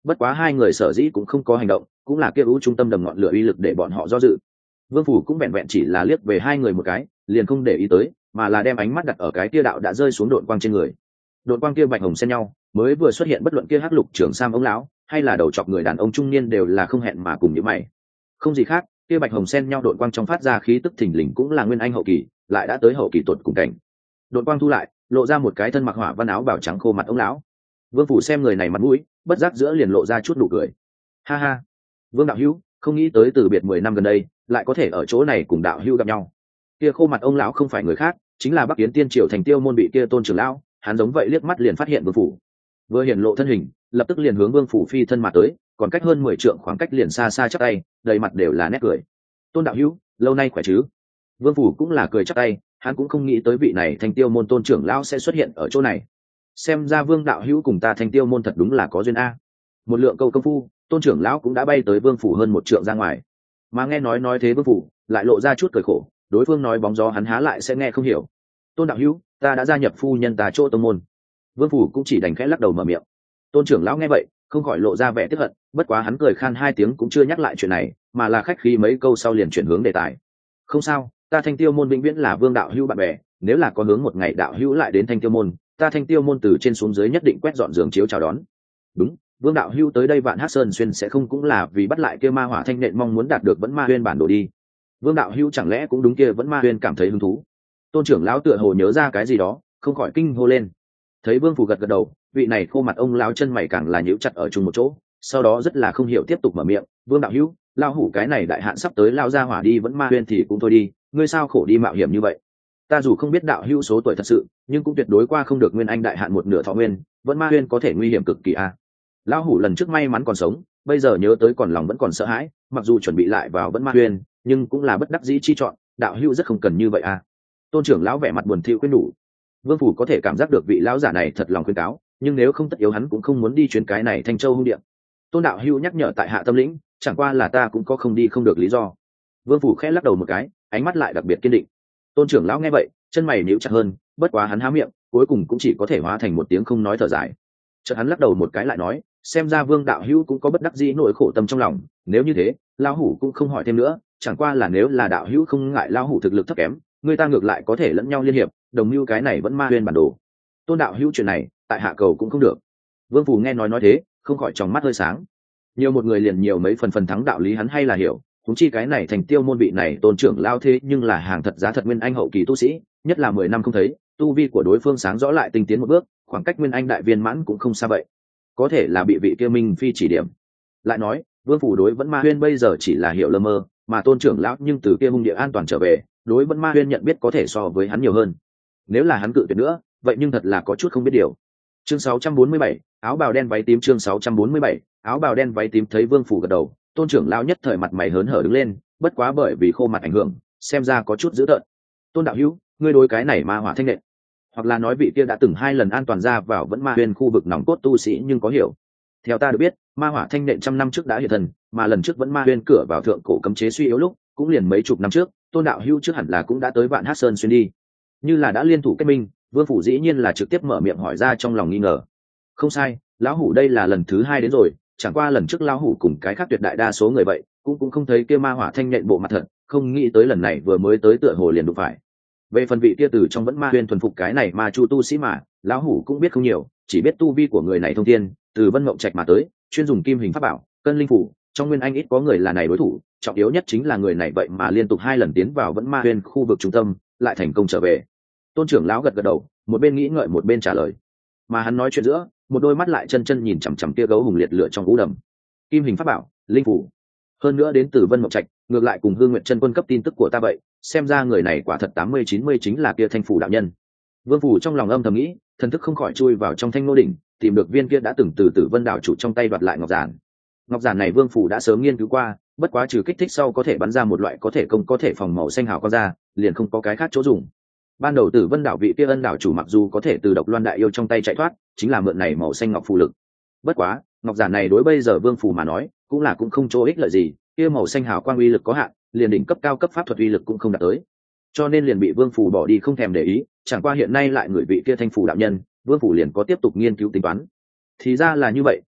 bất quá hai người sở dĩ cũng không có hành động, cũng là kia ưu trung tâm đầm ngọn lửa uy lực để bọn họ do dự. Vương Phủ cũng vẹn vẹn chỉ là liếc về hai người một cái, liền không để ý tới, mà là đem ánh mắt đặt ở cái kia đạo đã rơi xuống độn quang trên người. Độn quang kia bạch hồng xen nhau, mới vừa xuất hiện bất luận kia hắc lục trưởng sam ông lão, hay là đầu chọc người đàn ông trung niên đều là không hẹn mà cùng như mày. Không gì khác, kia bạch hồng xen nhau độn quang trong phát ra khí tức thình lình cũng là nguyên anh hậu kỳ, lại đã tới hậu kỳ tuột cùng cảnh. Độn quang thu lại, lộ ra một cái thân mặc hỏa văn áo bào trắng khô mặt ông lão. Vương Phủ xem người này mặt mũi, bất giác giữa liền lộ ra chút nụ cười. Ha ha, Vương đạo hữu, không nghĩ tới từ biệt 10 năm gần đây, lại có thể ở chỗ này cùng đạo hữu gặp nhau. Kia khô mặt ông lão không phải người khác, chính là Bắc Yến Tiên Triều thành Tiêu môn bị kia Tôn trưởng lão, hắn giống vậy liếc mắt liền phát hiện Vương Phủ. Vừa hiện lộ thân hình, lập tức liền hướng Vương Phủ phi thân mà tới, còn cách hơn 10 trượng khoảng cách liền xa xa chắp tay, đầy mặt đều là nét cười. Tôn đạo hữu, lâu nay khỏe chứ? Vương Phủ cũng là cười chắp tay, hắn cũng không nghĩ tới vị này thành Tiêu môn Tôn trưởng lão sẽ xuất hiện ở chỗ này. Xem ra Vương đạo hữu cùng ta thành Tiêu môn thật đúng là có duyên a. Một lượng câu công phu, Tôn trưởng lão cũng đã bay tới Vương Phủ hơn 1 trượng ra ngoài. Mà nghe nói thế Vương Phủ lại lộ ra chút cười khổ, đối phương nói bóng gió hắn há lại sẽ nghe không hiểu. Tôn đạo hữu, ta đã gia nhập phu nhân ta chỗ tông môn. Vương Phủ cũng chỉ đành khẽ lắc đầu mở miệng. Tôn trưởng lão nghe vậy không khỏi lộ ra vẻ tức hận, bất quá hắn cười khan 2 tiếng cũng chưa nhắc lại chuyện này, mà là khách khí mấy câu sau liền chuyển hướng đề tài. Không sao, ta Thanh Tiêu môn vĩnh viễn là Vương đạo hữu bạn bè, nếu là có hướng một ngày đạo hữu lại đến Thanh Tiêu môn, ta Thanh Tiêu môn từ trên xuống dưới nhất định quét dọn giường chiếu chào đón. Đúng, Vương đạo hữu tới đây Vạn Hắc Sơn xuyên sẽ không cũng là vì bắt lại kia ma hỏa thanh nện mong muốn đạt được Vẫn Ma Huyên bản đồ đi. Vương đạo hữu chẳng lẽ cũng đúng kia Vẫn Ma Huyên cảm thấy hứng thú? Tôn trưởng lão tựa hồ nhớ ra cái gì đó, không khỏi kinh hô lên. Thấy Vương Phủ gật gật đầu, vị này khô mặt ông lão chân mày càng là nhíu chặt ở chung một chỗ, sau đó rất là không hiểu tiếp tục mở miệng. Vương đạo hữu, lão hủ cái này đại hạn sắp tới lao ra hỏa đi Vẫn Ma Huyên thì cũng thôi đi, ngươi sao khổ đi mạo hiểm như vậy? Ta dù không biết đạo hữu số tuổi thật sự, nhưng cũng tuyệt đối qua không được nguyên anh đại hạn một nửa thọ nguyên, Vẫn Ma Huyên có thể nguy hiểm cực kỳ a. Lão hủ lần trước may mắn còn sống, bây giờ nhớ tới còn lòng vẫn còn sợ hãi, mặc dù chuẩn bị lại vào Vẫn Ma Huyên, nhưng cũng là bất đắc dĩ chi chọn, đạo hữu rất không cần như vậy a. Tôn trưởng lão vẻ mặt buồn thiu khuyên nhủ. Vương Phủ có thể cảm giác được vị lão giả này thật lòng khuyên cáo, nhưng nếu không tất yếu hắn cũng không muốn đi chuyến cái này Thanh Châu hung điện. Tôn đạo hữu nhắc nhở tại hạ tâm lĩnh, chẳng qua là ta cũng có không đi không được lý do. Vương Phủ khẽ lắc đầu một cái, ánh mắt lại đặc biệt kiên định. Tôn trưởng lão nghe vậy, chân mày nhíu chặt hơn, bất quá hắn há miệng, cuối cùng cũng chỉ có thể hóa thành một tiếng không nói thở dài. Chợt hắn lắc đầu một cái lại nói, xem ra Vương đạo hữu cũng có bất đắc dĩ nỗi khổ tâm trong lòng, nếu như thế, lão hủ cũng không hỏi thêm nữa, chẳng qua là nếu là đạo hữu không ngại lão hủ thực lực thấp kém, người ta ngược lại có thể lẫn nhau liên hiệp, đồng mưu cái này Vẫn Ma Huyên bản đồ. Tôn đạo hữu chuyện này, tại hạ cầu cũng không được. Vương Phủ nghe nói thế, không khỏi tròng mắt hơi sáng. Nhiều một người liền nhiều mấy phần thắng đạo lý hắn hay là hiểu, huống chi cái này thành Tiêu môn vị này Tôn trưởng lao thế nhưng là hàng thật giá thật nguyên anh hậu kỳ tu sĩ, nhất là 10 năm không thấy, tu vi của đối phương sáng rõ lại tinh tiến một bước, khoảng cách nguyên anh đại viên mãn cũng không xa vậy. Có thể là bị vị kia Minh Phi chỉ điểm. Lại nói, Vương Phủ đối Vẫn Ma Huyên bây giờ chỉ là hiểu lơ mơ, mà Tôn trưởng lão nhưng từ kia hung địa an toàn trở về, đối Vẫn Ma Huyên nhận biết có thể so với hắn nhiều hơn. Nếu là hắn cự tuyệt nữa, vậy nhưng thật là có chút không biết điều. Chương 647, áo bào đen váy tím. Chương 647, áo bào đen váy tím. Thấy Vương Phủ gật đầu, Tôn trưởng lão nhất thời mặt mày hớn hở đứng lên, bất quá bởi vì khô mặt ảnh hưởng, xem ra có chút dữ tợn. Tôn đạo hữu, ngươi đối cái này ma hỏa thanh nện, hoặc là nói vị kia đã từng 2 lần an toàn ra vào Vẫn Ma Huyên khu vực nòng cốt tu sĩ nhưng có hiểu. Theo ta được biết, ma hỏa thanh nện trăm năm trước đã hiện thần, mà lần trước Vẫn Ma Huyên cửa vào thượng cổ cấm chế suy yếu lúc, cũng liền mấy chục năm trước, Tôn đạo hữu trước hẳn là cũng đã tới Vạn Hắc Sơn xuyên đi. Như là đã liên thủ kết minh, Vương Phủ dĩ nhiên là trực tiếp mở miệng hỏi ra trong lòng nghi ngờ. Không sai, lão hủ đây là lần thứ 2 đến rồi, chẳng qua lần trước lão hủ cùng cái khác tuyệt đại đa số người vậy, cũng không thấy kia ma hỏa thanh nện bộ mặt thật, không nghĩ tới lần này vừa mới tới tựa hồ liền đụng phải. Về phần vị kia từ trong Vẫn Ma Huyên thuần phục cái này ma chu tu sĩ mà, lão hủ cũng biết không nhiều, chỉ biết tu vi của người này thông thiên, từ Vân Mộng Trạch mà tới, chuyên dùng kim hình pháp bảo, cân linh phủ, trong nguyên anh ít có người là này đối thủ, trọng yếu nhất chính là người này vậy mà liên tục 2 lần tiến vào Vẫn Ma Huyên khu vực trung tâm, lại thành công trở về. Tôn trưởng lão gật gật đầu, một bên nghĩ ngợi một bên trả lời. Mà hắn nói chuyện giữa, một đôi mắt lại chân nhìn chằm chằm kia gấu hùng liệt lửa trong vũ đầm. Kim hình pháp bảo, linh phủ, hơn nữa đến từ Vân Mộng Trạch, ngược lại cùng Hương Nguyệt Chân Quân cấp tin tức của ta vậy, xem ra người này quả thật 80-90 chính là kia Thanh Phủ đạo nhân. Vương Phủ trong lòng âm thầm nghĩ, thần thức không khỏi chui vào trong Thanh Nô đỉnh, tìm được viên kia đã từng từ Tử Vân đạo chủ trong tay đoạt lại ngọc giản. Ngọc giản này Vương Phủ đã sớm nghiên cứu qua, bất quá trừ kích thích sau có thể bắn ra một loại có thể công có thể phòng màu xanh hào quang ra, liền không có cái khác chỗ dùng. Ban đầu Tử Vân đạo vị kia ân đạo chủ mặc dù có thể từ Độc Loan đại yêu trong tay chạy thoát, chính là mượn này màu xanh ngọc phù lực. Bất quá, ngọc giản này đối bây giờ Vương Phủ mà nói, cũng không chỗ ích lợi gì, kia màu xanh hào quang uy lực có hạn, liền đỉnh cấp cao cấp pháp thuật uy lực cũng không đạt tới, cho nên liền bị Vương Phủ bỏ đi không thèm để ý. Chẳng qua hiện nay lại người vị kia Thanh Phủ đạo nhân, Vương Phủ liền có tiếp tục nghiên cứu tính toán. Thì ra là như vậy,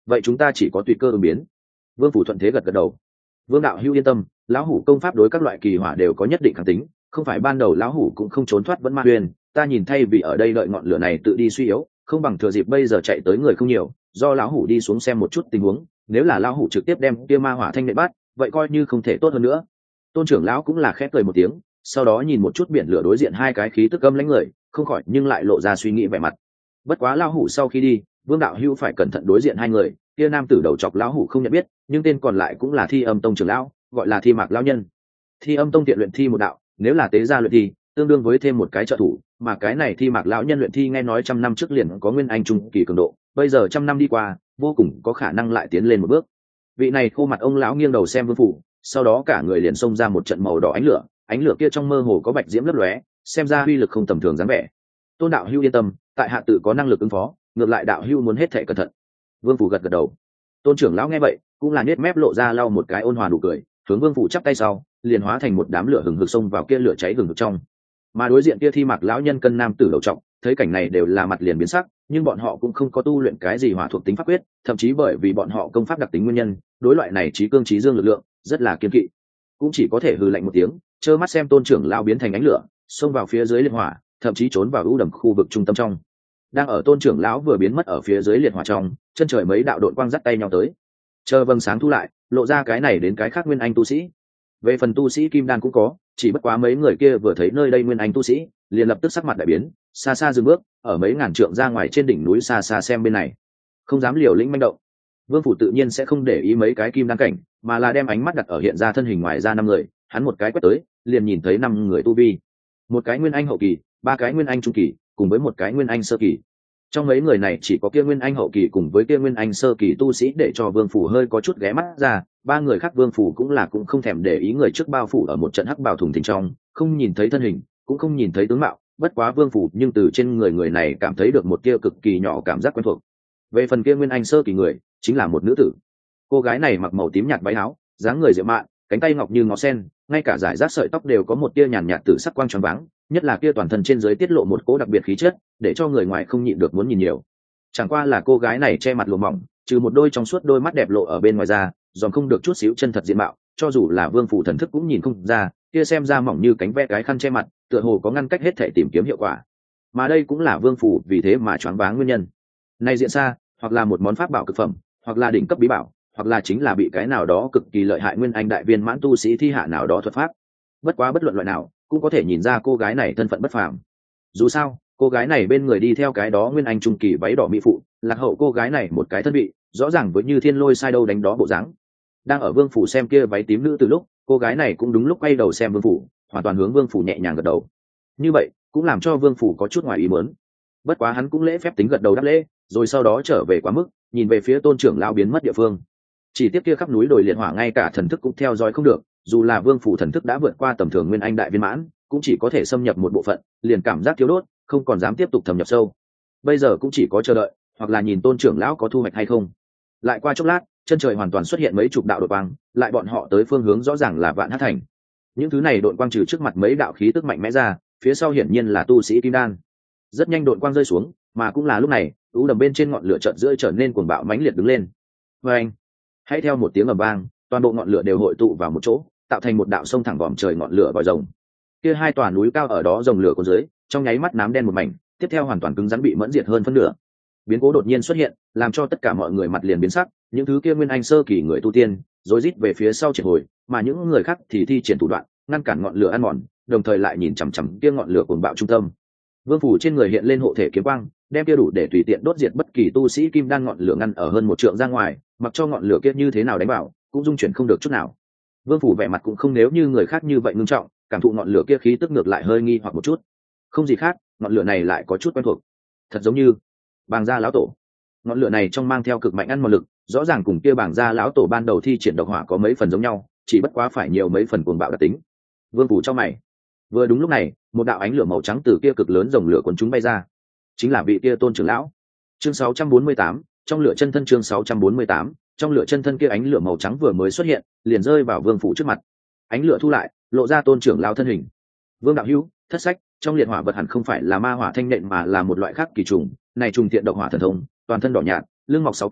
vậy chúng ta chỉ có tùy cơ ứng biến. Vương Phủ thuận thế gật gật đầu. Vương đạo hữu yên tâm, lão hủ công pháp đối các loại kỳ hỏa đều có nhất định kháng tính, không phải ban đầu lão hủ cũng không trốn thoát vẫn ma huyền, ta nhìn thay vì ở đây đợi ngọn lửa này tự đi suy yếu, không bằng thừa dịp bây giờ chạy tới người không nhiều, do lão hủ đi xuống xem một chút tình huống, nếu là lão hủ trực tiếp đem kia ma hỏa thanh nệ bắt, vậy coi như không thể tốt hơn nữa. Tôn trưởng lão cũng là khẽ cười một tiếng, sau đó nhìn một chút biển lửa đối diện hai cái khí tức âm lãnh người, không khỏi nhưng lại lộ ra suy nghĩ vẻ mặt. Bất quá lão hủ sau khi đi, Vương đạo hữu phải cẩn thận đối diện hai người, kia nam tử đầu chọc lão hủ không nhận biết, nhưng tên còn lại cũng là Thi Âm Tông trưởng lão, gọi là Thi Mạc lão nhân. Thi Âm Tông tiện luyện thi một đạo, nếu là tế gia luyện thi, tương đương với thêm một cái trợ thủ, mà cái này Thi Mạc lão nhân luyện thi nghe nói 100 năm trước liền có nguyên anh trung kỳ cường độ, bây giờ 100 năm đi qua, vô cùng có khả năng lại tiến lên một bước. Vị này khô mặt ông lão nghiêng đầu xem Vương Phủ, sau đó cả người liền xông ra một trận màu đỏ ánh lửa kia trong mơ hồ có bạch diễm lấp lóe, xem ra uy lực không tầm thường dáng vẻ. Tôn đạo hữu yên tâm, tại hạ tự có năng lực ứng phó, ngược lại đạo hữu muốn hết thảy cẩn thận. Vương Phủ gật gật đầu. Tôn trưởng lão nghe vậy cũng là nết mép lộ ra lau một cái ôn hòa nụ cười, hướng Vương Phủ chắp tay sau liền hóa thành một đám lửa hừng hực xông vào kia lửa cháy hừng hực trong. Mà đối diện kia Thi Mạc lão nhân cân nam tử đầu trọng, thấy cảnh này đều là mặt liền biến sắc, nhưng bọn họ cũng không có tu luyện cái gì hỏa thuộc tính pháp quyết, thậm chí bởi vì bọn họ công pháp đặc tính nguyên nhân, đối loại này trí cương trí dương lực lượng rất là kiên kỵ, cũng chỉ có thể hừ lạnh một tiếng, trơ mắt xem Tôn trưởng lão biến thành ánh lửa, xông vào phía dưới liệt hỏa, thậm chí trốn vào u đầm khu vực trung tâm trong. Đang ở Tôn trưởng lão vừa biến mất ở phía dưới liệt hỏa trong, chân trời mấy đạo đội quang dắt tay nhau tới, chờ vầng sáng thu lại, lộ ra cái này đến cái khác nguyên anh tu sĩ. Về phần tu sĩ kim đan cũng có, chỉ bất quá mấy người kia vừa thấy nơi đây nguyên anh tu sĩ, liền lập tức sắc mặt đại biến, xa xa dừng bước, ở mấy ngàn trượng ra ngoài trên đỉnh núi xa xa xem bên này, không dám liều lĩnh manh động. Vương Phủ tự nhiên sẽ không để ý mấy cái kim đan cảnh, mà là đem ánh mắt đặt ở hiện ra thân hình ngoài ra 5 người, hắn một cái quét tới, liền nhìn thấy 5 người tu vi, một cái nguyên anh hậu kỳ, 3 cái nguyên anh trung kỳ, cùng với một cái nguyên anh sơ kỳ. Trong mấy người này chỉ có kia nguyên anh hậu kỳ cùng với kia nguyên anh sơ kỳ tu sĩ để cho Vương Phủ hơi có chút ghé mắt ra, 3 người khác Vương Phủ cũng không thèm để ý người trước bao phủ ở một trận hắc bào thùng thình trong, không nhìn thấy thân hình, cũng không nhìn thấy tướng mạo, bất quá Vương Phủ nhưng từ trên người này cảm thấy được một tia cực kỳ nhỏ cảm giác quen thuộc. Về phần kia nguyên anh sơ kỳ người, chính là một nữ tử. Cô gái này mặc màu tím nhạt váy áo, dáng người diệu mạn, cánh tay ngọc như ngó sen, ngay cả dải rác sợi tóc đều có một tia nhàn nhạt tử sắc quang tròn váng, nhất là kia toàn thân trên dưới tiết lộ một cỗ đặc biệt khí chất, để cho người ngoài không nhịn được muốn nhìn nhiều. Chẳng qua là cô gái này che mặt lụa mỏng, trừ một đôi trong suốt đôi mắt đẹp lộ ở bên ngoài ra, dòm không được chút xíu chân thật diện mạo, cho dù là Vương Phủ thần thức cũng nhìn không ra, kia xem ra mỏng như cánh ve cái khăn che mặt, tựa hồ có ngăn cách hết thể tìm kiếm hiệu quả. Mà đây cũng là Vương Phủ vì thế mà choáng váng nguyên nhân. Này diện xa, hoặc là một món pháp bảo cực phẩm, hoặc là đỉnh cấp bí bảo, hoặc là chính là bị cái nào đó cực kỳ lợi hại nguyên anh đại viên mãn tu sĩ thi hạ nào đó thuật pháp. Bất quá bất luận loại nào, cũng có thể nhìn ra cô gái này thân phận bất phàm. Dù sao, cô gái này bên người đi theo cái đó nguyên anh trung kỳ váy đỏ mỹ phụ, lạc hậu cô gái này một cái thân vị, rõ ràng với như thiên lôi sai đâu đánh đó bộ dáng. Đang ở Vương Phủ xem kia váy tím nữ từ lúc, cô gái này cũng đúng lúc quay đầu xem Vương Phủ, hoàn toàn hướng Vương Phủ nhẹ nhàng gật đầu. Như vậy, cũng làm cho Vương Phủ có chút ngoài ý muốn. Bất quá hắn cũng lễ phép tính gật đầu đáp lễ, rồi sau đó trở về quá mức, nhìn về phía Tôn trưởng lão biến mất địa phương. Chỉ tiếp kia khắp núi đồi liệt hỏa ngay cả thần thức cũng theo dõi không được, dù là Vương Phủ thần thức đã vượt qua tầm thường nguyên anh đại viên mãn, cũng chỉ có thể xâm nhập một bộ phận, liền cảm giác thiếu đốt, không còn dám tiếp tục thâm nhập sâu. Bây giờ cũng chỉ có chờ đợi, hoặc là nhìn Tôn trưởng lão có thu hoạch hay không. Lại qua chốc lát, chân trời hoàn toàn xuất hiện mấy chục đạo đội quang, lại bọn họ tới phương hướng rõ ràng là Vạn Hắc Thành. Những thứ này đội quang trừ trước mặt mấy đạo khí tức mạnh mẽ ra, phía sau hiển nhiên là tu sĩ kim đan. Rất nhanh đội quang rơi xuống, mà cũng là lúc này, u đầm bên trên ngọn lửa chợt rơi trở nên cuồng bạo mãnh liệt đứng lên. Và anh, hãy theo một tiếng ầm vang, toàn bộ ngọn lửa đều hội tụ vào một chỗ, tạo thành một đạo sông thẳng vòm trời ngọn lửa vòi rồng. Kia hai tòa núi cao ở đó rồng lửa có dưới, trong nháy mắt nám đen một mảnh, tiếp theo hoàn toàn cứng rắn bị mẫn diệt hơn phân nửa. Biến cố đột nhiên xuất hiện, làm cho tất cả mọi người mặt liền biến sắc, những thứ kia nguyên anh sơ kỳ người tu tiên, rối rít về phía sau triệt hồi, mà những người khác thì thi triển thủ đoạn, ngăn cản ngọn lửa ăn mòn, đồng thời lại nhìn chằm chằm kia ngọn lửa cuồng bạo trung tâm. Vương Phủ trên người hiện lên hộ thể kiếm quang, đem kia đủ để tùy tiện đốt diệt bất kỳ tu sĩ kim đan ngọn lửa ngăn ở hơn một trượng ra ngoài, mặc cho ngọn lửa kia như thế nào đánh vào, cũng dung chuyển không được chút nào. Vương Phủ vẻ mặt cũng không nếu như người khác như vậy ngưng trọng, cảm thụ ngọn lửa kia khí tức ngược lại hơi nghi hoặc một chút. Không gì khác, ngọn lửa này lại có chút quen thuộc, thật giống như Bàng Gia lão tổ. Ngọn lửa này trong mang theo cực mạnh ăn mòn lực, rõ ràng cùng kia Bàng Gia lão tổ ban đầu thi triển độc hỏa có mấy phần giống nhau, chỉ bất quá phải nhiều mấy phần cuồng bạo đặc tính. Vương Phủ trong mày. Vừa đúng lúc này, một đạo ánh lửa màu trắng từ kia cực lớn rồng lửa cuốn chúng bay ra, chính là vị kia Tôn trưởng lão. Chương 648, trong lửa chân thân. Chương 648, trong lửa chân thân. Kia ánh lửa màu trắng vừa mới xuất hiện, liền rơi vào Vương Phủ trước mặt. Ánh lửa thu lại, lộ ra Tôn trưởng lão thân hình. Vương đạo hữu, thất sách, trong liệt hỏa vật hẳn không phải là ma hỏa thanh nện mà là một loại khác kỳ trùng, này trùng tiện độc hỏa thần thông, toàn thân đỏ nhạt, lưng mọc 6 cánh,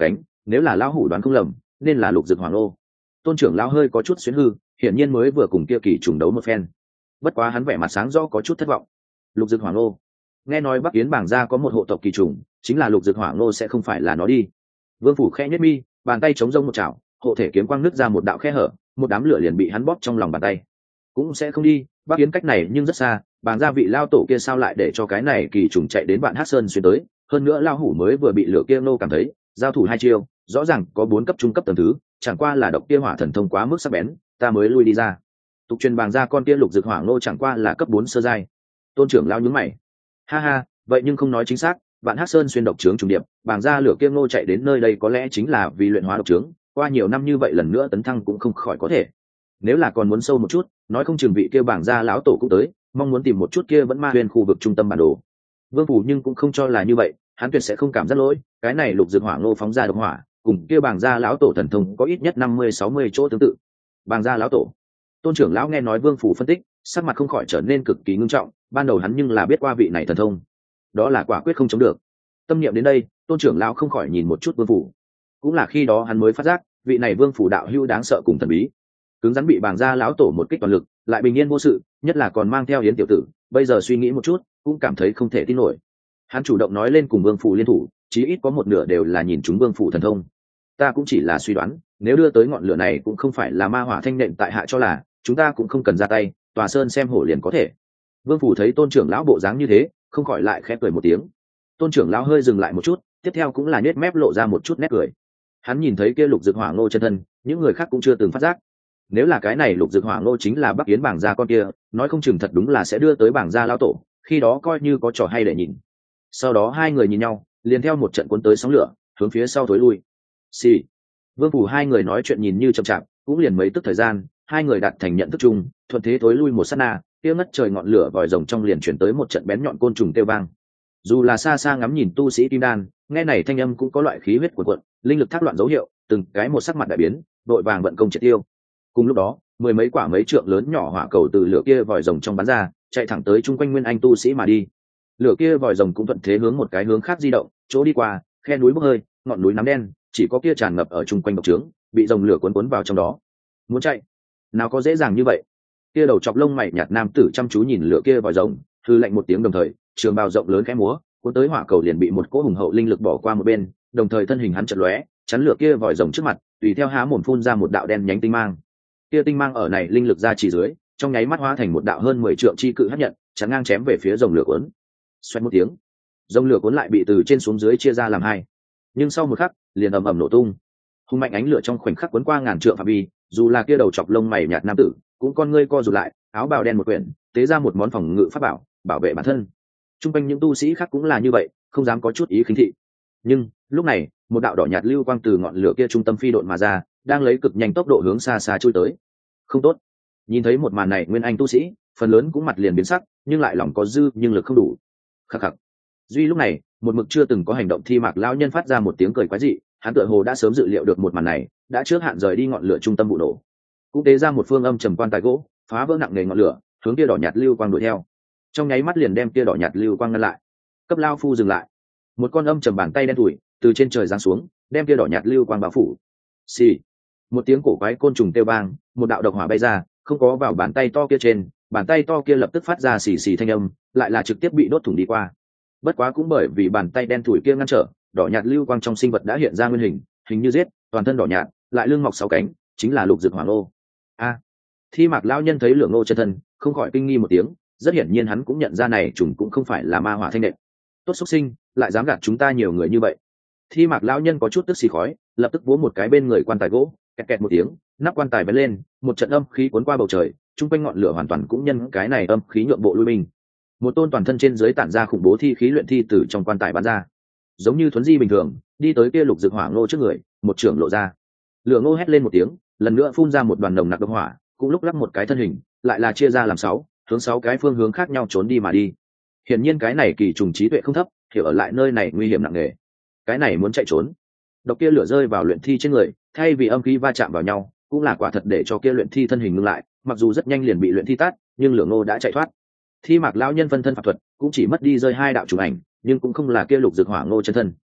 nếu là lão hủ đoán không lầm nên là lục dực hoàng lô. Tôn trưởng lão hơi có chút xuyến hư, hiển nhiên mới vừa cùng kia kỳ trùng đấu một phen, bất quá hắn vẻ mặt sáng rõ có chút thất vọng. Lục dực hoàng lô, nghe nói Bắc Yến bảng gia có một hộ tộc kỳ trùng, chính là lục dực hoàng lô, sẽ không phải là nó đi. Vương Phủ khẽ nhất mi, bàn tay chống rông một chảo, hộ thể kiếm quang nứt ra một đạo khe hở, một đám lửa liền bị hắn bóp trong lòng bàn tay. Cũng sẽ không đi, Bắc Yến cách này nhưng rất xa, bảng gia vị lao tổ kia sao lại để cho cái này kỳ trùng chạy đến Vạn Hắc Sơn xuyên tới, hơn nữa lao hủ mới vừa bị lửa kia nô cảm thấy, giao thủ hai chiêu, rõ ràng có 4 cấp trung cấp tầng thứ, chẳng qua là độc kia hỏa thần thông quá mức sắc bén, ta mới lui đi ra. Tục truyền bàng gia con kia lục dực hỏa nô chẳng qua là cấp 4 sơ giai. Tôn trưởng lao nhướng mày, ha ha, vậy nhưng không nói chính xác, Vạn Hắc Sơn xuyên độc trướng trùng điệp, bàng gia lửa kia nô chạy đến nơi đây có lẽ chính là vì luyện hóa độc trướng, qua nhiều năm như vậy lần nữa tấn thăng cũng không khỏi có thể. Nếu là còn muốn sâu một chút, nói không chừng vị kia bảng gia lão tổ cũng tới, mong muốn tìm một chút kia vẫn ma huyền khu vực trung tâm bản đồ. Vương Phủ nhưng cũng không cho là như vậy, hắn tuyệt sẽ không cảm giác lỗi, cái này lục dược hỏa ngô phóng ra độc hỏa, cùng kia bảng gia lão tổ thần thông có ít nhất 50-60 chỗ tương tự. Bảng gia lão tổ, Tôn trưởng lão nghe nói Vương Phủ phân tích, sắc mặt không khỏi trở nên cực kỳ ngưng trọng, ban đầu hắn nhưng là biết qua vị này thần thông, đó là quả quyết không chống được. Tâm niệm đến đây, Tôn trưởng lão không khỏi nhìn một chút Vương Phủ, cũng là khi đó hắn mới phát giác, vị này Vương Phủ đạo hữu đáng sợ cùng thần bí. Cứng rắn bị bảng gia lão tổ một kích toàn lực, lại bình yên vô sự, nhất là còn mang theo Yến tiểu tử, bây giờ suy nghĩ một chút, cũng cảm thấy không thể tin nổi. Hắn chủ động nói lên cùng Vương Phủ liên thủ, chí ít có một nửa đều là nhìn chúng Vương Phủ thần thông. Ta cũng chỉ là suy đoán, nếu đưa tới ngọn lửa này cũng không phải là ma hỏa thanh nện tại hạ cho là, chúng ta cũng không cần ra tay, tòa sơn xem hổ liền có thể. Vương Phủ thấy Tôn trưởng lão bộ dáng như thế, không khỏi lại khẽ cười một tiếng. Tôn trưởng lão hơi dừng lại một chút, tiếp theo cũng là nhếch mép lộ ra một chút nét cười. Hắn nhìn thấy kia lục dược hỏa ngô chân thân, những người khác cũng chưa từng phát giác. Nếu là cái này lục dược hỏa ngô chính là Bắc Yến bảng gia con kia, nói không chừng thật đúng là sẽ đưa tới bảng gia lão tổ, khi đó coi như có trò hay để nhìn. Sau đó hai người nhìn nhau, liền theo một trận cuốn tới sóng lửa, hướng phía sau thối lui. Xì. Vương Phủ hai người nói chuyện nhìn như chậm chạp, cũng liền mấy tức thời gian, hai người đạt thành nhận thức chung, thuận thế thối lui một sát na, kia ngất trời ngọn lửa vòi rồng trong liền chuyển tới một trận bén nhọn côn trùng kêu vang. Dù là xa xa ngắm nhìn tu sĩ kim đan, nghe này thanh âm cũng có loại khí huyết cuộn cuộn, linh lực thác loạn dấu hiệu, từng cái một sắc mặt đại biến, đội vàng vận công triệt tiêu. Cùng lúc đó, mười mấy quả mấy trượng lớn nhỏ hỏa cầu từ lửa kia vòi rồng trong bắn ra, chạy thẳng tới chung quanh nguyên anh tu sĩ mà đi. Lửa kia vòi rồng cũng thuận thế hướng một cái hướng khác di động, chỗ đi qua, khe núi bốc hơi, ngọn núi nắm đen, chỉ có kia tràn ngập ở chung quanh độc trướng, bị dòng lửa cuốn vào trong đó. Muốn chạy, nào có dễ dàng như vậy. Kia đầu chọc lông mày nhạt nam tử chăm chú nhìn lửa kia vòi rồng, hư lạnh một tiếng đồng thời, trường bào rộng lớn khẽ múa, cuốn tới hỏa cầu liền bị một cỗ hùng hậu linh lực bỏ qua một bên, đồng thời thân hình hắn chợt lóe, chắn lửa kia vòi rồng trước mặt, tùy theo há mồm phun ra một đạo đen nhánh tinh mang. Kia tinh mang ở này linh lực ra chỉ dưới, trong nháy mắt hóa thành một đạo hơn 10 trượng chi cự hấp nhận, chắn ngang chém về phía dòng lửa cuốn. Xoẹt một tiếng, dòng lửa cuốn lại bị từ trên xuống dưới chia ra làm hai, nhưng sau một khắc, liền ầm ầm nổ tung. Hung mạnh ánh lửa trong khoảnh khắc cuốn qua ngàn trượng phạm vi, dù là kia đầu chọc lông mày nhạt nam tử, cũng con ngươi co rụt lại, áo bào đen một quyển, tế ra một món phòng ngự pháp bảo, bảo vệ bản thân. Trung quanh những tu sĩ khác cũng là như vậy, không dám có chút ý khinh thị. Nhưng lúc này, một đạo đỏ nhạt lưu quang từ ngọn lửa kia trung tâm phi độn mà ra, đang lấy cực nhanh tốc độ hướng xa xa chui tới. Không tốt. Nhìn thấy một màn này, nguyên anh tu sĩ phần lớn cũng mặt liền biến sắc, nhưng lại lòng có dư nhưng lực không đủ. Khắc khắc. Duy lúc này, một mực chưa từng có hành động Thi Mạc lão nhân phát ra một tiếng cười quái dị, hắn tựa hồ đã sớm dự liệu được một màn này, đã trước hạn rời đi ngọn lửa trung tâm vụ nổ, cũng tế ra một phương âm trầm quan tài gỗ, phá vỡ nặng nề ngọn lửa, hướng kia đỏ nhạt lưu quang đuổi theo. Trong nháy mắt liền đem kia đỏ nhạt lưu quang ngăn lại. Cấp lao phu dừng lại. Một con âm trầm bàn tay đen thủi từ trên trời giáng xuống, đem kia đỏ nhạt lưu quang bao phủ. Xì. Một tiếng cổ quái côn trùng kêu vang, một đạo độc hỏa bay ra, không có vào bàn tay to kia trên, bàn tay to kia lập tức phát ra xì xì thanh âm, lại là trực tiếp bị đốt thủng đi qua. Bất quá cũng bởi vì bàn tay đen thủi kia ngăn trở, đỏ nhạt lưu quang trong sinh vật đã hiện ra nguyên hình, hình như giết, toàn thân đỏ nhạt, lại lưng mọc sáu cánh, chính là lục dược hỏa ngô. A. Thi Mạc lão nhân thấy lửa ngô chân thân, không khỏi kinh nghi một tiếng, rất hiển nhiên hắn cũng nhận ra này trùng cũng không phải là ma hỏa thanh đệm. Tốt xuất sinh, lại dám gạt chúng ta nhiều người như vậy. Thi Mạc lão nhân có chút tức xì khói, lập tức vỗ một cái bên người quan tài gỗ, kẹt kẹt một tiếng, nắp quan tài bén lên, một trận âm khí cuốn qua bầu trời, trung quanh ngọn lửa hoàn toàn cũng nhân cái này âm khí nhượng bộ lui binh. Một tôn toàn thân trên dưới tản ra khủng bố thi khí luyện thi từ trong quan tài bắn ra, giống như thuấn di bình thường, đi tới kia lục dược hỏa ngô trước người, một trường lộ ra. Lửa ngô hét lên một tiếng, lần nữa phun ra một đoàn nồng nặc độc hỏa, cũng lúc lắc một cái thân hình, lại là chia ra làm 6, hướng 6 cái phương hướng khác nhau trốn đi mà đi. Hiển nhiên cái này kỳ trùng trí tuệ không thấp, hiểu ở lại nơi này nguy hiểm nặng nề. Cái này muốn chạy trốn. Độc kia lửa rơi vào luyện thi trên người, thay vì âm khí va chạm vào nhau, cũng là quả thật để cho kia luyện thi thân hình ngưng lại, mặc dù rất nhanh liền bị luyện thi tát, nhưng lửa ngô đã chạy thoát. Thi Mạc lão nhân phân thân pháp thuật, cũng chỉ mất đi rơi 2 đạo trùng ảnh, nhưng cũng không là kia lục dược hỏa ngô chân thân.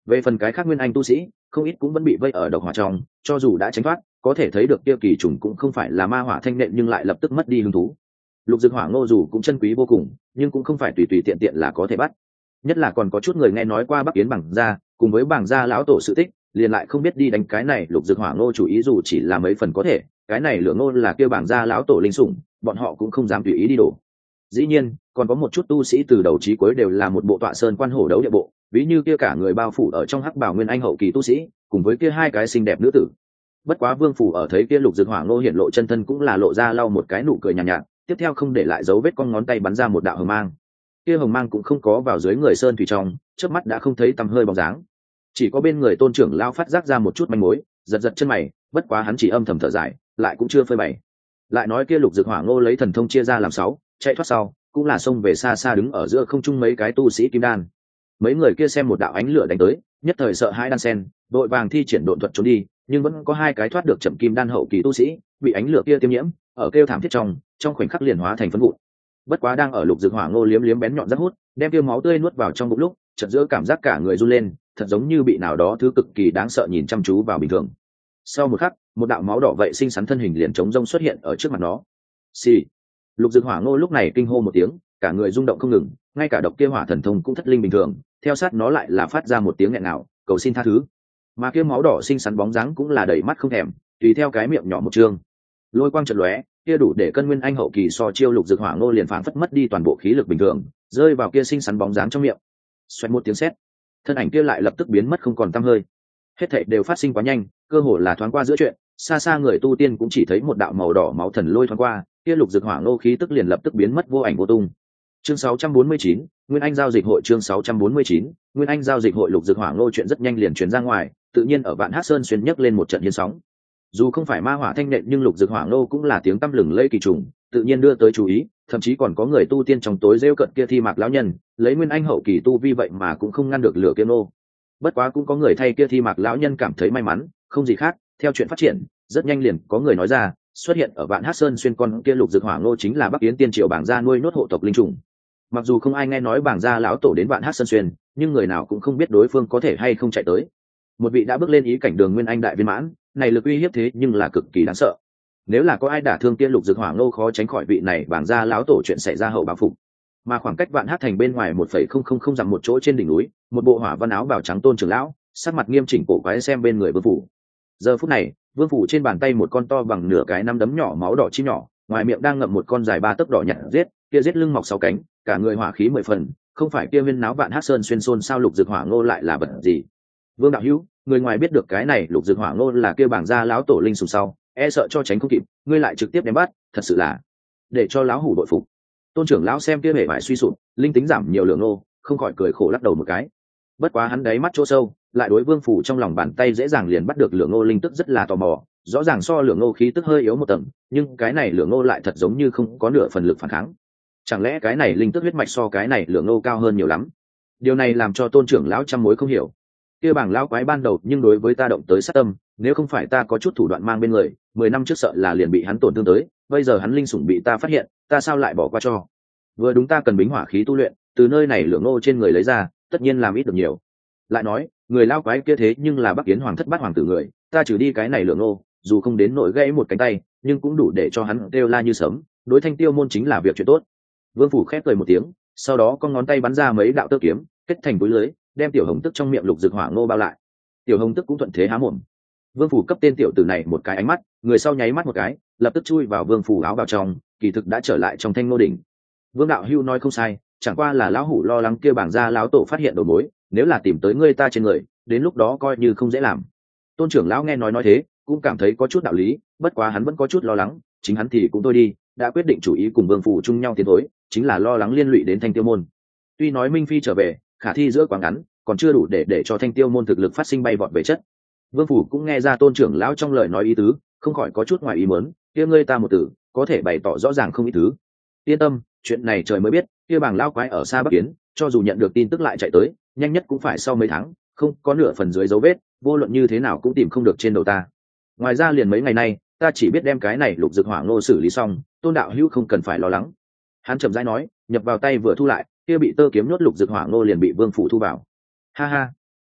Về phần cái khác nguyên anh tu sĩ, không ít cũng vẫn bị vây ở độc hỏa trong, cho dù đã tránh thoát, có thể thấy được kia kỳ trùng cũng không phải là ma hỏa thanh nện nhưng lại lập tức mất đi hứng thú. Lục dược hỏa ngô dù cũng chân quý vô cùng, nhưng cũng không phải tùy tùy tiện tiện là có thể bắt. Nhất là còn có chút người nghe nói qua Bắc Yến Bảng gia, cùng với Bảng gia lão tổ sự tích, liền lại không biết đi đánh cái này lục dược hỏa ngô chủ ý dù chỉ là mấy phần có thể, cái này lửa ngô là kêu Bảng gia lão tổ linh sủng, bọn họ cũng không dám tùy ý đi đổ. Dĩ nhiên, còn có một chút tu sĩ từ đầu chí cuối đều là một bộ tọa sơn quan hổ đấu địa bộ, ví như kia cả người bao phủ ở trong hắc bào nguyên anh hậu kỳ tu sĩ, cùng với kia hai cái xinh đẹp nữ tử. Bất quá Vương phủ ở thấy kia lục dược hỏa ngô hiện lộ chân thân cũng là lộ ra lau một cái nụ cười nhàn nhạt, tiếp theo không để lại dấu vết con ngón tay bắn ra một đạo hồng mang. Kia hồng mang cũng không có vào dưới người sơn thủy trong, chớp mắt đã không thấy tăm hơi bóng dáng. Chỉ có bên người Tôn trưởng lão phát giác ra một chút manh mối, giật giật chân mày, bất quá hắn chỉ âm thầm thở dài, lại cũng chưa phơi bày. Lại nói kia lục dược hỏa ngô lấy thần thông chia ra làm 6, chạy thoát sau, cũng là xông về xa xa đứng ở giữa không trung mấy cái tu sĩ kim đan. Mấy người kia xem một đạo ánh lửa đánh tới, nhất thời sợ hãi đan sen, đội vàng thi triển độn thuật trốn đi, nhưng vẫn có hai cái thoát được chậm kim đan hậu kỳ tu sĩ, bị ánh lửa kia tiêm nhiễm, ở kêu thảm thiết trong khoảnh khắc liền hóa thành phấn vụn. Bất quá đang ở lục dược hỏa ngô liếm liếm bén nhọn rất hút, đem tiêu máu tươi nuốt vào trong bụng lúc, chợt giữa cảm giác cả người run lên, thật giống như bị nào đó thứ cực kỳ đáng sợ nhìn chăm chú vào bình thường. Sau một khắc, một đạo máu đỏ vậy xinh xắn thân hình liền trống rông xuất hiện ở trước mặt nó. Xì. Lục dược hỏa ngô lúc này kinh hô một tiếng, cả người rung động không ngừng, ngay cả độc kia hỏa thần thông cũng thất linh bình thường, theo sát nó lại là phát ra một tiếng nghẹn ngào, cầu xin tha thứ. Mà kia máu đỏ xinh xắn bóng dáng cũng là đầy mắt không thèm, tùy theo cái miệng nhỏ một trương, lôi quang chợt lóe, kia đủ để cân nguyên anh hậu kỳ so chiêu lục dược hỏa ngô liền phảng phất mất đi toàn bộ khí lực bình thường, rơi vào kia xinh xắn bóng dáng trong miệng. Xoẹt một tiếng sét, thân ảnh kia lại lập tức biến mất không còn tăm hơi. Hết thảy đều phát sinh quá nhanh, cơ hồ là thoáng qua giữa chuyện, xa xa người tu tiên cũng chỉ thấy một đạo màu đỏ máu thần lôi thoáng qua, kia lục dược hỏa ngô khí tức liền lập tức biến mất vô ảnh vô tung. Chương 649, Nguyên Anh giao dịch hội. Chương 649, Nguyên Anh giao dịch hội. Lục dược hỏa ngô chuyện rất nhanh liền truyền ra ngoài, tự nhiên ở Vạn Hát Sơn xuyên nhấc lên một trận hiên sóng. Dù không phải ma hỏa thanh nện nhưng lục dược hỏa ngô cũng là tiếng tăm lừng lây kỳ trùng, tự nhiên đưa tới chú ý, thậm chí còn có người tu tiên trong tối rêu cận kia thi mạc lão nhân, lấy Nguyên Anh hậu kỳ tu vi vậy mà cũng không ngăn được lửa kia nô. Bất quá cũng có người thay kia thi mạc lão nhân cảm thấy may mắn, không gì khác, theo chuyện phát triển, rất nhanh liền có người nói ra, xuất hiện ở Vạn Hát Sơn xuyên con kia lục dược hỏa ngô chính là Bắc Yến tiên triều bảng gia nuôi nốt hộ tộc linh trùng. Mặc dù không ai nghe nói bảng gia lão tổ đến Vạn Hát Sơn xuyên, nhưng người nào cũng không biết đối phương có thể hay không chạy tới. Một vị đã bước lên ý cảnh đường Nguyên Anh đại viên mãn, này lực uy hiếp thế nhưng là cực kỳ đáng sợ. Nếu là có ai đả thương tiên lục dược hỏa ngô khó tránh khỏi vị này bảng gia lão tổ chuyện xảy ra hậu báo phục. Mà khoảng cách Vạn Hát thành bên ngoài 1,000 dặm một chỗ trên đỉnh núi, một bộ hỏa văn áo bào trắng Tôn trưởng lão, sắc mặt nghiêm chỉnh cổ quái xem bên người Vương phủ. Giờ phút này, Vương phủ trên bàn tay một con to bằng nửa cái nắm đấm nhỏ máu đỏ chim nhỏ, ngoài miệng đang ngậm một con dài 3 tấc đỏ nhật giết, kia giết lưng mọc 6 cánh, cả người hỏa khí 10 phần, không phải kia viên náo Vạn Hát Sơn xuyên xôn sao lục dược hỏa ngô lại là vật gì? Vương đạo hữu, người ngoài biết được cái này lục dược hỏa ngô là kia bảng gia lão tổ linh sùng sau, e sợ cho tránh không kịp, ngươi lại trực tiếp đem bắt, thật sự là để cho lão hủ bội phục. Tôn trưởng lão xem kia bề bại suy sụp, linh tính giảm nhiều lượng nô, không khỏi cười khổ lắc đầu một cái. Bất quá hắn đáy mắt chỗ sâu, lại đối Vương phủ trong lòng bàn tay dễ dàng liền bắt được lượng nô linh tức rất là tò mò, rõ ràng so lượng nô khí tức hơi yếu một tầng, nhưng cái này lượng nô lại thật giống như không có nửa phần lực phản kháng. Chẳng lẽ cái này linh tức huyết mạch so cái này lượng nô cao hơn nhiều lắm? Điều này làm cho Tôn trưởng lão trăm mối không hiểu. Kia bảng lão quái ban đầu nhưng đối với ta động tới sát tâm, nếu không phải ta có chút thủ đoạn mang bên người, 10 năm trước sợ là liền bị hắn tổn thương tới, bây giờ hắn linh sủng bị ta phát hiện, ta sao lại bỏ qua cho? Vừa đúng ta cần bính hỏa khí tu luyện, từ nơi này lượng nô trên người lấy ra, tất nhiên làm ít được nhiều. Lại nói, người lao quái kia thế nhưng là Bắc Yến hoàng thất bát hoàng tử người, ta trừ đi cái này lượng nô, dù không đến nỗi gãy một cánh tay, nhưng cũng đủ để cho hắn kêu la như sấm, đối Thanh Tiêu môn chính là việc chuyện tốt. Vương phủ khép cười một tiếng, sau đó con ngón tay bắn ra mấy đạo tơ kiếm, kết thành túi lưới, đem tiểu hồng tức trong miệng lục dược hỏa ngô bao lại. Tiểu hồng tức cũng thuận thế há mồm. Vương phủ cấp tên tiểu tử này một cái ánh mắt, người sau nháy mắt một cái, lập tức chui vào vương phủ áo vào trong, kỳ thực đã trở lại trong Thanh Ngô đỉnh. Vương đạo hưu nói không sai, chẳng qua là lão hủ lo lắng kia bảng gia lão tổ phát hiện đầu mối, nếu là tìm tới ngươi ta trên người, đến lúc đó coi như không dễ làm. Tôn trưởng lão nghe nói thế, cũng cảm thấy có chút đạo lý, bất quá hắn vẫn có chút lo lắng, chính hắn thì cũng thôi đi, đã quyết định chủ ý cùng vương phủ chung nhau tiến thối, chính là lo lắng liên lụy đến Thanh Tiêu môn. Tuy nói Minh Phi trở về, khả thi giữa quá ngắn, còn chưa đủ để cho Thanh Tiêu môn thực lực phát sinh bay vọt về chất. Vương phủ cũng nghe ra Tôn trưởng lão trong lời nói ý tứ, không khỏi có chút ngoài ý muốn, kia ngươi ta một tử, có thể bày tỏ rõ ràng không ít thứ. Yên tâm, chuyện này trời mới biết, kia bảng lão quái ở xa Bắc Yến, cho dù nhận được tin tức lại chạy tới, nhanh nhất cũng phải sau mấy tháng, không có nửa phần dưới dấu vết, vô luận như thế nào cũng tìm không được trên đầu ta. Ngoài ra liền mấy ngày nay, ta chỉ biết đem cái này lục dược hỏa ngô xử lý xong, Tôn đạo hữu không cần phải lo lắng. Hắn chậm rãi nói, nhập vào tay vừa thu lại, kia bị tơ kiếm nhốt lục dược hỏa ngô liền bị Vương phủ thu vào. Ha ha.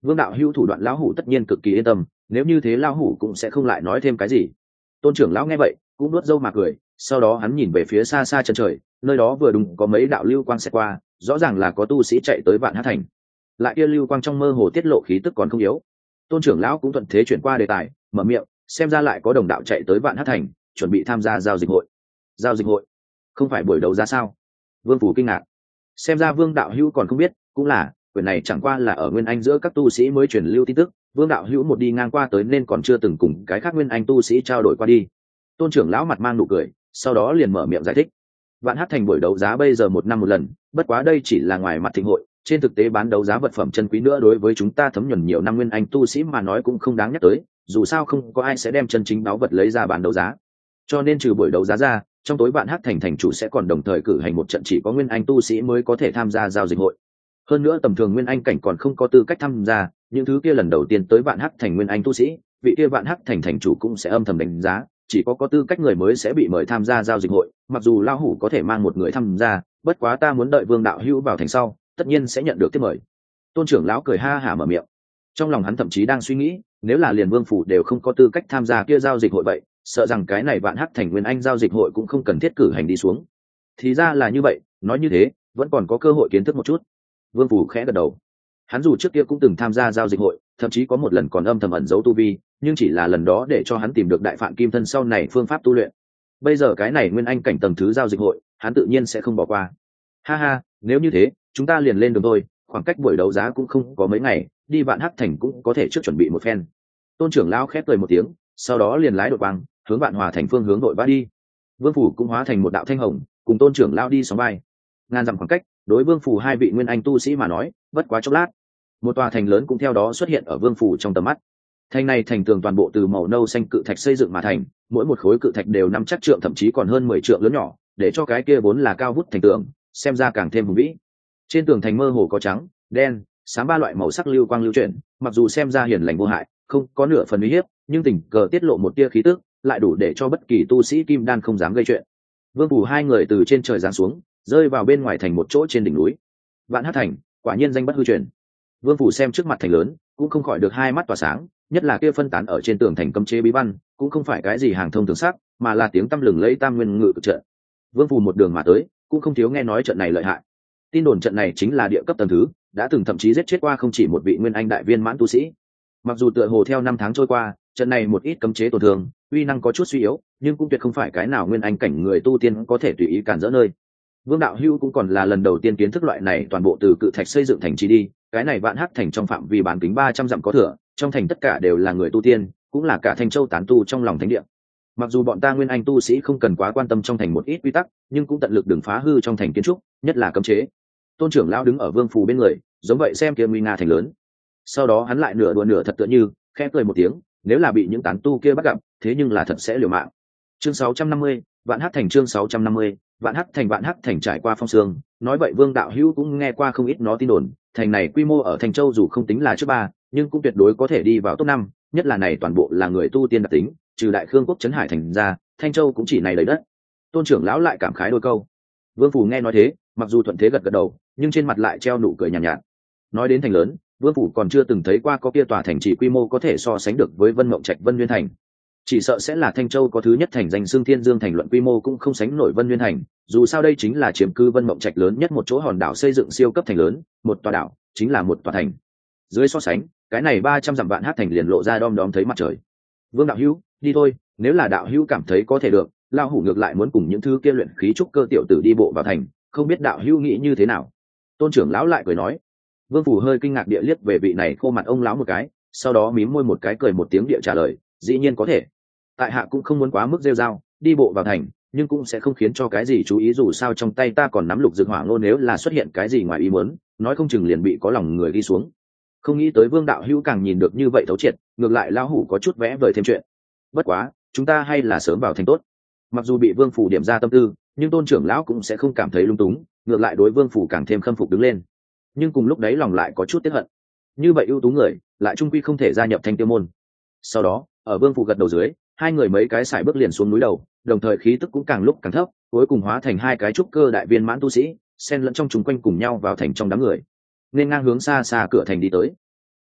Vương đạo hữu thủ đoạn lão hủ tất nhiên cực kỳ yên tâm, nếu như thế lão hủ cũng sẽ không lại nói thêm cái gì. Tôn trưởng lão nghe vậy cũng nuốt râu mà cười, sau đó hắn nhìn về phía xa xa chân trời, nơi đó vừa đúng có mấy đạo lưu quang xẹt qua, rõ ràng là có tu sĩ chạy tới Vạn Hát thành. Lại kia lưu quang trong mơ hồ tiết lộ khí tức còn không yếu. Tôn trưởng lão cũng thuận thế chuyển qua đề tài, mở miệng, xem ra lại có đồng đạo chạy tới Vạn Hát thành, chuẩn bị tham gia giao dịch hội. Giao dịch hội? Không phải buổi đấu giá sao? Vương phủ kinh ngạc. Xem ra Vương đạo hữu còn không biết, cũng là quyền này chẳng qua là ở Nguyên Anh giữa các tu sĩ mới truyền lưu tin tức, Vương đạo hữu một đi ngang qua tới nên còn chưa từng cùng cái khác Nguyên Anh tu sĩ trao đổi qua đi. Tôn trưởng lão mặt mang nụ cười, sau đó liền mở miệng giải thích. Vạn Hát thành buổi đấu giá bây giờ 1 năm một lần, bất quá đây chỉ là ngoài mặt thịnh hội, trên thực tế bán đấu giá vật phẩm chân quý nữa đối với chúng ta thấm nhuần nhiều năm Nguyên Anh tu sĩ mà nói cũng không đáng nhắc tới, dù sao không có ai sẽ đem chân chính báu vật lấy ra bán đấu giá. Cho nên trừ buổi đấu giá ra, trong tối Vạn Hát thành thành chủ sẽ còn đồng thời cử hành một trận chỉ có Nguyên Anh tu sĩ mới có thể tham gia giao dịch hội. Hơn nữa tầm thường Nguyên Anh cảnh còn không có tư cách tham gia, những thứ kia lần đầu tiên tới Vạn Hát thành Nguyên Anh tu sĩ, vị kia Vạn Hát thành thành chủ cũng sẽ âm thầm đánh giá, chỉ có tư cách người mới sẽ bị mời tham gia giao dịch hội, mặc dù lão hủ có thể mang một người tham gia, bất quá ta muốn đợi Vương đạo hữu vào thành sau, tất nhiên sẽ nhận được tiếp mời. Tôn trưởng lão cười ha hả mở miệng. Trong lòng hắn thậm chí đang suy nghĩ, nếu là liền Vương phủ đều không có tư cách tham gia kia giao dịch hội vậy, sợ rằng cái này Vạn Hát thành Nguyên Anh giao dịch hội cũng không cần thiết cử hành đi xuống. Thì ra là như vậy, nói như thế, vẫn còn có cơ hội kiến thức một chút. Vương phủ khẽ gật đầu. Hắn dù trước kia cũng từng tham gia giao dịch hội, thậm chí có một lần còn âm thầm ẩn giấu tu vi, nhưng chỉ là lần đó để cho hắn tìm được đại phạn kim thân sau này phương pháp tu luyện. Bây giờ cái này Nguyên Anh cảnh tầng thứ giao dịch hội, hắn tự nhiên sẽ không bỏ qua. Ha ha, nếu như thế, chúng ta liền lên đường thôi, khoảng cách buổi đấu giá cũng không có mấy ngày, đi Vạn Hát thành cũng có thể trước chuẩn bị một phen. Tôn trưởng lão khép cười một tiếng, sau đó liền lái đột băng, hướng Vạn Hòa thành phương hướng đội vã đi. Vương phủ cũng hóa thành một đạo thanh hồng, cùng Tôn trưởng lão đi sóng vai. Ngàn dặm khoảng cách, đối Vương phủ hai vị Nguyên Anh tu sĩ mà nói, bất quá chốc lát, một tòa thành lớn cũng theo đó xuất hiện ở Vương phủ trong tầm mắt. Thành này thành tường toàn bộ từ màu nâu xanh cự thạch xây dựng mà thành, mỗi một khối cự thạch đều nắm chắc trượng thậm chí còn hơn 10 trượng lớn nhỏ, để cho cái kia vốn là cao vút thành tường, xem ra càng thêm hùng vĩ. Trên tường thành mơ hồ có trắng, đen, xám ba loại màu sắc lưu quang lưu chuyển, mặc dù xem ra hiền lành vô hại, không có nửa phần uy hiếp, nhưng tình cờ tiết lộ một tia khí tức, lại đủ để cho bất kỳ tu sĩ kim đan không dám gây chuyện. Vương phủ hai người từ trên trời giáng xuống, rơi vào bên ngoài thành một chỗ trên đỉnh núi. Vạn Hát thành, quả nhiên danh bất hư truyền. Vương phủ xem trước mặt thành lớn, cũng không khỏi được hai mắt tỏa sáng, nhất là kia phân tán ở trên tường thành cấm chế bí văn, cũng không phải cái gì hàng thông thường sắc, mà là tiếng tăm lừng lẫy Tam Nguyên Ngự Cực trận. Vương phủ một đường mà tới, cũng không thiếu nghe nói trận này lợi hại. Tin đồn trận này chính là địa cấp tầng thứ, đã từng thậm chí giết chết qua không chỉ một vị Nguyên Anh đại viên mãn tu sĩ. Mặc dù tựa hồ theo năm tháng trôi qua, trận này một ít cấm chế tổn thương, uy năng có chút suy yếu, nhưng cũng tuyệt không phải cái nào Nguyên Anh cảnh người tu tiên có thể tùy ý cản rỡ nơi. Vương đạo hữu cũng còn là lần đầu tiên kiến thức loại này toàn bộ từ cự thạch xây dựng thành trì đi, cái này Vạn Hát thành trong phạm vi bán kính 300 dặm có thừa, trong thành tất cả đều là người tu tiên, cũng là cả Thanh Châu tán tu trong lòng thánh địa. Mặc dù bọn ta Nguyên Anh tu sĩ không cần quá quan tâm trong thành một ít quy tắc, nhưng cũng tận lực đừng phá hư trong thành kiến trúc, nhất là cấm chế. Tôn trưởng lão đứng ở Vương phủ bên người, giống vậy xem kia nguy nga thành lớn. Sau đó hắn lại nửa đùa nửa thật tựa như, khẽ cười một tiếng, nếu là bị những tán tu kia bắt gặp, thế nhưng là thật sẽ liều mạng. Chương 650, Vạn Hát thành chương 650, Vạn Hát thành trải qua phong sương, nói vậy Vương đạo hữu cũng nghe qua không ít nó tin đồn, thành này quy mô ở Thanh Châu dù không tính là trước ba, nhưng cũng tuyệt đối có thể đi vào top 5, nhất là này toàn bộ là người tu tiên đặc tính, trừ Đại Khương quốc trấn Hải thành ra, Thanh Châu cũng chỉ này lấy đất. Tôn trưởng lão lại cảm khái đôi câu. Vương phủ nghe nói thế, mặc dù thuận thế gật gật đầu, nhưng trên mặt lại treo nụ cười nhàn nhạt. Nói đến thành lớn, Vương phủ còn chưa từng thấy qua có kia tòa thành trì quy mô có thể so sánh được với Vân Mộng Trạch Vân Nguyên thành. Chỉ sợ sẽ là Thanh Châu có thứ nhất thành danh xương Thiên Dương thành, luận quy mô cũng không sánh nổi Vân Nguyên thành, dù sao đây chính là chiếm cư Vân Mộng Trạch lớn nhất một chỗ hòn đảo xây dựng siêu cấp thành lớn, một tòa đảo chính là một tòa thành. Dưới so sánh, cái này 300 dặm Vạn Hát thành liền lộ ra đom đóm thấy mặt trời. Vương đạo hữu, đi thôi, nếu là đạo hữu cảm thấy có thể được, lao hủ ngược lại muốn cùng những thứ kia luyện khí trúc cơ tiểu tử đi bộ vào thành, không biết đạo hữu nghĩ như thế nào. Tôn trưởng lão lại cười nói. Vương phủ hơi kinh ngạc địa liếc về vị này khô mặt ông lão một cái, sau đó mím môi một cái cười một tiếng địa trả lời, dĩ nhiên có thể. Tại hạ cũng không muốn quá mức rêu rao, đi bộ vào thành, nhưng cũng sẽ không khiến cho cái gì chú ý, dù sao trong tay ta còn nắm lục dược hỏa ngô, nếu là xuất hiện cái gì ngoài ý muốn, nói không chừng liền bị có lòng người đi xuống. Không nghĩ tới Vương đạo hữu càng nhìn được như vậy thấu triệt, ngược lại lão hủ có chút vẽ vời thêm chuyện. Bất quá, chúng ta hay là sớm vào thành tốt. Mặc dù bị Vương phủ điểm ra tâm tư, nhưng Tôn trưởng lão cũng sẽ không cảm thấy lung túng, ngược lại đối Vương phủ càng thêm khâm phục đứng lên. Nhưng cùng lúc đấy lòng lại có chút tiếc hận. Như vậy ưu tú người, lại trung quy không thể gia nhập Thanh Tiêu môn. Sau đó, ở Vương phủ gật đầu dưới, hai người mấy cái sải bước liền xuống núi đầu, đồng thời khí tức cũng càng lúc càng thấp, cuối cùng hóa thành hai cái trúc cơ đại viên mãn tu sĩ, xen lẫn trong chúng quanh cùng nhau vào thành trong đám người, nên ngang hướng xa xa cửa thành đi tới.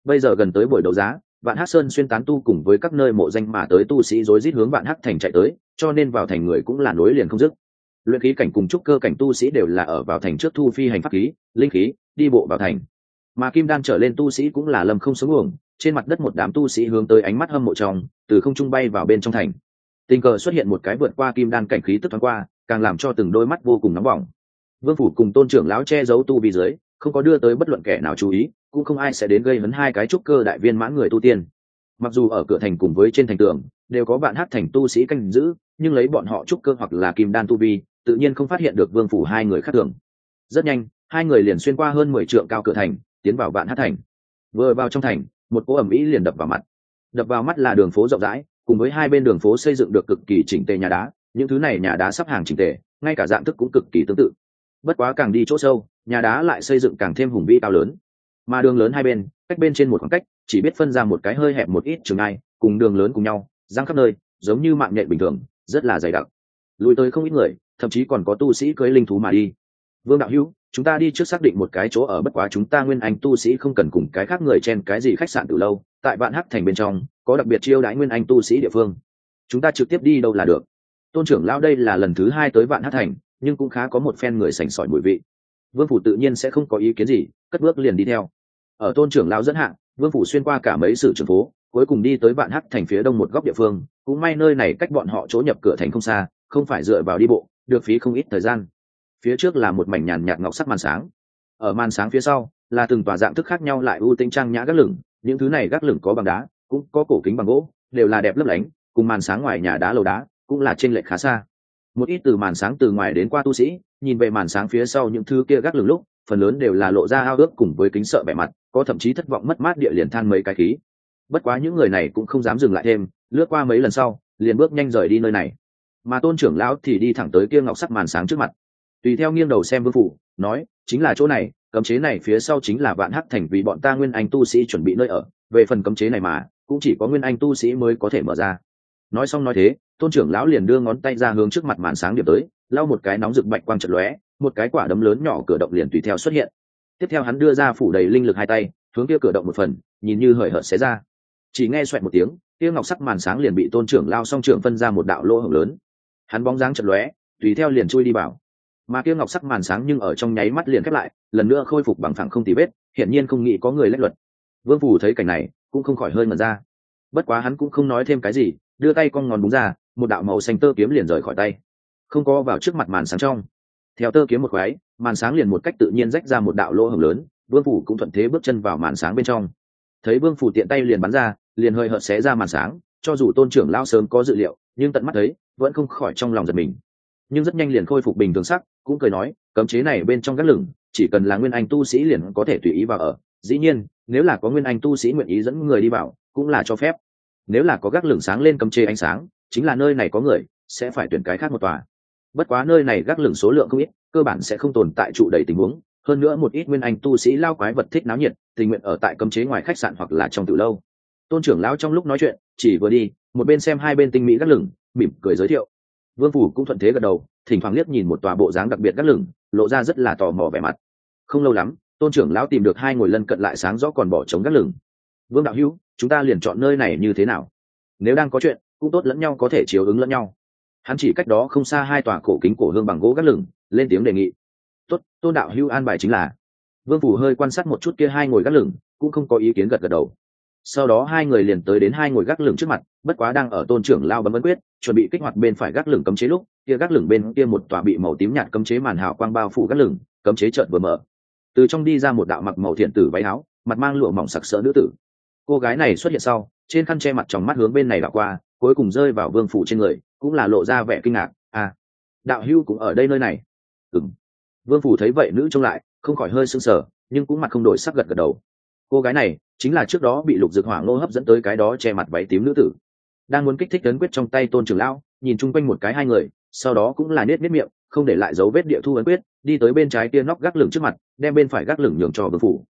Bây giờ gần tới buổi đấu giá, Vạn Hắc Sơn xuyên tán tu cùng với các nơi mộ danh mà tới tu sĩ rối rít hướng Vạn Hắc thành chạy tới, cho nên vào thành người cũng là nối liền không dứt. Luyện khí cảnh cùng trúc cơ cảnh tu sĩ đều là ở vào thành trước thu phi hành pháp khí, linh khí, đi bộ vào thành. Mà kim đan trở lên tu sĩ cũng là lâm không sống uổng, trên mặt đất một đám tu sĩ hướng tới ánh mắt hâm mộ trong, từ không trung bay vào bên trong thành. Tình cờ xuất hiện một cái vượt qua kim đan cảnh khí tức thoáng qua, càng làm cho từng đôi mắt vô cùng nóng bỏng. Vương phủ cùng Tôn trưởng lão che giấu tu vi dưới, không có đưa tới bất luận kẻ nào chú ý, cũng không ai sẽ đến gây hấn hai cái trúc cơ đại viên mãn người tu tiên. Mặc dù ở cửa thành cùng với trên thành tường đều có Vạn Hắc thành tu sĩ canh giữ, nhưng lấy bọn họ trúc cơ hoặc là kim đan tu vi, tự nhiên không phát hiện được Vương phủ hai người khác thường. Rất nhanh, hai người liền xuyên qua hơn 10 trượng cao cửa thành, tiến vào Vạn Hắc thành. Vừa vào trong thành, một cỗ ầm ĩ liền đập vào mặt. Đập vào mắt là đường phố rộng rãi, cùng với hai bên đường phố xây dựng được cực kỳ chỉnh tề nhà đá, những thứ này nhà đá sắp hàng chỉnh tề, ngay cả dạng thức cũng cực kỳ tương tự. Bất quá càng đi chỗ sâu, nhà đá lại xây dựng càng thêm hùng vĩ cao lớn. Mà đường lớn hai bên, cách bên trên một khoảng cách, chỉ biết phân ra một cái hơi hẹp một ít trường ai, cùng đường lớn cùng nhau, giăng khắp nơi, giống như mạng nhện bình thường, rất là dày đặc. Lùi tới không ít người, thậm chí còn có tu sĩ cưỡi linh thú mà đi. Vương đạo hữu, chúng ta đi trước xác định một cái chỗ ở, bất quá chúng ta nguyên anh tu sĩ không cần cùng cái khác người chen cái gì khách sạn từ lâu, tại Vạn Hắc thành bên trong có đặc biệt chiêu đãi nguyên anh tu sĩ địa phương, chúng ta trực tiếp đi đâu là được. Tôn trưởng lão đây là lần thứ 2 tới Vạn Hắc thành, nhưng cũng khá có một phen người sành sỏi mùi vị. Vương phủ tự nhiên sẽ không có ý kiến gì, cất bước liền đi theo. Ở Tôn trưởng lão dẫn hạng, Vương phủ xuyên qua cả mấy sự trường phố, cuối cùng đi tới Vạn Hắc thành phía đông một góc địa phương, cũng may nơi này cách bọn họ chỗ nhập cửa thành không xa, không phải dựa vào đi bộ, được phí không ít thời gian. Phía trước là một mảnh nhàn nhạt ngọc sắc màn sáng, ở màn sáng phía sau là từng tòa dạng thức khác nhau lại ưu tinh trang nhã gác lửng, những thứ này gác lửng có bằng đá, cũng có cổ kính bằng gỗ, đều là đẹp lấp lánh, cùng màn sáng ngoài nhà đá lầu đá cũng là chênh lệch khá xa. Một ít từ màn sáng từ ngoài đến qua tu sĩ nhìn về màn sáng phía sau những thứ kia gác lửng lúc, phần lớn đều là lộ ra ao ước cùng với kính sợ vẻ mặt, có thậm chí thất vọng mất mát địa liền than mấy cái khí. Bất quá những người này cũng không dám dừng lại thêm, lướt qua mấy lần sau liền bước nhanh rời đi nơi này. Mà Tôn trưởng lão thì đi thẳng tới kia ngọc sắc màn sáng trước mặt, tùy theo nghiêng đầu xem Vương phủ, nói, chính là chỗ này, cấm chế này phía sau chính là Vạn Hắc thành vì bọn ta nguyên anh tu sĩ chuẩn bị nơi ở, về phần cấm chế này mà cũng chỉ có nguyên anh tu sĩ mới có thể mở ra. Nói xong nói thế, Tôn trưởng lão liền đưa ngón tay ra hướng trước mặt màn sáng điểm tới, lau một cái nóng rực bạch quang chợt lóe, một cái quả đấm lớn nhỏ cửa động liền tùy theo xuất hiện. Tiếp theo hắn đưa ra phủ đầy linh lực hai tay, hướng kia cửa động một phần, nhìn như hời hợt xé ra. Chỉ nghe xoẹt một tiếng, kia ngọc sắc màn sáng liền bị Tôn trưởng lao song trưởng phân ra một đạo lỗ hổng lớn. Hắn bóng dáng chợt lóe, tùy theo liền chui đi vào. Mà kia ngọc sắc màn sáng nhưng ở trong nháy mắt liền khép lại, lần nữa khôi phục bằng phẳng không tì vết, hiển nhiên không nghĩ có người lách luật. Vương phủ thấy cảnh này cũng không khỏi hơi ngẩn ra, bất quá hắn cũng không nói thêm cái gì, đưa tay cong ngón búng ra, một đạo màu xanh tơ kiếm liền rời khỏi tay, không có vào trước mặt màn sáng trong. Theo tơ kiếm một khoái, màn sáng liền một cách tự nhiên rách ra một đạo lỗ hổng lớn, Vương phủ cũng thuận thế bước chân vào màn sáng bên trong. Thấy Vương phủ tiện tay liền bắn ra, liền hơi hợt xé ra màn sáng, cho dù Tôn trưởng lao sớm có dự liệu, nhưng tận mắt thấy vẫn không khỏi trong lòng giật mình. Nhưng rất nhanh liền khôi phục bình thường sắc, cũng cười nói, cấm chế này bên trong gác lửng chỉ cần là nguyên anh tu sĩ liền có thể tùy ý vào ở, dĩ nhiên nếu là có nguyên anh tu sĩ nguyện ý dẫn người đi vào cũng là cho phép. Nếu là có gác lửng sáng lên cấm chế ánh sáng, chính là nơi này có người sẽ phải tuyển cái khác một tòa. Bất quá nơi này gác lửng số lượng không ít, cơ bản sẽ không tồn tại trụ đầy tình huống, hơn nữa một ít nguyên anh tu sĩ lao quái vật thích náo nhiệt, tình nguyện ở tại cấm chế ngoài khách sạn hoặc là trong tiểu lâu. Tôn trưởng lão trong lúc nói chuyện chỉ vừa đi một bên xem hai bên tinh mỹ gác lửng, mỉm cười giới thiệu. Vương phủ cũng thuận thế gật đầu, thỉnh thoảng liếc nhìn một tòa bộ dáng đặc biệt gác lửng, lộ ra rất là tò mò vẻ mặt. Không lâu lắm, Tôn trưởng lão tìm được hai ngồi lân cận lại sáng rõ còn bỏ trống gác lửng. Vương đạo hữu, chúng ta liền chọn nơi này như thế nào? Nếu đang có chuyện, cũng tốt lẫn nhau có thể chiếu ứng lẫn nhau. Hắn chỉ cách đó không xa hai tòa cổ kính cổ hương bằng gỗ gác lửng, lên tiếng đề nghị. Tốt, Tôn đạo hữu an bài chính là. Vương phủ hơi quan sát một chút kia hai ngồi gác lửng, cũng không có ý kiến gật gật đầu. Sau đó hai người liền tới đến hai ngồi gác lửng trước mặt, bất quá đang ở Tôn trưởng lao bấm ấn quyết chuẩn bị kích hoạt bên phải gác lửng cấm chế lúc, kia gác lửng bên kia một tòa bị màu tím nhạt cấm chế màn hào quang bao phủ gác lửng, cấm chế chợt vừa mở, từ trong đi ra một đạo mặc màu thiện tử váy áo, mặt mang lụa mỏng sặc sỡ nữ tử. Cô gái này xuất hiện sau, trên khăn che mặt tròng mắt hướng bên này đảo qua, cuối cùng rơi vào Vương phủ trên người, cũng là lộ ra vẻ kinh ngạc. À, đạo hữu cũng ở đây nơi này? Ừm. Vương phủ thấy vậy nữ trông lại, không khỏi hơi sững sờ, nhưng cũng mặt không đổi sắc gật gật đầu. Cô gái này chính là trước đó bị Lục Dực Hỏa Ngô hấp dẫn tới cái đó che mặt váy tím nữ tử. Đang muốn kích thích ấn quyết trong tay Tôn trưởng lão, nhìn chung quanh một cái hai người, sau đó cũng là nết miệng, không để lại dấu vết địa thu ấn quyết, đi tới bên trái kia nóc gác lửng trước mặt, đem bên phải gác lửng nhường cho Vương phủ.